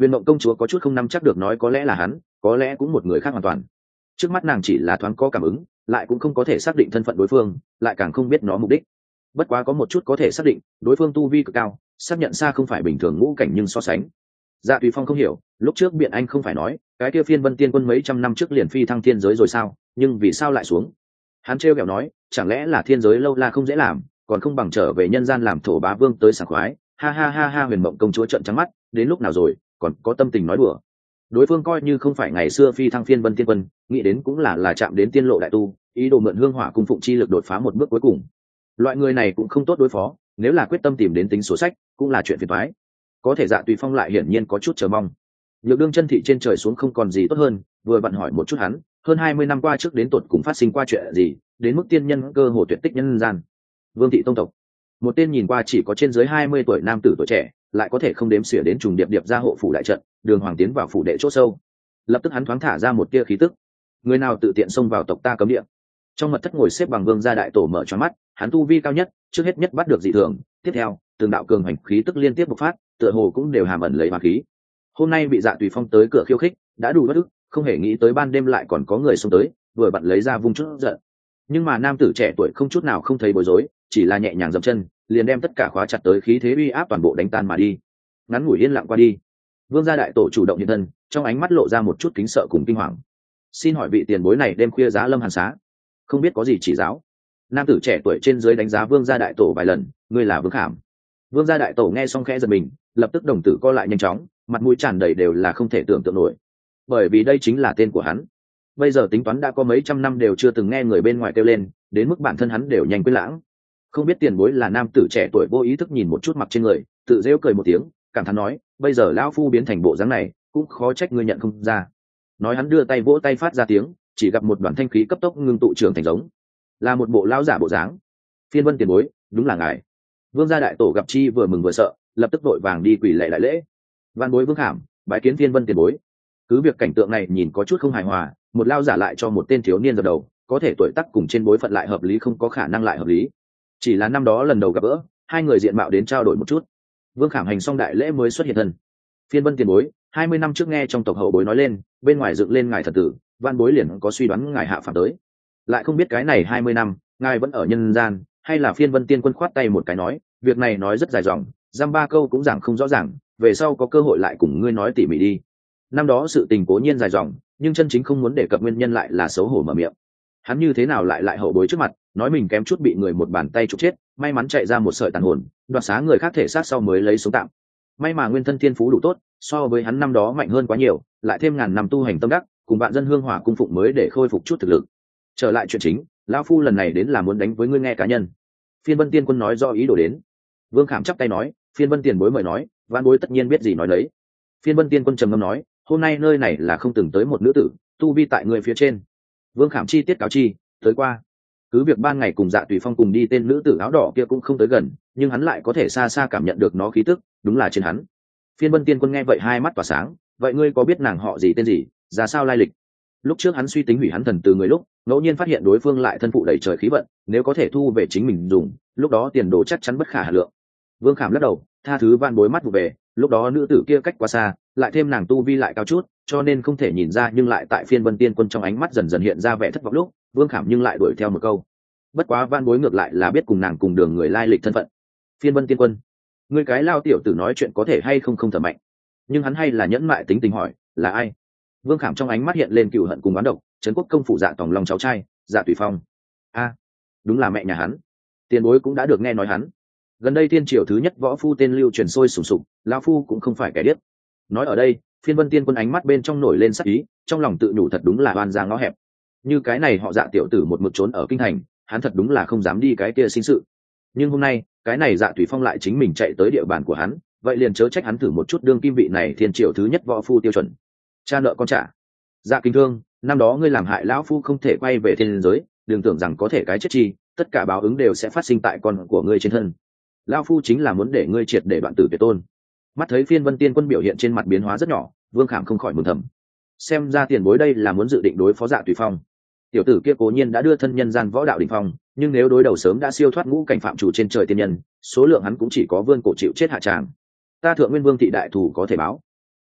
Huyền Mộng công chúa có chút không nắm chắc được nói có lẽ là hắn, có lẽ cũng một người khác hoàn toàn. Trước mắt nàng chỉ là thoáng có cảm ứng, lại cũng không có thể xác định thân phận đối phương, lại càng không biết nó mục đích. Bất quá có một chút có thể xác định, đối phương tu vi cực cao, xác nhận xa không phải bình thường ngũ cảnh nhưng so sánh. Dạ Tùy Phong không hiểu, lúc trước Biện Anh không phải nói, cái kia Phiên Vân Tiên Quân mấy trăm năm trước liền phi thăng thiên giới rồi sao, nhưng vì sao lại xuống? Hắn trêu ghẹo nói, chẳng lẽ là thiên giới lâu la không dễ làm, còn không bằng trở về nhân gian làm thổ bá vương tới sảng khoái. Ha ha ha ha, Huyền Mộng công chúa trợn trắng mắt, đến lúc nào rồi, còn có tâm tình nói đùa. Đối phương coi như không phải ngày xưa phi thăng Phiên Vân Tiên Quân, nghĩ đến cũng là là chạm đến tiên lộ đại tu, ý đồ mượn hương hỏa cung phụng chi lực đột phá một bước cuối cùng. Loại người này cũng không tốt đối phó, nếu là quyết tâm tìm đến tính sổ sách, cũng là chuyện phiền toái. Có thể Dạ Tùy Phong lại hiển nhiên có chút chờ mong. Nhược đương chân thị trên trời xuống không còn gì tốt hơn, vừa vặn hỏi một chút hắn, hơn hai mươi năm qua trước đến tột cùng phát sinh qua chuyện gì, đến mức tiên nhân cơ hồ tuyệt tích nhân gian. Vương thị tông tộc, một tên nhìn qua chỉ có trên dưới hai mươi tuổi nam tử tuổi trẻ, lại có thể không đếm xỉa đến trùng điệp điệp ra hộ phủ đại trận, đường hoàng tiến vào phủ đệ chỗ sâu. Lập tức hắn thoáng thả ra một tia khí tức. Người nào tự tiện xông vào tộc ta cấm địa. Trong mật thất ngồi xếp bằng Vương gia đại tổ mở choáng mắt, hắn tu vi cao nhất, trước hết nhất bắt được dị thường, tiếp theo, từng đạo cường hành khí tức liên tiếp bộc phát, tựa hồ cũng đều hàm ẩn lấy ma khí. Hôm nay bị Dạ Tùy Phong tới cửa khiêu khích, đã đủ bất ức, không hề nghĩ tới ban đêm lại còn có người xông tới, vừa bận lấy ra vung chút giận. Nhưng mà nam tử trẻ tuổi không chút nào không thấy bối rối, chỉ là nhẹ nhàng dậm chân, liền đem tất cả khóa chặt tới khí thế uy áp toàn bộ đánh tan mà đi. Ngắn ngủi yên lặng qua đi, Vương gia đại tổ chủ động hiện thân, trong ánh mắt lộ ra một chút kính sợ cùng kinh hoàng. Xin hỏi vị tiền bối này đêm khuya giá lâm hàn xá, không biết có gì chỉ giáo? Nam tử trẻ tuổi trên dưới đánh giá Vương gia đại tổ vài lần, ngươi là Vương Khảm. Vương gia đại tổ nghe xong khẽ giật mình, lập tức đồng tử co lại nhanh chóng, mặt mũi tràn đầy đều là không thể tưởng tượng nổi, bởi vì đây chính là tên của hắn. Bây giờ tính toán đã có mấy trăm năm đều chưa từng nghe người bên ngoài kêu lên, đến mức bản thân hắn đều nhanh quên lãng. Không biết tiền bối là nam tử trẻ tuổi vô ý thức nhìn một chút mặt trên người, tự rêu cười một tiếng, cảm thán nói, bây giờ lão phu biến thành bộ dáng này, cũng khó trách ngươi nhận không ra. Nói hắn đưa tay vỗ tay phát ra tiếng, chỉ gặp một đoàn thanh khí cấp tốc ngưng tụ trưởng thành giống, là một bộ lão giả bộ dáng. Phiên Vân tiền bối, đúng là ngài. Vương gia đại tổ gặp chi vừa mừng vừa sợ, lập tức vội vàng đi quỳ lạy đại lễ. Văn bối Vương Khảm, bái kiến Phiên Vân tiền bối. Cứ việc cảnh tượng này nhìn có chút không hài hòa, một lao giả lại cho một tên thiếu niên dập đầu, có thể tuổi tác cùng trên bối phận lại hợp lý không có khả năng lại hợp lý. Chỉ là năm đó lần đầu gặp gỡ, hai người diện mạo đến trao đổi một chút. Vương Khảm hành xong đại lễ mới xuất hiện thân. Phiên Vân tiền bối, hai mươi năm trước nghe trong tộc hậu bối nói lên, bên ngoài dựng lên ngài thần tử, văn bối liền có suy đoán ngài hạ phàm tới. Lại không biết cái này hai mươi năm, ngài vẫn ở nhân gian, hay là Phiên Vân tiên quân khoát tay một cái nói, việc này nói rất dài dòng, giam ba câu cũng giảng không rõ ràng, về sau có cơ hội lại cùng ngươi nói tỉ mỉ đi. Năm đó sự tình cố nhiên dài dòng, nhưng chân chính không muốn đề cập nguyên nhân lại là xấu hổ mở miệng. Hắn như thế nào lại lại hậu bối trước mặt, nói mình kém chút bị người một bàn tay trục chết, may mắn chạy ra một sợi tàn hồn, đoạt xá người khác thể xác sau mới lấy sống tạm. May mà nguyên thân thiên phú đủ tốt, so với hắn năm đó mạnh hơn quá nhiều, lại thêm ngàn năm tu hành tâm đắc, cùng bạn dân hương hỏa cung phụng mới để khôi phục chút thực lực. Trở lại chuyện chính, lão phu lần này đến là muốn đánh với ngươi nghe cá nhân. Phiên Vân tiên quân nói do ý đồ đến. Vương Khảm chắp tay nói, Phiên Vân tiền bối mời nói, vãn bối tất nhiên biết gì nói lấy. Phiên Vân tiên quân trầm ngâm nói, hôm nay nơi này là không từng tới một nữ tử, tu vi tại người phía trên. Vương Khảm chi tiết cáo chi, tới qua. Cứ việc ban ngày cùng Dạ Tùy Phong cùng đi tên nữ tử áo đỏ kia cũng không tới gần, nhưng hắn lại có thể xa xa cảm nhận được nó khí tức, đúng là trên hắn. Phiên Vân tiên quân nghe vậy hai mắt tỏa sáng, vậy ngươi có biết nàng họ gì tên gì, ra sao lai lịch? Lúc trước hắn suy tính hủy hắn thần từ người lúc, ngẫu nhiên phát hiện đối phương lại thân phụ đầy trời khí vận, nếu có thể thu về chính mình dùng, lúc đó tiền đồ chắc chắn bất khả hà lượng. Vương Khảm lắc đầu, tha thứ van bối mắt vụ về, lúc đó nữ tử kia cách quá xa, lại thêm nàng tu vi lại cao chút, cho nên không thể nhìn ra, nhưng lại tại Phiên Vân tiên quân trong ánh mắt dần dần hiện ra vẻ thất vọng lúc, Vương Khảm nhưng lại đuổi theo một câu. Bất quá van bối ngược lại là biết cùng nàng cùng đường người lai lịch thân phận. Phiên Vân tiên quân, ngươi cái lao tiểu tử nói chuyện có thể hay không không thở mạnh. Nhưng hắn hay là nhẫn mại tính tình hỏi, là ai? Vương Khảm trong ánh mắt hiện lên cừu hận cùng oán độc, trấn quốc công phủ Dạ Tòng Long cháu trai, Dạ Tùy Phong. A, đúng là mẹ nhà hắn. Tiền bối cũng đã được nghe nói hắn. Gần đây thiên triều thứ nhất võ phu tên lưu truyền sôi sùng sục, lão phu cũng không phải kẻ điếc. Nói ở đây, Phiên Vân tiên quân ánh mắt bên trong nổi lên sắc ý, trong lòng tự nhủ thật đúng là oan gia ngõ hẹp. Như cái này họ Dạ tiểu tử một mực trốn ở kinh thành, hắn thật đúng là không dám đi cái kia sinh sự. Nhưng hôm nay, cái này Dạ Tùy Phong lại chính mình chạy tới địa bàn của hắn, vậy liền chớ trách hắn thử một chút đương kim vị này thiên triều thứ nhất võ phu tiêu chuẩn. Cha nợ con trả. Dạ kinh thương, năm đó ngươi làm hại lão phu không thể quay về thiên giới, đừng tưởng rằng có thể cái chết chi, tất cả báo ứng đều sẽ phát sinh tại con của ngươi trên thân. Lão phu chính là muốn để ngươi triệt để đoạn tử tuyệt tôn. Mắt thấy Phiên Vân tiên quân biểu hiện trên mặt biến hóa rất nhỏ, Vương Khảm không khỏi mừng thầm. Xem ra tiền bối đây là muốn dự định đối phó Dạ Tùy Phong. Tiểu tử kia cố nhiên đã đưa thân nhân gian võ đạo đỉnh phong, nhưng nếu đối đầu sớm đã siêu thoát ngũ cảnh phạm chủ trên trời tiên nhân, số lượng hắn cũng chỉ có vươn cổ chịu chết hạ tràng. Ta Thượng Nguyên Vương thị đại thủ có thể báo.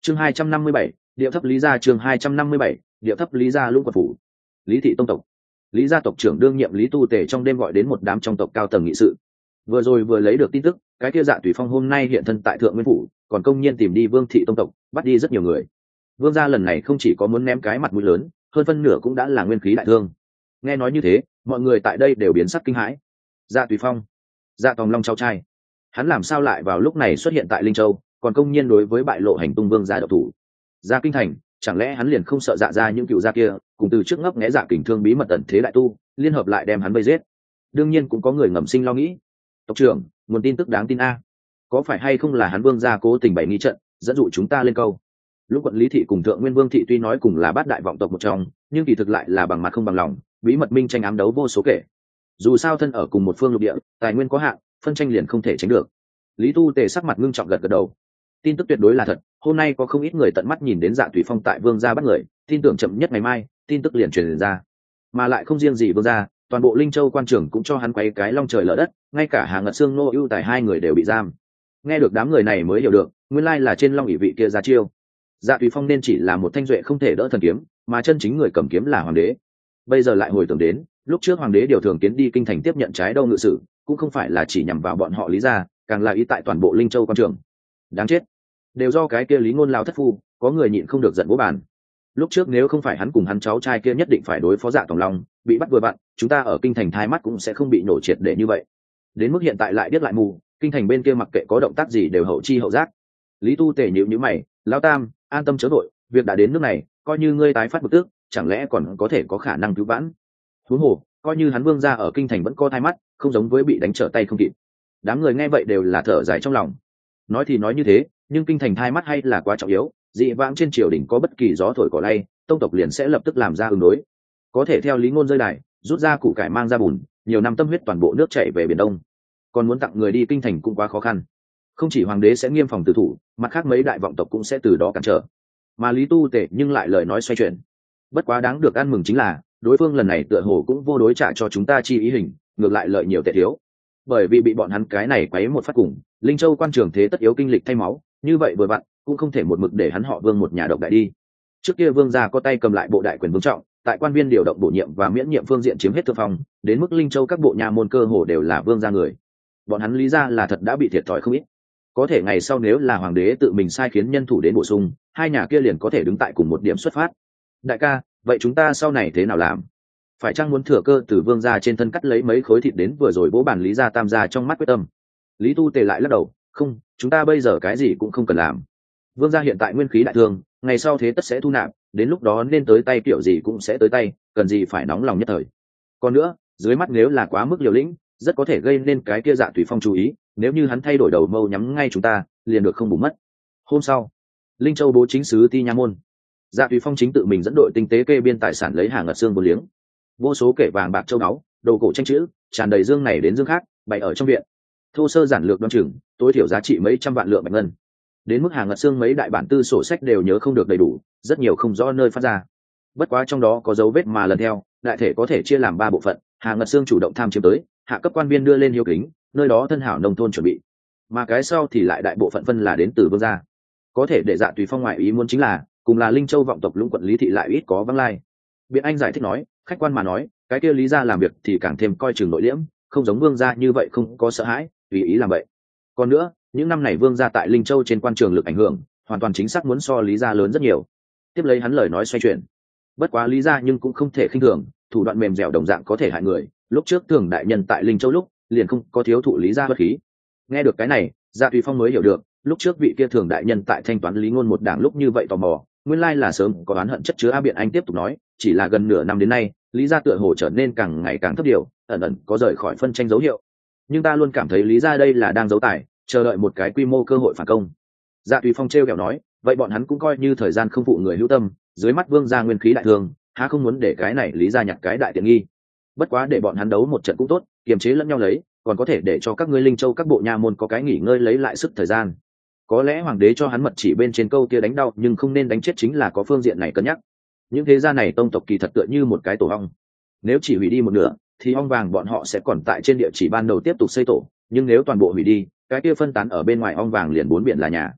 chương hai trăm năm mươi bảy, điệu thấp lý gia. Chương hai trăm năm mươi bảy, điệu thấp lý gia. Lũng Quận phủ, Lý thị tông tộc. Lý gia tộc trưởng đương nhiệm Lý Tu Tề trong đêm gọi đến một đám trong tộc cao tầng nghị sự. Vừa rồi vừa lấy được tin tức, cái kia Dạ Tùy Phong hôm nay hiện thân tại Thượng Nguyên phủ, còn công nhiên tìm đi Vương thị tông tộc, bắt đi rất nhiều người. Vương gia lần này không chỉ có muốn ném cái mặt mũi lớn, hơn phân nửa cũng đã là nguyên khí đại thương. Nghe nói như thế, mọi người tại đây đều biến sắc kinh hãi. Dạ Tùy Phong, Dạ Tòng Long cháu trai, hắn làm sao lại vào lúc này xuất hiện tại Linh Châu, còn công nhiên đối với bại lộ hành tung Vương gia độc thủ. Ra kinh thành, chẳng lẽ hắn liền không sợ Dạ gia những cựu gia kia cùng từ trước ngấp nghé Dạ Kình Thương bí mật tận thế đại tu liên hợp lại đem hắn vây giết? Đương nhiên cũng có người ngầm sinh lo nghĩ. Tộc trưởng, nguồn tin tức đáng tin a, có phải hay không là hắn Vương gia cố tình bày nghi trận, dẫn dụ chúng ta lên câu? Lúc quận Lý thị cùng Thượng Nguyên Vương thị tuy nói cùng là bát đại vọng tộc một trong, nhưng kỳ thực lại là bằng mặt không bằng lòng, bí mật minh tranh ám đấu vô số kể. Dù sao thân ở cùng một phương lục địa, tài nguyên có hạn, phân tranh liền không thể tránh được. Lý Tu Tề sắc mặt ngưng trọng gật gật đầu. Tin tức tuyệt đối là thật, hôm nay có không ít người tận mắt nhìn đến Dạ Tùy Phong tại Vương gia bắt người, tin tưởng chậm nhất ngày mai tin tức liền truyền ra. Mà lại không riêng gì Vương gia, toàn bộ Linh Châu quan trường cũng cho hắn quấy cái long trời lở đất, ngay cả Hà Ngật Sương Nô ưu tài hai người đều bị giam. Nghe được đám người này mới hiểu được, nguyên lai là trên long ỷ vị kia ra chiêu. Dạ Tùy Phong nên chỉ là một thanh duệ không thể đỡ thần kiếm, mà chân chính người cầm kiếm là hoàng đế. Bây giờ lại hồi tưởng đến, lúc trước hoàng đế điều Thường Kiến đi kinh thành tiếp nhận trái đâu ngự sử, cũng không phải là chỉ nhằm vào bọn họ Lý gia, càng là ý tại toàn bộ Linh Châu quan trường. Đáng chết, đều do cái kia Lý Ngôn lao thất phu, có người nhịn không được giận bố bàn. Lúc trước nếu không phải hắn cùng hắn cháu trai kia nhất định phải đối phó Dạ Tòng Long, bị bắt vừa vặn, chúng ta ở kinh thành thai mắt cũng sẽ không bị nổ triệt để như vậy. Đến mức hiện tại lại điếc lại mù, kinh thành bên kia mặc kệ có động tác gì đều hậu chi hậu giác. Lý Tu Tề nhíu nhíu mày, lão tam, an tâm chớ vội, việc đã đến nước này, coi như ngươi tái phát bực tức, chẳng lẽ còn có thể có khả năng cứu vãn? Huống hồ, coi như hắn Vương gia ở kinh thành vẫn co thai mắt, không giống với bị đánh trở tay không kịp. Đám người nghe vậy đều là thở dài trong lòng. Nói thì nói như thế, nhưng kinh thành thai mắt hay là quá trọng yếu, dị vãng trên triều đình có bất kỳ gió thổi cỏ lay, tông tộc liền sẽ lập tức làm ra ứng đối. Có thể theo Lý Ngôn rơi đài, rút ra củ cải mang ra bùn, nhiều năm tâm huyết toàn bộ nước chảy về biển đông. Còn muốn tặng người đi kinh thành cũng quá khó khăn. Không chỉ hoàng đế sẽ nghiêm phòng tử thủ, mặt khác mấy đại vọng tộc cũng sẽ từ đó cản trở. Mà Lý Tu Tề nhưng lại lời nói xoay chuyển. Bất quá đáng được ăn mừng chính là, đối phương lần này tựa hồ cũng vô đối trả cho chúng ta chi ý hình, ngược lại lợi nhiều tệ thiếu. Bởi vì bị bọn hắn cái này quấy một phát cùng, Linh Châu quan trường thế tất yếu kinh lịch thay máu, như vậy vừa vặn, cũng không thể một mực để hắn họ Vương một nhà độc đại đi. Trước kia Vương gia có tay cầm lại bộ đại quyền vương trọng, tại quan viên điều động bổ nhiệm và miễn nhiệm phương diện chiếm hết thượng phong, đến mức Linh Châu các bộ nhà môn cơ hồ đều là Vương gia người. Bọn hắn Lý gia là thật đã bị thiệt thòi không ít. Có thể ngày sau nếu là hoàng đế tự mình sai khiến nhân thủ đến bổ sung, hai nhà kia liền có thể đứng tại cùng một điểm xuất phát. Đại ca, vậy chúng ta sau này thế nào làm? Phải chăng muốn thừa cơ từ Vương gia trên thân cắt lấy mấy khối thịt đến vừa rồi bố bàn Lý gia tam gia trong mắt quyết tâm? Lý Tu Tề lại lắc đầu, không, chúng ta bây giờ cái gì cũng không cần làm. Vương gia hiện tại nguyên khí đại thương, ngày sau thế tất sẽ thu nạp, đến lúc đó nên tới tay kiểu gì cũng sẽ tới tay, cần gì phải nóng lòng nhất thời. Còn nữa, dưới mắt nếu là quá mức liều lĩnh, rất có thể gây nên cái kia Dạ Tùy Phong chú ý, nếu như hắn thay đổi đầu mâu nhắm ngay chúng ta, liền được không bù mất. Hôm sau, Linh Châu bố chính sứ Ti Nha môn, Dạ Tùy Phong chính tự mình dẫn đội tinh tế kê biên tài sản lấy Hà Ngật Sương vô liếng, vô số kể vàng bạc châu báu, đồ cổ tranh chữ, tràn đầy dương này đến dương khác, bày ở trong viện. Thô sơ giản lược đoan chừng, tối thiểu giá trị mấy trăm vạn lượng bạch ngân. Đến mức Hà Ngật Sương mấy đại bản tư sổ sách đều nhớ không được đầy đủ, rất nhiều không rõ nơi phát ra. Bất quá trong đó có dấu vết mà lần theo, đại thể có thể chia làm ba bộ phận. Hà Ngật Sương chủ động tham chiếm tới, hạ cấp quan viên đưa lên hiếu kính, nơi đó thân hảo nông thôn chuẩn bị, mà cái sau thì lại đại bộ phận phân là đến từ Vương gia. Có thể để Dạ Tùy Phong ngoại ý muốn chính là, cùng là Linh Châu vọng tộc Lũng quận Lý thị lại ít có vắng lai. Biện Anh giải thích nói, khách quan mà nói, cái kia Lý gia làm việc thì càng thêm coi chừng nội liễm, không giống Vương gia như vậy không có sợ hãi, tùy ý làm vậy. Còn nữa, những năm này Vương gia tại Linh Châu trên quan trường lực ảnh hưởng, hoàn toàn chính xác muốn so Lý gia lớn rất nhiều. Tiếp lấy hắn lời nói xoay chuyển, bất quá Lý gia nhưng cũng không thể khinh thường, thủ đoạn mềm dẻo đồng dạng có thể hại người. Lúc trước Thường đại nhân tại Linh Châu lúc, liền không có thiếu thụ Lý gia bất khí. Nghe được cái này, Dạ Tùy Phong mới hiểu được, lúc trước vị kia Thường đại nhân tại thanh toán Lý Ngôn một đảng lúc như vậy tò mò, nguyên lai là sớm có oán hận chất chứa. A Biện Anh tiếp tục nói, chỉ là gần nửa năm đến nay, Lý gia tựa hồ trở nên càng ngày càng thấp điều, ẩn ẩn có rời khỏi phân tranh dấu hiệu. Nhưng ta luôn cảm thấy Lý gia đây là đang giấu tài, chờ đợi một cái quy mô cơ hội phản công. Dạ Tùy Phong trêu ghẹo nói, vậy bọn hắn cũng coi như thời gian không phụ người hữu tâm, dưới mắt Vương gia nguyên khí đại thương, há không muốn để cái này Lý gia nhặt cái đại tiện nghi. Bất quá để bọn hắn đấu một trận cũng tốt, kiềm chế lẫn nhau lấy, còn có thể để cho các ngươi Linh Châu các bộ nha môn có cái nghỉ ngơi lấy lại sức thời gian. Có lẽ hoàng đế cho hắn mật chỉ bên trên câu kia đánh đau nhưng không nên đánh chết chính là có phương diện này cân nhắc. Những thế gia này tông tộc kỳ thật tựa như một cái tổ ong, nếu chỉ hủy đi một nửa thì ong vàng bọn họ sẽ còn tại trên địa chỉ ban đầu tiếp tục xây tổ, nhưng nếu toàn bộ hủy đi, cái kia phân tán ở bên ngoài ong vàng liền bốn biển là nhà.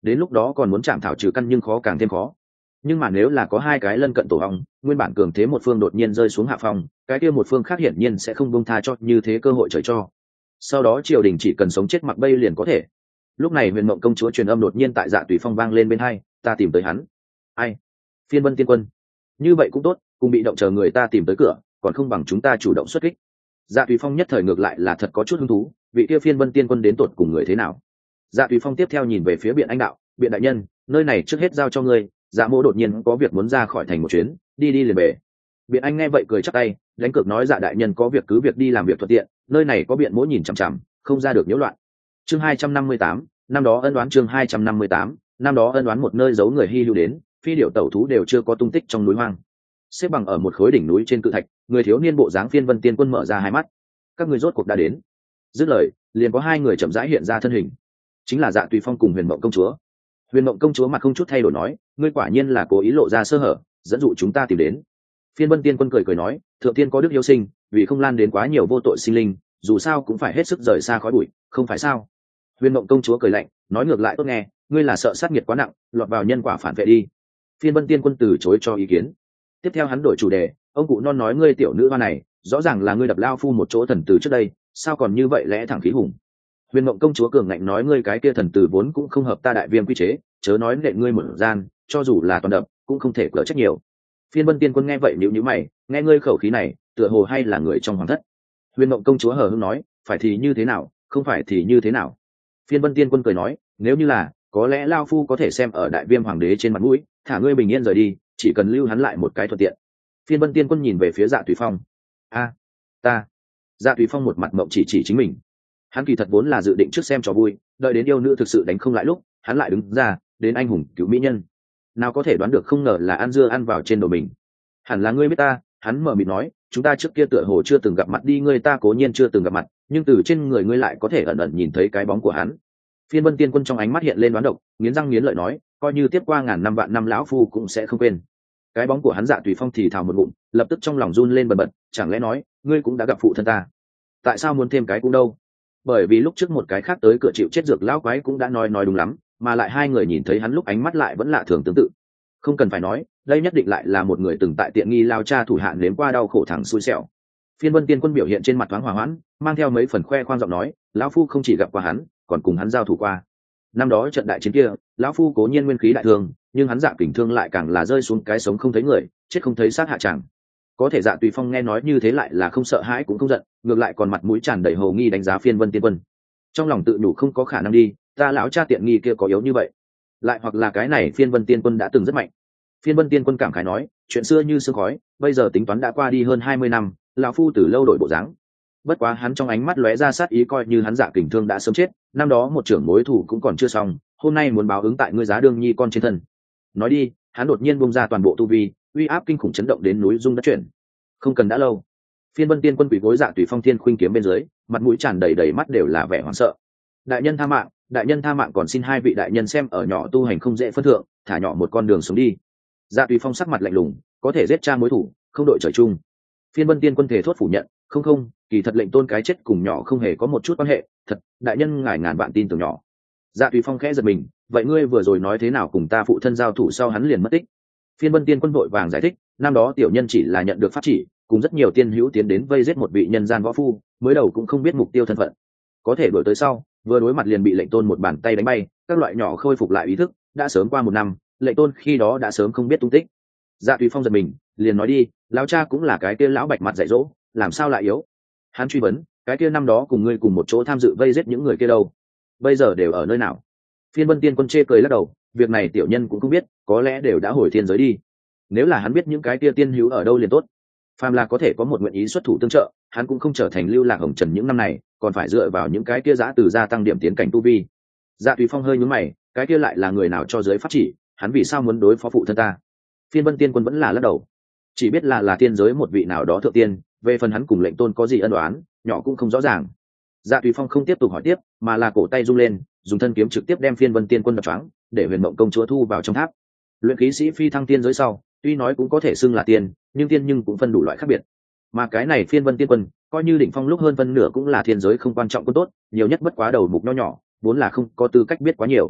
đến lúc đó còn muốn chạm thảo trừ căn nhưng khó càng thêm khó. Nhưng mà nếu là có hai cái lân cận tổ hong, nguyên bản cường thế một phương đột nhiên rơi xuống hạ phòng, cái kia một phương khác hiển nhiên sẽ không buông tha cho như thế cơ hội trời cho. Sau đó triều đình chỉ cần sống chết mặc bay liền có thể. Lúc này Huyền Mộng công chúa truyền âm đột nhiên tại Dạ Tùy Phong vang lên bên hai, ta tìm tới hắn. Ai? Phiên Vân Tiên Quân. Như vậy cũng tốt, cùng bị động chờ người ta tìm tới cửa, còn không bằng chúng ta chủ động xuất kích. Dạ Tùy Phong nhất thời ngược lại là thật có chút hứng thú, vị kia Phiên Vân Tiên Quân đến tột cùng người thế nào? Dạ Tùy Phong tiếp theo nhìn về phía Biện Anh đạo, Biện đại nhân, nơi này trước hết giao cho ngươi. Dạ Mỗ đột nhiên có việc muốn ra khỏi thành một chuyến, đi đi liền về. Biện Anh nghe vậy cười chắp tay, đánh cược nói Dạ đại nhân có việc cứ việc đi làm việc thuận tiện, nơi này có Biện Mỗ nhìn chằm chằm, không ra được nhiễu loạn. Chương hai trăm năm mươi tám, năm đó ân đoán chương hai trăm năm mươi tám, năm đó ân đoán một nơi giấu người hy lưu đến, phi điểu tẩu thú đều chưa có tung tích trong núi hoang. Xếp bằng ở một khối đỉnh núi trên cự thạch, người thiếu niên bộ dáng Phiên Vân Tiên Quân mở ra hai mắt. Các người rốt cuộc đã đến. Dứt lời, liền có hai người chậm rãi hiện ra thân hình, chính là Dạ Tùy Phong cùng Huyền Mộng công chúa. Huyền Mộng công chúa mặt không chút thay đổi nói, ngươi quả nhiên là cố ý lộ ra sơ hở, dẫn dụ chúng ta tìm đến. Phiên Vân Tiên Quân cười cười nói, thượng tiên có đức yêu sinh, vì không lan đến quá nhiều vô tội sinh linh, dù sao cũng phải hết sức rời xa khói bụi, không phải sao? Huyền Mộng công chúa cười lạnh, nói ngược lại tốt nghe, ngươi là sợ sát nghiệt quá nặng, lọt vào nhân quả phản vệ đi. Phiên Vân Tiên Quân từ chối cho ý kiến. Tiếp theo hắn đổi chủ đề, ông cụ non nói ngươi tiểu nữ hoa này, rõ ràng là ngươi đập lao phu một chỗ thần tử trước đây, sao còn như vậy lẽ thẳng khí hùng. Huyền Mộng công chúa cường ngạnh nói ngươi cái kia thần tử vốn cũng không hợp ta đại viêm quy chế, chớ nói nện ngươi một gian, cho dù là toàn đập cũng không thể cỡ trách nhiều. Phiên Vân Tiên Quân nghe vậy nhíu nhíu mày, nghe ngươi khẩu khí này, tựa hồ hay là người trong hoàng thất. Huyền Mộng công chúa hờ hững nói, phải thì như thế nào, không phải thì như thế nào. Phiên Vân Tiên Quân cười nói, nếu như là, có lẽ lao phu có thể xem ở đại viêm hoàng đế trên mặt mũi, thả ngươi bình yên rời đi, chỉ cần lưu hắn lại một cái thuận tiện. Phiên Vân Tiên Quân nhìn về phía Dạ Tùy Phong. A, ta. Dạ Tùy Phong một mặt mộng chỉ chỉ chính mình. Hắn kỳ thật vốn là dự định trước xem trò vui, đợi đến yêu nữ thực sự đánh không lại lúc, hắn lại đứng ra, đến anh hùng cứu mỹ nhân. Nào có thể đoán được không ngờ là ăn dưa ăn vào trên đầu mình. Hẳn là ngươi biết ta, hắn mở miệng nói, chúng ta trước kia tựa hồ chưa từng gặp mặt đi, ngươi ta cố nhiên chưa từng gặp mặt, nhưng từ trên người ngươi lại có thể ẩn ẩn nhìn thấy cái bóng của hắn. Phiên Vân Tiên Quân trong ánh mắt hiện lên đoán độc, nghiến răng nghiến lợi nói, coi như tiếp qua ngàn năm vạn năm lão phu cũng sẽ không quên. Cái bóng của hắn Dạ Tùy Phong thì thào một ngụm, lập tức trong lòng run lên bần bật, chẳng lẽ nói, ngươi cũng đã gặp phụ thân ta? Tại sao muốn thêm cái cũng đâu? Bởi vì lúc trước một cái khác tới cửa chịu chết dược lão quái cũng đã nói nói đúng lắm, mà lại hai người nhìn thấy hắn lúc ánh mắt lại vẫn lạ thường tương tự. Không cần phải nói, đây nhất định lại là một người từng tại tiện nghi lao cha thủ hạ nếm qua đau khổ thẳng xui xẻo. Phiên Vân Tiên Quân biểu hiện trên mặt thoáng hòa hoãn, mang theo mấy phần khoe khoang giọng nói, lão phu không chỉ gặp qua hắn, còn cùng hắn giao thủ qua. Năm đó trận đại chiến kia, lão phu cố nhiên nguyên khí đại thương, nhưng hắn Dạ kình thương lại càng là rơi xuống cái sống không thấy người, chết không thấy xác hạ chẳng. Có thể Dạ Tùy Phong nghe nói như thế lại là không sợ hãi cũng không giận, ngược lại còn mặt mũi tràn đầy hồ nghi đánh giá Phiên Vân Tiên Quân. Trong lòng tự nhủ không có khả năng đi, ta lão cha tiện nghi kia có yếu như vậy, lại hoặc là cái này Phiên Vân Tiên Quân đã từng rất mạnh. Phiên Vân Tiên Quân cảm khái nói, chuyện xưa như sương khói, bây giờ tính toán đã qua đi hơn hai mươi năm, lão phu từ lâu đổi bộ dáng. Bất quá hắn trong ánh mắt lóe ra sát ý, coi như hắn Dạ kình thương đã sớm chết, năm đó một trưởng mối thủ cũng còn chưa xong, hôm nay muốn báo ứng tại ngươi Giá Đương Nhi con trên thân. Nói đi, hắn đột nhiên bung ra toàn bộ tu vi, uy áp kinh khủng chấn động đến núi rung đất chuyển. Không cần đã lâu, Phiên Vân Tiên Quân quỳ gối Dạ Tùy Phong thiên khuynh kiếm bên dưới, mặt mũi tràn đầy đầy mắt đều là vẻ hoảng sợ. Đại nhân tha mạng, đại nhân tha mạng, còn xin hai vị đại nhân xem ở nhỏ tu hành không dễ phân thượng, thả nhỏ một con đường sống đi. Dạ Tùy Phong sắc mặt lạnh lùng, có thể giết cha mối thủ, không đội trời chung. Phiên Vân Tiên Quân thể thốt phủ nhận, không không, kỳ thật lệnh tôn cái chết cùng nhỏ không hề có một chút quan hệ, thật, đại nhân ngài ngàn vạn tin tưởng nhỏ. Dạ Tùy Phong khẽ giật mình, vậy ngươi vừa rồi nói thế nào cùng ta phụ thân giao thủ sau hắn liền mất tích? Phiên Vân Tiên Quân vội vàng giải thích, năm đó tiểu nhân chỉ là nhận được pháp chỉ, cùng rất nhiều tiên hữu tiến đến vây giết một vị nhân gian võ phu, mới đầu cũng không biết mục tiêu thân phận. Có thể đuổi tới sau, vừa đối mặt liền bị lệnh tôn một bàn tay đánh bay, các loại nhỏ khôi phục lại ý thức, đã sớm qua một năm, lệnh tôn khi đó đã sớm không biết tung tích. Dạ Tùy Phong giật mình, liền nói đi, lão cha cũng là cái kia lão bạch mặt dạy dỗ, làm sao lại yếu? Hắn truy vấn, cái kia năm đó cùng ngươi cùng một chỗ tham dự vây giết những người kia đâu? Bây giờ đều ở nơi nào? Phiên Vân Tiên Quân chê cười lắc đầu, việc này tiểu nhân cũng không biết, có lẽ đều đã hồi thiên giới đi. Nếu là hắn biết những cái kia tiên hữu ở đâu liền tốt. Phàm là có thể có một nguyện ý xuất thủ tương trợ, hắn cũng không trở thành lưu lạc hồng trần những năm này, còn phải dựa vào những cái kia giã từ gia tăng điểm tiến cảnh tu vi. Dạ Tùy Phong hơi nhướng mày, cái kia lại là người nào cho giới pháp chỉ, hắn vì sao muốn đối phó phụ thân ta? Phiên Vân Tiên Quân vẫn là lắc đầu, chỉ biết là là tiên giới một vị nào đó thượng tiên, về phần hắn cùng lệnh tôn có gì ân oán, nhỏ cũng không rõ ràng. Dạ Tùy Phong không tiếp tục hỏi tiếp, mà là cổ tay rung lên, dùng thân kiếm trực tiếp đem Phiên Vân Tiên Quân đập choáng, để Huyền Mộng công chúa thu vào trong tháp. Luyện khí sĩ phi thăng tiên giới sau, tuy nói cũng có thể xưng là tiên, nhưng tiên nhưng cũng phân đủ loại khác biệt. Mà cái này Phiên Vân Tiên Quân, coi như đỉnh phong lúc hơn phân nửa cũng là thiên giới không quan trọng quân tốt, nhiều nhất bất quá đầu mục nho nhỏ, vốn là không có tư cách biết quá nhiều.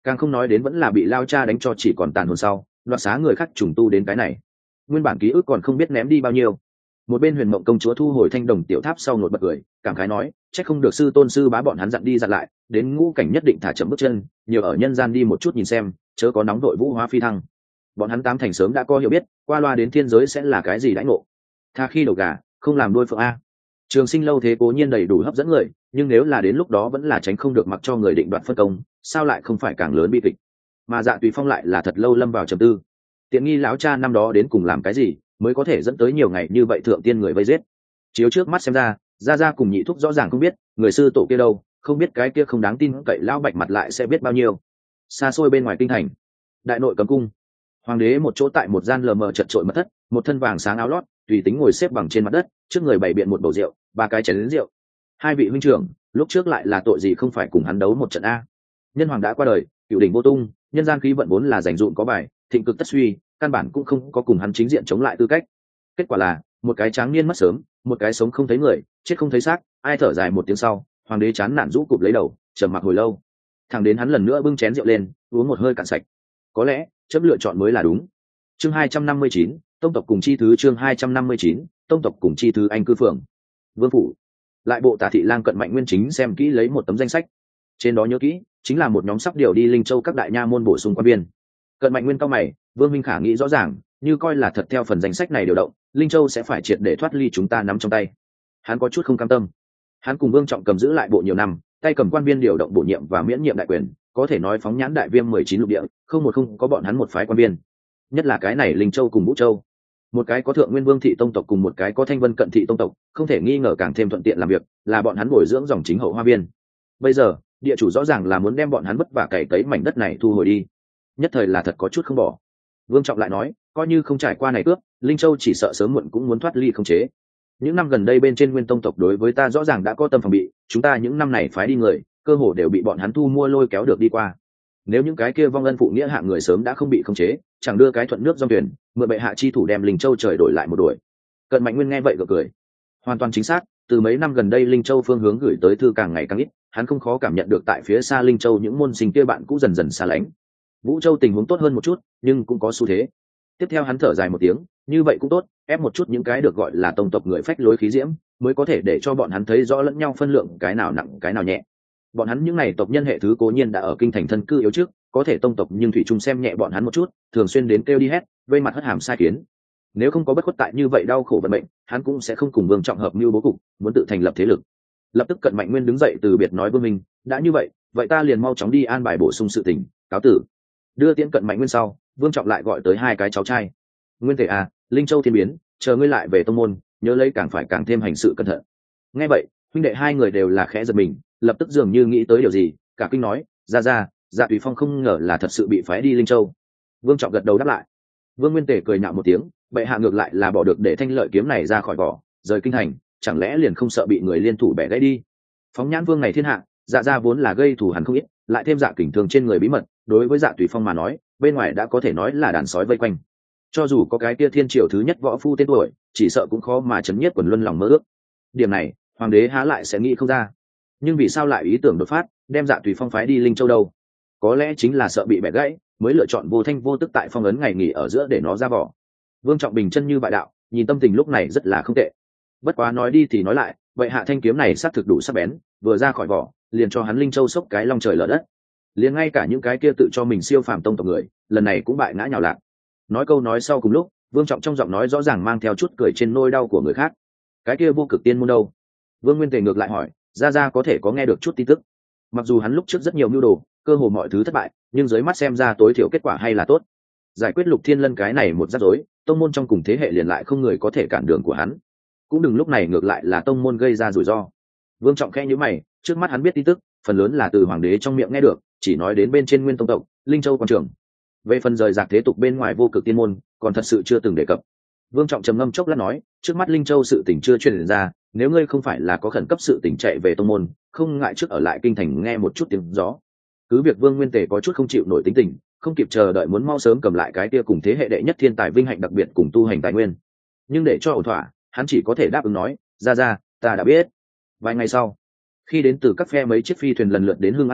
càng không nói đến vẫn là bị lao cha đánh cho chỉ còn tàn hồn sau đoạt xá người khác trùng tu đến cái này, nguyên bản ký ức còn không biết ném đi bao nhiêu. Một bên Huyền Mộng công chúa thu hồi thanh đồng tiểu tháp sau nột bật cười, cảm khái nói, chắc không được sư tôn sư bá bọn hắn dặn đi dặn lại, đến ngũ cảnh nhất định thả chậm bước chân, nhiều ở nhân gian đi một chút nhìn xem, chớ có nóng đội vũ hóa phi thăng. Bọn hắn tám thành sớm đã có hiểu biết, qua loa đến thiên giới sẽ là cái gì đãi ngộ. Tha khi đầu gà, không làm đuôi phượng a. Trường sinh lâu thế cố nhiên đầy đủ hấp dẫn người, nhưng nếu là đến lúc đó vẫn là tránh không được mặc cho người định đoạt phân công, sao lại không phải càng lớn bi kịch. Mà Dạ Tùy Phong lại là thật lâu lâm vào trầm tư. Tiện nghi lão cha năm đó đến cùng làm cái gì mới có thể dẫn tới nhiều ngày như vậy thượng tiên người vây giết. Chiếu trước mắt xem ra, gia gia cùng nhị thúc rõ ràng không biết người sư tổ kia đâu, không biết cái kia không đáng tin cậy lão bạch mặt lại sẽ biết bao nhiêu. Xa xôi bên ngoài kinh thành, đại nội cấm cung, hoàng đế một chỗ tại một gian lờ mờ chật trội mật thất, một thân vàng sáng áo lót tùy tính ngồi xếp bằng trên mặt đất, trước người bày biện một bầu rượu, ba cái chén rượu. Hai vị huynh trưởng lúc trước lại là tội gì không phải cùng hắn đấu một trận a. Nhân hoàng đã qua đời, cựu đỉnh vô tung, nhân gian khí vận vốn là dành dụm có bài, thịnh cực tất suy, căn bản cũng không có cùng hắn chính diện chống lại tư cách. Kết quả là một cái tráng niên mất sớm, một cái sống không thấy người, chết không thấy xác. Ai thở dài một tiếng sau, hoàng đế chán nản rũ cụp lấy đầu, trầm mặc hồi lâu. Thằng đến hắn lần nữa bưng chén rượu lên, uống một hơi cạn sạch. Có lẽ chấm lựa chọn mới là đúng. Chương hai trăm năm mươi chín, tông tộc cùng chi thứ. Chương hai trăm năm mươi chín, tông tộc cùng chi thứ. Anh cư phường, vương phủ. Lại bộ Tả thị lang Cận Mạnh Nguyên chính xem kỹ lấy một tấm danh sách, trên đó nhớ kỹ chính là một nhóm sắp điều đi Linh Châu các đại nha môn bổ sung quan viên. Cận Mạnh Nguyên cao mày, Vương Minh Khả nghĩ rõ ràng, như coi là thật theo phần danh sách này điều động, Linh Châu sẽ phải triệt để thoát ly chúng ta nắm trong tay. Hắn có chút không cam tâm. Hắn cùng Vương Trọng cầm giữ lại bộ nhiều năm, tay cầm quan viên điều động bổ nhiệm và miễn nhiệm đại quyền, có thể nói phóng nhãn đại viêm mười chín lục địa, không một không có bọn hắn một phái quan viên. Nhất là cái này Linh Châu cùng Vũ Châu, một cái có Thượng Nguyên Vương thị tông tộc cùng một cái có Thanh Vân Cận thị tông tộc, không thể nghi ngờ càng thêm thuận tiện làm việc, là bọn hắn bồi dưỡng dòng chính hậu hoa viên. Bây giờ địa chủ rõ ràng là muốn đem bọn hắn vất vả cày cấy mảnh đất này thu hồi đi, nhất thời là thật có chút không bỏ. Vương Trọng lại nói, coi như không trải qua này cướp, Linh Châu chỉ sợ sớm muộn cũng muốn thoát ly không chế. Những năm gần đây bên trên Nguyên tông tộc đối với ta rõ ràng đã có tâm phòng bị, chúng ta những năm này phái đi người, cơ hồ đều bị bọn hắn thu mua lôi kéo được đi qua. Nếu những cái kia vong ân phụ nghĩa hạng người sớm đã không bị không chế, chẳng đưa cái thuận nước dòng thuyền, mượn bệ hạ chi thủ đem Linh Châu trời đổi lại một đuổi. Cận Mạnh Nguyên nghe vậy gật cười, hoàn toàn chính xác. Từ mấy năm gần đây Linh Châu phương hướng gửi tới thư càng ngày càng ít, hắn không khó cảm nhận được tại phía xa Linh Châu những môn sinh kia bạn cũ dần dần xa lánh. Vũ Châu tình huống tốt hơn một chút, nhưng cũng có xu thế. Tiếp theo hắn thở dài một tiếng, như vậy cũng tốt, ép một chút những cái được gọi là tông tộc người phách lối khí diễm, mới có thể để cho bọn hắn thấy rõ lẫn nhau phân lượng, cái nào nặng cái nào nhẹ. Bọn hắn những này tộc nhân hệ thứ cố nhiên đã ở kinh thành thân cư yếu trước, có thể tông tộc nhưng thủy chung xem nhẹ bọn hắn một chút, thường xuyên đến kêu đi hét, vây mặt hất hàm sai kiến. Nếu không có bất khuất tại như vậy đau khổ vận mệnh, hắn cũng sẽ không cùng Vương Trọng hợp mưu bố cục, muốn tự thành lập thế lực. Lập tức Cận Mạnh Nguyên đứng dậy từ biệt nói Vương Minh, đã như vậy, vậy ta liền mau chóng đi an bài bổ sung sự tình, cáo tử. Đưa tiễn Cận Mạnh Nguyên sau, Vương Trọng lại gọi tới hai cái cháu trai. Nguyên Thể à, Linh Châu thiên biến, chờ ngươi lại về tông môn, nhớ lấy càng phải càng thêm hành sự cẩn thận. Nghe vậy, huynh đệ hai người đều là khẽ giật mình, lập tức dường như nghĩ tới điều gì, cả kinh nói, ra ra, Dạ Tùy Phong không ngờ là thật sự bị phái đi Linh Châu. Vương Trọng gật đầu đáp lại. Vương Nguyên Tề cười nhạo một tiếng, bệ hạ ngược lại là bỏ được để thanh lợi kiếm này ra khỏi vỏ, rời kinh thành, chẳng lẽ liền không sợ bị người liên thủ bẻ gãy đi? Phóng nhãn vương này thiên hạ, Dạ gia vốn là gây thù hằn không ít, lại thêm Dạ Kình Thương trên người bí mật, đối với Dạ Tùy Phong mà nói, bên ngoài đã có thể nói là đàn sói vây quanh. Cho dù có cái kia thiên triều thứ nhất võ phu tên tuổi, chỉ sợ cũng khó mà chấn nhiếp quần luân lòng mơ ước. Điểm này, hoàng đế há lại sẽ nghĩ không ra. Nhưng vì sao lại ý tưởng đột phát, đem Dạ Tùy Phong phái đi Linh Châu đâu? Có lẽ chính là sợ bị bẻ gãy, mới lựa chọn vô thanh vô tức tại phong ấn ngày nghỉ ở giữa để nó ra vỏ. Vương Trọng bình chân như bại đạo, nhìn tâm tình lúc này rất là không tệ. Bất quá nói đi thì nói lại, vậy hạ thanh kiếm này xác thực đủ sắc bén, vừa ra khỏi vỏ, liền cho hắn Linh Châu sốc cái long trời lở đất. Liền ngay cả những cái kia tự cho mình siêu phàm tông tộc người, lần này cũng bại ngã nhào lạc. Nói câu nói sau cùng lúc, Vương Trọng trong giọng nói rõ ràng mang theo chút cười trên nỗi đau của người khác. Cái kia vô cực tiên môn đâu? Vương Nguyên Tề ngược lại hỏi, ra ra có thể có nghe được chút tin tức. Mặc dù hắn lúc trước rất nhiều mưu đồ, cơ hồ mọi thứ thất bại, nhưng dưới mắt xem ra tối thiểu kết quả hay là tốt. Giải quyết Lục Thiên Lân cái này một rắc rối, tông môn trong cùng thế hệ liền lại không người có thể cản đường của hắn. Cũng đừng lúc này ngược lại là tông môn gây ra rủi ro. Vương Trọng khẽ nhíu mày, trước mắt hắn biết tin tức, phần lớn là từ hoàng đế trong miệng nghe được, chỉ nói đến bên trên Nguyên tông tộc, Linh Châu quan trường. Về phần rời rạc thế tục bên ngoài vô cực tiên môn, còn thật sự chưa từng đề cập. Vương Trọng trầm ngâm chốc lát nói, trước mắt Linh Châu sự tình chưa truyền ra, nếu ngươi không phải là có khẩn cấp sự tình chạy về tông môn, không ngại trước ở lại kinh thành nghe một chút tiếng gió. Cứ việc Vương Nguyên Tề có chút không chịu nổi tính tình, không kịp chờ đợi muốn mau sớm cầm lại cái kia cùng thế hệ đệ nhất thiên tài vinh hạnh đặc biệt cùng tu hành tài nguyên, nhưng để cho ổn thỏa, hắn chỉ có thể đáp ứng nói, ra ra, ta đã biết. Vài ngày sau, khi đến từ các phe mấy chiếc phi thuyền lần lượt đến Hưng An thành,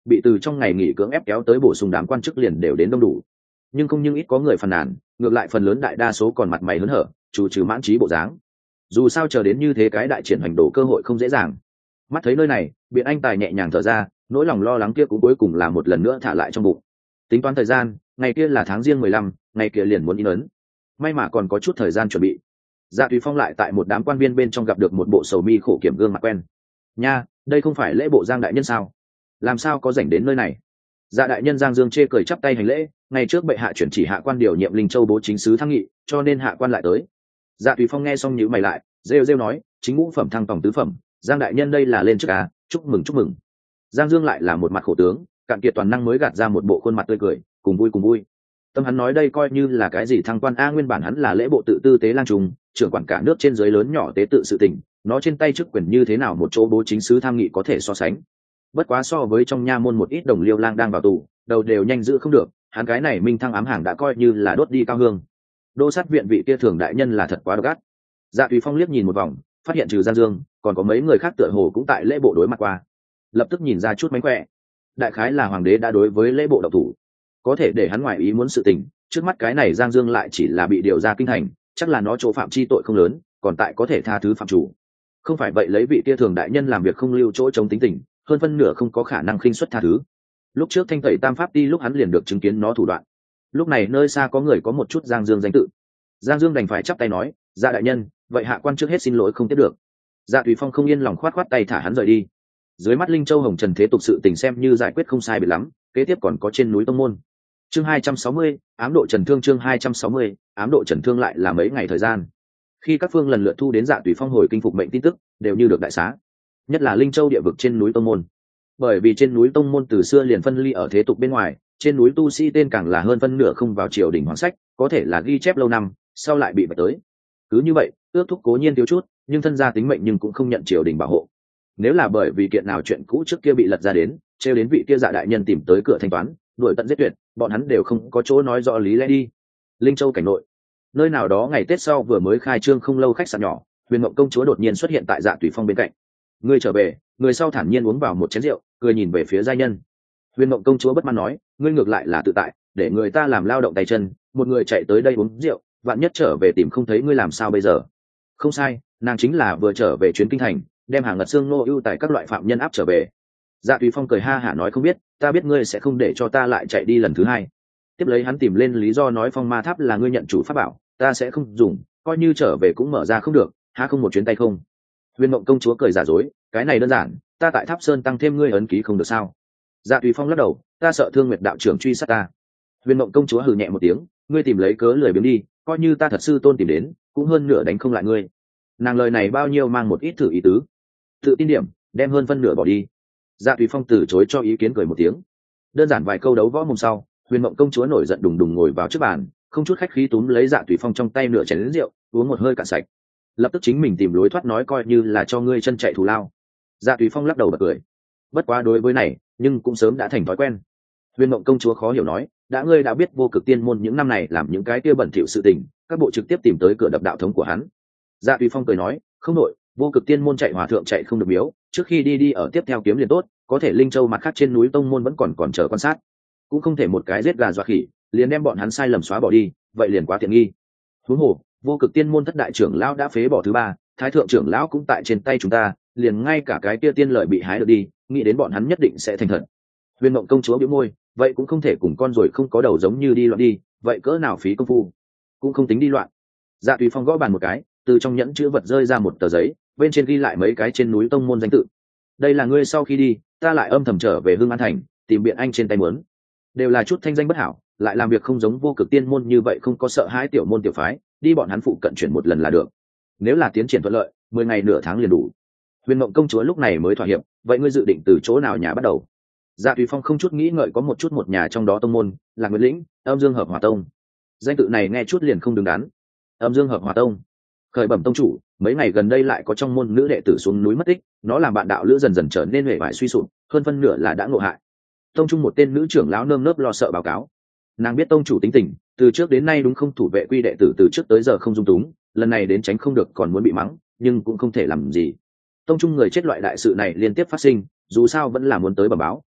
bị từ trong ngày nghỉ cưỡng ép kéo tới bổ sung đám quan chức liền đều đến đông đủ. Nhưng không nhưng ít có người phàn nàn, ngược lại phần lớn đại đa số còn mặt mày hớn hở, chủ trừ mãn trí bộ dáng. Dù sao chờ đến như thế cái đại triển hành đổ cơ hội không dễ dàng. Mắt thấy nơi này, Biện Anh Tài nhẹ nhàng thở ra, nỗi lòng lo lắng kia cũng cuối cùng là một lần nữa thả lại trong bụng. Tính toán thời gian, ngày kia là tháng riêng mười lăm, ngày kia liền muốn in ấn. May mà còn có chút thời gian chuẩn bị. Dạ Tùy Phong lại tại một đám quan viên bên trong gặp được một bộ sầu mi khổ kiểm gương mặt quen. Nha, đây không phải lễ bộ Giang đại nhân sao? Làm sao có rảnh đến nơi này? Dạ đại nhân Giang Dương chê cười chắp tay hành lễ, ngày trước bệ hạ chuyển chỉ hạ quan điều nhiệm Linh Châu bố chính sứ thăng nghị, cho nên hạ quan lại tới. Dạ Tùy Phong nghe xong nhíu mày lại, rêu rêu nói, chính ngũ phẩm thăng tổng tứ phẩm, Giang đại nhân đây là lên trước à, chúc mừng chúc mừng. Giang Dương lại là một mặt khổ tướng, cạn kiệt toàn năng mới gạt ra một bộ khuôn mặt tươi cười, cùng vui cùng vui. Tâm hắn nói đây coi như là cái gì thăng quan a, nguyên bản hắn là lễ bộ tự tư tế lang trùng, trưởng quản cả nước trên dưới lớn nhỏ tế tự sự tình, nó trên tay chức quyền như thế nào một chỗ bố chính sứ tham nghị có thể so sánh. Bất quá so với trong nha môn một ít đồng liêu lang đang vào tù, đầu đều nhanh giữ không được, hắn cái này minh thăng ám hàng đã coi như là đốt đi cao hương. Đô sát viện vị kia thường đại nhân là thật quá độc ác. Dạ Tùy Phong liếc nhìn một vòng, phát hiện trừ Giang Dương, còn có mấy người khác tựa hồ cũng tại lễ bộ đối mặt qua. Lập tức nhìn ra chút mánh khỏe. Đại khái là hoàng đế đã đối với lễ bộ độc thủ, có thể để hắn ngoại ý muốn sự tình. Trước mắt cái này Giang Dương lại chỉ là bị điều ra kinh thành, chắc là nó chỗ phạm chi tội không lớn, còn tại có thể tha thứ phạm chủ. Không phải vậy lấy vị kia thường đại nhân làm việc không lưu chỗ chống tính tình, hơn phân nửa không có khả năng khinh suất tha thứ. Lúc trước thanh tẩy tam pháp đi lúc hắn liền được chứng kiến nó thủ đoạn. Lúc này nơi xa có người có một chút Giang Dương danh tự. Giang Dương đành phải chắp tay nói, dạ đại nhân, vậy hạ quan trước hết xin lỗi không tiếp được. Dạ Tùy Phong không yên lòng khoát khoát tay thả hắn rời đi. Dưới mắt Linh Châu Hồng Trần thế tục sự tình xem như giải quyết không sai biệt lắm, kế tiếp còn có trên núi Tông Môn. Chương hai trăm sáu mươi, ám độ Trần Thương. Chương hai trăm sáu mươi, ám độ Trần Thương lại là mấy ngày thời gian. Khi các phương lần lượt thu đến Dạ Tùy Phong hồi kinh phục mệnh tin tức, đều như được đại xá. Nhất là Linh Châu địa vực trên núi Tông Môn. Bởi vì trên núi Tông Môn từ xưa liền phân ly ở thế tục bên ngoài, trên núi tu sĩ tên càng là hơn phân nửa không vào triều đình hoàng sách, có thể là ghi chép lâu năm, sau lại bị bạch tới. Cứ như vậy, ước thúc cố nhiên thiếu chút, nhưng thân gia tính mệnh nhưng cũng không nhận triều đình bảo hộ. Nếu là bởi vì kiện nào chuyện cũ trước kia bị lật ra đến, trêu đến vị kia Dạ đại nhân tìm tới cửa thanh toán, đuổi tận giết tuyệt, bọn hắn đều không có chỗ nói rõ lý lẽ đi. Linh Châu cảnh nội, nơi nào đó ngày Tết sau vừa mới khai trương không lâu khách sạn nhỏ, Huyền Mộng công chúa đột nhiên xuất hiện tại Dạ Tùy Phong bên cạnh. Người trở về, người sau thản nhiên uống vào một chén rượu, cười nhìn về phía giai nhân. Huyền Mộng công chúa bất mãn nói, ngươi ngược lại là tự tại, để người ta làm lao động tay chân, một người chạy tới đây uống rượu, vạn nhất trở về tìm không thấy ngươi làm sao bây giờ? Không sai, nàng chính là vừa trở về chuyến kinh thành, đem hàng ngật xương nô ưu tại các loại phạm nhân áp trở về. Dạ Tùy Phong cười ha hả nói, không biết, ta biết ngươi sẽ không để cho ta lại chạy đi lần thứ hai. Tiếp lấy hắn tìm lên lý do nói, phong ma tháp là ngươi nhận chủ pháp bảo, ta sẽ không dùng, coi như trở về cũng mở ra không được, há không một chuyến tay không. Huyền Mộng công chúa cười giả dối, cái này đơn giản, ta tại Tháp Sơn tăng thêm ngươi ấn ký không được sao? Dạ Tùy Phong lắc đầu, ta sợ Thương Nguyệt đạo trưởng truy sát ta. Huyền Mộng công chúa hừ nhẹ một tiếng, ngươi tìm lấy cớ lười biếng đi, coi như ta thật sư tôn tìm đến, cũng hơn nửa đánh không lại ngươi. Nàng lời này bao nhiêu mang một ít thử ý tứ, tự tin điểm, đem hơn phân nửa bỏ đi. Dạ Tùy Phong từ chối cho ý kiến, cười một tiếng. Đơn giản vài câu đấu võ mồm sau, Huyền Mộng công chúa nổi giận đùng đùng ngồi vào trước bàn, không chút khách khí túm lấy Dạ Tùy Phong trong tay nửa chén rượu, uống một hơi cạn sạch. Lập tức chính mình tìm lối thoát nói, coi như là cho ngươi chân chạy thù lao. Dạ Tùy Phong lắc đầu bật cười. Bất quá đối với này, nhưng cũng sớm đã thành thói quen. Huyền Mộng công chúa khó hiểu nói, đã ngươi đã biết Vô Cực Tiên môn những năm này làm những cái kia bẩn thỉu sự tình, các bộ trực tiếp tìm tới cửa đập đạo thống của hắn. Dạ Tùy Phong cười nói, không nội, Vô Cực Tiên môn chạy hòa thượng chạy không được miếu, trước khi đi đi ở tiếp theo kiếm liền tốt, có thể Linh Châu mặt khác trên núi tông môn vẫn còn còn chờ quan sát, cũng không thể một cái giết gà dọa khỉ liền đem bọn hắn sai lầm xóa bỏ đi, vậy liền quá tiện nghi. Huống hồ, Vô Cực Tiên môn thất đại trưởng lão đã phế bỏ thứ ba, thái thượng trưởng lão cũng tại trên tay chúng ta, liền ngay cả cái kia tiên lợi bị hái được đi, nghĩ đến bọn hắn nhất định sẽ thành thật. Huyền Mộng công chúa bĩu môi, vậy cũng không thể cùng con rồi không có đầu giống như đi loạn đi, vậy cỡ nào phí công phu, cũng không tính đi loạn. Dạ Tùy Phong gõ bàn một cái, từ trong nhẫn chữ vật rơi ra một tờ giấy, bên trên ghi lại mấy cái trên núi tông môn danh tự. Đây là ngươi sau khi đi, ta lại âm thầm trở về Hưng An thành, tìm Biện Anh trên tay muốn, đều là chút thanh danh bất hảo, lại làm việc không giống Vô Cực Tiên môn như vậy, không có sợ hãi tiểu môn tiểu phái, đi bọn hắn phụ cận chuyển một lần là được. Nếu là tiến triển thuận lợi, mười ngày nửa tháng liền đủ. Huyền Mộng công chúa lúc này mới thỏa hiệp, vậy ngươi dự định từ chỗ nào nhà bắt đầu? Dạ Tùy Phong không chút nghĩ ngợi có một chút một nhà trong đó tông môn, là Nguyệt Lĩnh, Âm Dương Hợp Hỏa Tông. Danh tự này nghe chút liền không đứng đắn. Âm Dương Hợp Hỏa Tông, khởi bẩm tông chủ, mấy ngày gần đây lại có trong môn nữ đệ tử xuống núi mất tích, nó làm bạn đạo lữ dần dần trở nên huệ vải suy sụp, hơn phân nửa là đã ngộ hại. Tông trung một tên nữ trưởng lão nơm nớp lo sợ báo cáo. Nàng biết tông chủ tính tình, từ trước đến nay đúng không thủ vệ quy đệ tử, từ trước tới giờ không dung túng, lần này đến tránh không được còn muốn bị mắng, nhưng cũng không thể làm gì. Tông trung người chết loại đại sự này liên tiếp phát sinh, dù sao vẫn là muốn tới bẩm báo.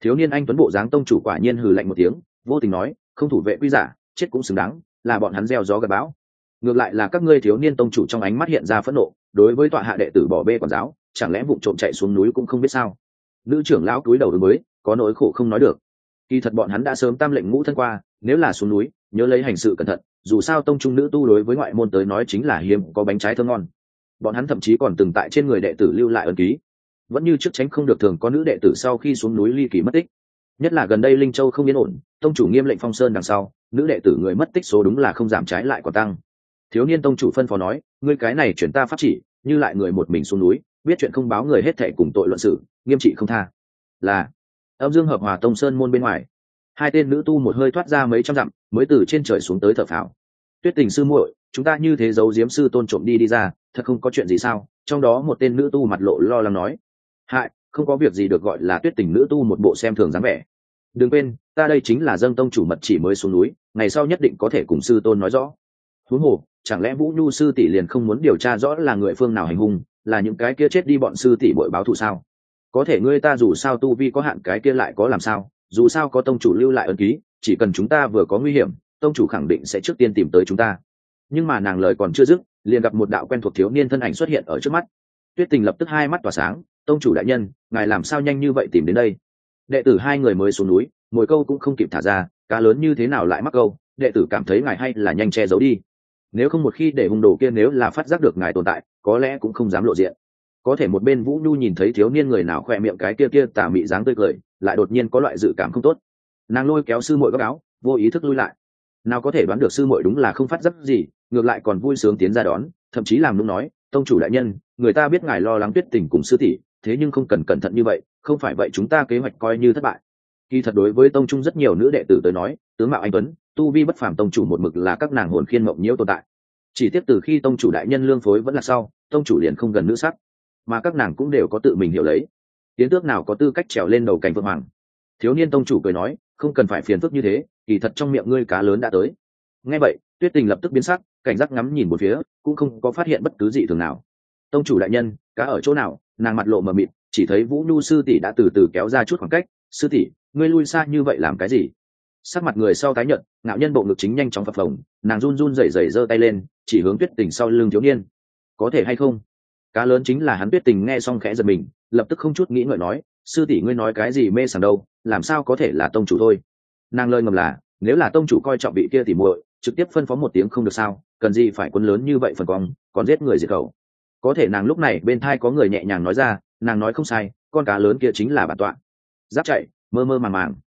Thiếu niên anh tuấn bộ dáng tông chủ quả nhiên hừ lạnh một tiếng, vô tình nói, không thủ vệ quy giả, chết cũng xứng đáng, là bọn hắn gieo gió gặt bão. Ngược lại là các ngươi thiếu niên tông chủ trong ánh mắt hiện ra phẫn nộ, đối với tọa hạ đệ tử bỏ bê quản giáo, chẳng lẽ vụng trộm chạy xuống núi cũng không biết sao? Nữ trưởng lão cúi đầu đối với, có nỗi khổ không nói được. Kỳ thật bọn hắn đã sớm tam lệnh ngũ thân qua, nếu là xuống núi, nhớ lấy hành sự cẩn thận, dù sao tông trung nữ tu đối với ngoại môn tới nói chính là hiếm có bánh trái thơm ngon. Bọn hắn thậm chí còn từng tại trên người đệ tử lưu lại ấn ký, vẫn như trước tránh không được thường có nữ đệ tử sau khi xuống núi ly kỳ mất tích. Nhất là gần đây Linh Châu không yên ổn, tông chủ nghiêm lệnh phong sơn đằng sau, nữ đệ tử người mất tích số đúng là không giảm trái lại còn tăng. Thiếu niên tông chủ phân phó nói, ngươi cái này chuyển ta pháp chỉ, như lại người một mình xuống núi, biết chuyện không báo người hết thảy cùng tội luận xử, nghiêm trị không tha. Là âm dương hợp hòa tông sơn môn bên ngoài, hai tên nữ tu một hơi thoát ra mấy trăm dặm, mới từ trên trời xuống tới thở phào. Tuyết Tình sư muội, chúng ta như thế giấu giếm sư tôn trộm đi đi ra, thật không có chuyện gì sao? Trong đó một tên nữ tu mặt lộ lo lắng nói, hại, không có việc gì được gọi là Tuyết Tình nữ tu một bộ xem thường dáng vẻ. Đừng quên, ta đây chính là dâng tông chủ mật chỉ mới xuống núi, ngày sau nhất định có thể cùng sư tôn nói rõ. Huống hồ, chẳng lẽ Vũ Nhu sư tỷ liền không muốn điều tra rõ là người phương nào hành hung, là những cái kia chết đi bọn sư tỷ bội báo thù sao? Có thể ngươi ta dù sao tu vi có hạn, cái kia lại có làm sao? Dù sao có tông chủ lưu lại ấn ký, chỉ cần chúng ta vừa có nguy hiểm, tông chủ khẳng định sẽ trước tiên tìm tới chúng ta. Nhưng mà nàng lời còn chưa dứt, liền gặp một đạo quen thuộc thiếu niên thân ảnh xuất hiện ở trước mắt. Tuyết Tình lập tức hai mắt tỏa sáng, tông chủ đại nhân, ngài làm sao nhanh như vậy tìm đến đây? Đệ tử hai người mới xuống núi, mồi câu cũng không kịp thả ra, cá lớn như thế nào lại mắc câu? Đệ tử cảm thấy ngài hay là nhanh che giấu đi. Nếu không một khi để hung đồ kia nếu là phát giác được ngài tồn tại, có lẽ cũng không dám lộ diện. Có thể một bên Vũ Nhu nhìn thấy thiếu niên người nào khoe miệng cái kia kia tà mị dáng tươi cười, lại đột nhiên có loại dự cảm không tốt. Nàng lôi kéo sư muội góc áo, vô ý thức lui lại. Nào có thể đoán được sư muội đúng là không phát giác gì, ngược lại còn vui sướng tiến ra đón, thậm chí làm nũng nói, tông chủ đại nhân, người ta biết ngài lo lắng Tuyết Tình cùng sư tỷ, thế nhưng không cần cẩn thận như vậy, không phải vậy chúng ta kế hoạch coi như thất bại. Kỳ thật đối với tông trung rất nhiều nữ đệ tử tới nói, tướng mạo anh tuấn, tu vi bất phàm tông chủ một mực là các nàng hồn khiên mộng nhiễu tồn tại. Chỉ tiếp từ khi tông chủ đại nhân lương phối vẫn là sau, tông chủ liền không gần nữ sắc, mà các nàng cũng đều có tự mình hiểu lấy. Tiến tước nào có tư cách trèo lên đầu cành vượng hoàng. Thiếu niên tông chủ cười nói, không cần phải phiền phức như thế, kỳ thật trong miệng ngươi cá lớn đã tới. Nghe vậy, Tuyết Tình lập tức biến sắc, cảnh giác ngắm nhìn một phía, cũng không có phát hiện bất cứ gì thường nào. Tông chủ đại nhân, cá ở chỗ nào? Nàng mặt lộ mờ mịt, chỉ thấy Vũ Nhu sư tỷ đã từ từ kéo ra chút khoảng cách. Sư tỷ, ngươi lui xa như vậy làm cái gì? Sắc mặt người sau tái nhợt, ngạo nhân bộ ngực chính nhanh chóng phập phồng, nàng run run rẩy rẩy giơ tay lên, chỉ hướng Tuyết Tình sau lưng thiếu niên. Có thể hay không? Cá lớn chính là hắn. Tuyết Tình nghe xong khẽ giật mình, lập tức không chút nghĩ ngợi nói, sư tỷ ngươi nói cái gì mê sảng đâu, làm sao có thể là tông chủ thôi? Nàng lời ngầm là, nếu là tông chủ coi trọng vị kia tỉ muội, trực tiếp phân phó một tiếng không được sao, cần gì phải quân lớn như vậy phần cong, còn giết người diệt khẩu. Có thể nàng lúc này bên thai có người nhẹ nhàng nói ra, nàng nói không sai, con cá lớn kia chính là bản tọa. Giáp chạy, mơ mơ màng màng.